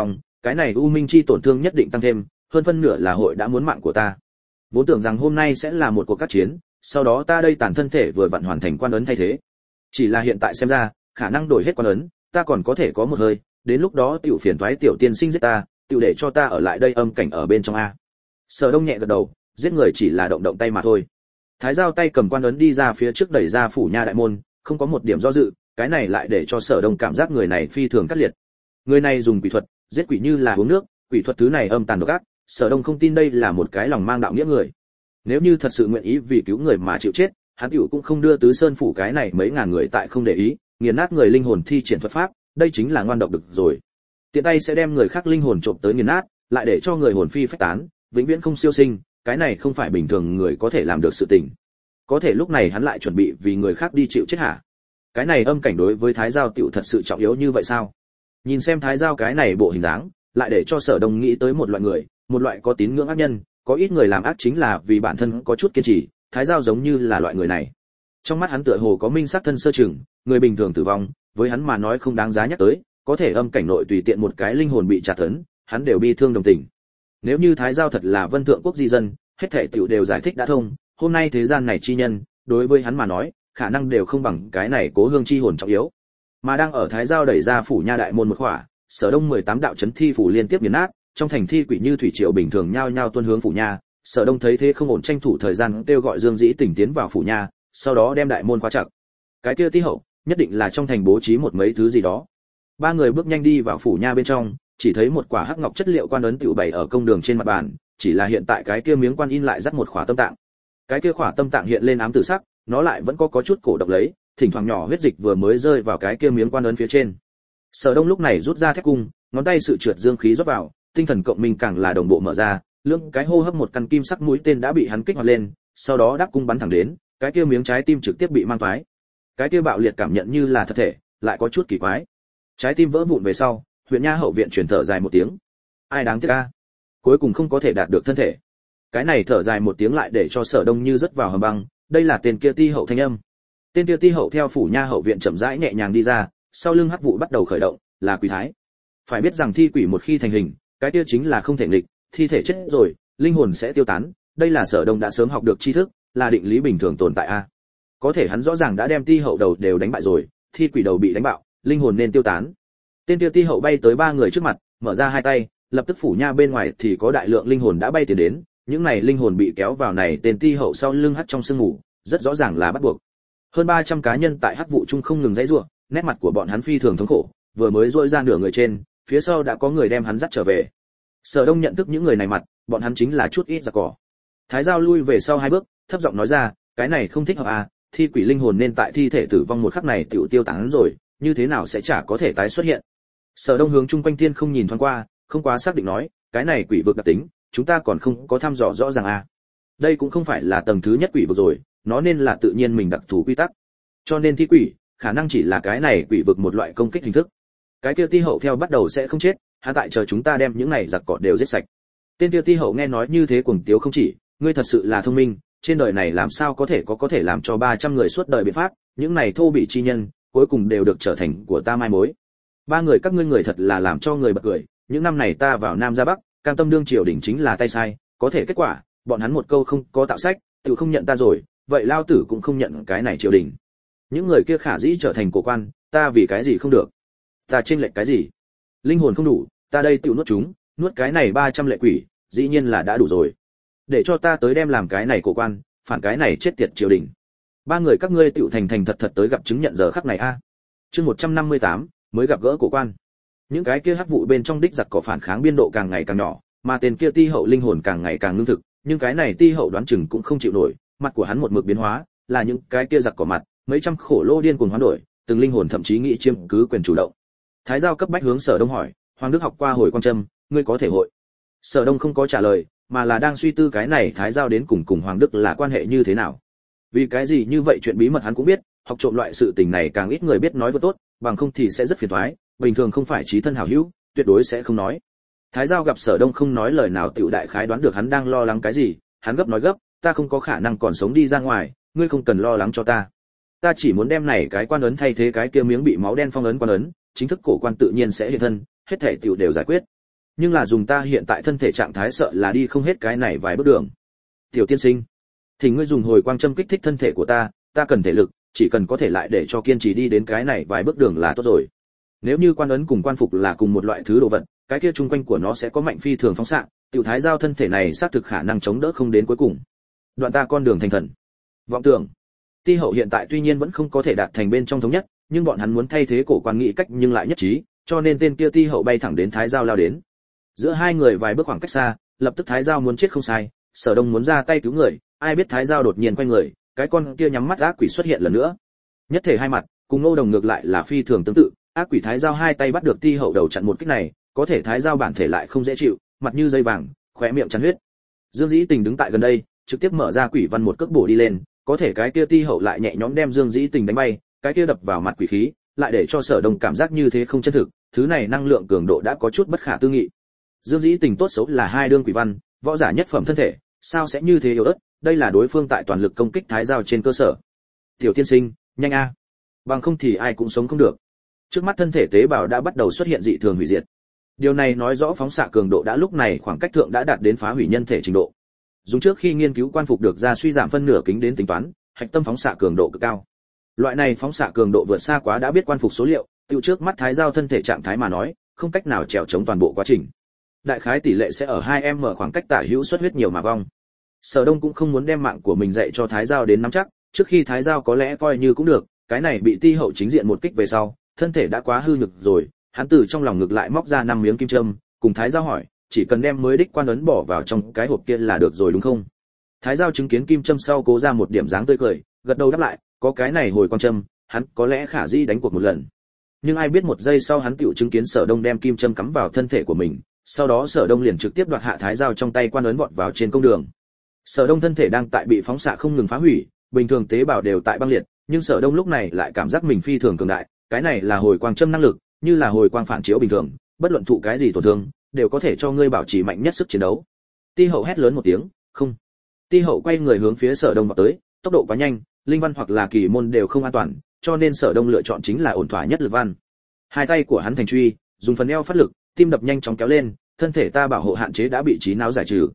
cái này u minh chi tổn thương nhất định tăng thêm, hơn phân nửa là hội đã muốn mạng của ta. Vốn tưởng rằng hôm nay sẽ là một cuộc các chiến, sau đó ta đây tàn thân thể vừa vặn hoàn thành quan ấn thay thế. Chỉ là hiện tại xem ra, khả năng đổi hết quan ấn, ta còn có thể có một hơi, đến lúc đó tiểu phiền toái tiểu tiên sinh giết ta, tiểu để cho ta ở lại đây âm cảnh ở bên trong a. Sở Đông nhẹ gật đầu, giết người chỉ là động động tay mà thôi. Thái Giao tay cầm quan ấn đi ra phía trước đẩy ra phủ nha đại môn, không có một điểm do dự, cái này lại để cho Sở Đông cảm giác người này phi thường cắt liệt. Người này dùng quỷ thuật, giết quỷ như là uống nước, quỷ thuật thứ này âm tàn độc ác, Sở Đông không tin đây là một cái lòng mang đạo nghĩa người. Nếu như thật sự nguyện ý vì cứu người mà chịu chết, hắn tiểu cũng không đưa Tứ Sơn phủ cái này mấy ngàn người tại không để ý, nghiền nát người linh hồn thi triển thuật pháp, đây chính là ngoan độc được rồi. Tiện tay sẽ đem người khác linh hồn trộm tới nghiền nát, lại để cho người hồn phi phách tán, vĩnh viễn không siêu sinh, cái này không phải bình thường người có thể làm được sự tình. Có thể lúc này hắn lại chuẩn bị vì người khác đi chịu chết hả? Cái này âm cảnh đối với Thái Giao tiểu thật sự trọng yếu như vậy sao? Nhìn xem Thái Giao cái này bộ hình dáng, lại để cho Sở Đông nghĩ tới một loại người, một loại có tín ngưỡng ác nhân, có ít người làm ác chính là vì bản thân có chút kiên trì, Thái Giao giống như là loại người này. Trong mắt hắn tựa hồ có minh sắc thân sơ chừng, người bình thường tử vong, với hắn mà nói không đáng giá nhắc tới, có thể âm cảnh nội tùy tiện một cái linh hồn bị trả tấn, hắn đều bi thương đồng tình. Nếu như Thái Giao thật là Vân Thượng quốc di dân, hết thảy tiểu đều giải thích đã thông, hôm nay thế gian này chi nhân, đối với hắn mà nói, khả năng đều không bằng cái này cố hương chi hồn trọng yếu. Mà đang ở Thái Giao đẩy ra phủ nha đại môn một khỏa, Sở Đông 18 đạo chấn thi phủ liên tiếp nghiền nát, trong thành thi quỷ như thủy triều bình thường nhao nhao tuôn hướng phủ nha. Sở Đông thấy thế không ổn, tranh thủ thời gian kêu gọi Dương Dĩ Tỉnh tiến vào phủ nha, sau đó đem đại môn khóa chặt. Cái kia tí hậu, nhất định là trong thành bố trí một mấy thứ gì đó. Ba người bước nhanh đi vào phủ nha bên trong, chỉ thấy một quả hắc ngọc chất liệu quan ấn tiểu bày ở công đường trên mặt bàn, chỉ là hiện tại cái kia miếng quan in lại dắt một khỏa tâm tạng. Cái kia khỏa tâm tạng hiện lên ám tử sắc, nó lại vẫn có chút cổ độc lấy, thỉnh thoảng nhỏ huyết dịch vừa mới rơi vào cái kia miếng quan ấn phía trên. Sở Đông lúc này rút ra thép cung, ngón tay sự trượt dương khí rót vào, tinh thần cộng minh càng là đồng bộ mở ra, lưỡng cái hô hấp một căn kim sắc mũi tên đã bị hắn kích hoạt lên, sau đó đáp cung bắn thẳng đến, cái kia miếng trái tim trực tiếp bị mang toái. Cái kia bạo liệt cảm nhận như là thật thể, lại có chút kỳ quái. Trái tim vỡ vụn về sau, huyện nha hậu viện truyền thở dài một tiếng. Ai đáng tiếc a, cuối cùng không có thể đạt được thân thể. Cái này thở dài một tiếng lại để cho Sở Đông như rớt vào hầm băng, đây là tên kia ti hậu thanh âm. Tên kia ti hậu theo phủ nha hậu viện chậm rãi nhẹ nhàng đi ra, sau lưng hắc vụ bắt đầu khởi động, là quỷ thái. Phải biết rằng thi quỷ một khi thành hình, cái kia chính là không thể nghịch, thi thể chết rồi, linh hồn sẽ tiêu tán, đây là Sở Đông đã sớm học được tri thức, là định lý bình thường tồn tại a. Có thể hắn rõ ràng đã đem ti hậu đầu đều đánh bại rồi, thi quỷ đầu bị đánh bạo, linh hồn nên tiêu tán. Tên kia ti hậu bay tới ba người trước mặt, mở ra hai tay, lập tức phủ nha bên ngoài thì có đại lượng linh hồn đã bay tiến đến, những này linh hồn bị kéo vào này tên ti hậu sau lưng hắt trong sương ngủ, rất rõ ràng là bắt buộc. Hơn 300 cá nhân tại hắc vụ chung không ngừng giãy giụa, nét mặt của bọn hắn phi thường thống khổ, vừa mới duỗi ra nửa người trên, phía sau đã có người đem hắn dắt trở về. Sở Đông nhận thức những người này mặt, bọn hắn chính là chút ít giặc cỏ. Thái Giao lui về sau hai bước, thấp giọng nói ra, cái này không thích hợp à, thi quỷ linh hồn nên tại thi thể tử vong một khắc này tiểu tiêu tán rồi, như thế nào sẽ chả có thể tái xuất hiện. Sở Đông hướng chung quanh tiên không nhìn thoáng qua, không quá xác định nói, cái này quỷ vực đặc tính, chúng ta còn không có thăm dò rõ ràng à. Đây cũng không phải là tầng thứ nhất quỷ vực rồi, nó nên là tự nhiên mình đặc thù quy tắc. Cho nên thi quỷ, khả năng chỉ là cái này quỷ vực một loại công kích hình thức. Cái kia ti hậu theo bắt đầu sẽ không chết, hắn tại chờ chúng ta đem những này giặc cỏ đều giết sạch. Tên kia ti hậu nghe nói như thế cuồng tiếu không chỉ, ngươi thật sự là thông minh, trên đời này làm sao có thể làm cho 300 người suốt đời biện pháp, những này thô bị chi nhân, cuối cùng đều được trở thành của ta mai mối. Ba người các ngươi người thật là làm cho người bật cười, những năm này ta vào Nam ra Bắc, cam tâm đương triều đình chính là tay sai, có thể kết quả, bọn hắn một câu không có tạo sách, tự không nhận ta rồi, vậy lao tử cũng không nhận cái này triều đình. Những người kia khả dĩ trở thành cổ quan, ta vì cái gì không được? Ta chênh lệch cái gì? Linh hồn không đủ, ta đây tự nuốt chúng, nuốt cái này 300 lệ quỷ, dĩ nhiên là đã đủ rồi. Để cho ta tới đem làm cái này cổ quan, phản cái này chết tiệt triều đình. Ba người các ngươi tựu thành thật tới gặp chứng nhận giờ khắc này a. Chương 158, mới gặp gỡ cổ quan. Những cái kia hắc vụ bên trong đích giặc cỏ phản kháng biên độ càng ngày càng nhỏ, mà tên kia ti hậu linh hồn càng ngày càng ngưng thực, nhưng cái này ti hậu đoán chừng cũng không chịu nổi, mặt của hắn một mực biến hóa, là những cái kia giặc cỏ mặt, mấy trăm khổ lô điên cuồng hoán đổi, từng linh hồn thậm chí nghĩ chiếm cứ quyền chủ động. Thái Giao cấp bách hướng Sở Đông hỏi, Hoàng Đức học qua hồi quan châm, ngươi có thể hội? Sở Đông không có trả lời, mà là đang suy tư cái này Thái Giao đến cùng Hoàng Đức là quan hệ như thế nào. Vì cái gì như vậy chuyện bí mật hắn cũng biết, học trộm loại sự tình này càng ít người biết nói vừa tốt, bằng không thì sẽ rất phiền toái, bình thường không phải chí thân hảo hữu, tuyệt đối sẽ không nói. Thái Giao gặp Sở Đông không nói lời nào tiểu đại khái đoán được hắn đang lo lắng cái gì, hắn gấp nói gấp, ta không có khả năng còn sống đi ra ngoài, ngươi không cần lo lắng cho ta. Ta chỉ muốn đem này cái quan ấn thay thế cái kia miếng bị máu đen phong ấn quan ấn, chính thức cổ quan tự nhiên sẽ hiện thân, hết thảy tiểu đều giải quyết. nhưng là dùng ta hiện tại thân thể trạng thái sợ là đi không hết cái này vài bước đường. Tiểu tiên sinh, thì ngươi dùng hồi quang châm kích thích thân thể của ta cần thể lực, chỉ cần có thể lại để cho kiên trì đi đến cái này vài bước đường là tốt rồi. Nếu như quan ấn cùng quan phục là cùng một loại thứ đồ vật, cái kia chung quanh của nó sẽ có mạnh phi thường phóng xạ, tiểu thái giao thân thể này xác thực khả năng chống đỡ không đến cuối cùng. Đoạn ta con đường thành thần. Vọng tưởng. Ti hậu hiện tại tuy nhiên vẫn không có thể đạt thành bên trong thống nhất, nhưng bọn hắn muốn thay thế cổ quan nghĩ cách nhưng lại nhất trí, cho nên tên kia ti hậu bay thẳng đến thái giao lao đến. Giữa hai người vài bước khoảng cách xa, lập tức thái giao muốn chết không sai, Sở Đông muốn ra tay cứu người, ai biết thái giao đột nhiên quay người, cái con kia nhắm mắt ác quỷ xuất hiện lần nữa. Nhất thể hai mặt, cùng Ngô Đồng ngược lại là phi thường tương tự, ác quỷ thái giao hai tay bắt được ti hậu đầu chặn một kích này, có thể thái giao bản thể lại không dễ chịu, mặt như dây vàng, khóe miệng chắn huyết. Dương Dĩ Tình đứng tại gần đây, trực tiếp mở ra quỷ văn một cước bổ đi lên, có thể cái kia ti hậu lại nhẹ nhõm đem Dương Dĩ Tình đánh bay, cái kia đập vào mặt quỷ khí, lại để cho Sở Đông cảm giác như thế không chân thực, thứ này năng lượng cường độ đã có chút bất khả tư nghị. Dương Dĩ Tình tốt xấu là hai đương quỷ văn, võ giả nhất phẩm thân thể, sao sẽ như thế yếu ớt, đây là đối phương tại toàn lực công kích thái giao trên cơ sở. Tiểu tiên sinh, nhanh a, bằng không thì ai cũng sống không được. Trước mắt thân thể tế bào đã bắt đầu xuất hiện dị thường hủy diệt. Điều này nói rõ phóng xạ cường độ đã lúc này khoảng cách thượng đã đạt đến phá hủy nhân thể trình độ. Dùng trước khi nghiên cứu quan phục được ra suy giảm phân nửa kính đến tính toán, hạch tâm phóng xạ cường độ cực cao. Loại này phóng xạ cường độ vượt xa quá đã biết quan phục số liệu, tiêu trước mắt thái giao thân thể trạng thái mà nói, không cách nào trèo chống toàn bộ quá trình. Đại khái tỷ lệ sẽ ở 2m khoảng cách tả hữu xuất huyết nhiều mà vong. Sở Đông cũng không muốn đem mạng của mình dạy cho thái giao đến nắm chắc, trước khi thái giao có lẽ coi như cũng được, cái này bị ti hậu chính diện một kích về sau, thân thể đã quá hư nhược rồi, hắn từ trong lòng ngực lại móc ra 5 miếng kim châm, cùng thái giao hỏi, chỉ cần đem mới đích quan ấn bỏ vào trong cái hộp kia là được rồi đúng không? Thái giao chứng kiến kim châm sau cố ra một điểm dáng tươi cười, gật đầu đáp lại, có cái này hồi quang châm, hắn có lẽ khả dĩ đánh cuộc một lần. Nhưng ai biết một giây sau hắn tựu chứng kiến Sở Đông đem kim châm cắm vào thân thể của mình, sau đó Sở Đông liền trực tiếp đoạt hạ thái giao trong tay quan ấn vọt vào trên công đường. Sở Đông thân thể đang tại bị phóng xạ không ngừng phá hủy, bình thường tế bào đều tại băng liệt, nhưng Sở Đông lúc này lại cảm giác mình phi thường cường đại, cái này là hồi quang châm năng lực, như là hồi quang phản chiếu bình thường, bất luận thụ cái gì tổn thương, đều có thể cho ngươi bảo trì mạnh nhất sức chiến đấu. Ti hậu hét lớn một tiếng, "Không!" Ti hậu quay người hướng phía Sở Đông vọt tới, tốc độ quá nhanh, linh văn hoặc là kỳ môn đều không an toàn, cho nên Sở Đông lựa chọn chính là ổn thỏa nhất lực văn. Hai tay của hắn thành truy, dùng phần eo phát lực, tim đập nhanh chóng kéo lên, thân thể ta bảo hộ hạn chế đã bị trí não giải trừ.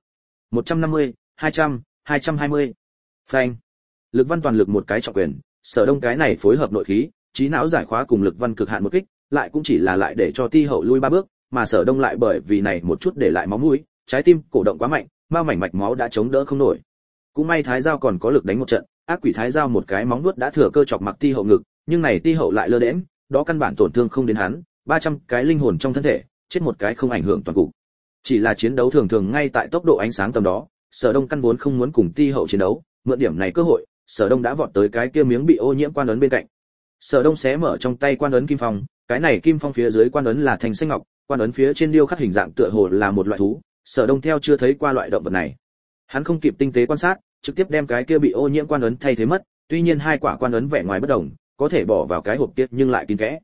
150, 200, 220. Phanh. Lực văn toàn lực một cái trọng quyền, Sở Đông cái này phối hợp nội khí, trí não giải khóa cùng lực văn cực hạn một kích, lại cũng chỉ là lại để cho Ti hậu lui 3 bước, mà Sở Đông lại bởi vì này một chút để lại máu mũi, trái tim cổ động quá mạnh, bao mảnh mạch máu đã chống đỡ không nổi. Cũng may thái giao còn có lực đánh một trận, ác quỷ thái giao một cái móng vuốt đã thừa cơ chọc mặc Ti hậu ngực, nhưng này Ti hậu lại lơ đễnh, đó căn bản tổn thương không đến hắn, 300 cái linh hồn trong thân thể, chết một cái không ảnh hưởng toàn cục. Chỉ là chiến đấu thường thường ngay tại tốc độ ánh sáng tầm đó, Sở Đông căn vốn không muốn cùng Ti hậu chiến đấu, mượn điểm này cơ hội, Sở Đông đã vọt tới cái kia miếng bị ô nhiễm quan ấn bên cạnh. Sở Đông xé mở trong tay quan ấn kim phong, cái này kim phong phía dưới quan ấn là thành xanh ngọc, quan ấn phía trên điêu khắc hình dạng tựa hồ là một loại thú, Sở Đông theo chưa thấy qua loại động vật này. Hắn không kịp tinh tế quan sát, trực tiếp đem cái kia bị ô nhiễm quan ấn thay thế mất, tuy nhiên hai quả quan ấn vẻ ngoài bất đồng, có thể bỏ vào cái hộp kia nhưng lại kín kẽ.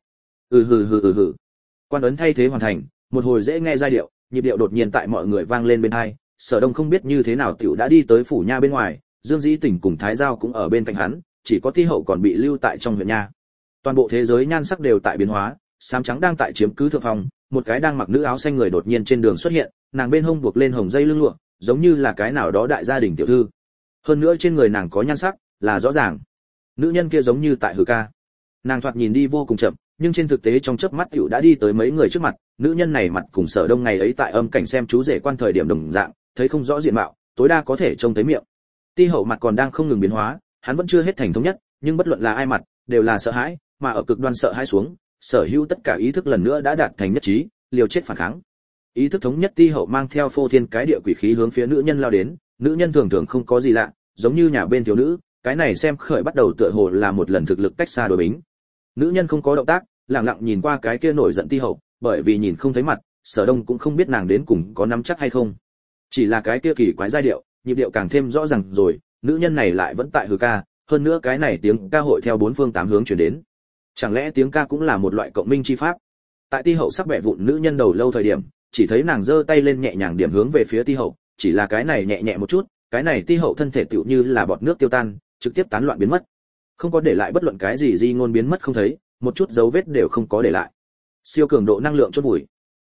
Hừ. Quan ấn thay thế hoàn thành, một hồi dễ nghe giai điệu, nhịp điệu đột nhiên tại mọi người vang lên bên tai, Sở Đông không biết như thế nào tiểu đã đi tới phủ nha bên ngoài, Dương Dĩ Tỉnh cùng Thái Giao cũng ở bên cạnh hắn, chỉ có Ti hậu còn bị lưu tại trong huyện nha. Toàn bộ thế giới nhan sắc đều tại biến hóa, xám trắng đang tại chiếm cứ thượng phong, một cái đang mặc nữ áo xanh người đột nhiên trên đường xuất hiện, nàng bên hông buộc lên hồng dây lưng lụa, giống như là cái nào đó đại gia đình tiểu thư. Hơn nữa trên người nàng có nhan sắc, là rõ ràng. Nữ nhân kia giống như tại hử ca. Nàng thoạt nhìn đi vô cùng chậm, nhưng trên thực tế trong chớp mắt tiểu đã đi tới mấy người trước mặt, nữ nhân này mặt cùng Sở Đông ngày ấy tại âm cảnh xem chú rể quan thời điểm đồng dạng, thấy không rõ diện mạo, tối đa có thể trông thấy miệng. Ti hậu mặt còn đang không ngừng biến hóa, hắn vẫn chưa hết thành thống nhất, nhưng bất luận là ai mặt, đều là sợ hãi, mà ở cực đoan sợ hãi xuống, sở hữu tất cả ý thức lần nữa đã đạt thành nhất trí, liều chết phản kháng. Ý thức thống nhất Ti hậu mang theo phô thiên cái địa quỷ khí hướng phía nữ nhân lao đến, nữ nhân thường thường không có gì lạ, giống như nhà bên thiếu nữ, cái này xem khởi bắt đầu tựa hồ là một lần thực lực cách xa đối bính. Nữ nhân không có động tác, lặng lặng nhìn qua cái kia nổi giận Ti hậu, bởi vì nhìn không thấy mặt, Sở Đông cũng không biết nàng đến cùng có nắm chắc hay không. Chỉ là cái kia kỳ quái giai điệu, nhịp điệu càng thêm rõ ràng rồi, nữ nhân này lại vẫn tại hừ ca, hơn nữa cái này tiếng ca hội theo bốn phương tám hướng truyền đến. Chẳng lẽ tiếng ca cũng là một loại cộng minh chi pháp? Tại Ti hậu sắc bẻ vụn nữ nhân đầu lâu thời điểm, chỉ thấy nàng giơ tay lên nhẹ nhàng điểm hướng về phía Ti hậu, chỉ là cái này nhẹ nhẹ một chút, cái này Ti hậu thân thể tựu như là bọt nước tiêu tan, trực tiếp tán loạn biến mất. Không có để lại bất luận cái gì di ngôn biến mất không thấy, một chút dấu vết đều không có để lại. Siêu cường độ năng lượng chốt vùi.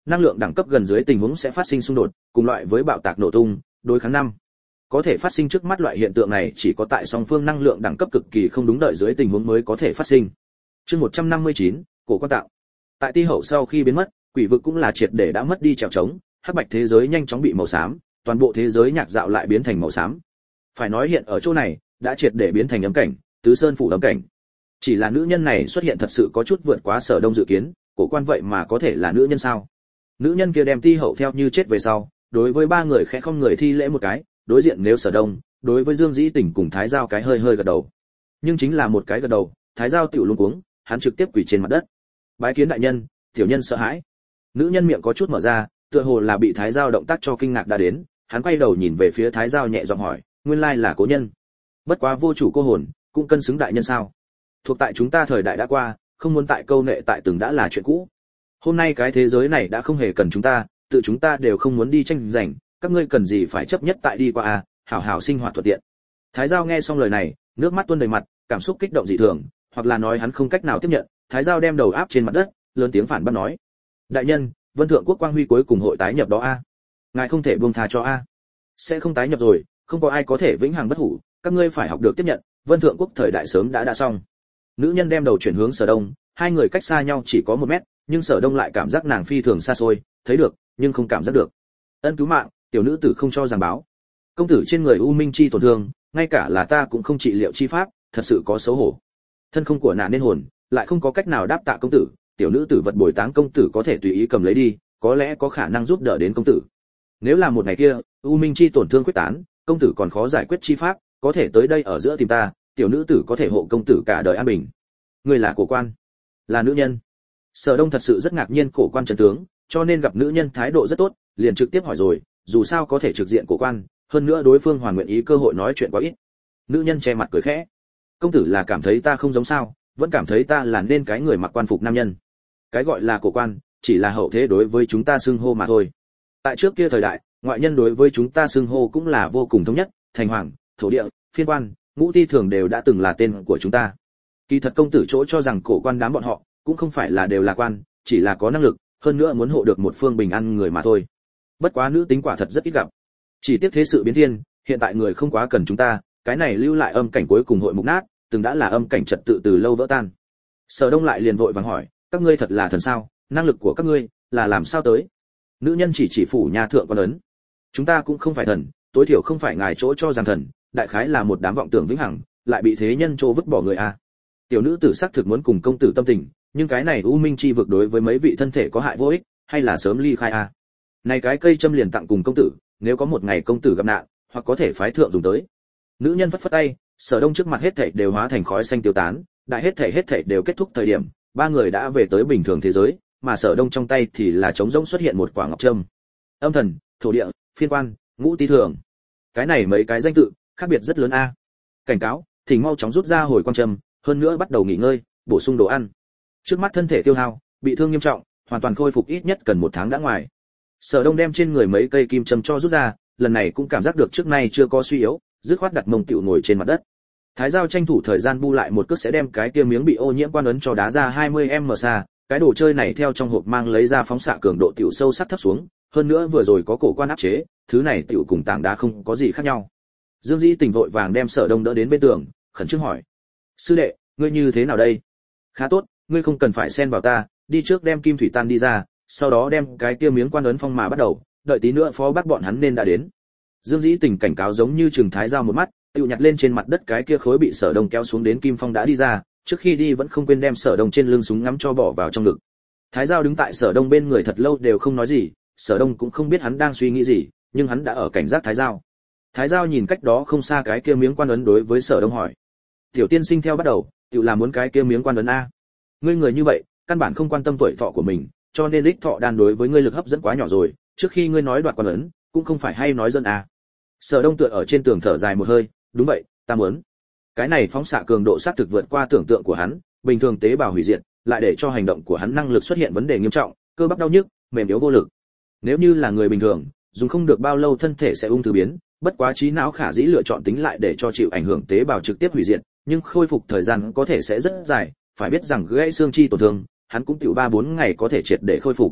năng lượng đẳng cấp gần dưới tình huống sẽ phát sinh xung đột, cùng loại với bạo tạc nổ tung, đối kháng năm. Có thể phát sinh trước mắt loại hiện tượng này chỉ có tại song phương năng lượng đẳng cấp cực kỳ không đúng đợi dưới tình huống mới có thể phát sinh. Chương 159, cổ quan tạo. Tại Ti hậu sau khi biến mất, quỷ vực cũng là triệt để đã mất đi trèo trống, hắc bạch thế giới nhanh chóng bị màu xám, toàn bộ thế giới nhạc dạo lại biến thành màu xám. Phải nói hiện ở chỗ này, đã triệt để biến thành ấm cảnh, tứ sơn phủ ấm cảnh. Chỉ là nữ nhân này xuất hiện thật sự có chút vượt quá Sở Đông dự kiến, cổ quan vậy mà có thể là nữ nhân sao? Nữ nhân kia đem Ti hậu theo như chết về sau, đối với ba người khẽ không người thi lễ một cái, đối diện nếu Sở Đông, đối với Dương Dĩ Tỉnh cùng Thái Giao cái hơi hơi gật đầu. Nhưng chính là một cái gật đầu, Thái Giao tiểu luống cuống, hắn trực tiếp quỳ trên mặt đất. Bái kiến đại nhân, tiểu nhân sợ hãi. Nữ nhân miệng có chút mở ra, tựa hồ là bị Thái Giao động tác cho kinh ngạc đã đến, hắn quay đầu nhìn về phía Thái Giao nhẹ giọng hỏi, nguyên lai là cố nhân. Bất quá vô chủ cô hồn, cũng cân xứng đại nhân sao? Thuộc tại chúng ta thời đại đã qua, không muốn tại câu nệ tại từng đã là chuyện cũ. Hôm nay cái thế giới này đã không hề cần chúng ta, tự chúng ta đều không muốn đi tranh giành, các ngươi cần gì phải chấp nhất tại đi qua à, hảo hảo sinh hoạt thuận tiện. Thái Giao nghe xong lời này, nước mắt tuôn đầy mặt, cảm xúc kích động dị thường, hoặc là nói hắn không cách nào tiếp nhận, Thái Giao đem đầu áp trên mặt đất, lớn tiếng phản bác nói: đại nhân, Vân Thượng Quốc quang huy cuối cùng hội tái nhập đó a, ngài không thể buông tha cho a. Sẽ không tái nhập rồi, không có ai có thể vĩnh hằng bất hủ, các ngươi phải học được tiếp nhận, Vân Thượng Quốc thời đại sớm đã xong. Nữ nhân đem đầu chuyển hướng Sở Đông, hai người cách xa nhau chỉ có 1 mét, nhưng Sở Đông lại cảm giác nàng phi thường xa xôi, thấy được, nhưng không cảm giác được. Ân cứu mạng, tiểu nữ tử không cho giảng báo. Công tử trên người U Minh chi tổn thương, ngay cả là ta cũng không trị liệu chi pháp, thật sự có xấu hổ. Thân không của nạn nên hồn, lại không có cách nào đáp tạ công tử, tiểu nữ tử vật bồi táng công tử có thể tùy ý cầm lấy đi, có lẽ có khả năng giúp đỡ đến công tử. Nếu là một ngày kia, U Minh chi tổn thương quyết tán, công tử còn khó giải quyết chi pháp, có thể tới đây ở giữa tìm ta, tiểu nữ tử có thể hộ công tử cả đời an bình. Người là cổ quan, là nữ nhân. Sở Đông thật sự rất ngạc nhiên cổ quan trấn tướng, cho nên gặp nữ nhân thái độ rất tốt, liền trực tiếp hỏi rồi, dù sao có thể trực diện cổ quan, hơn nữa đối phương hoàn nguyện ý cơ hội nói chuyện quá ít. Nữ nhân che mặt cười khẽ, công tử là cảm thấy ta không giống sao, vẫn cảm thấy ta là nên cái người mặc quan phục nam nhân. Cái gọi là cổ quan, chỉ là hậu thế đối với chúng ta xưng hô mà thôi. Tại trước kia thời đại, ngoại nhân đối với chúng ta xưng hô cũng là vô cùng thống nhất, thành hoàng, thổ địa, phiên quan, ngũ ti thường đều đã từng là tên của chúng ta. Kỳ thật công tử chỗ cho rằng cổ quan đám bọn họ cũng không phải là đều là quan, chỉ là có năng lực, hơn nữa muốn hộ được một phương bình an người mà thôi. Bất quá nữ tính quả thật rất ít gặp. Chỉ tiếc thế sự biến thiên, hiện tại người không quá cần chúng ta, cái này lưu lại âm cảnh cuối cùng hội mục nát, từng đã là âm cảnh trật tự từ lâu vỡ tan. Sở Đông lại liền vội vàng hỏi, các ngươi thật là thần sao, năng lực của các ngươi là làm sao tới? Nữ nhân chỉ phủ nhà thượng quan ấn. Chúng ta cũng không phải thần, tối thiểu không phải ngài chỗ cho rằng thần, đại khái là một đám vọng tưởng vĩnh hằng, lại bị thế nhân chỗ vứt bỏ người a. Tiểu nữ tử xác thực muốn cùng công tử tâm tình, nhưng cái này u minh chi vực đối với mấy vị thân thể có hại vô ích, hay là sớm ly khai a. Này cái cây châm liền tặng cùng công tử, nếu có một ngày công tử gặp nạn, hoặc có thể phái thượng dùng tới. Nữ nhân phất phất tay, Sở Đông trước mặt hết thảy đều hóa thành khói xanh tiêu tán, đại hết thảy đều kết thúc thời điểm, ba người đã về tới bình thường thế giới, mà Sở Đông trong tay thì là trống rỗng xuất hiện một quả ngọc trâm. Âm thần, thổ địa, phiên quan, ngũ ti thường. Cái này mấy cái danh tự, khác biệt rất lớn a. Cảnh cáo, thỉnh mau chóng rút ra hồi quang trâm, hơn nữa bắt đầu nghỉ ngơi, bổ sung đồ ăn. Trước mắt thân thể tiêu hao, bị thương nghiêm trọng, hoàn toàn khôi phục ít nhất cần 1 tháng đã ngoài. Sở Đông đem trên người mấy cây kim châm cho rút ra, lần này cũng cảm giác được trước nay chưa có suy yếu, dứt khoát đặt mông tiểu ngồi trên mặt đất. Thái Giao tranh thủ thời gian bu lại một cước sẽ đem cái kia miếng bị ô nhiễm quan ấn cho đá ra 20m xa, cái đồ chơi này theo trong hộp mang lấy ra phóng xạ cường độ tiểu sâu sắc thấp xuống, hơn nữa vừa rồi có cổ quan áp chế, thứ này tiểu cùng tảng đá không có gì khác nhau. Dương Dĩ Tình vội vàng đem Sở Đông đỡ đến bên tường, khẩn trương hỏi: "Sư đệ, ngươi như thế nào đây?" "Khá tốt, ngươi không cần phải xen vào ta, đi trước đem kim thủy tan đi ra, sau đó đem cái kia miếng quan ấn phong mà bắt đầu, đợi tí nữa phó bác bọn hắn nên đã đến." Dương Dĩ Tình cảnh cáo giống như trừng Thái Giao một mắt, tiêu nhặt lên trên mặt đất cái kia khối bị Sở Đông kéo xuống đến kim phong đã đi ra, trước khi đi vẫn không quên đem Sở Đông trên lưng súng ngắm cho bỏ vào trong ngực. Thái Giao đứng tại Sở Đông bên người thật lâu đều không nói gì, Sở Đông cũng không biết hắn đang suy nghĩ gì, nhưng hắn đã ở cảnh giác Thái Giao. Thái Giao nhìn cách đó không xa cái kia miếng quan ấn đối với Sở Đông hỏi: "Tiểu tiên sinh theo bắt đầu, tiểu là muốn cái kia miếng quan ấn a? Ngươi người như vậy, căn bản không quan tâm tuổi thọ của mình, cho nên đích thọ đan đối với ngươi lực hấp dẫn quá nhỏ rồi, trước khi ngươi nói đoạt quan ấn, cũng không phải hay nói dân a." Sở Đông tựa ở trên tường thở dài một hơi, "Đúng vậy, ta muốn." Cái này phóng xạ cường độ xác thực vượt qua tưởng tượng của hắn, bình thường tế bào hủy diệt, lại để cho hành động của hắn năng lực xuất hiện vấn đề nghiêm trọng, cơ bắp đau nhức, mềm yếu vô lực. Nếu như là người bình thường, dùng không được bao lâu thân thể sẽ ung thư biến, bất quá trí não khả dĩ lựa chọn tính lại để cho chịu ảnh hưởng tế bào trực tiếp hủy diệt, nhưng khôi phục thời gian có thể sẽ rất dài, phải biết rằng gãy xương chi tổn thương, hắn cũng tiểu 3-4 ngày có thể triệt để khôi phục.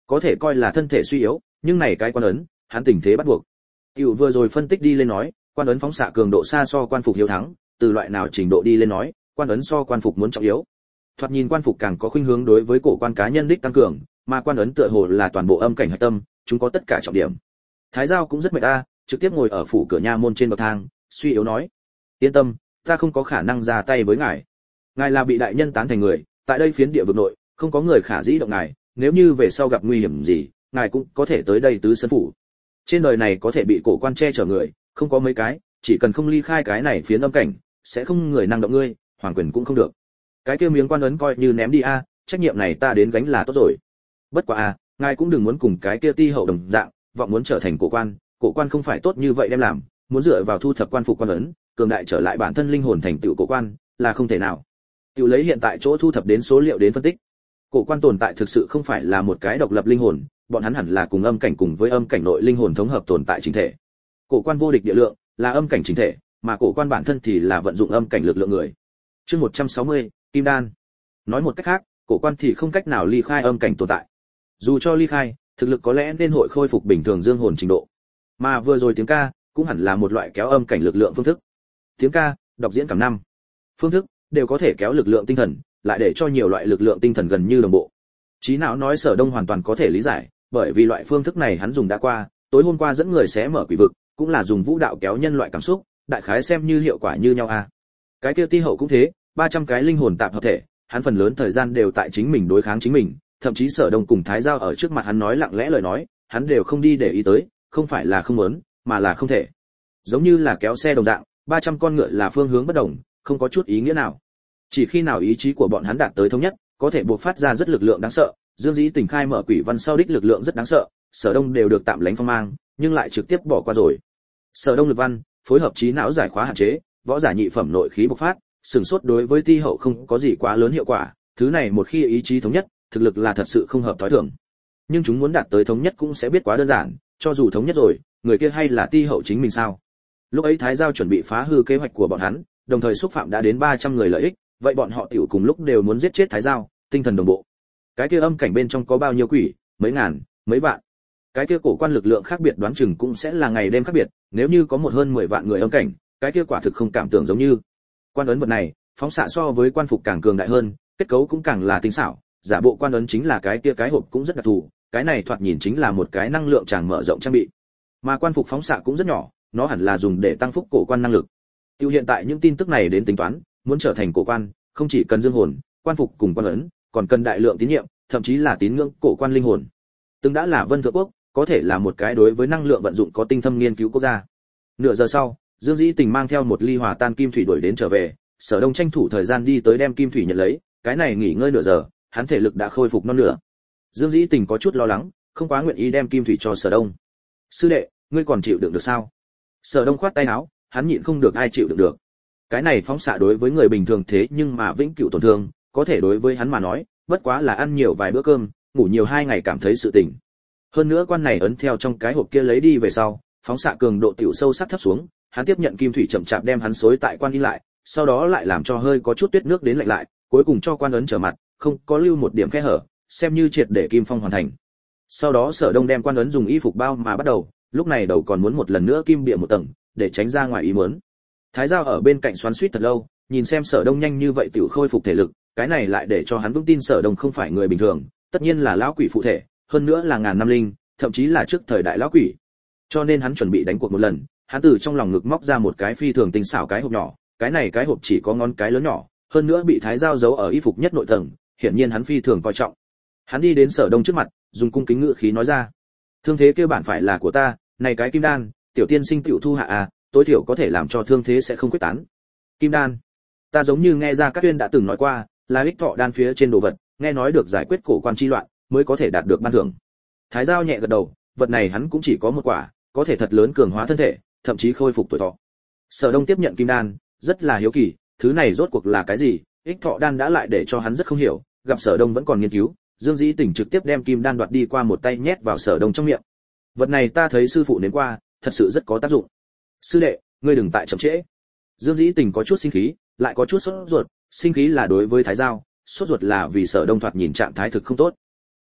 có thể coi là thân thể suy yếu, nhưng này cái quan ấn, hắn tình thế bắt buộc. Tiểu vừa rồi phân tích đi lên nói, quan ấn phóng xạ cường độ xa so quan phục hiếu thắng, từ loại nào trình độ đi lên nói, quan ấn so quan phục muốn trọng yếu. Thoạt nhìn quan phục càng có khuynh hướng đối với cổ quan cá nhân đích tăng cường, mà quan ấn tựa hồ là toàn bộ âm cảnh hạch tâm, chúng có tất cả trọng điểm. Thái Giao cũng rất mệt ta, trực tiếp ngồi ở phủ cửa nha môn trên bậc thang, suy yếu nói: "Yên tâm, ta không có khả năng ra tay với ngài. Ngài là bị đại nhân tán thành người, tại đây phiến địa vực nội, không có người khả dĩ động ngài, nếu như về sau gặp nguy hiểm gì, ngài cũng có thể tới đây tứ sân phủ. Trên đời này có thể bị cổ quan che chở người, không có mấy cái, chỉ cần không ly khai cái này phiến âm cảnh, sẽ không người năng động ngươi, hoàng quyền cũng không được. Cái kia miếng quan ấn coi như ném đi a, trách nhiệm này ta đến gánh là tốt rồi. Bất quá a, ngài cũng đừng muốn cùng cái kia ti hậu đồng dạng, vọng muốn trở thành cổ quan không phải tốt như vậy đem làm, muốn dựa vào thu thập quan phục quan ấn, cường đại trở lại bản thân linh hồn thành tựu cổ quan, là không thể nào. Tiểu lấy hiện tại chỗ thu thập đến số liệu đến phân tích, cổ quan tồn tại thực sự không phải là một cái độc lập linh hồn, bọn hắn hẳn là cùng âm cảnh cùng với âm cảnh nội linh hồn thống hợp tồn tại chính thể. Cổ quan vô địch địa lượng, là âm cảnh chính thể, mà cổ quan bản thân thì là vận dụng âm cảnh lực lượng người. Chương 160, Kim Đan. Nói một cách khác, cổ quan thì không cách nào ly khai âm cảnh tồn tại. Dù cho ly khai, thực lực có lẽ nên hội khôi phục bình thường dương hồn trình độ. Mà vừa rồi tiếng ca, cũng hẳn là một loại kéo âm cảnh lực lượng phương thức. Tiếng ca, đọc diễn cảm năm, phương thức đều có thể kéo lực lượng tinh thần, lại để cho nhiều loại lực lượng tinh thần gần như đồng bộ. Trí não nói Sở Đông hoàn toàn có thể lý giải, bởi vì loại phương thức này hắn dùng đã qua, tối hôm qua dẫn người xé mở quỷ vực, cũng là dùng vũ đạo kéo nhân loại cảm xúc, đại khái xem như hiệu quả như nhau a. Cái kia ti hậu cũng thế, 300 cái linh hồn tạp hợp thể, hắn phần lớn thời gian đều tại chính mình đối kháng chính mình, thậm chí Sở Đông cùng Thái Giao ở trước mặt hắn nói lặng lẽ lời nói, hắn đều không đi để ý tới, không phải là không muốn, mà là không thể. Giống như là kéo xe đồng dạng, 300 con ngựa là phương hướng bất đồng, không có chút ý nghĩa nào. Chỉ khi nào ý chí của bọn hắn đạt tới thống nhất, có thể bộc phát ra rất lực lượng đáng sợ, Dương Dĩ Tình khai mở quỷ văn sau đích lực lượng rất đáng sợ, Sở Đông đều được tạm lánh phong mang, nhưng lại trực tiếp bỏ qua rồi. Sở Đông lực văn, phối hợp trí não giải khóa hạn chế, võ giả nhị phẩm nội khí bộc phát, sừng sốt đối với ti hậu không có gì quá lớn hiệu quả, thứ này một khi ý chí thống nhất, thực lực là thật sự không hợp thói thường. Nhưng chúng muốn đạt tới thống nhất cũng sẽ biết quá đơn giản, cho dù thống nhất rồi, người kia hay là ti hậu chính mình sao? Lúc ấy Thái Giao chuẩn bị phá hư kế hoạch của bọn hắn, đồng thời xúc phạm đã đến 300 người lợi ích, vậy bọn họ tiểu cùng lúc đều muốn giết chết Thái Giao, tinh thần đồng bộ. Cái kia âm cảnh bên trong có bao nhiêu quỷ, mấy ngàn, mấy vạn. Cái kia cổ quan lực lượng khác biệt đoán chừng cũng sẽ là ngày đêm khác biệt, nếu như có một hơn 10 vạn người âm cảnh, cái kia quả thực không cảm tưởng giống như. Quan ấn vật này, phóng xạ so với quan phục càng cường đại hơn, kết cấu cũng càng là tinh xảo, giả bộ quan ấn chính là cái kia cái hộp cũng rất đặc thù, cái này thoạt nhìn chính là một cái năng lượng tràn mở rộng trang bị. Mà quan phục phóng xạ cũng rất nhỏ, nó hẳn là dùng để tăng phúc cổ quan năng lực. Tiêu hiện tại những tin tức này đến tính toán, muốn trở thành cổ quan, không chỉ cần dương hồn, quan phục cùng quan ấn, còn cần đại lượng tín nhiệm, thậm chí là tín ngưỡng cổ quan linh hồn. Từng đã là Vân Thượng Quốc, có thể là một cái đối với năng lượng vận dụng có tinh thâm nghiên cứu quốc gia. Nửa giờ sau, Dương Dĩ Tình mang theo một ly hòa tan kim thủy đuổi đến trở về, Sở Đông tranh thủ thời gian đi tới đem kim thủy nhận lấy, cái này nghỉ ngơi nửa giờ, hắn thể lực đã khôi phục non nửa. Dương Dĩ Tình có chút lo lắng, không quá nguyện ý đem kim thủy cho Sở Đông. "Sư đệ, ngươi còn chịu đựng được sao?" Sở Đông khoát tay áo, hắn nhịn không được ai chịu đựng được. Cái này phóng xạ đối với người bình thường thế nhưng mà vĩnh cửu tổn thương, có thể đối với hắn mà nói, bất quá là ăn nhiều vài bữa cơm, ngủ nhiều 2 ngày cảm thấy sự tỉnh. Hơn nữa quan này ấn theo trong cái hộp kia lấy đi về sau, phóng xạ cường độ tiểu sâu sắc thấp xuống, hắn tiếp nhận kim thủy chậm chạp đem hắn xối tại quan in lại, sau đó lại làm cho hơi có chút tuyết nước đến lạnh lại, cuối cùng cho quan ấn trở mặt, không có lưu một điểm khe hở, xem như triệt để kim phong hoàn thành. Sau đó Sở Đông đem quan ấn dùng y phục bao mà bắt đầu, lúc này đầu còn muốn một lần nữa kim bịa một tầng, để tránh ra ngoài ý muốn. Thái Giao ở bên cạnh xoắn xuýt thật lâu, nhìn xem Sở Đông nhanh như vậy tiểu khôi phục thể lực, cái này lại để cho hắn vững tin Sở Đông không phải người bình thường, tất nhiên là lão quỷ phụ thể, hơn nữa là ngàn năm linh, thậm chí là trước thời đại lão quỷ. Cho nên hắn chuẩn bị đánh cuộc một lần, hắn từ trong lòng ngực móc ra một cái phi thường tinh xảo cái hộp nhỏ, cái này cái hộp chỉ có ngón cái lớn nhỏ, hơn nữa bị Thái Giao giấu ở y phục nhất nội tầng, hiển nhiên hắn phi thường coi trọng. Hắn đi đến Sở Đông trước mặt, dùng cung kính ngữ khí nói ra: "Thương thế kia bản phải là của ta, này cái kim đan, tiểu tiên sinh tiểu thu hạ à, tối thiểu có thể làm cho thương thế sẽ không quyết tán." Kim đan, ta giống như nghe ra các tuyên đã từng nói qua, là ích thọ đan phía trên đồ vật, nghe nói được giải quyết cổ quan chi loạn, mới có thể đạt được ban thưởng. Thái Giao nhẹ gật đầu, vật này hắn cũng chỉ có một quả, có thể thật lớn cường hóa thân thể, thậm chí khôi phục tuổi thọ. Sở Đông tiếp nhận kim đan, rất là hiếu kỳ, thứ này rốt cuộc là cái gì? Ích thọ đan đã lại để cho hắn rất không hiểu, gặp Sở Đông vẫn còn nghiên cứu, Dương Dĩ Tỉnh trực tiếp đem kim đan đoạt đi qua một tay nhét vào Sở Đông trong miệng. Vật này ta thấy sư phụ nếm qua, thật sự rất có tác dụng. Sư đệ, ngươi đừng tại chậm trễ. Dương Dĩ Tình có chút sinh khí, lại có chút sốt ruột, sinh khí là đối với Thái Giao, sốt ruột là vì Sở Đông thoạt nhìn trạng thái thực không tốt.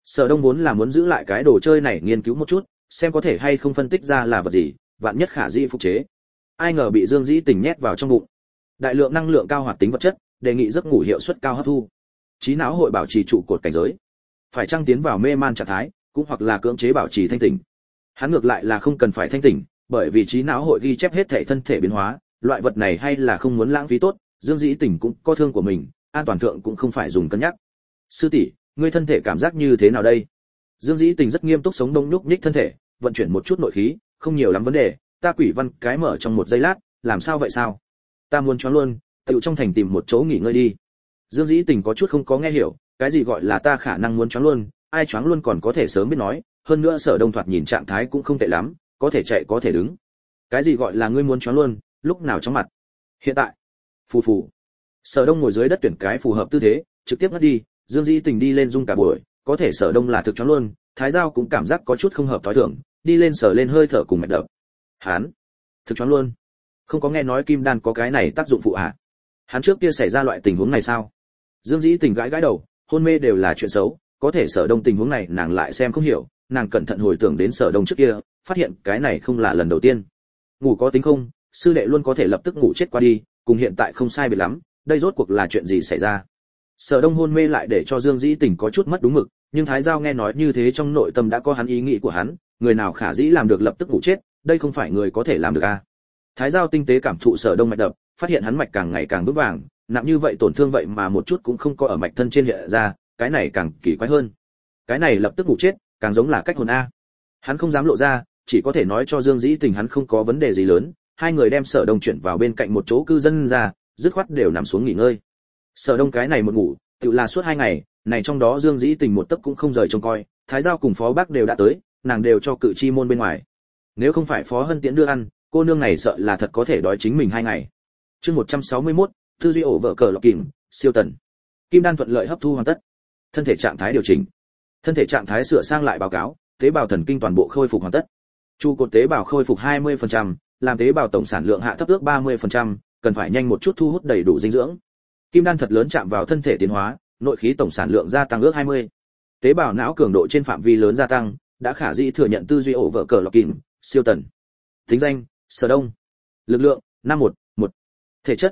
Sở Đông vốn là muốn giữ lại cái đồ chơi này nghiên cứu một chút, xem có thể hay không phân tích ra là vật gì, vạn nhất khả dĩ phục chế. Ai ngờ bị Dương Dĩ Tình nhét vào trong bụng. Đại lượng năng lượng cao hoạt tính vật chất, đề nghị giấc ngủ hiệu suất cao hấp thu. Trí não hội bảo trì trụ cột cảnh giới. Phải chăng tiến vào mê man trạng thái, cũng hoặc là cưỡng chế bảo trì thanh tỉnh. Hắn ngược lại là không cần phải thanh tỉnh, bởi vì trí não hội ghi chép hết thể thân thể biến hóa, loại vật này hay là không muốn lãng phí tốt, Dương Dĩ Tình cũng có thương của mình, an toàn thượng cũng không phải dùng cân nhắc. Sư tỷ, ngươi thân thể cảm giác như thế nào đây? Dương Dĩ Tình rất nghiêm túc sống đông nhúc nhích thân thể, vận chuyển một chút nội khí, không nhiều lắm vấn đề, ta quỷ văn cái mở trong một giây lát, làm sao vậy sao? Ta muốn choáng luôn, tự trong thành tìm một chỗ nghỉ ngơi đi. Dương Dĩ Tình có chút không có nghe hiểu, cái gì gọi là ta khả năng muốn choáng luôn, ai choáng luôn còn có thể sớm biết nói, hơn nữa Sở Đông thoạt nhìn trạng thái cũng không tệ lắm, có thể chạy có thể đứng. Cái gì gọi là ngươi muốn choáng luôn, lúc nào chóng mặt? Hiện tại. Phù phù. Sở Đông ngồi dưới đất tuyển cái phù hợp tư thế, trực tiếp ngất đi, Dương Dĩ Tình đi lên rung cả buổi, có thể Sở Đông là thực choáng luôn, Thái Giao cũng cảm giác có chút không hợp thói thường, đi lên sở lên hơi thở cùng mạch đập. Hắn thực choáng luôn. Không có nghe nói kim đan có cái này tác dụng phụ à? Hắn trước kia xảy ra loại tình huống này sao? Dương Dĩ Tình gãi gãi đầu, hôn mê đều là chuyện xấu, có thể Sở Đông tình huống này nàng lại xem không hiểu, nàng cẩn thận hồi tưởng đến Sở Đông trước kia, phát hiện cái này không là lần đầu tiên. Ngủ có tính không, sư đệ luôn có thể lập tức ngủ chết qua đi, cùng hiện tại không sai biệt lắm, đây rốt cuộc là chuyện gì xảy ra? Sở Đông hôn mê lại để cho Dương Dĩ Tình có chút mất đúng mực, nhưng Thái Giao nghe nói như thế trong nội tâm đã có hắn ý nghĩ của hắn, người nào khả dĩ làm được lập tức ngủ chết, đây không phải người có thể làm được a. Thái Giao tinh tế cảm thụ Sở Đông mạch đập, phát hiện hắn mạch càng ngày càng vững vàng, nặng như vậy tổn thương vậy mà một chút cũng không có ở mạch thân trên hiện ra, cái này càng kỳ quái hơn. Cái này lập tức ngủ chết, càng giống là cách hồn a. Hắn không dám lộ ra, chỉ có thể nói cho Dương Dĩ Tình hắn không có vấn đề gì lớn, hai người đem Sở Đông chuyển vào bên cạnh một chỗ cư dân ra, dứt khoát đều nằm xuống nghỉ ngơi. Sở Đông cái này một ngủ, tự là suốt 2 ngày, này trong đó Dương Dĩ Tình một tấc cũng không rời trông coi, Thái Giao cùng Phó Bác đều đã tới, nàng đều cho cự chi môn bên ngoài. Nếu không phải Phó Hân Tiễn đưa ăn, cô nương này sợ là thật có thể đói chính mình 2 ngày. Chương 161, tư duy ổ vợ cờ lọc kìm, siêu tần. Kim đan thuận lợi hấp thu hoàn tất. Thân thể trạng thái điều chỉnh. Thân thể trạng thái sửa sang lại báo cáo, tế bào thần kinh toàn bộ khôi phục hoàn tất. Trụ cột tế bào khôi phục 20%, làm tế bào tổng sản lượng hạ thấp ước 30%, cần phải nhanh một chút thu hút đầy đủ dinh dưỡng. Kim đan thật lớn chạm vào thân thể tiến hóa, nội khí tổng sản lượng gia tăng ước 20. Tế bào não cường độ trên phạm vi lớn gia tăng, đã khả dĩ thừa nhận tư duy ổ vợ cờ lọc kìm, siêu tần. Tính danh: Sở Đông. Lực lượng: 511. Thể chất: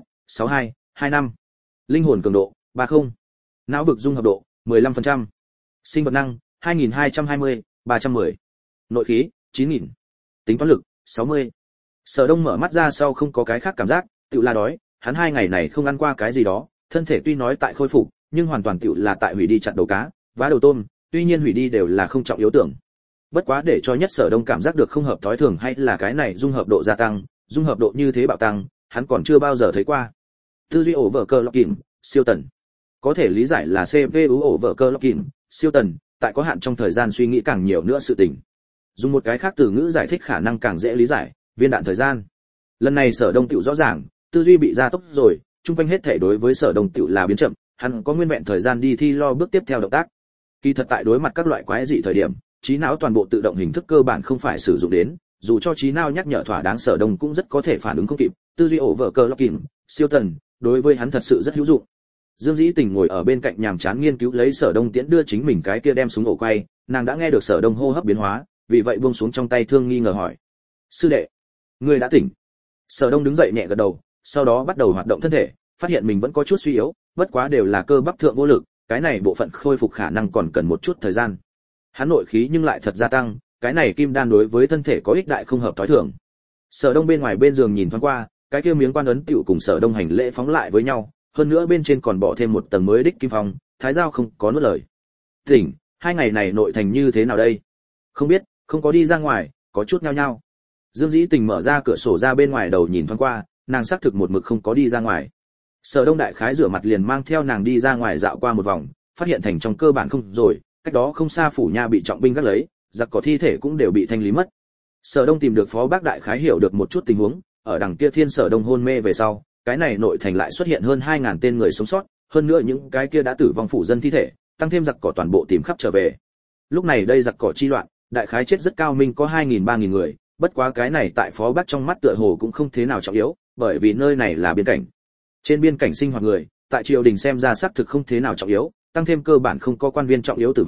6225. Linh hồn cường độ: 30. Não vực dung hợp độ: 15%. Sinh vật năng: 2220, 310. Nội khí: 9000. Tính toán lực: 60. Sở Đông mở mắt ra sau không có cái khác cảm giác, tự là đói, hắn 2 ngày này không ăn qua cái gì đó, thân thể tuy nói tại khôi phục, nhưng hoàn toàn tự là tại hủy đi chặt đầu cá, vá đầu tôm, tuy nhiên hủy đi đều là không trọng yếu tưởng. Bất quá để cho nhất Sở Đông cảm giác được không hợp thói thường hay là cái này dung hợp độ gia tăng, dung hợp độ như thế bạo tăng, hắn còn chưa bao giờ thấy qua. Tư duy ổ vợ cờ lọc kìm, siêu tần. Có thể lý giải là CPU ổ vợ cờ lọc kìm, siêu tần, tại có hạn trong thời gian suy nghĩ càng nhiều nữa sự tình. Dùng một cái khác từ ngữ giải thích khả năng càng dễ lý giải, viên đạn thời gian. Lần này Sở Đông tiểu rõ ràng, tư duy bị gia tốc rồi, trung quanh hết thể đối với Sở Đông tiểu là biến chậm, hắn có nguyên vẹn thời gian đi thi lo bước tiếp theo động tác. Kỳ thật tại đối mặt các loại quái dị thời điểm, trí não toàn bộ tự động hình thức cơ bản không phải sử dụng đến, dù cho trí não nhắc nhở thỏa đáng Sở Đông cũng rất có thể phản ứng không kịp, tư duy ổ vợ cờ lọc kìm, siêu tần, đối với hắn thật sự rất hữu dụng. Dương Dĩ Tình ngồi ở bên cạnh nhàm chán nghiên cứu lấy Sở Đông tiễn đưa chính mình cái kia đem súng ổ quay, nàng đã nghe được Sở Đông hô hấp biến hóa, vì vậy buông xuống trong tay thương nghi ngờ hỏi: "Sư đệ, ngươi đã tỉnh?" Sở Đông đứng dậy nhẹ gật đầu, sau đó bắt đầu hoạt động thân thể, phát hiện mình vẫn có chút suy yếu, bất quá đều là cơ bắp thượng vô lực, cái này bộ phận khôi phục khả năng còn cần một chút thời gian. Hắn nội khí nhưng lại thật gia tăng, cái này kim đan đối với thân thể có ích đại không hợp tối thường. Sở Đông bên ngoài bên giường nhìn thoáng qua, cái kia miếng quan ấn tiểu cùng Sở Đông hành lễ phóng lại với nhau, hơn nữa bên trên còn bỏ thêm một tầng mới đích kim phong, Thái Giao không có nuốt lời. "Tỉnh, 2 ngày này nội thành như thế nào đây?" "Không biết, không có đi ra ngoài, có chút nhao nhao." Dương Dĩ Tình mở ra cửa sổ ra bên ngoài đầu nhìn thoáng qua, nàng xác thực một mực không có đi ra ngoài. Sở Đông đại khái rửa mặt liền mang theo nàng đi ra ngoài dạo qua một vòng, phát hiện thành trong cơ bản không rồi, cách đó không xa phủ nha bị trọng binh gác lấy, giặc cỏ thi thể cũng đều bị thanh lý mất. Sở Đông tìm được Phó Bác đại khái hiểu được một chút tình huống, ở đằng kia Thiên Sở Đông hôn mê về sau, cái này nội thành lại xuất hiện hơn 2000 tên người sống sót, hơn nữa những cái kia đã tử vong phủ dân thi thể, tăng thêm giặc cỏ toàn bộ tìm khắp trở về. Lúc này đây giặc cỏ chi loạn, đại khái chết rất cao minh có 2000-3000 người, bất quá cái này tại Phó Bác trong mắt tựa hồ cũng không thế nào trọng yếu, bởi vì nơi này là biên cảnh. Trên biên cảnh sinh hoạt người, tại triều đình xem ra xác thực không thế nào trọng yếu, tăng thêm cơ bản không có quan viên trọng yếu tử vong,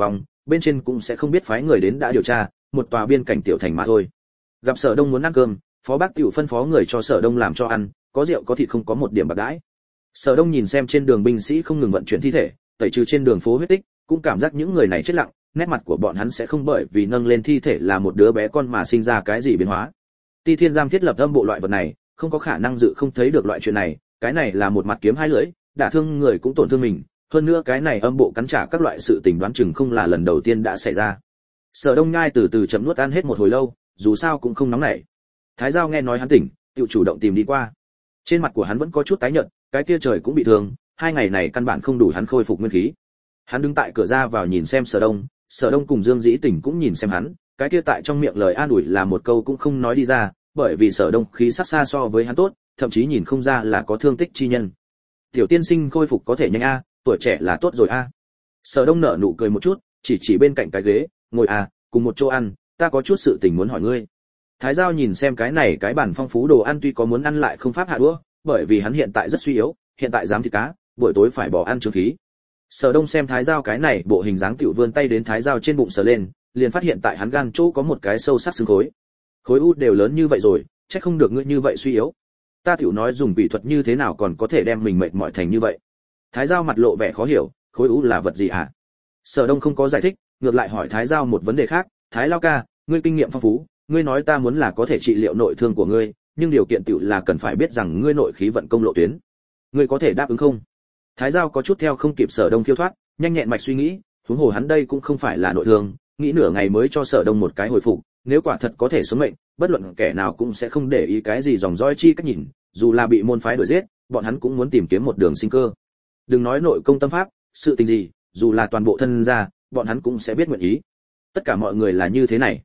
bên trên cũng sẽ không biết phái người đến đã điều tra, một tòa biên cảnh tiểu thành mà thôi. Gặp Sở Đông muốn ăn cơm, phó bác tiểu phân phó người cho Sở Đông làm cho ăn, có rượu có thịt không có một điểm bạc đãi. Sở Đông nhìn xem trên đường binh sĩ không ngừng vận chuyển thi thể, tẩy trừ trên đường phố huyết tích, cũng cảm giác những người này chết lặng, nét mặt của bọn hắn sẽ không bởi vì nâng lên thi thể là một đứa bé con mà sinh ra cái gì biến hóa. Ti Thiên Giam thiết lập âm bộ loại vật này, không có khả năng dự không thấy được loại chuyện này, cái này là một mặt kiếm hai lưỡi, đả thương người cũng tổn thương mình, hơn nữa cái này âm bộ cắn trả các loại sự tình đoán chừng không là lần đầu tiên đã xảy ra. Sở Đông Nhai từ từ chậm nuốt ăn hết một hồi lâu, dù sao cũng không nóng nảy. Thái Giao nghe nói hắn tỉnh, tự chủ động tìm đi qua. Trên mặt của hắn vẫn có chút tái nhợt, cái kia trời cũng bị thương, 2 ngày này căn bản không đủ hắn khôi phục nguyên khí. Hắn đứng tại cửa ra vào nhìn xem Sở Đông cùng Dương Dĩ Tỉnh cũng nhìn xem hắn, cái kia tại trong miệng lời an ủi là một câu cũng không nói đi ra, bởi vì Sở Đông khí sắc xa so với hắn tốt, thậm chí nhìn không ra là có thương tích chi nhân. Tiểu tiên sinh khôi phục có thể nhanh a, tuổi trẻ là tốt rồi a. Sở Đông nở nụ cười một chút, chỉ bên cạnh cái ghế, ngồi a, cùng một chỗ ăn, ta có chút sự tình muốn hỏi ngươi. Thái Giao nhìn xem cái này cái bản phong phú đồ ăn tuy có muốn ăn lại không pháp hạ đũa, bởi vì hắn hiện tại rất suy yếu, hiện tại dám thịt cá, buổi tối phải bỏ ăn trướng khí. Sở Đông xem Thái Giao cái này bộ hình dáng tiểu vươn tay đến Thái Giao trên bụng sờ lên, liền phát hiện tại hắn gan chỗ có một cái sâu sắc xương khối. Khối u đều lớn như vậy rồi, chắc không được ngươi như vậy suy yếu. Ta tiểu nói dùng quỷ thuật như thế nào còn có thể đem mình mệt mỏi thành như vậy. Thái Giao mặt lộ vẻ khó hiểu, khối u là vật gì hả? Sở Đông không có giải thích, ngược lại hỏi Thái Giao một vấn đề khác, Thái Lao ca, ngươi kinh nghiệm phong phú, ngươi nói ta muốn là có thể trị liệu nội thương của ngươi, nhưng điều kiện tiểu là cần phải biết rằng ngươi nội khí vận công lộ tuyến. Ngươi có thể đáp ứng không? Thái Giao có chút theo không kịp Sở Đông khiêu thoát, nhanh nhẹn mạch suy nghĩ, huống hồ hắn đây cũng không phải là nội thương, nghĩ nửa ngày mới cho Sở Đông một cái hồi phục, nếu quả thật có thể sống mệnh, bất luận kẻ nào cũng sẽ không để ý cái gì dòng dõi chi cách nhìn, dù là bị môn phái đuổi giết, bọn hắn cũng muốn tìm kiếm một đường sinh cơ. Đừng nói nội công tâm pháp, sự tình gì, dù là toàn bộ thân gia, bọn hắn cũng sẽ biết nguyện ý. Tất cả mọi người là như thế này.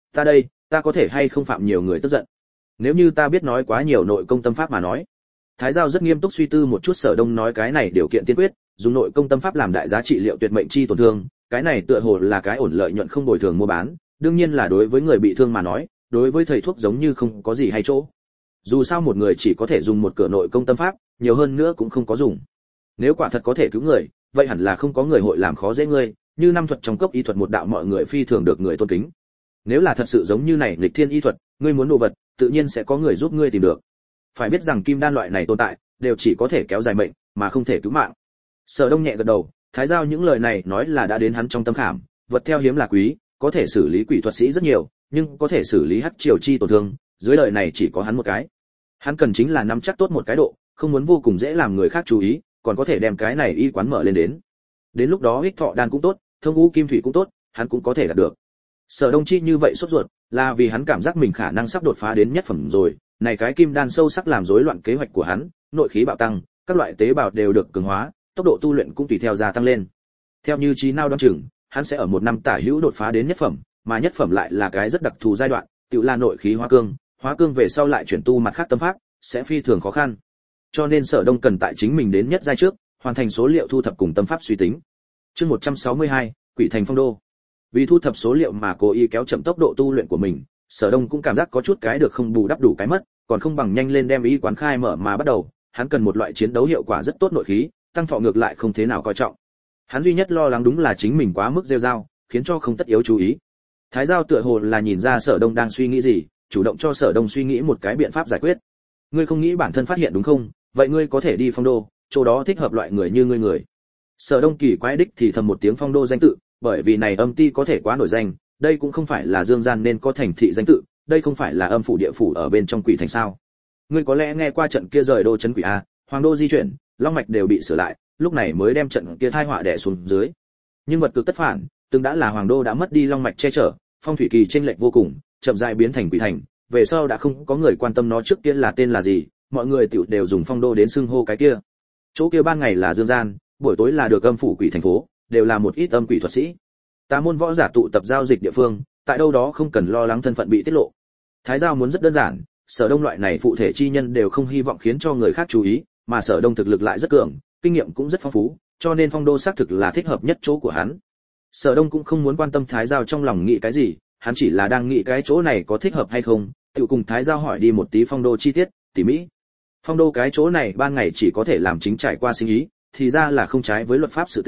Ta có thể hay không phạm nhiều người tức giận. Nếu như ta biết nói quá nhiều nội công tâm pháp mà nói. Thái Giao rất nghiêm túc suy tư một chút Sở Đông nói cái này điều kiện tiên quyết, dùng nội công tâm pháp làm đại giá trị liệu tuyệt mệnh chi tổn thương, cái này tựa hồ là cái ổn lợi nhuận không bồi thường mua bán, đương nhiên là đối với người bị thương mà nói, đối với thầy thuốc giống như không có gì hay chỗ. Dù sao một người chỉ có thể dùng một cửa nội công tâm pháp, nhiều hơn nữa cũng không có dùng. Nếu quả thật có thể cứu người, vậy hẳn là không có người hội làm khó dễ ngươi, như năm thuật trong cốc y thuật một đạo mọi người phi thường được người tôn kính. Nếu là thật sự giống như này nghịch thiên y thuật, ngươi muốn đồ vật, tự nhiên sẽ có người giúp ngươi tìm được. Phải biết rằng kim đan loại này tồn tại, đều chỉ có thể kéo dài mệnh, mà không thể cứu mạng. Sở Đông nhẹ gật đầu, Thái Giao những lời này nói là đã đến hắn trong tâm khảm, vật theo hiếm là quý, có thể xử lý quỷ thuật sĩ rất nhiều, nhưng có thể xử lý hắc triều chi tổn thương, dưới đời này chỉ có hắn một cái. Hắn cần chính là nắm chắc tốt một cái độ, không muốn vô cùng dễ làm người khác chú ý, còn có thể đem cái này y quán mở lên đến. Đến lúc đó ích thọ đan cũng tốt, thông ngũ kim thủy cũng tốt, hắn cũng có thể đạt được. Sở Đông chi như vậy sốt ruột, là vì hắn cảm giác mình khả năng sắp đột phá đến nhất phẩm rồi, này cái kim đan sâu sắc làm rối loạn kế hoạch của hắn, nội khí bạo tăng, các loại tế bào đều được cường hóa, tốc độ tu luyện cũng tùy theo gia tăng lên. Theo như trí nào đoán chừng, hắn sẽ ở 1 năm tả hữu đột phá đến nhất phẩm, mà nhất phẩm lại là cái rất đặc thù giai đoạn, tựu là nội khí hóa cương về sau lại chuyển tu mặt khác tâm pháp, sẽ phi thường khó khăn. Cho nên Sở Đông cần tại chính mình đến nhất giai trước, hoàn thành số liệu thu thập cùng tâm pháp suy tính. Chương 162, Quỷ Thành Phong Đô. Vì thu thập số liệu mà cố ý kéo chậm tốc độ tu luyện của mình, Sở Đông cũng cảm giác có chút cái được không bù đắp đủ cái mất, còn không bằng nhanh lên đem y quán khai mở mà bắt đầu, hắn cần một loại chiến đấu hiệu quả rất tốt nội khí, tăng thọ ngược lại không thế nào coi trọng. Hắn duy nhất lo lắng đúng là chính mình quá mức rêu rao, khiến cho không tất yếu chú ý. Thái Giao tựa hồ là nhìn ra Sở Đông đang suy nghĩ gì, chủ động cho Sở Đông suy nghĩ một cái biện pháp giải quyết. Ngươi không nghĩ bản thân phát hiện đúng không? Vậy ngươi có thể đi Phong Đô, chỗ đó thích hợp loại người như ngươi người. Sở Đông kỳ quái đích thì thầm một tiếng Phong Đô danh tự, bởi vì này âm ti có thể quá nổi danh, đây cũng không phải là dương gian nên có thành thị danh tự, đây không phải là âm phủ địa phủ ở bên trong quỷ thành sao? Ngươi có lẽ nghe qua trận kia rời đô trấn quỷ a, hoàng đô di chuyển, long mạch đều bị sửa lại, lúc này mới đem trận kia tai họa đè xuống dưới. Nhưng vật cực tất phản, từng đã là hoàng đô đã mất đi long mạch che chở, phong thủy kỳ chênh lệch vô cùng, chậm rãi biến thành quỷ thành, về sau đã không có người quan tâm nó trước kia là tên là gì, mọi người tiểu đều dùng Phong Đô đến xưng hô cái kia. Chỗ kia ban ngày là dương gian, buổi tối là được âm phủ quỷ thành phố, đều là một ít âm quỷ thuật sĩ. Tà môn võ giả tụ tập giao dịch địa phương, tại đâu đó không cần lo lắng thân phận bị tiết lộ. Thái Giao muốn rất đơn giản, Sở Đông loại này phụ thể chi nhân đều không hy vọng khiến cho người khác chú ý, mà Sở Đông thực lực lại rất cường, kinh nghiệm cũng rất phong phú, cho nên Phong Đô xác thực là thích hợp nhất chỗ của hắn. Sở Đông cũng không muốn quan tâm Thái Giao trong lòng nghĩ cái gì, hắn chỉ là đang nghĩ cái chỗ này có thích hợp hay không, tự cùng Thái Giao hỏi đi một tí Phong Đô chi tiết, tỉ mỹ. Phong Đô cái chỗ này ban ngày chỉ có thể làm chính trải qua sinh ý, thì ra là không trái với luật pháp sự tình,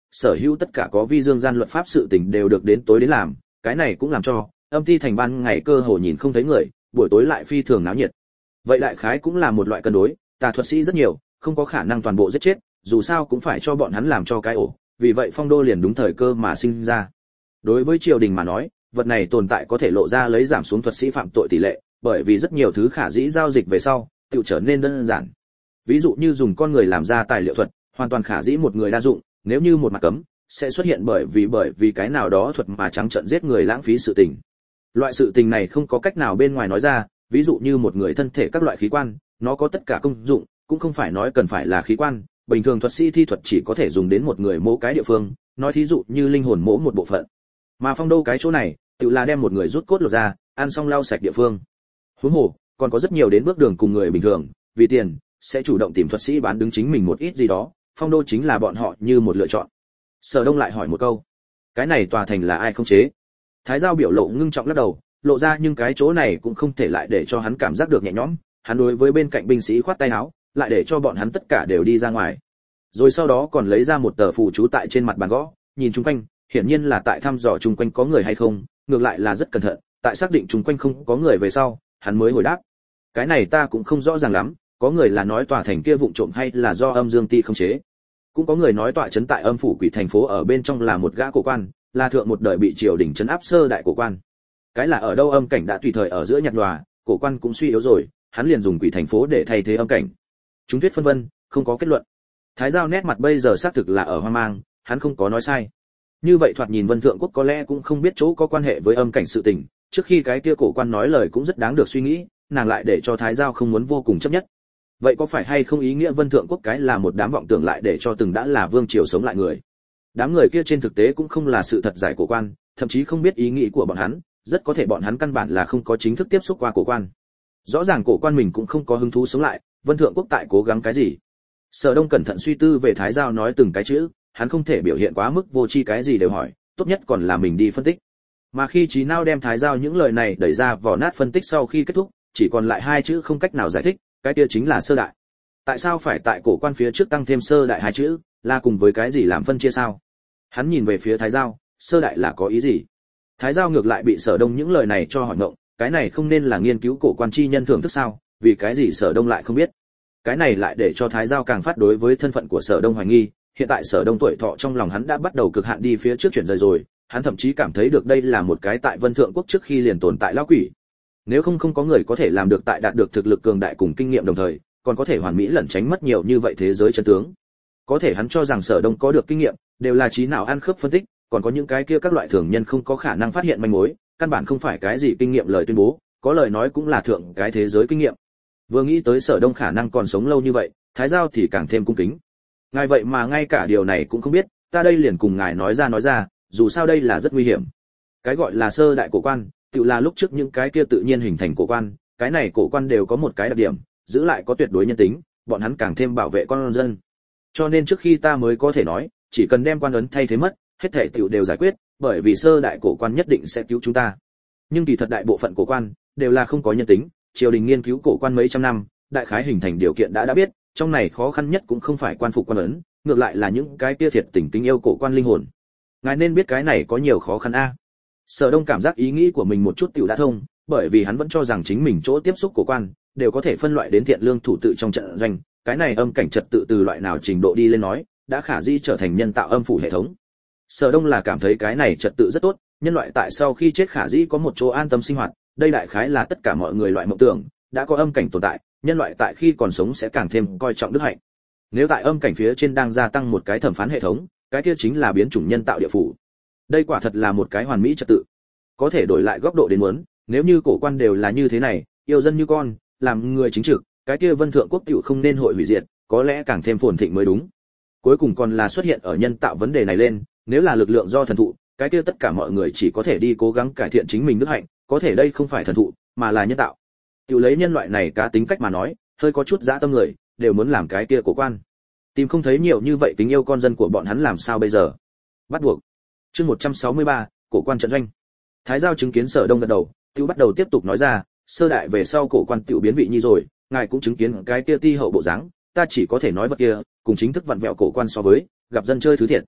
sở hữu tất cả có vi dương gian luật pháp sự tình đều được đến tối đến làm, cái này cũng làm cho âm ty thành ban ngày cơ hồ nhìn không thấy người, buổi tối lại phi thường náo nhiệt. Vậy đại khái cũng là một loại cân đối, tà thuật sĩ rất nhiều, không có khả năng toàn bộ giết chết, dù sao cũng phải cho bọn hắn làm cho cái ổ, vì vậy phong đô liền đúng thời cơ mà sinh ra. Đối với triều đình mà nói, vật này tồn tại có thể lộ ra lấy giảm xuống thuật sĩ phạm tội tỷ lệ, bởi vì rất nhiều thứ khả dĩ giao dịch về sau, tự trở nên đơn giản. Ví dụ như dùng con người làm ra tài liệu thuật, hoàn toàn khả dĩ một người đa dụng, nếu như một mặt cấm, sẽ xuất hiện bởi vì cái nào đó thuật mà trắng trợn giết người lãng phí sự tình. Loại sự tình này không có cách nào bên ngoài nói ra, ví dụ như một người thân thể các loại khí quan, nó có tất cả công dụng, cũng không phải nói cần phải là khí quan, bình thường thuật sĩ thi thuật chỉ có thể dùng đến một người mỗ cái địa phương, nói thí dụ như linh hồn mỗ một bộ phận. Mà phong đô cái chỗ này, tự là đem một người rút cốt lột ra, ăn xong lau sạch địa phương. Huống hồ, còn có rất nhiều đến bước đường cùng người bình thường, vì tiền sẽ chủ động tìm thuật sĩ bán đứng chính mình một ít gì đó, phong đô chính là bọn họ như một lựa chọn. Sở Đông lại hỏi một câu, cái này tòa thành là ai khống chế? Thái Giao biểu lộ ngưng trọng lắc đầu, lộ ra nhưng cái chỗ này cũng không thể lại để cho hắn cảm giác được nhẹ nhõm, hắn đối với bên cạnh binh sĩ khoát tay áo, lại để cho bọn hắn tất cả đều đi ra ngoài. Rồi sau đó còn lấy ra một tờ phù chú tại trên mặt bàn gõ, nhìn chung quanh, hiển nhiên là tại thăm dò chung quanh có người hay không, ngược lại là rất cẩn thận, tại xác định chung quanh không có người về sau, hắn mới hồi đáp. Cái này ta cũng không rõ ràng lắm, có người là nói tòa thành kia vụng trộm hay là do âm dương ti khống chế. Cũng có người nói tọa trấn tại âm phủ quỷ thành phố ở bên trong là một gã cổ quan, là thượng một đời bị triều đình trấn áp sơ đại cổ quan. Cái là ở đâu âm cảnh đã tùy thời ở giữa nhạc đòa, cổ quan cũng suy yếu rồi, hắn liền dùng quỷ thành phố để thay thế âm cảnh. Chúng thuyết phân vân, không có kết luận. Thái Giao nét mặt bây giờ xác thực là ở hoang mang, hắn không có nói sai. Như vậy thoạt nhìn Vân Thượng Quốc có lẽ cũng không biết chỗ có quan hệ với âm cảnh sự tình, trước khi cái kia cổ quan nói lời cũng rất đáng được suy nghĩ, nàng lại để cho Thái Giao không muốn vô cùng chấp nhất. Vậy có phải hay không ý nghĩa Vân Thượng Quốc cái là một đám vọng tưởng lại để cho từng đã là vương triều sống lại người? Đám người kia trên thực tế cũng không là sự thật giải cổ quan, thậm chí không biết ý nghĩ của bọn hắn, rất có thể bọn hắn căn bản là không có chính thức tiếp xúc qua cổ quan. Rõ ràng cổ quan mình cũng không có hứng thú sống lại, Vân Thượng Quốc tại cố gắng cái gì? Sở Đông cẩn thận suy tư về Thái Giao nói từng cái chữ, hắn không thể biểu hiện quá mức vô tri cái gì đều hỏi, tốt nhất còn là mình đi phân tích. Mà khi Trí Nao đem Thái Giao những lời này đẩy ra vỏ nát phân tích sau khi kết thúc, chỉ còn lại hai chữ không cách nào giải thích, cái kia chính là sơ đại. Tại sao phải tại cổ quan phía trước tăng thêm sơ đại hai chữ, là cùng với cái gì làm phân chia sao? Hắn nhìn về phía Thái Giao, sơ đại là có ý gì? Thái Giao ngược lại bị Sở Đông những lời này cho hỏi ngộng, cái này không nên là nghiên cứu cổ quan chi nhân thưởng thức sao, vì cái gì Sở Đông lại không biết? Cái này lại để cho Thái Giao càng phát đối với thân phận của Sở Đông hoài nghi, hiện tại Sở Đông tuổi thọ trong lòng hắn đã bắt đầu cực hạn đi phía trước chuyển rời rồi, hắn thậm chí cảm thấy được đây là một cái tại Vân Thượng Quốc trước khi liền tồn tại lão quỷ. Nếu không có người có thể làm được tại đạt được thực lực cường đại cùng kinh nghiệm đồng thời, còn có thể hoàn mỹ lẩn tránh mất nhiều như vậy thế giới chân tướng. Có thể hắn cho rằng Sở Đông có được kinh nghiệm, đều là trí não ăn khớp phân tích, còn có những cái kia các loại thường nhân không có khả năng phát hiện manh mối, căn bản không phải cái gì kinh nghiệm lời tuyên bố, có lời nói cũng là thượng cái thế giới kinh nghiệm. Vừa nghĩ tới Sở Đông khả năng còn sống lâu như vậy, Thái Giao thì càng thêm cung kính. Ngài vậy mà ngay cả điều này cũng không biết, ta đây liền cùng ngài nói ra, dù sao đây là rất nguy hiểm. Cái gọi là sơ đại cổ quan, tự là lúc trước những cái kia tự nhiên hình thành cổ quan, cái này cổ quan đều có một cái đặc điểm, giữ lại có tuyệt đối nhân tính, bọn hắn càng thêm bảo vệ con dân. Cho nên trước khi ta mới có thể nói, chỉ cần đem quan ấn thay thế mất, hết thảy tiểu đều giải quyết, bởi vì sơ đại cổ quan nhất định sẽ cứu chúng ta. Nhưng kỳ thật đại bộ phận cổ quan đều là không có nhân tính, triều đình nghiên cứu cổ quan mấy trăm năm, đại khái hình thành điều kiện đã biết, trong này khó khăn nhất cũng không phải quan phục quan ấn, ngược lại là những cái kia thiệt tình kính yêu cổ quan linh hồn. Ngài nên biết cái này có nhiều khó khăn a. Sở Đông cảm giác ý nghĩ của mình một chút tiểu đã thông, bởi vì hắn vẫn cho rằng chính mình chỗ tiếp xúc cổ quan đều có thể phân loại đến thiện lương thủ tự trong trận doanh, cái này âm cảnh trật tự từ loại nào trình độ đi lên nói, đã khả dĩ trở thành nhân tạo âm phủ hệ thống. Sở Đông là cảm thấy cái này trật tự rất tốt, nhân loại tại sau khi chết khả dĩ có một chỗ an tâm sinh hoạt, đây đại khái là tất cả mọi người loại mộng tưởng, đã có âm cảnh tồn tại, nhân loại tại khi còn sống sẽ càng thêm coi trọng đức hạnh. Nếu tại âm cảnh phía trên đang gia tăng một cái thẩm phán hệ thống, cái kia chính là biến chủng nhân tạo địa phủ. Đây quả thật là một cái hoàn mỹ trật tự. Có thể đổi lại góc độ đến muốn, nếu như cổ quan đều là như thế này, yêu dân như con, làm người chính trực, cái kia Vân Thượng Quốc tiểu không nên hội hủy diệt, có lẽ càng thêm phồn thịnh mới đúng. Cuối cùng còn là xuất hiện ở nhân tạo vấn đề này lên, nếu là lực lượng do thần thụ, cái kia tất cả mọi người chỉ có thể đi cố gắng cải thiện chính mình đức hạnh, có thể đây không phải thần thụ, mà là nhân tạo. Tiểu lấy nhân loại này cá tính cách mà nói, hơi có chút dã tâm người, đều muốn làm cái kia cổ quan. Tìm không thấy nhiều như vậy tính yêu con dân của bọn hắn làm sao bây giờ? Bắt buộc. Chương 163, cổ quan trận doanh. Thái Giao chứng kiến Sở Đông gật đầu, Tiêu bắt đầu tiếp tục nói ra, sơ đại về sau cổ quan tiểu biến vị nhi rồi, ngài cũng chứng kiến cái kia ti hậu bộ dáng, ta chỉ có thể nói vật kia, cùng chính thức vặn vẹo cổ quan so với, gặp dân chơi thứ thiệt.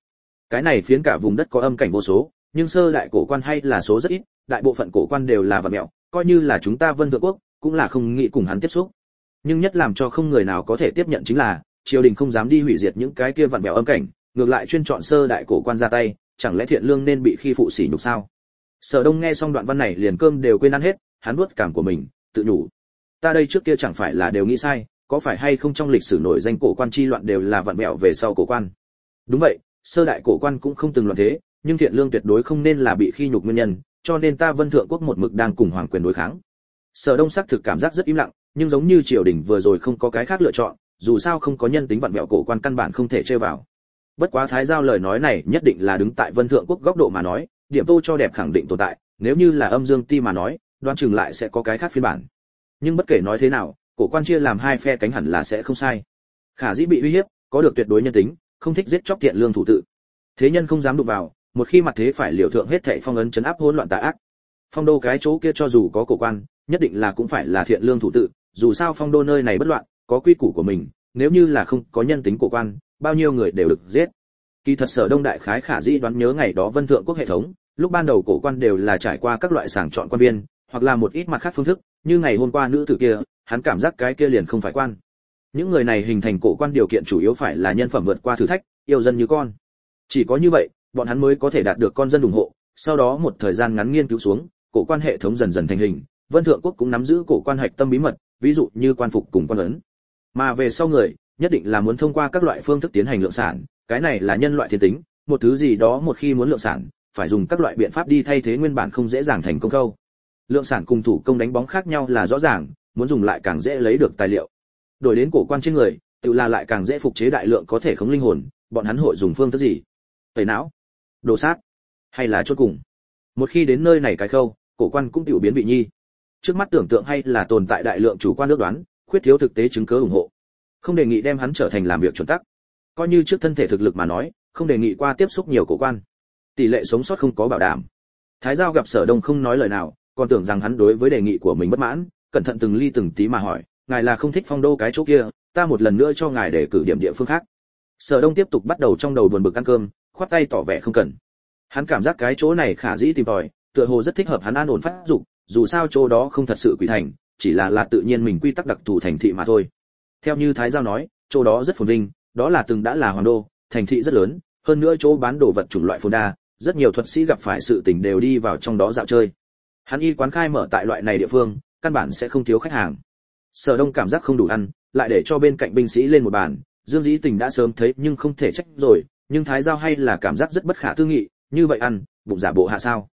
Cái này phiến cả vùng đất có âm cảnh vô số, nhưng sơ đại cổ quan hay là số rất ít, đại bộ phận cổ quan đều là vặn mẹo, coi như là chúng ta Vân Thượng Quốc cũng là không nghĩ cùng hắn tiếp xúc. Nhưng nhất làm cho không người nào có thể tiếp nhận chính là triều đình không dám đi hủy diệt những cái kia vặn mẹo âm cảnh, ngược lại chuyên chọn sơ đại cổ quan ra tay, chẳng lẽ Thiện Lương nên bị khi phụ sỉ nhục sao? Sở Đông nghe xong đoạn văn này liền cơm đều quên ăn hết, hắn nuốt cảm của mình, tự nhủ, ta đây trước kia chẳng phải là đều nghĩ sai, có phải hay không trong lịch sử nổi danh cổ quan chi loạn đều là vặn mẹo về sau cổ quan? Đúng vậy, sơ đại cổ quan cũng không từng loạn thế, nhưng Thiện Lương tuyệt đối không nên là bị khi nhục nguyên nhân, cho nên ta Vân Thượng Quốc một mực đang cùng hoàng quyền đối kháng. Sở Đông xác thực cảm giác rất im lặng, nhưng giống như triều đình vừa rồi không có cái khác lựa chọn, dù sao không có nhân tính vặn vẹo cổ quan căn bản không thể chơi vào. Bất quá Thái Giao lời nói này nhất định là đứng tại Vân Thượng Quốc góc độ mà nói, điểm tô cho đẹp khẳng định tồn tại, nếu như là Âm Dương Ti mà nói, đoán chừng lại sẽ có cái khác phiên bản. Nhưng bất kể nói thế nào, cổ quan chia làm hai phe cánh hẳn là sẽ không sai. Khả Dĩ bị uy hiếp, có được tuyệt đối nhân tính, không thích giết chóc Thiện Lương thủ tự. Thế nhân không dám đụng vào, một khi mặt thế phải liều thượng hết thảy phong ấn trấn áp hỗn loạn tà ác. Phong đô cái chỗ kia cho dù có cổ quan, nhất định là cũng phải là Thiện Lương thủ tự, dù sao phong đô nơi này bất loạn, có quy củ của mình, nếu như là không có nhân tính cổ quan, bao nhiêu người đều được giết. Kỳ thật Sở Đông đại khái Khả Dĩ đoán nhớ ngày đó Vân Thượng Quốc hệ thống, lúc ban đầu cổ quan đều là trải qua các loại sàng chọn quan viên, hoặc là một ít mặt khác phương thức, như ngày hôm qua nữ tử kia, hắn cảm giác cái kia liền không phải quan. Những người này hình thành cổ quan điều kiện chủ yếu phải là nhân phẩm vượt qua thử thách, yêu dân như con. Chỉ có như vậy, bọn hắn mới có thể đạt được con dân ủng hộ, sau đó một thời gian ngắn nghiên cứu xuống, cổ quan hệ thống dần dần thành hình, Vân Thượng Quốc cũng nắm giữ cổ quan hạch tâm bí mật, ví dụ như quan phục cùng quan ấn. Mà về sau người, nhất định là muốn thông qua các loại phương thức tiến hành lượng sản, cái này là nhân loại thiên tính, một thứ gì đó một khi muốn lượng sản, phải dùng các loại biện pháp đi thay thế nguyên bản không dễ dàng thành công câu. Lượng sản cùng thủ công đánh bóng khác nhau là rõ ràng, muốn dùng lại càng dễ lấy được tài liệu. Đổi đến cổ quan trên người, tự là lại càng dễ phục chế đại lượng có thể khống linh hồn, bọn hắn hội dùng phương thức gì? Tẩy não, đồ sát, hay là chốt cùng. Một khi đến nơi này cái khâu, cổ quan cũng tiểu biến vị nhi. Trước mắt tưởng tượng hay là tồn tại đại lượng chủ quan ước đoán, khuyết thiếu thực tế chứng cứ ủng hộ. Không đề nghị đem hắn trở thành làm việc chuẩn tắc. Coi như trước thân thể thực lực mà nói, không đề nghị qua tiếp xúc nhiều cổ quan. Tỷ lệ sống sót không có bảo đảm. Thái Giao gặp Sở Đông không nói lời nào, còn tưởng rằng hắn đối với đề nghị của mình bất mãn, cẩn thận từng ly từng tí mà hỏi, ngài là không thích phong đô cái chỗ kia, ta một lần nữa cho ngài để cử điểm địa phương khác. Sở Đông tiếp tục bắt đầu trong đầu buồn bực ăn cơm, khoát tay tỏ vẻ không cần. Hắn cảm giác cái chỗ này Khả Dĩ tìm tòi, tựa hồ rất thích hợp hắn an ổn phát dục, dù sao chỗ đó không thật sự quỷ thành, chỉ là tự nhiên mình quy tắc đặc thù thành thị mà thôi. Theo như Thái Giao nói, chỗ đó rất phồn vinh, đó là từng đã là hoàng đô, thành thị rất lớn, hơn nữa chỗ bán đồ vật chủng loại phồn đa, rất nhiều thuật sĩ gặp phải sự tình đều đi vào trong đó dạo chơi. Hắn y quán khai mở tại loại này địa phương, căn bản sẽ không thiếu khách hàng. Sở Đông cảm giác không đủ ăn, lại để cho bên cạnh binh sĩ lên một bàn, Dương Dĩ Tình đã sớm thấy nhưng không thể trách rồi, nhưng Thái Giao hay là cảm giác rất bất khả tư nghị, như vậy ăn, bụng giả bộ hạ sao?